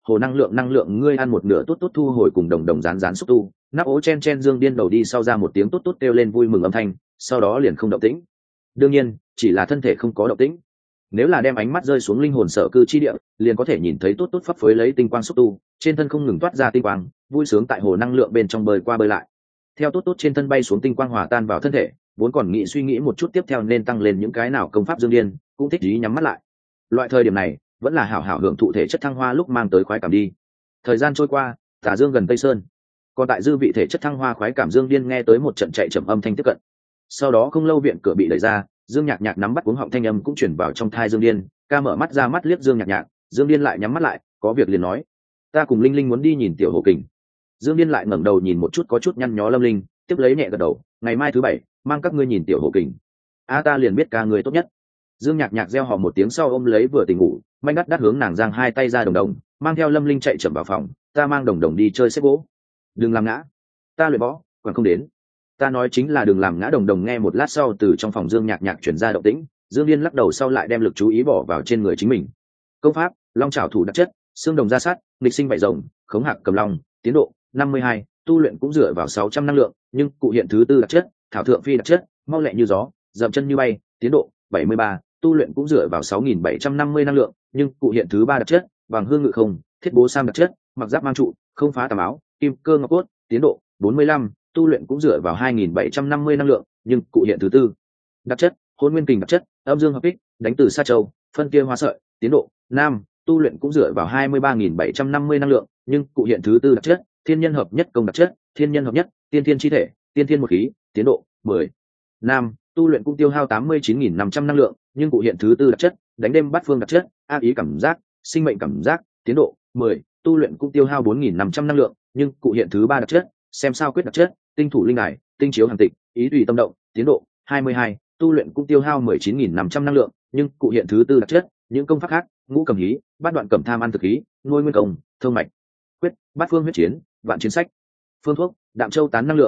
hồ năng lượng ngươi ăn một nửa tốt tốt thu hồi cùng đồng đồng rán rán xúc tu. Nắp ố chen chen Dương Điên đầu đi sau ra một tiếng tốt tốt kêu lên vui mừng âm thanh, sau đó liền không động tĩnh. Đương nhiên chỉ là thân thể không có động tĩnh, nếu là đem ánh mắt rơi xuống linh hồn sở cư chi địa, liền có thể nhìn thấy tốt tốt phấp phới lấy tinh quang xúc tu, trên thân không ngừng toát ra tinh quang, vui sướng tại hồ năng lượng bên trong bơi qua bơi lại. Theo tốt tốt trên thân bay xuống tinh quang hòa tan vào thân thể, vốn còn nghĩ suy nghĩ một chút tiếp theo nên tăng lên những cái nào công pháp Dương Điên, cũng thích ý nhắm mắt lại. Loại thời điểm này, vẫn là hảo hảo hưởng thụ thể chất thăng hoa lúc mang tới khoái cảm đi. Thời gian trôi qua, Tà Dương gần Tây Sơn, còn tại dư vị thể chất thăng hoa khoái cảm Dương Điên nghe tới một trận chạy chậm âm thanh tiếp cận. Sau đó không lâu viện cửa bị đẩy ra, Dương Nhạc Nhạc nắm bắt cuống họng thanh âm cũng chuyển vào trong thai Dương Điên, ca mở mắt ra mắt liếc Dương Nhạc Nhạc, Dương Điên lại nhắm mắt lại, có việc liền nói, ta cùng Linh Linh muốn đi nhìn tiểu hồ kình. Dương Điên lại ngẩng đầu nhìn một chút có chút nhăn nhó Lâm Linh, tiếp lấy nhẹ gật đầu, ngày mai thứ bảy, mang các ngươi nhìn tiểu hồ kình. Ta liền biết ca người tốt nhất. Dương Nhạc Nhạc reo hò một tiếng sau ôm lấy vừa tỉnh ngủ, manh đắt hướng nàng giang hai tay ra đồng đồng, mang theo Lâm Linh chạy chậm vào phòng, ta mang đồng đồng đi chơi xếp gỗ. Đừng làm ngã, ta luyện võ, còn không đến. Ta nói chính là đừng làm ngã đồng đồng. Nghe một lát sau từ trong phòng Dương Nhạc Nhạc chuyển ra động tĩnh, Dương Điên lắc đầu sau lại đem lực chú ý bỏ vào trên người chính mình. Công pháp long trảo thủ đặc chất, xương đồng ra sát, nghịch sinh bại rồng, khống hạc cầm long, tiến độ 52, tu luyện cũng dựa vào 600 năng lượng, nhưng cụ hiện thứ tư đặc chất, thảo thượng phi đặc chất, mau lẹ như gió, dậm chân như bay, tiến độ 73, tu luyện cũng dựa vào 6750 năng lượng, nhưng cụ hiện thứ ba đặc chất, bằng hương ngự không, thiết bố sam đặc chất, mặc giáp mang trụ, không phá tà áo, kim cơ ngọc cốt, tiến độ 45, tu luyện cũng dựa vào 2750 năng lượng, nhưng cụ hiện thứ tư đặc chất, hôn nguyên kình đặc chất, âm dương hợp kích, đánh từ xa châu, phân kia hoa sợi, tiến độ nam, tu luyện cũng dựa vào 23.750 năng lượng, nhưng cụ hiện thứ tư đặc chất, thiên nhân hợp nhất công đặc chất, thiên nhân hợp nhất, tiên thiên chi thể, tiên thiên một khí, tiến độ 10. Nam, tu luyện cũng tiêu hao 89.500 năng lượng, nhưng cụ hiện thứ tư đặc chất, đánh đêm bắt phương đặc chất, ác ý cảm giác, sinh mệnh cảm giác, tiến độ 10, tu luyện cũng tiêu hao 4.500 năng lượng, nhưng cụ hiện thứ ba đặc chất, xem sao quyết đặc chất, tinh thủ linh đài, tinh chiếu hàng tịch, ý tùy tâm động, tiến độ 22, tu luyện cũng tiêu hao 19.500 năng lượng, nhưng cụ hiện thứ tư đặc chất, những công pháp khác, ngũ cầm hí, bát đoạn cẩm tham ăn thực khí, nuôi nguyên công, thông mạch quyết, bát phương huyết chiến, vạn chiến sách, phương thuốc, đạm châu tán năng lượng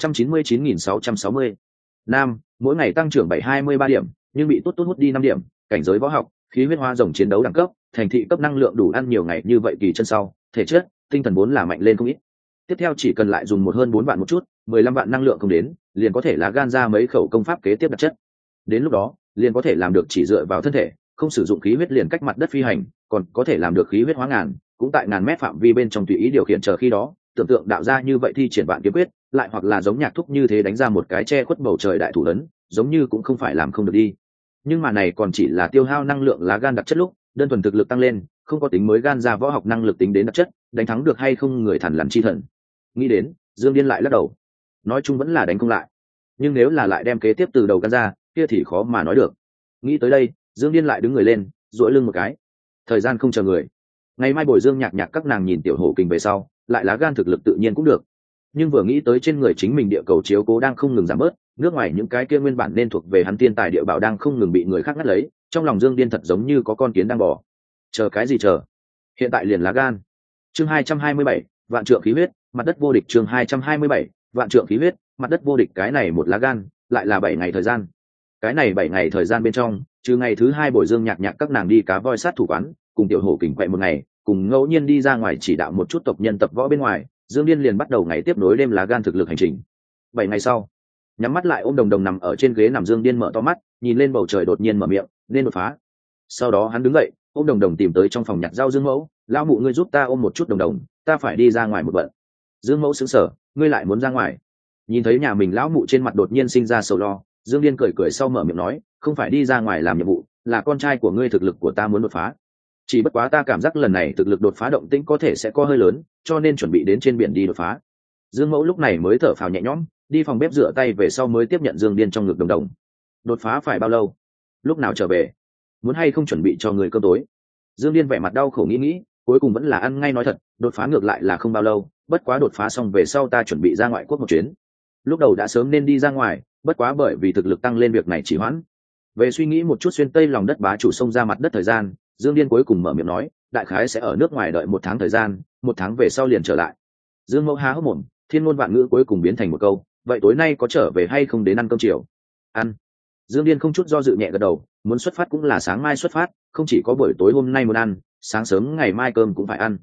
199.660. Nam, mỗi ngày tăng trưởng 723 điểm, nhưng bị tốt tốt hút đi 5 điểm, cảnh giới võ học, khí huyết hoa rồng chiến đấu đẳng cấp, thành thị cấp năng lượng đủ ăn nhiều ngày như vậy kỳ chân sau, thể chất, tinh thần vốn là mạnh lên không ít. Tiếp theo chỉ cần lại dùng hơn 4 vạn một chút, 15 vạn năng lượng không đến, liền có thể là gan ra mấy khẩu công pháp kế tiếp đặc chất. Đến lúc đó, liền có thể làm được chỉ dựa vào thân thể, không sử dụng khí huyết liền cách mặt đất phi hành, còn có thể làm được khí huyết hóa ngàn, cũng tại ngàn mét phạm vi bên trong tùy ý điều khiển chờ khi đó, tưởng tượng đạo ra như vậy thi triển vạn kiếm quyết, lại hoặc là giống Nhạc Thúc như thế đánh ra một cái che khuất bầu trời đại thủ ấn, giống như cũng không phải làm không được đi. Nhưng mà này còn chỉ là tiêu hao năng lượng lá gan đặc chất lúc, đơn thuần thực lực tăng lên, không có tính mới gan ra võ học năng lực tính đến đặc chất, đánh thắng được hay không người thằn lằn chi thần. Nghĩ đến, Dương Điên lại lắc đầu, nói chung vẫn là đánh không lại, nhưng nếu là lại đem kế tiếp từ đầu gan ra, kia thì khó mà nói được. Nghĩ tới đây, Dương Điên lại đứng người lên, duỗi lưng một cái. Thời gian không chờ người, ngày mai bồi Dương Nhạc Nhạc các nàng nhìn tiểu hổ kình về sau, lại lá gan thực lực tự nhiên cũng được. Nhưng vừa nghĩ tới trên người chính mình địa cầu chiếu cố đang không ngừng giảm bớt, nước ngoài những cái kia nguyên bản nên thuộc về hắn tiên tài địa bảo đang không ngừng bị người khác ngắt lấy, trong lòng Dương Điên thật giống như có con kiến đang bò. Chờ cái gì chờ? Hiện tại liền lá gan. Chương 227, vạn trượng khí huyết, mặt đất vô địch. Chương 227, vạn trượng khí huyết, mặt đất vô địch. Cái này một lá gan, lại là 7 ngày thời gian. Cái này 7 ngày thời gian bên trong, trừ ngày thứ 2 bồi Dương Nhạc Nhạc các nàng đi cá voi sát thủ quán, cùng tiểu hổ kình quậy một ngày, cùng ngẫu nhiên đi ra ngoài chỉ đạo một chút tộc nhân tập võ bên ngoài, Dương Điên liền bắt đầu ngày tiếp nối đêm lá gan thực lực hành trình. 7 ngày sau, nhắm mắt lại ôm đồng đồng nằm ở trên ghế nằm, Dương Điên mở to mắt, nhìn lên bầu trời đột nhiên mở miệng, nên đột phá. Sau đó hắn đứng dậy, ôm đồng đồng tìm tới trong phòng nhặt rau. Dương Mẫu, lão mụ ngươi giúp ta ôm một chút đồng đồng, ta phải đi ra ngoài một bận. Dương Mẫu sững sờ, ngươi lại muốn ra ngoài? Nhìn thấy nhà mình lão mụ trên mặt đột nhiên sinh ra sầu lo, Dương Điên cười cười sau mở miệng nói, không phải đi ra ngoài làm nhiệm vụ, là con trai của ngươi thực lực của ta muốn đột phá. Chỉ bất quá ta cảm giác lần này thực lực đột phá động tĩnh có thể sẽ có hơi lớn, cho nên chuẩn bị đến trên biển đi đột phá. Dương Mẫu lúc này mới thở phào nhẹ nhõm, đi phòng bếp rửa tay về sau mới tiếp nhận Dương Điên trong ngực đồng đồng. Đột phá phải bao lâu? Lúc nào trở về? Muốn hay không chuẩn bị cho người cơm tối? Dương Điên vẻ mặt đau khổ nghĩ, cuối cùng vẫn là ăn ngay nói thật, đột phá ngược lại là không bao lâu, bất quá đột phá xong về sau ta chuẩn bị ra ngoại quốc một chuyến. Lúc đầu đã sớm nên đi ra ngoài, bất quá bởi vì thực lực tăng lên việc này chỉ hoãn. Về suy nghĩ một chút xuyên tây lòng đất bá chủ xông ra mặt đất thời gian, Dương Điên cuối cùng mở miệng nói, đại khái sẽ ở nước ngoài đợi 1 tháng thời gian, 1 tháng về sau liền trở lại. Dương Mẫu há hốc mồm, thiên ngôn vạn ngữ cuối cùng biến thành một câu, vậy tối nay có trở về hay không đến ăn cơm chiều? Ăn. Dương Điên không chút do dự nhẹ gật đầu, muốn xuất phát cũng là sáng mai xuất phát, không chỉ có buổi tối hôm nay muốn ăn, sáng sớm ngày mai cơm cũng phải ăn.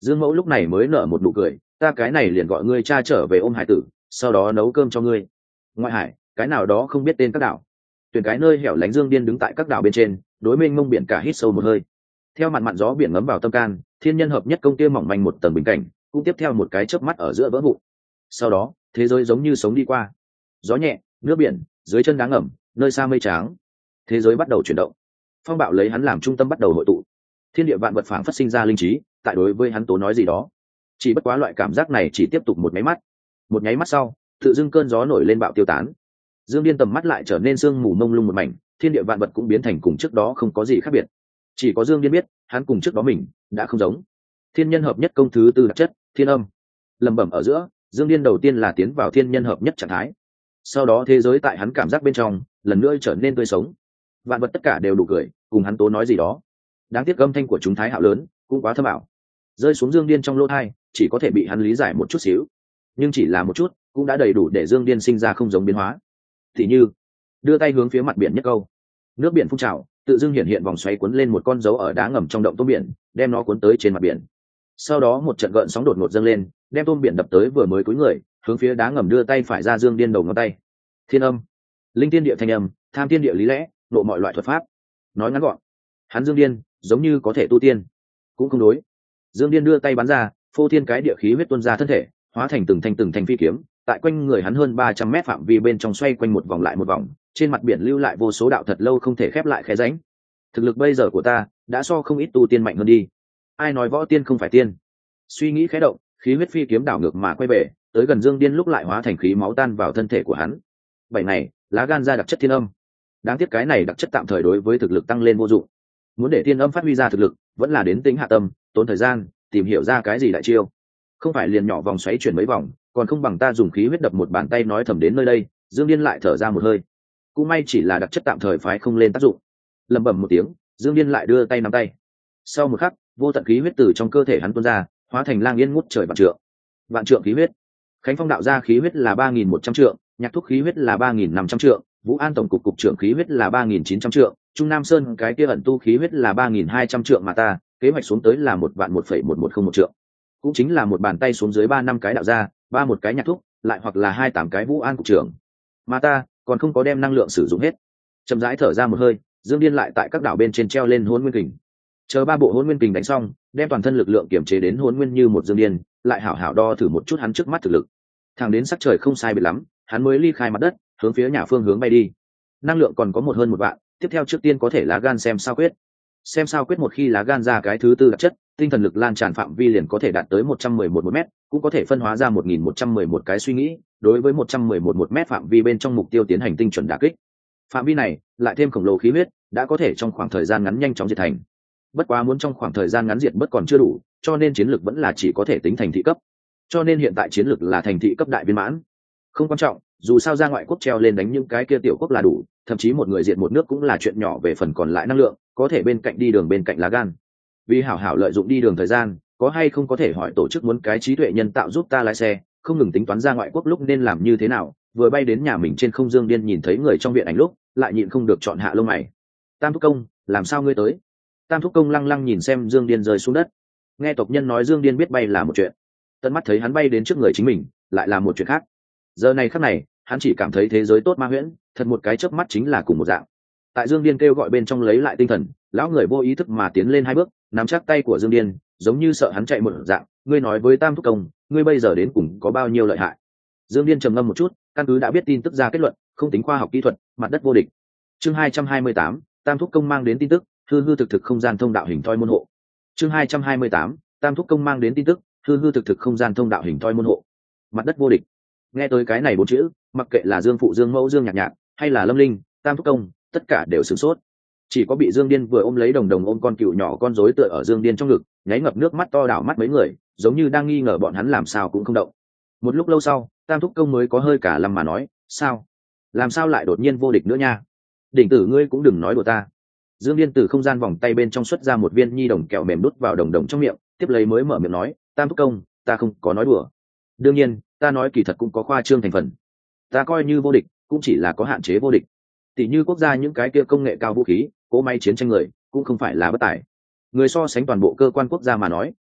Dương Mẫu lúc này mới nở một nụ cười, ta cái này liền gọi ngươi cha trở về ôm hải tử, sau đó nấu cơm cho ngươi. Ngoại hải, cái nào đó không biết tên các đảo. Tuyển cái nơi hẻo lánh Dương Điên đứng tại các đảo bên trên, đối mênh mông biển cả hít sâu một hơi. Theo mặn mặn gió biển ngấm vào tâm can, thiên nhân hợp nhất công kia mỏng manh một tầng bình cảnh, cũng tiếp theo một cái chớp mắt ở giữa vỡ vụn. Sau đó, thế giới giống như sống đi qua. Gió nhẹ, nước biển, dưới chân đá ngầm, nơi xa mây trắng. Thế giới bắt đầu chuyển động. Phong bạo lấy hắn làm trung tâm bắt đầu hội tụ. Thiên địa vạn vật phảng phất sinh ra linh trí, tại đối với hắn tố nói gì đó. Chỉ bất quá loại cảm giác này chỉ tiếp tục một nháy mắt. Một nháy mắt sau, tự dưng cơn gió nổi lên bạo tiêu tán. Dương Điên tầm mắt lại trở nên sương mù mông lung một mảnh, thiên địa vạn vật cũng biến thành cùng trước đó không có gì khác biệt. Chỉ có Dương Điên biết, hắn cùng trước đó mình đã không giống. Thiên nhân hợp nhất công thứ tư đặc chất, thiên âm. Lẩm bẩm ở giữa, Dương Điên đầu tiên là tiến vào thiên nhân hợp nhất trạng thái. Sau đó thế giới tại hắn cảm giác bên trong, lần nữa trở nên tươi sống. Vạn vật tất cả đều đủ cười, cùng hắn tố nói gì đó. Đáng tiếc âm thanh của chúng thái hạo lớn, cũng quá thâm ảo. Rơi xuống Dương Điên trong lỗ tai, chỉ có thể bị hắn lý giải một chút xíu. Nhưng chỉ là một chút, cũng đã đầy đủ để Dương Điên sinh ra không giống biến hóa. Thì như, đưa tay hướng phía mặt biển nhất câu. Nước biển phun trào, tự dưng hiện hiện vòng xoáy cuốn lên một con dấu ở đá ngầm trong động tôm biển, đem nó cuốn tới trên mặt biển. Sau đó một trận gợn sóng đột ngột dâng lên, đem tôm biển đập tới vừa mới cúi người, hướng phía đá ngầm đưa tay phải ra Dương Điên đầu ngón tay. Thiên âm, linh tiên địa thanh âm, tham tiên địa lý lẽ, nộ mọi loại thuật pháp. Nói ngắn gọn, hắn Dương Điên giống như có thể tu tiên, cũng không đối. Dương Điên đưa tay bắn ra, phô thiên cái địa khí huyết tuôn ra thân thể, hóa thành từng thanh phi kiếm, tại quanh người hắn hơn 300 mét phạm vi bên trong xoay quanh một vòng lại một vòng, trên mặt biển lưu lại vô số đạo thật lâu không thể khép lại khe rãnh. Thực lực bây giờ của ta đã so không ít tu tiên mạnh hơn đi. Ai nói võ tiên không phải tiên? Suy nghĩ khẽ động, khí huyết phi kiếm đảo ngược mà quay về, tới gần Dương Điên lúc lại hóa thành khí máu tan vào thân thể của hắn. Bảy này, lá gan ra đặc chất thiên âm. Đáng tiếc cái này đặc chất tạm thời đối với thực lực tăng lên vô dụng. Muốn để thiên âm phát huy ra thực lực, vẫn là đến tính hạ tâm, tốn thời gian, tìm hiểu ra cái gì đại chiêu. Không phải liền nhỏ vòng xoáy chuyển mấy vòng, còn không bằng ta dùng khí huyết đập một bàn tay nói thầm đến nơi đây. Dương Điên lại thở ra một hơi. Cũng may chỉ là đặc chất tạm thời phái không lên tác dụng. Lẩm bẩm một tiếng, Dương Điên lại đưa tay nắm tay. Sau một khắc, vô tận khí huyết từ trong cơ thể hắn tuôn ra, hóa thành lang yên ngút trời vạn trượng. Vạn trượng khí huyết. Khánh Phong đạo gia khí huyết là 3.100 trượng, Nhạc Thúc khí huyết là 3.500 trượng, Vũ An tổng cục cục trưởng khí huyết là 3.900 trượng, Trung Nam Sơn cái kia ẩn tu khí huyết là 3.200 trượng mà ta, kế hoạch xuống tới là 1.1.1101 trượng. Cũng chính là một bàn tay xuống dưới 3 năm cái đạo gia, 3 một cái Nhạc Thúc, lại hoặc là 28 cái Vũ An cục trưởng. Mà ta còn không có đem năng lượng sử dụng hết. Chậm rãi thở ra một hơi, Dương Điên lại tại các đảo bên trên treo lên Hỗn Nguyên Kình. Chờ 3 bộ Hỗn Nguyên Kình đánh xong, đem toàn thân lực lượng kiểm chế đến Hỗn Nguyên như một Dương Điên, lại hảo hảo đo thử một chút hắn trước mắt thực lực. Thẳng đến sắc trời không sai biệt lắm, hắn mới ly khai mặt đất, hướng phía nhà phương hướng bay đi. Năng lượng còn có hơn một vạn, tiếp theo trước tiên có thể lá gan xem sao quyết. Xem sao quyết một khi lá gan ra cái thứ tư đặc chất, tinh thần lực lan tràn phạm vi liền có thể đạt tới 111 mét, cũng có thể phân hóa ra 1111 cái suy nghĩ, đối với 111 mét phạm vi bên trong mục tiêu tiến hành tinh chuẩn đả kích. Phạm vi này, lại thêm khổng lồ khí huyết, đã có thể trong khoảng thời gian ngắn nhanh chóng diệt thành. Bất quá muốn trong khoảng thời gian ngắn diệt bất còn chưa đủ, cho nên chiến lược vẫn là chỉ có thể tính thành thị cấp. Cho nên hiện tại chiến lược là thành thị cấp đại viên mãn. Không quan trọng, dù sao ra ngoại quốc treo lên đánh những cái kia tiểu quốc là đủ, thậm chí một người diệt một nước cũng là chuyện nhỏ về phần còn lại năng lượng, có thể bên cạnh đi đường bên cạnh lá gan. Vì hảo hảo lợi dụng đi đường thời gian, có hay không có thể hỏi tổ chức muốn cái trí tuệ nhân tạo giúp ta lái xe, không ngừng tính toán ra ngoại quốc lúc nên làm như thế nào, vừa bay đến nhà mình trên không Dương Điên nhìn thấy người trong viện ảnh lúc, lại nhịn không được chọn hạ lông mày. Tam thúc công, làm sao ngươi tới? Tam thúc công lăng lăng nhìn xem Dương Điên rơi xuống đất. Nghe tộc nhân nói Dương Điên biết bay là một chuyện, tận mắt thấy hắn bay đến trước người chính mình, lại là một chuyện khác. Giờ này khắc này, hắn chỉ cảm thấy thế giới tốt ma huyễn, thật một cái chớp mắt chính là cùng một dạng. Tại Dương Điên kêu gọi bên trong lấy lại tinh thần, lão người vô ý thức mà tiến lên 2 bước, nắm chắc tay của Dương Điên, giống như sợ hắn chạy một dạng. Ngươi nói với Tam thúc công, ngươi bây giờ đến cùng có bao nhiêu lợi hại? Dương Điên trầm ngâm một chút, căn cứ đã biết tin tức ra kết luận, không tính khoa học kỹ thuật, mặt đất vô địch. Chương 228, Tam thúc công mang đến tin tức, hư hư thực thực không gian thông đạo hình thoi môn hộ. Chương 228, Tam thúc công mang đến tin tức, hư hư thực thực không gian thông đạo hình thoi môn hộ. Mặt đất vô địch. Nghe tới cái này 4 chữ, mặc kệ là Dương phụ Dương mẫu Dương nhạc nhạc, hay là Lâm Linh, Tam thúc công, tất cả đều sửng sốt. Chỉ có bị Dương Điên vừa ôm lấy đồng đồng ôm con cừu nhỏ con rối tựa ở Dương Điên trong ngực, nháy ngập nước mắt to đảo mắt mấy người, giống như đang nghi ngờ bọn hắn làm sao cũng không động. Một lúc lâu sau, Tam thúc công mới có hơi cả lăm mà nói, sao? Làm sao lại đột nhiên vô địch nữa nha? Đỉnh tử ngươi cũng đừng nói đùa ta. Dương Điên từ không gian vòng tay bên trong xuất ra một viên nhi đồng kẹo mềm đút vào đồng đồng trong miệng, tiếp lấy mới mở miệng nói, Tam thúc công, ta không có nói đùa. Đương nhiên, ta nói kỳ thật cũng có khoa trương thành phần. Ta coi như vô địch, cũng chỉ là có hạn chế vô địch. Tỷ như quốc gia những cái kia công nghệ cao vũ khí, cỗ máy chiến tranh người, cũng không phải là bất tài. Người so sánh toàn bộ cơ quan quốc gia mà nói,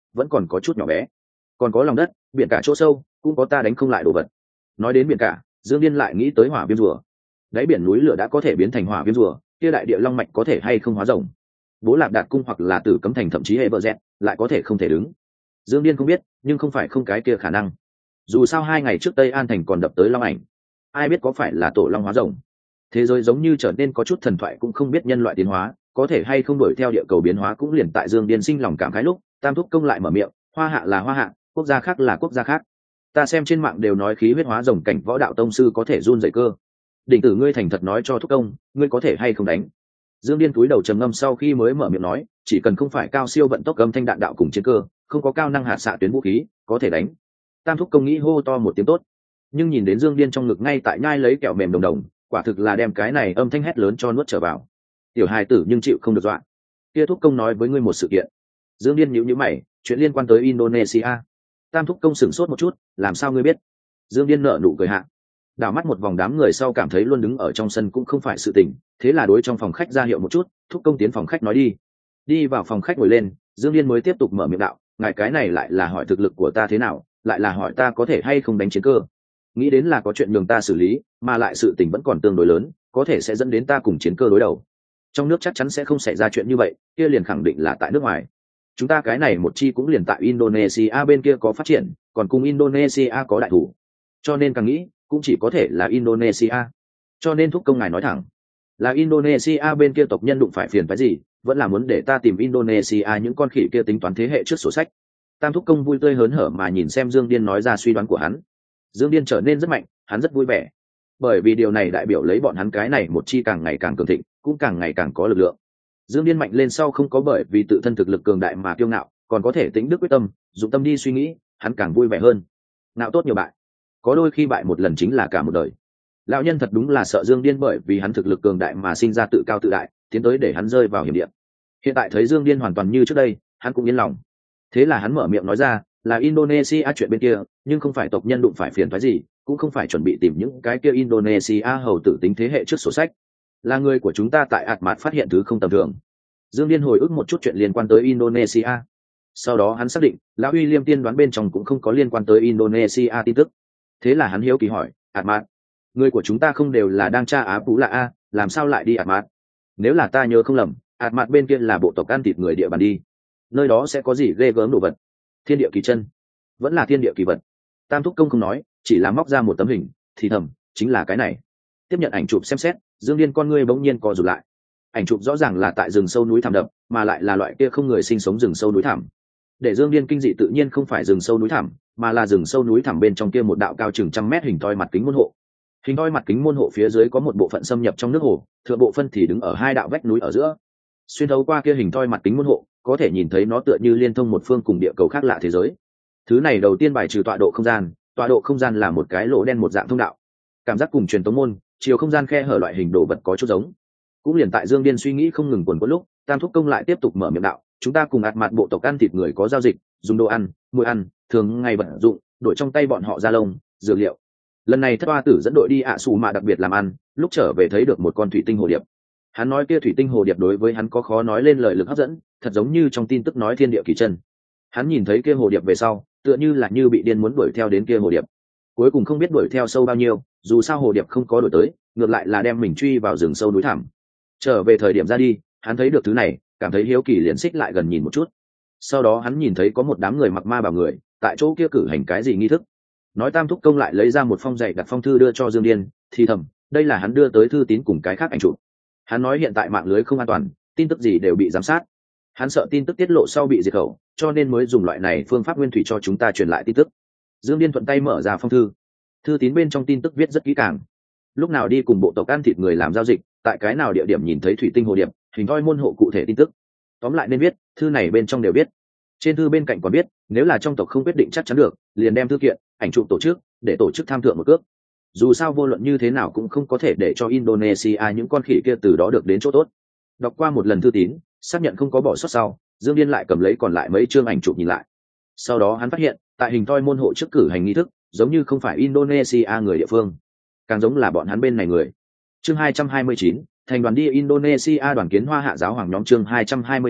vẫn còn có chút nhỏ bé. Còn có lòng đất, biển cả chỗ sâu cũng có ta đánh không lại đồ vật. Nói đến biển cả, Dương Điên lại nghĩ tới hỏa viêm rùa. Đáy biển núi lửa đã có thể biến thành hỏa viêm rùa, kia đại địa long mạch có thể hay không hóa rồng? Bố Lạp Đạt cung hoặc là Tử Cấm Thành thậm chí hệ vợ dẹt lại có thể không thể đứng. Dương Điên không biết, nhưng không phải không cái kia khả năng. Dù sao 2 ngày trước Tây An Thành còn đập tới long ảnh, ai biết có phải là tổ long hóa rồng. Thế giới giống như trở nên có chút thần thoại, cũng không biết nhân loại tiến hóa có thể hay không đuổi theo địa cầu biến hóa. Cũng liền tại Dương Điên sinh lòng cảm khái lúc, Tam Thúc Công lại mở miệng, hoa hạ là hoa hạ, quốc gia khác là quốc gia khác. Ta xem trên mạng đều nói khí huyết hóa rồng cảnh võ đạo tông sư có thể run dậy cơ. Đỉnh tử ngươi thành thật nói cho Thúc Công, ngươi có thể hay không đánh? Dương Điên cúi đầu trầm ngâm sau khi mới mở miệng nói, chỉ cần không phải cao siêu vận tốc âm thanh đạn đạo cùng chiến cơ, không có cao năng hạt xạ tuyến vũ khí, có thể đánh. Tam Thúc Công nghĩ hô to một tiếng tốt, nhưng nhìn đến Dương Điên trong ngực ngay tại nhai lấy kẹo mềm đồng đồng, quả thực là đem cái này âm thanh hét lớn cho nuốt trở vào. Tiểu hài tử nhưng chịu không được dọa. Kia Thúc Công nói với ngươi một sự kiện. Dương Điên nhíu nhíu mày, chuyện liên quan tới Indonesia. Tam Thúc Công sửng sốt một chút, làm sao ngươi biết? Dương Điên nở nụ cười hạ, đảo mắt một vòng đám người sau cảm thấy luôn đứng ở trong sân cũng không phải sự tình, thế là đối trong phòng khách ra hiệu một chút, Thúc Công tiến phòng khách nói đi. Đi vào phòng khách ngồi lên, Dương Điên mới tiếp tục mở miệng đạo, ngài cái này lại là hỏi thực lực của ta thế nào, lại là hỏi ta có thể hay không đánh chiến cơ. Nghĩ đến là có chuyện nhường ta xử lý, mà lại sự tình vẫn còn tương đối lớn, có thể sẽ dẫn đến ta cùng chiến cơ đối đầu. Trong nước chắc chắn sẽ không xảy ra chuyện như vậy, kia liền khẳng định là tại nước ngoài. Chúng ta cái này một chi cũng liền tại Indonesia bên kia có phát triển, còn cùng Indonesia có đại thủ, cho nên càng nghĩ cũng chỉ có thể là Indonesia. Cho nên Thúc Công ngài nói thẳng, là Indonesia bên kia tộc nhân đụng phải phiền phái gì, vẫn là muốn để ta tìm Indonesia những con khỉ kia tính toán thế hệ trước sổ sách. Tam Thúc Công vui tươi hớn hở mà nhìn xem Dương Điên nói ra suy đoán của hắn. Dương Điên trở nên rất mạnh, hắn rất vui vẻ, bởi vì điều này đại biểu lấy bọn hắn cái này một chi càng ngày càng cường thịnh, cũng càng ngày càng có lực lượng. Dương Điên mạnh lên sau không có bởi vì tự thân thực lực cường đại mà kiêu ngạo, còn có thể tĩnh đức quyết tâm, dụng tâm đi suy nghĩ, hắn càng vui vẻ hơn. Ngạo tốt nhiều bại, có đôi khi bại một lần chính là cả một đời. Lão nhân thật đúng là sợ Dương Điên bởi vì hắn thực lực cường đại mà sinh ra tự cao tự đại, tiến tới để hắn rơi vào hiểm địa. Hiện tại thấy Dương Điên hoàn toàn như trước đây, hắn cũng yên lòng. Thế là hắn mở miệng nói ra, là Indonesia chuyện bên kia, nhưng không phải tộc nhân đụng phải phiền phái gì, cũng không phải chuẩn bị tìm những cái kia Indonesia hầu tử tính thế hệ trước sổ sách, là người của chúng ta tại Ạt Mạt phát hiện thứ không tầm thường. Dương Điên hồi ức một chút chuyện liên quan tới Indonesia, sau đó hắn xác định lão Uy Liêm tiên đoán bên trong cũng không có liên quan tới Indonesia tin tức. Thế là hắn hiếu kỳ hỏi, Ạt Mạt, người của chúng ta không đều là đang tra Á Phú là a, làm sao lại đi Ạt Mạt? Nếu là ta nhớ không lầm, Ạt Mạt bên kia là bộ tộc ăn thịt người địa bàn đi, nơi đó sẽ có gì ghê gớm đồ vật? Thiên địa kỳ chân, vẫn là thiên địa kỳ vật? Tam Thúc Công không nói, chỉ là móc ra một tấm hình, thì thầm, chính là cái này. Tiếp nhận ảnh chụp xem xét, Dương Điên con ngươi bỗng nhiên co rụt lại. Ảnh chụp rõ ràng là tại rừng sâu núi thẳm đậm, mà lại là loại kia không người sinh sống rừng sâu núi thẳm. Để Dương Điên kinh dị tự nhiên không phải rừng sâu núi thẳm, mà là rừng sâu núi thẳm bên trong kia một đạo cao chừng 100 mét hình thoi mặt kính môn hộ. Hình thoi mặt kính môn hộ phía dưới có một bộ phận xâm nhập trong nước hồ, thượng bộ phân thì đứng ở 2 đạo vách núi ở giữa. Xuyên thấu qua kia hình thoi mặt kính môn hộ, có thể nhìn thấy nó tựa như liên thông một phương cùng địa cầu khác lạ thế giới. Thứ này đầu tiên bài trừ tọa độ không gian là một cái lỗ đen một dạng thông đạo. Cảm giác cùng truyền tống môn, chiều không gian khe hở loại hình đồ vật có chút giống. Cũng liền tại Dương Điên suy nghĩ không ngừng quần quẫn lúc, Tam Thúc Công lại tiếp tục mở miệng đạo, chúng ta cùng Ạt Mạt bộ tộc ăn thịt người có giao dịch, dùng đồ ăn, muối ăn, thường ngày vận dụng, đổi trong tay bọn họ da lông, dược liệu. Lần này Thất Hoa Tử dẫn đội đi ạ xù mà đặc biệt làm ăn, lúc trở về thấy được một con thủy tinh hồ điệp. Hắn nói kia thủy tinh hồ điệp đối với hắn có khó nói lên lời lực hấp dẫn, thật giống như trong tin tức nói thiên địa kỳ chân. Hắn nhìn thấy kia hồ điệp về sau, tựa như là như bị điên muốn đuổi theo đến kia hồ điệp. Cuối cùng không biết đuổi theo sâu bao nhiêu, dù sao hồ điệp không có đuổi tới, ngược lại là đem mình truy vào rừng sâu núi thẳm. Trở về thời điểm ra đi, hắn thấy được thứ này, cảm thấy hiếu kỳ liền xích lại gần nhìn một chút. Sau đó hắn nhìn thấy có một đám người mặc ma bào người tại chỗ kia cử hành cái gì nghi thức. Nói Tam Thúc Công lại lấy ra một phong dày đặt phong thư đưa cho Dương Điên, thì thầm, đây là hắn đưa tới thư tín cùng cái khác ảnh chụp. Hắn nói hiện tại mạng lưới không an toàn, tin tức gì đều bị giám sát. Hắn sợ tin tức tiết lộ sau bị diệt khẩu, cho nên mới dùng loại này phương pháp nguyên thủy cho chúng ta truyền lại tin tức. Dương Điên thuận tay mở ra phong thư. Thư tín bên trong tin tức viết rất kỹ càng. Lúc nào đi cùng bộ tộc ăn thịt người làm giao dịch, tại cái nào địa điểm nhìn thấy thủy tinh hồ điệp, hình thoi môn hộ cụ thể tin tức. Tóm lại nên viết, thư này bên trong đều biết. Trên thư bên cạnh còn biết, nếu là trong tộc không quyết định chắc chắn được, liền đem thư kiện, ảnh chụp tổ chức, để tổ chức tham thượng một cước. Dù sao vô luận như thế nào cũng không có thể để cho Indonesia những con khỉ kia từ đó được đến chỗ tốt. Đọc qua một lần thư tín, xác nhận không có bỏ sót sau, Dương Điên lại cầm lấy còn lại mấy chương ảnh chụp nhìn lại. Sau đó hắn phát hiện, tại hình thoi môn hộ trước cử hành nghi thức, giống như không phải Indonesia người địa phương, càng giống là bọn hắn bên này người. Chương 229, thành đoàn đi Indonesia đoàn kiến Hoa Hạ giáo hoàng nhóm. Chương 229,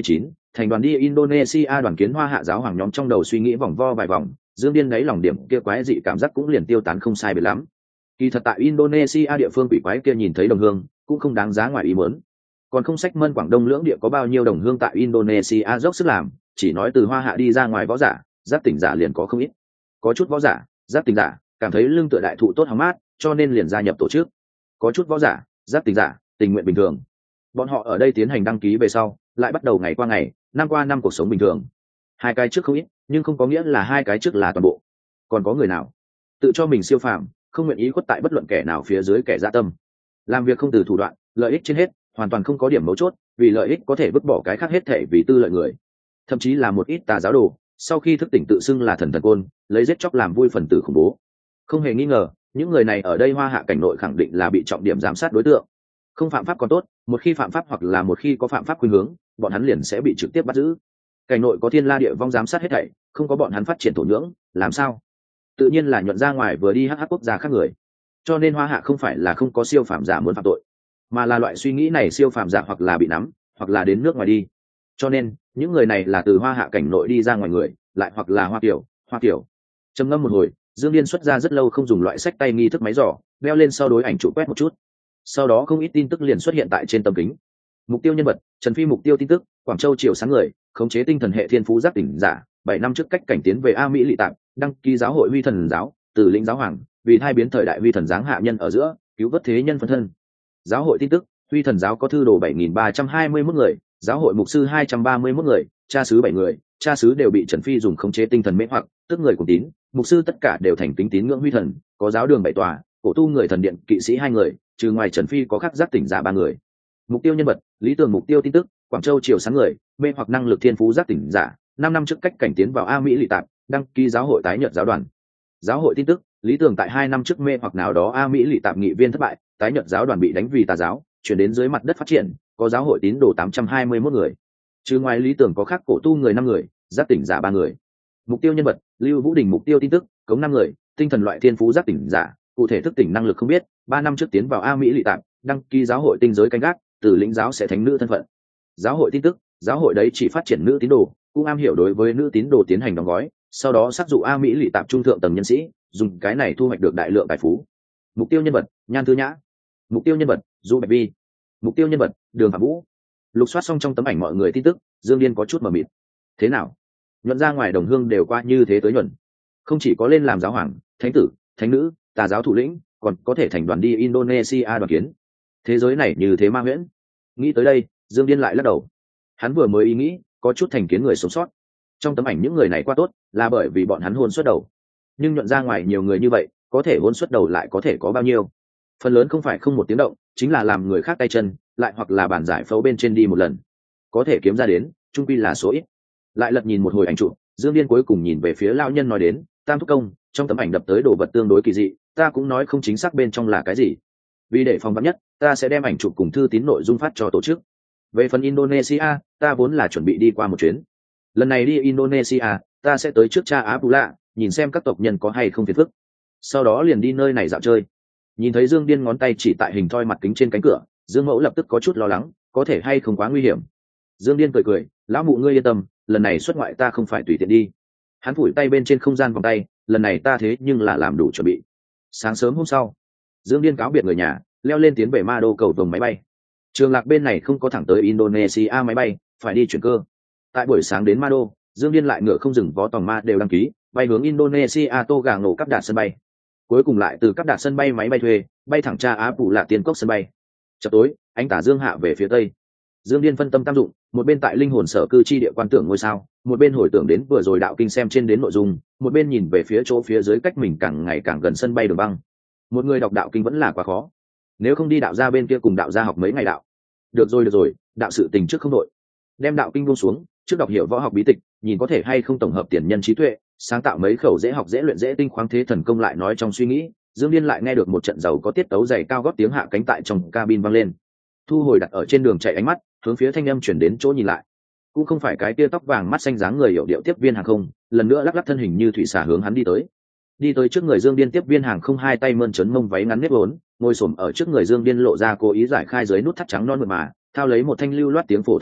thành đoàn đi Indonesia đoàn kiến Hoa Hạ giáo hoàng nhóm trong đầu suy nghĩ vòng vo vài vòng, Dương Điên đáy lòng điểm kia quái dị cảm giác cũng liền tiêu tán không sai biệt lắm. Kỳ thật tại Indonesia địa phương quỷ quái kia nhìn thấy đồng hương cũng không đáng giá ngoài ý muốn. Còn không sách mân Quảng Đông lưỡng địa có bao nhiêu đồng hương tại Indonesia dốc sức làm, chỉ nói từ Hoa Hạ đi ra ngoài võ giả, giác tỉnh giả liền có không ít. Có chút võ giả, giác tỉnh giả cảm thấy lưng tựa đại thụ tốt hóng mát, cho nên liền gia nhập tổ chức. Có chút võ giả, giác tỉnh giả tình nguyện bình thường. Bọn họ ở đây tiến hành đăng ký về sau, lại bắt đầu ngày qua ngày, năm qua năm cuộc sống bình thường. Hai cái trước không ít, nhưng không có nghĩa là hai cái trước là toàn bộ. Còn có người nào tự cho mình siêu phàm, không nguyện ý khuất tại bất luận kẻ nào phía dưới kẻ dã tâm, làm việc không từ thủ đoạn, lợi ích trên hết, hoàn toàn không có điểm mấu chốt, vì lợi ích có thể vứt bỏ cái khác hết thể vì tư lợi người. Thậm chí là một ít tà giáo đồ, sau khi thức tỉnh tự xưng là thần côn, lấy giết chóc làm vui phần tử khủng bố. Không hề nghi ngờ, những người này ở đây Hoa Hạ cảnh nội khẳng định là bị trọng điểm giám sát đối tượng. Không phạm pháp còn tốt, một khi phạm pháp hoặc là một khi có phạm pháp khuynh hướng, bọn hắn liền sẽ bị trực tiếp bắt giữ. Cảnh nội có thiên la địa vong giám sát hết thảy, không có bọn hắn phát triển thổ nhưỡng, làm sao? Tự nhiên là nhuận ra ngoài vừa đi hắc quốc gia khác người. Cho nên Hoa Hạ không phải là không có siêu phàm giả muốn phạm tội, mà là loại suy nghĩ này siêu phàm giả hoặc là bị nắm, hoặc là đến nước ngoài đi. Cho nên những người này là từ Hoa Hạ cảnh nội đi ra ngoài người, lại hoặc là Hoa Kiểu. Trầm ngâm một hồi, Dương Điên xuất ra rất lâu không dùng loại sách tay nghi thức máy giỏ, đeo lên sau đối ảnh chụp quét một chút. Sau đó không ít tin tức liền xuất hiện tại trên tấm kính. Mục tiêu nhân vật: Trần Phi. Mục tiêu tin tức: Quảng Châu Triều Sáng người, khống chế tinh thần hệ thiên phú giác tỉnh giả, 7 năm trước cách cảnh tiến về A Mỹ lị tạm, đăng ký giáo hội Huy Thần giáo, từ lĩnh giáo hoàng, vì hai biến thời đại Huy Thần giáng hạ nhân ở giữa, cứu vớt thế nhân phân thân. Giáo hội tin tức: Huy Thần giáo có thư đồ 7.321 người, giáo hội mục sư 231 người, cha xứ 7 người, cha xứ đều bị Trần Phi dùng khống chế tinh thần mê hoặc, tức người cùng tín, mục sư tất cả đều thành kính tín ngưỡng Huy Thần, có giáo đường 7 tòa, cổ tu người thần điện kỵ sĩ 2 người, trừ ngoài Trần Phi có khắc giác tỉnh giả 3 người. Mục tiêu nhân vật: Lý Tưởng. Mục tiêu tin tức: Quảng Châu Triều Sáng người, mê hoặc năng lực thiên phú giác tỉnh giả, 5 năm trước cách cảnh tiến vào A Mỹ lị tạm, đăng ký giáo hội tái nhợt giáo đoàn. Giáo hội tin tức: Lý Tưởng tại 2 năm trước mê hoặc nào đó A Mỹ lị tạm nghị viên thất bại, tái nhợt giáo đoàn bị đánh vì tà giáo, chuyển đến dưới mặt đất phát triển, có giáo hội tín đồ 821 người. Trừ ngoài Lý Tưởng có khắc cổ tu người 5 người, giác tỉnh giả 3 người. Mục tiêu nhân vật: Lưu Vũ Đình. Mục tiêu tin tức: Cống 5 người, tinh thần loại thiên phú giác tỉnh giả, cụ thể thức tỉnh năng lực không biết, 3 năm trước tiến vào A Mỹ lị tạm, đăng ký giáo hội tinh giới canh gác, từ lĩnh giáo sẽ thánh nữ thân phận. Giáo hội tin tức: Giáo hội đấy chỉ phát triển nữ tín đồ, cũng am hiểu đối với nữ tín đồ tiến hành đóng gói, sau đó xác dụ A Mỹ lị tạm trung thượng tầng nhân sĩ, dùng cái này thu hoạch được đại lượng tài phú. Mục tiêu nhân vật: Nhan Thư Nhã. Mục tiêu nhân vật: Du Bạch Vi. Mục tiêu nhân vật: Đường Phạm Vũ. Lục soát xong trong tấm ảnh mọi người tin tức, Dương Điên có chút mờ mịt. Thế nào? Nhuận ra ngoài đồng hương đều qua như thế tới nhuận, không chỉ có lên làm giáo hoàng, thánh tử, thánh nữ, tà giáo thủ lĩnh, còn có thể thành đoàn đi Indonesia đoàn kiến. Thế giới này như thế ma huyễn. Nghĩ tới đây, Dương Điên lại lắc đầu. Hắn vừa mới ý nghĩ, có chút thành kiến người sống sót. Trong tấm ảnh những người này qua tốt, là bởi vì bọn hắn hôn xuất đầu. Nhưng nhuận ra ngoài nhiều người như vậy, có thể hôn xuất đầu lại có thể có bao nhiêu? Phần lớn không phải không một tiếng động, chính là làm người khác tay chân, lại hoặc là bàn giải phẫu bên trên đi một lần. Có thể kiếm ra đến, chung quy là số ít. Lại lật nhìn một hồi ảnh chụp, Dương Điên cuối cùng nhìn về phía lão nhân nói đến, Tam thúc công, trong tấm ảnh đập tới đồ vật tương đối kỳ dị, ta cũng nói không chính xác bên trong là cái gì. Vì để phòng vắn nhất, ta sẽ đem ảnh chụp cùng thư tín nội dung phát cho tổ chức. Về phần Indonesia, ta vốn là chuẩn bị đi qua một chuyến. Lần này đi Indonesia, ta sẽ tới trước cha Abdullah, nhìn xem các tộc nhân có hay không phiền phức. Sau đó liền đi nơi này dạo chơi. Nhìn thấy Dương Điên ngón tay chỉ tại hình thoi mặt kính trên cánh cửa, Dương Mẫu lập tức có chút lo lắng, có thể hay không quá nguy hiểm. Dương Điên cười cười, lão mụ ngươi yên tâm, lần này xuất ngoại ta không phải tùy tiện đi. Hắn phủi tay bên trên không gian vòng tay, lần này ta thế nhưng là làm đủ chuẩn bị. Sáng sớm hôm sau, Dương Điên cáo biệt người nhà, leo lên tiến về Ma Đô cầu vồng máy bay. Trường Lạc bên này không có thẳng tới Indonesia máy bay, phải đi chuyển cơ. Tại buổi sáng đến Ma Đô, Dương Điên lại ngựa không dừng vó tòng ma đều đăng ký, bay hướng Indonesia Tô Gà Ngộ Cáp Đạt sân bay. Cuối cùng lại từ Cáp Đạt sân bay máy bay thuê, bay thẳng Cha Á Phủ Lạ Tiên Cốc sân bay. Chập tối, ánh tà dương hạ về phía tây. Dương Điên phân tâm tam dụng, một bên tại linh hồn sở cư chi địa quan tưởng ngôi sao, một bên hồi tưởng đến vừa rồi đạo kinh xem trên đến nội dung, một bên nhìn về phía chỗ phía dưới cách mình càng ngày càng gần sân bay đường băng. Một người đọc đạo kinh vẫn là quá khó, nếu không đi đạo gia bên kia cùng đạo gia học mấy ngày đạo. Được rồi, đạo sự tình trước không đội, đem đạo kinh buông xuống, trước đọc hiểu võ học bí tịch, nhìn có thể hay không tổng hợp tiền nhân trí tuệ, sáng tạo mấy khẩu dễ học dễ luyện dễ tinh khoáng thế thần công. Lại nói trong suy nghĩ, Dương Điên lại nghe được một trận giàu có tiết tấu dày cao gót tiếng hạ cánh tại trong cabin vang lên. Thu hồi đặt ở trên đường chạy ánh mắt, hướng phía thanh âm chuyển đến chỗ nhìn lại, cũng không phải cái tia tóc vàng mắt xanh dáng người hiểu điệu tiếp viên hàng không, lần nữa lắc lắc thân hình như thủy xà hướng hắn đi tới trước người Dương Điên. Tiếp viên hàng không hai tay mơn trớn mông váy ngắn nếp vốn, ngồi xổm ở trước người Dương Điên, lộ ra cố ý giải khai dưới nút thắt trắng non mượt mà, thao lấy một thanh lưu loát tiếng phổ thông đạo,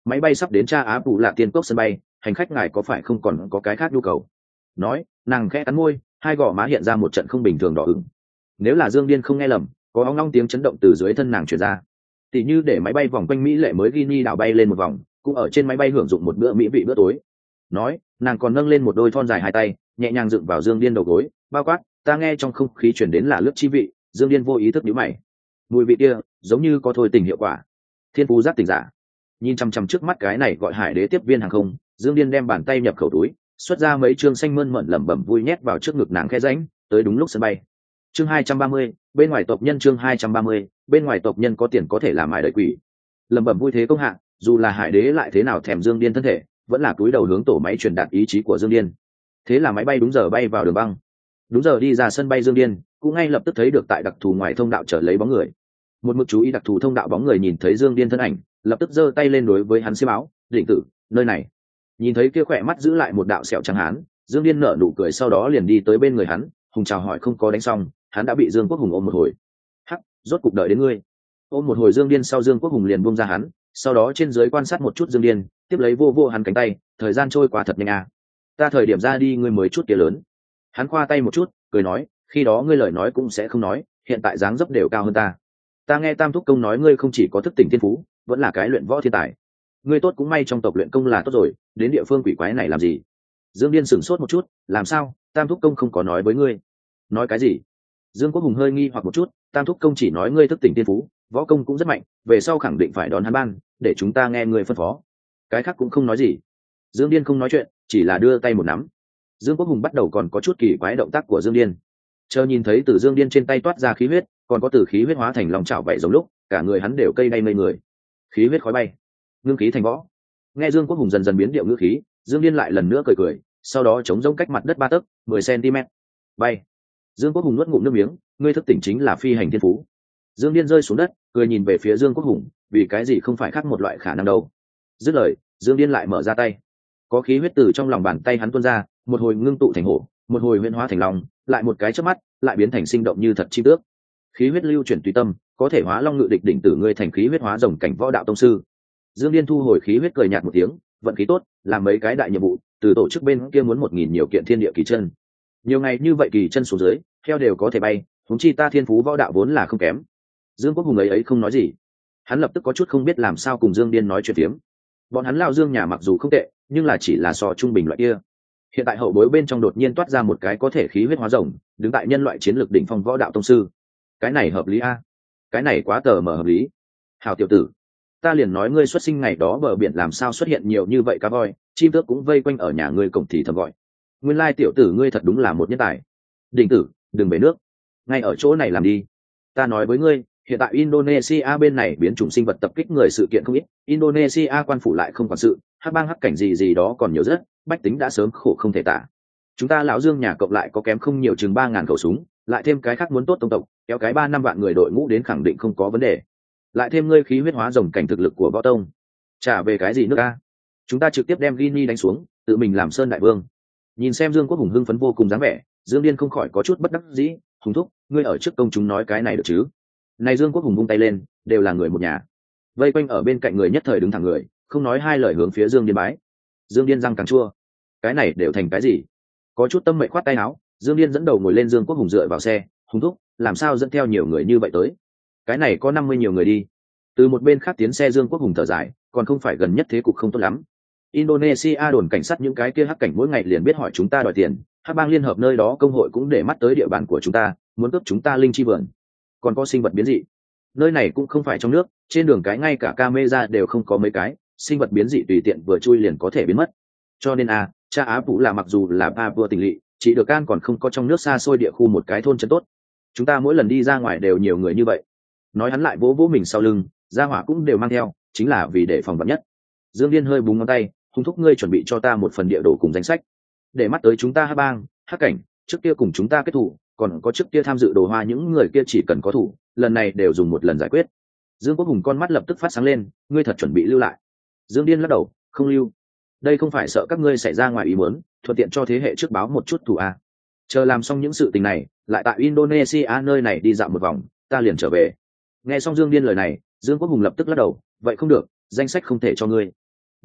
máy bay sắp đến Cha Á Phủ Lạ Tiên Cốc sân bay, hành khách ngài có phải không còn có cái khác nhu cầu? Nói, nàng khẽ cắn môi, hai gò má hiện ra một trận không bình thường đỏ ửng. Nếu là Dương Điên không nghe lầm, có ong ong tiếng chấn động từ dưới thân nàng truyền ra. Tỷ như để máy bay vòng quanh Mỹ lệ mới Guinea đảo bay lên một vòng, cũng ở trên máy bay hưởng dụng một bữa mỹ vị bữa tối. Nói, nàng còn nâng lên một đôi thon dài hai tay, nhẹ nhàng dựng vào Dương Điên đầu gối, bao quát, ta nghe trong không khí truyền đến là lướt chi vị. Dương Điên vô ý thức nhíu mày. Mùi vị kia, giống như có thôi tình hiệu quả. Thiên phú giác tỉnh giả. Nhìn chăm chăm trước mắt cái này gọi Hải Đế tiếp viên hàng không, Dương Điên đem bàn tay nhập khẩu túi, xuất ra mấy chương xanh mơn mởn lẩm bẩm vui nhét vào trước ngực nàng khe rãnh, tới đúng lúc sân bay. Chương 230, bên ngoài tộc nhân. Chương 230, bên ngoài tộc nhân có tiền có thể làm mài đợi quỷ. Lẩm bẩm vui thế công hạng, dù là Hải Đế lại thế nào thèm Dương Điên thân thể, vẫn là cúi đầu hướng tổ máy truyền đạt ý chí của Dương Điên. Thế là máy bay đúng giờ bay vào đường băng. Đúng giờ đi ra sân bay Dương Điên, cũng ngay lập tức thấy được tại đặc thù ngoài thông đạo chở lấy bóng người. Một mực chú ý đặc thù thông đạo bóng người nhìn thấy Dương Điên thân ảnh, lập tức giơ tay lên đối với hắn xiêm áo, định tử, nơi này. Nhìn thấy kia khỏe mắt giữ lại một đạo sẹo trắng hán, Dương Điên nở nụ cười sau đó liền đi tới bên người hắn, hùng chào hỏi không có đánh xong, hắn đã bị Dương Quốc Hùng ôm một hồi. Hắc, rốt cục đợi đến ngươi. Ôm một hồi Dương Điên sau Dương Quốc Hùng liền buông ra hắn, sau đó trên dưới quan sát một chút Dương Điên, tiếp lấy vô vô hắn cánh tay, thời gian trôi qua thật nhanh à. Ta thời điểm ra đi ngươi mới chút kia lớn. Hắn khoa tay một chút, cười nói, khi đó ngươi lời nói cũng sẽ không nói, hiện tại dáng dấp đều cao hơn ta. Ta nghe Tam Thúc Công nói ngươi không chỉ có thức tỉnh thiên phú, vẫn là cái luyện võ thiên tài. Ngươi tốt cũng may trong tộc luyện công là tốt rồi, đến địa phương quỷ quái này làm gì? Dương Điên sửng sốt một chút, làm sao? Tam Thúc Công không có nói với ngươi. Nói cái gì? Dương Quốc Hùng hơi nghi hoặc một chút, Tam Thúc Công chỉ nói ngươi thức tỉnh thiên phú, võ công cũng rất mạnh, về sau khẳng định phải đón hắn ban, để chúng ta nghe ngươi phân phó. Cái khác cũng không nói gì. Dương Điên không nói chuyện, chỉ là đưa tay một nắm. Dương Quốc Hùng bắt đầu còn có chút kỳ quái động tác của Dương Điên. Chờ nhìn thấy từ Dương Điên trên tay toát ra khí huyết, còn có từ khí huyết hóa thành lòng chảo vậy giống lúc, cả người hắn đều cây đay ngây người. Khí huyết khói bay, ngưng khí thành võ. Nghe Dương Quốc Hùng dần dần biến điệu ngữ khí, Dương Điên lại lần nữa cười cười, sau đó chống rỗng cách mặt đất 3 tấc, 10 cm. Bay. Dương Quốc Hùng nuốt ngụm nước miếng, ngươi thức tỉnh chính là phi hành thiên phú. Dương Điên rơi xuống đất, cười nhìn về phía Dương Quốc Hùng, vì cái gì không phải khác một loại khả năng đâu. Dứt lời, Dương Điên lại mở ra tay. Có khí huyết từ trong lòng bàn tay hắn tuôn ra, một hồi ngưng tụ thành hổ, một hồi huyễn hóa thành long, lại một cái chớp mắt, lại biến thành sinh động như thật chim tước. Khí huyết lưu chuyển tùy tâm, có thể hóa long ngự địch đỉnh tử ngươi thành khí huyết hóa rồng cảnh võ đạo tông sư. Dương Điên thu hồi khí huyết cười nhạt một tiếng, vận khí tốt, làm mấy cái đại nhiệm vụ, từ tổ chức bên kia muốn 1000 nhiều kiện thiên địa kỳ chân. Nhiều ngày như vậy kỳ chân xuống dưới, theo đều có thể bay, huống chi ta thiên phú võ đạo vốn là không kém. Dương Quốc Hùng ấy không nói gì. Hắn lập tức có chút không biết làm sao cùng Dương Điên nói chuyện tiếm. Bọn hắn lao Dương nhà mặc dù không tệ, nhưng là chỉ là so trung bình loại kia. Hiện tại hậu bối bên trong đột nhiên toát ra một cái có thể khí huyết hóa rồng, đứng tại nhân loại chiến lược đỉnh phong võ đạo tông sư. Cái này hợp lý a? Cái này quá tờ mờ hợp lý. Hào tiểu tử, ta liền nói ngươi xuất sinh ngày đó bờ biển làm sao xuất hiện nhiều như vậy cá voi, chim tước cũng vây quanh ở nhà ngươi cổng thì thầm gọi. Nguyên lai tiểu tử ngươi thật đúng là một nhân tài. Đỉnh tử, đừng về nước, ngay ở chỗ này làm đi. Ta nói với ngươi, hiện tại Indonesia bên này biến chủng sinh vật tập kích người sự kiện không ít, Indonesia quan phủ lại không quản sự, hắc bang hắc cảnh gì gì đó còn nhiều rất, bách tính đã sớm khổ không thể tả. Chúng ta lão Dương nhà cộng lại có kém không nhiều chừng 3000 khẩu súng, lại thêm cái khác muốn tốt tông tộc, kéo cái 3-5 vạn người đội ngũ đến khẳng định không có vấn đề. Lại thêm ngươi khí huyết hóa rồng cảnh thực lực của võ tông, trả về cái gì nước a? Chúng ta trực tiếp đem Guinea đánh xuống, tự mình làm sơn đại vương. Nhìn xem Dương Quốc Hùng hưng phấn vô cùng dáng vẻ, Dương Điên không khỏi có chút bất đắc dĩ. Hùng thúc, ngươi ở trước công chúng nói cái này được chứ? Này Dương Quốc Hùng vung tay lên, đều là người một nhà. Vây quanh ở bên cạnh người nhất thời đứng thẳng người, không nói hai lời hướng phía Dương Điên bái. Dương Điên răng càng chua, cái này đều thành cái gì? Có chút tâm mệnh khoát tay áo, Dương Điên dẫn đầu ngồi lên Dương Quốc Hùng dựa vào xe. Hùng thúc, làm sao dẫn theo nhiều người như vậy tới? Cái này có 50 nhiều người đi. Từ một bên khác tiến xe Dương Quốc Hùng thở dài, còn không phải gần nhất thế cục không tốt lắm. Indonesia đồn cảnh sát những cái kia hắc cảnh mỗi ngày liền biết hỏi chúng ta đòi tiền, hắc bang liên hợp nơi đó công hội cũng để mắt tới địa bàn của chúng ta, muốn cướp chúng ta linh chi vườn. Còn có sinh vật biến dị, nơi này cũng không phải trong nước, trên đường cái ngay cả camera đều không có mấy cái, sinh vật biến dị tùy tiện vừa chui liền có thể biến mất. Cho nên Cha Á Vũ là mặc dù là Papua tỉnh lỵ, chỉ được can còn không có trong nước xa xôi địa khu một cái thôn trấn tốt. Chúng ta mỗi lần đi ra ngoài đều nhiều người như vậy. Nói hắn lại vỗ vỗ mình sau lưng, gia hỏa cũng đều mang theo, chính là vì để phòng vạn nhất. Dương Điên hơi búng ngón tay, Hùng thúc ngươi chuẩn bị cho ta một phần địa đồ cùng danh sách, để mắt tới chúng ta hắc bang, hắc cảnh, trước kia cùng chúng ta kết thủ, còn có trước kia tham dự đồ hoa những người kia chỉ cần có thủ, lần này đều dùng một lần giải quyết. Dương Quốc Hùng con mắt lập tức phát sáng lên, ngươi thật chuẩn bị lưu lại? Dương Điên lắc đầu, không lưu. Đây không phải sợ các ngươi xảy ra ngoài ý muốn, thuận tiện cho thế hệ trước báo một chút thủ chờ làm xong những sự tình này, lại tại Indonesia nơi này đi dạo một vòng, ta liền trở về. Nghe xong Dương Điên lời này, Dương Quốc Hùng lập tức lắc đầu, vậy không được, danh sách không thể cho ngươi.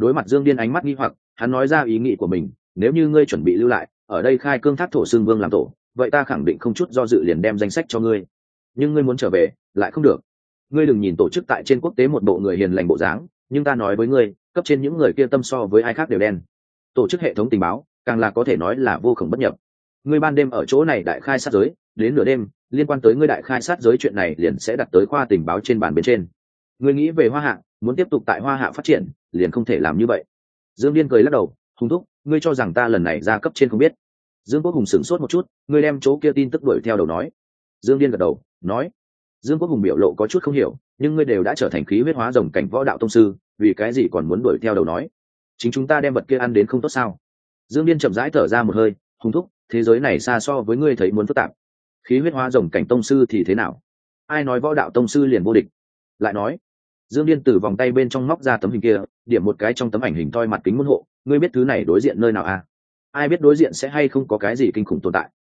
Đối mặt Dương Điên ánh mắt nghi hoặc, hắn nói ra ý nghĩ của mình, nếu như ngươi chuẩn bị lưu lại ở đây khai cương thác thổ xương vương làm tổ, vậy ta khẳng định không chút do dự liền đem danh sách cho ngươi. Nhưng ngươi muốn trở về lại không được. Ngươi đừng nhìn tổ chức tại trên quốc tế một bộ người hiền lành bộ dáng, nhưng ta nói với ngươi, cấp trên những người kia tâm so với ai khác đều đen. Tổ chức hệ thống tình báo càng là có thể nói là vô khổng bất nhập. Ngươi ban đêm ở chỗ này đại khai sát giới, đến nửa đêm liên quan tới ngươi đại khai sát giới chuyện này liền sẽ đặt tới khoa tình báo trên bàn bên trên. Ngươi nghĩ về Hoa Hạ, muốn tiếp tục tại Hoa Hạ phát triển, liền không thể làm như vậy. Dương Điên cười lắc đầu, Hùng thúc, ngươi cho rằng ta lần này ra cấp trên không biết? Dương Quốc Hùng sửng sốt một chút, ngươi đem chỗ kia tin tức đuổi theo đầu nói. Dương Điên gật đầu, nói. Dương Quốc Hùng biểu lộ có chút không hiểu, nhưng ngươi đều đã trở thành khí huyết hóa rồng cảnh võ đạo tông sư, vì cái gì còn muốn đuổi theo đầu nói? Chính chúng ta đem vật kia ăn đến không tốt sao? Dương Điên chậm rãi thở ra một hơi, Hùng thúc, thế giới này xa so với ngươi thấy muốn phức tạp. Khí huyết hóa rồng cảnh tông sư thì thế nào? Ai nói võ đạo tông sư liền vô địch? Lại nói, Dương Điên từ vòng tay bên trong móc ra tấm hình kia, điểm một cái trong tấm ảnh hình toi mặt kính môn hộ, ngươi biết thứ này đối diện nơi nào à? Ai biết đối diện sẽ hay không có cái gì kinh khủng tồn tại?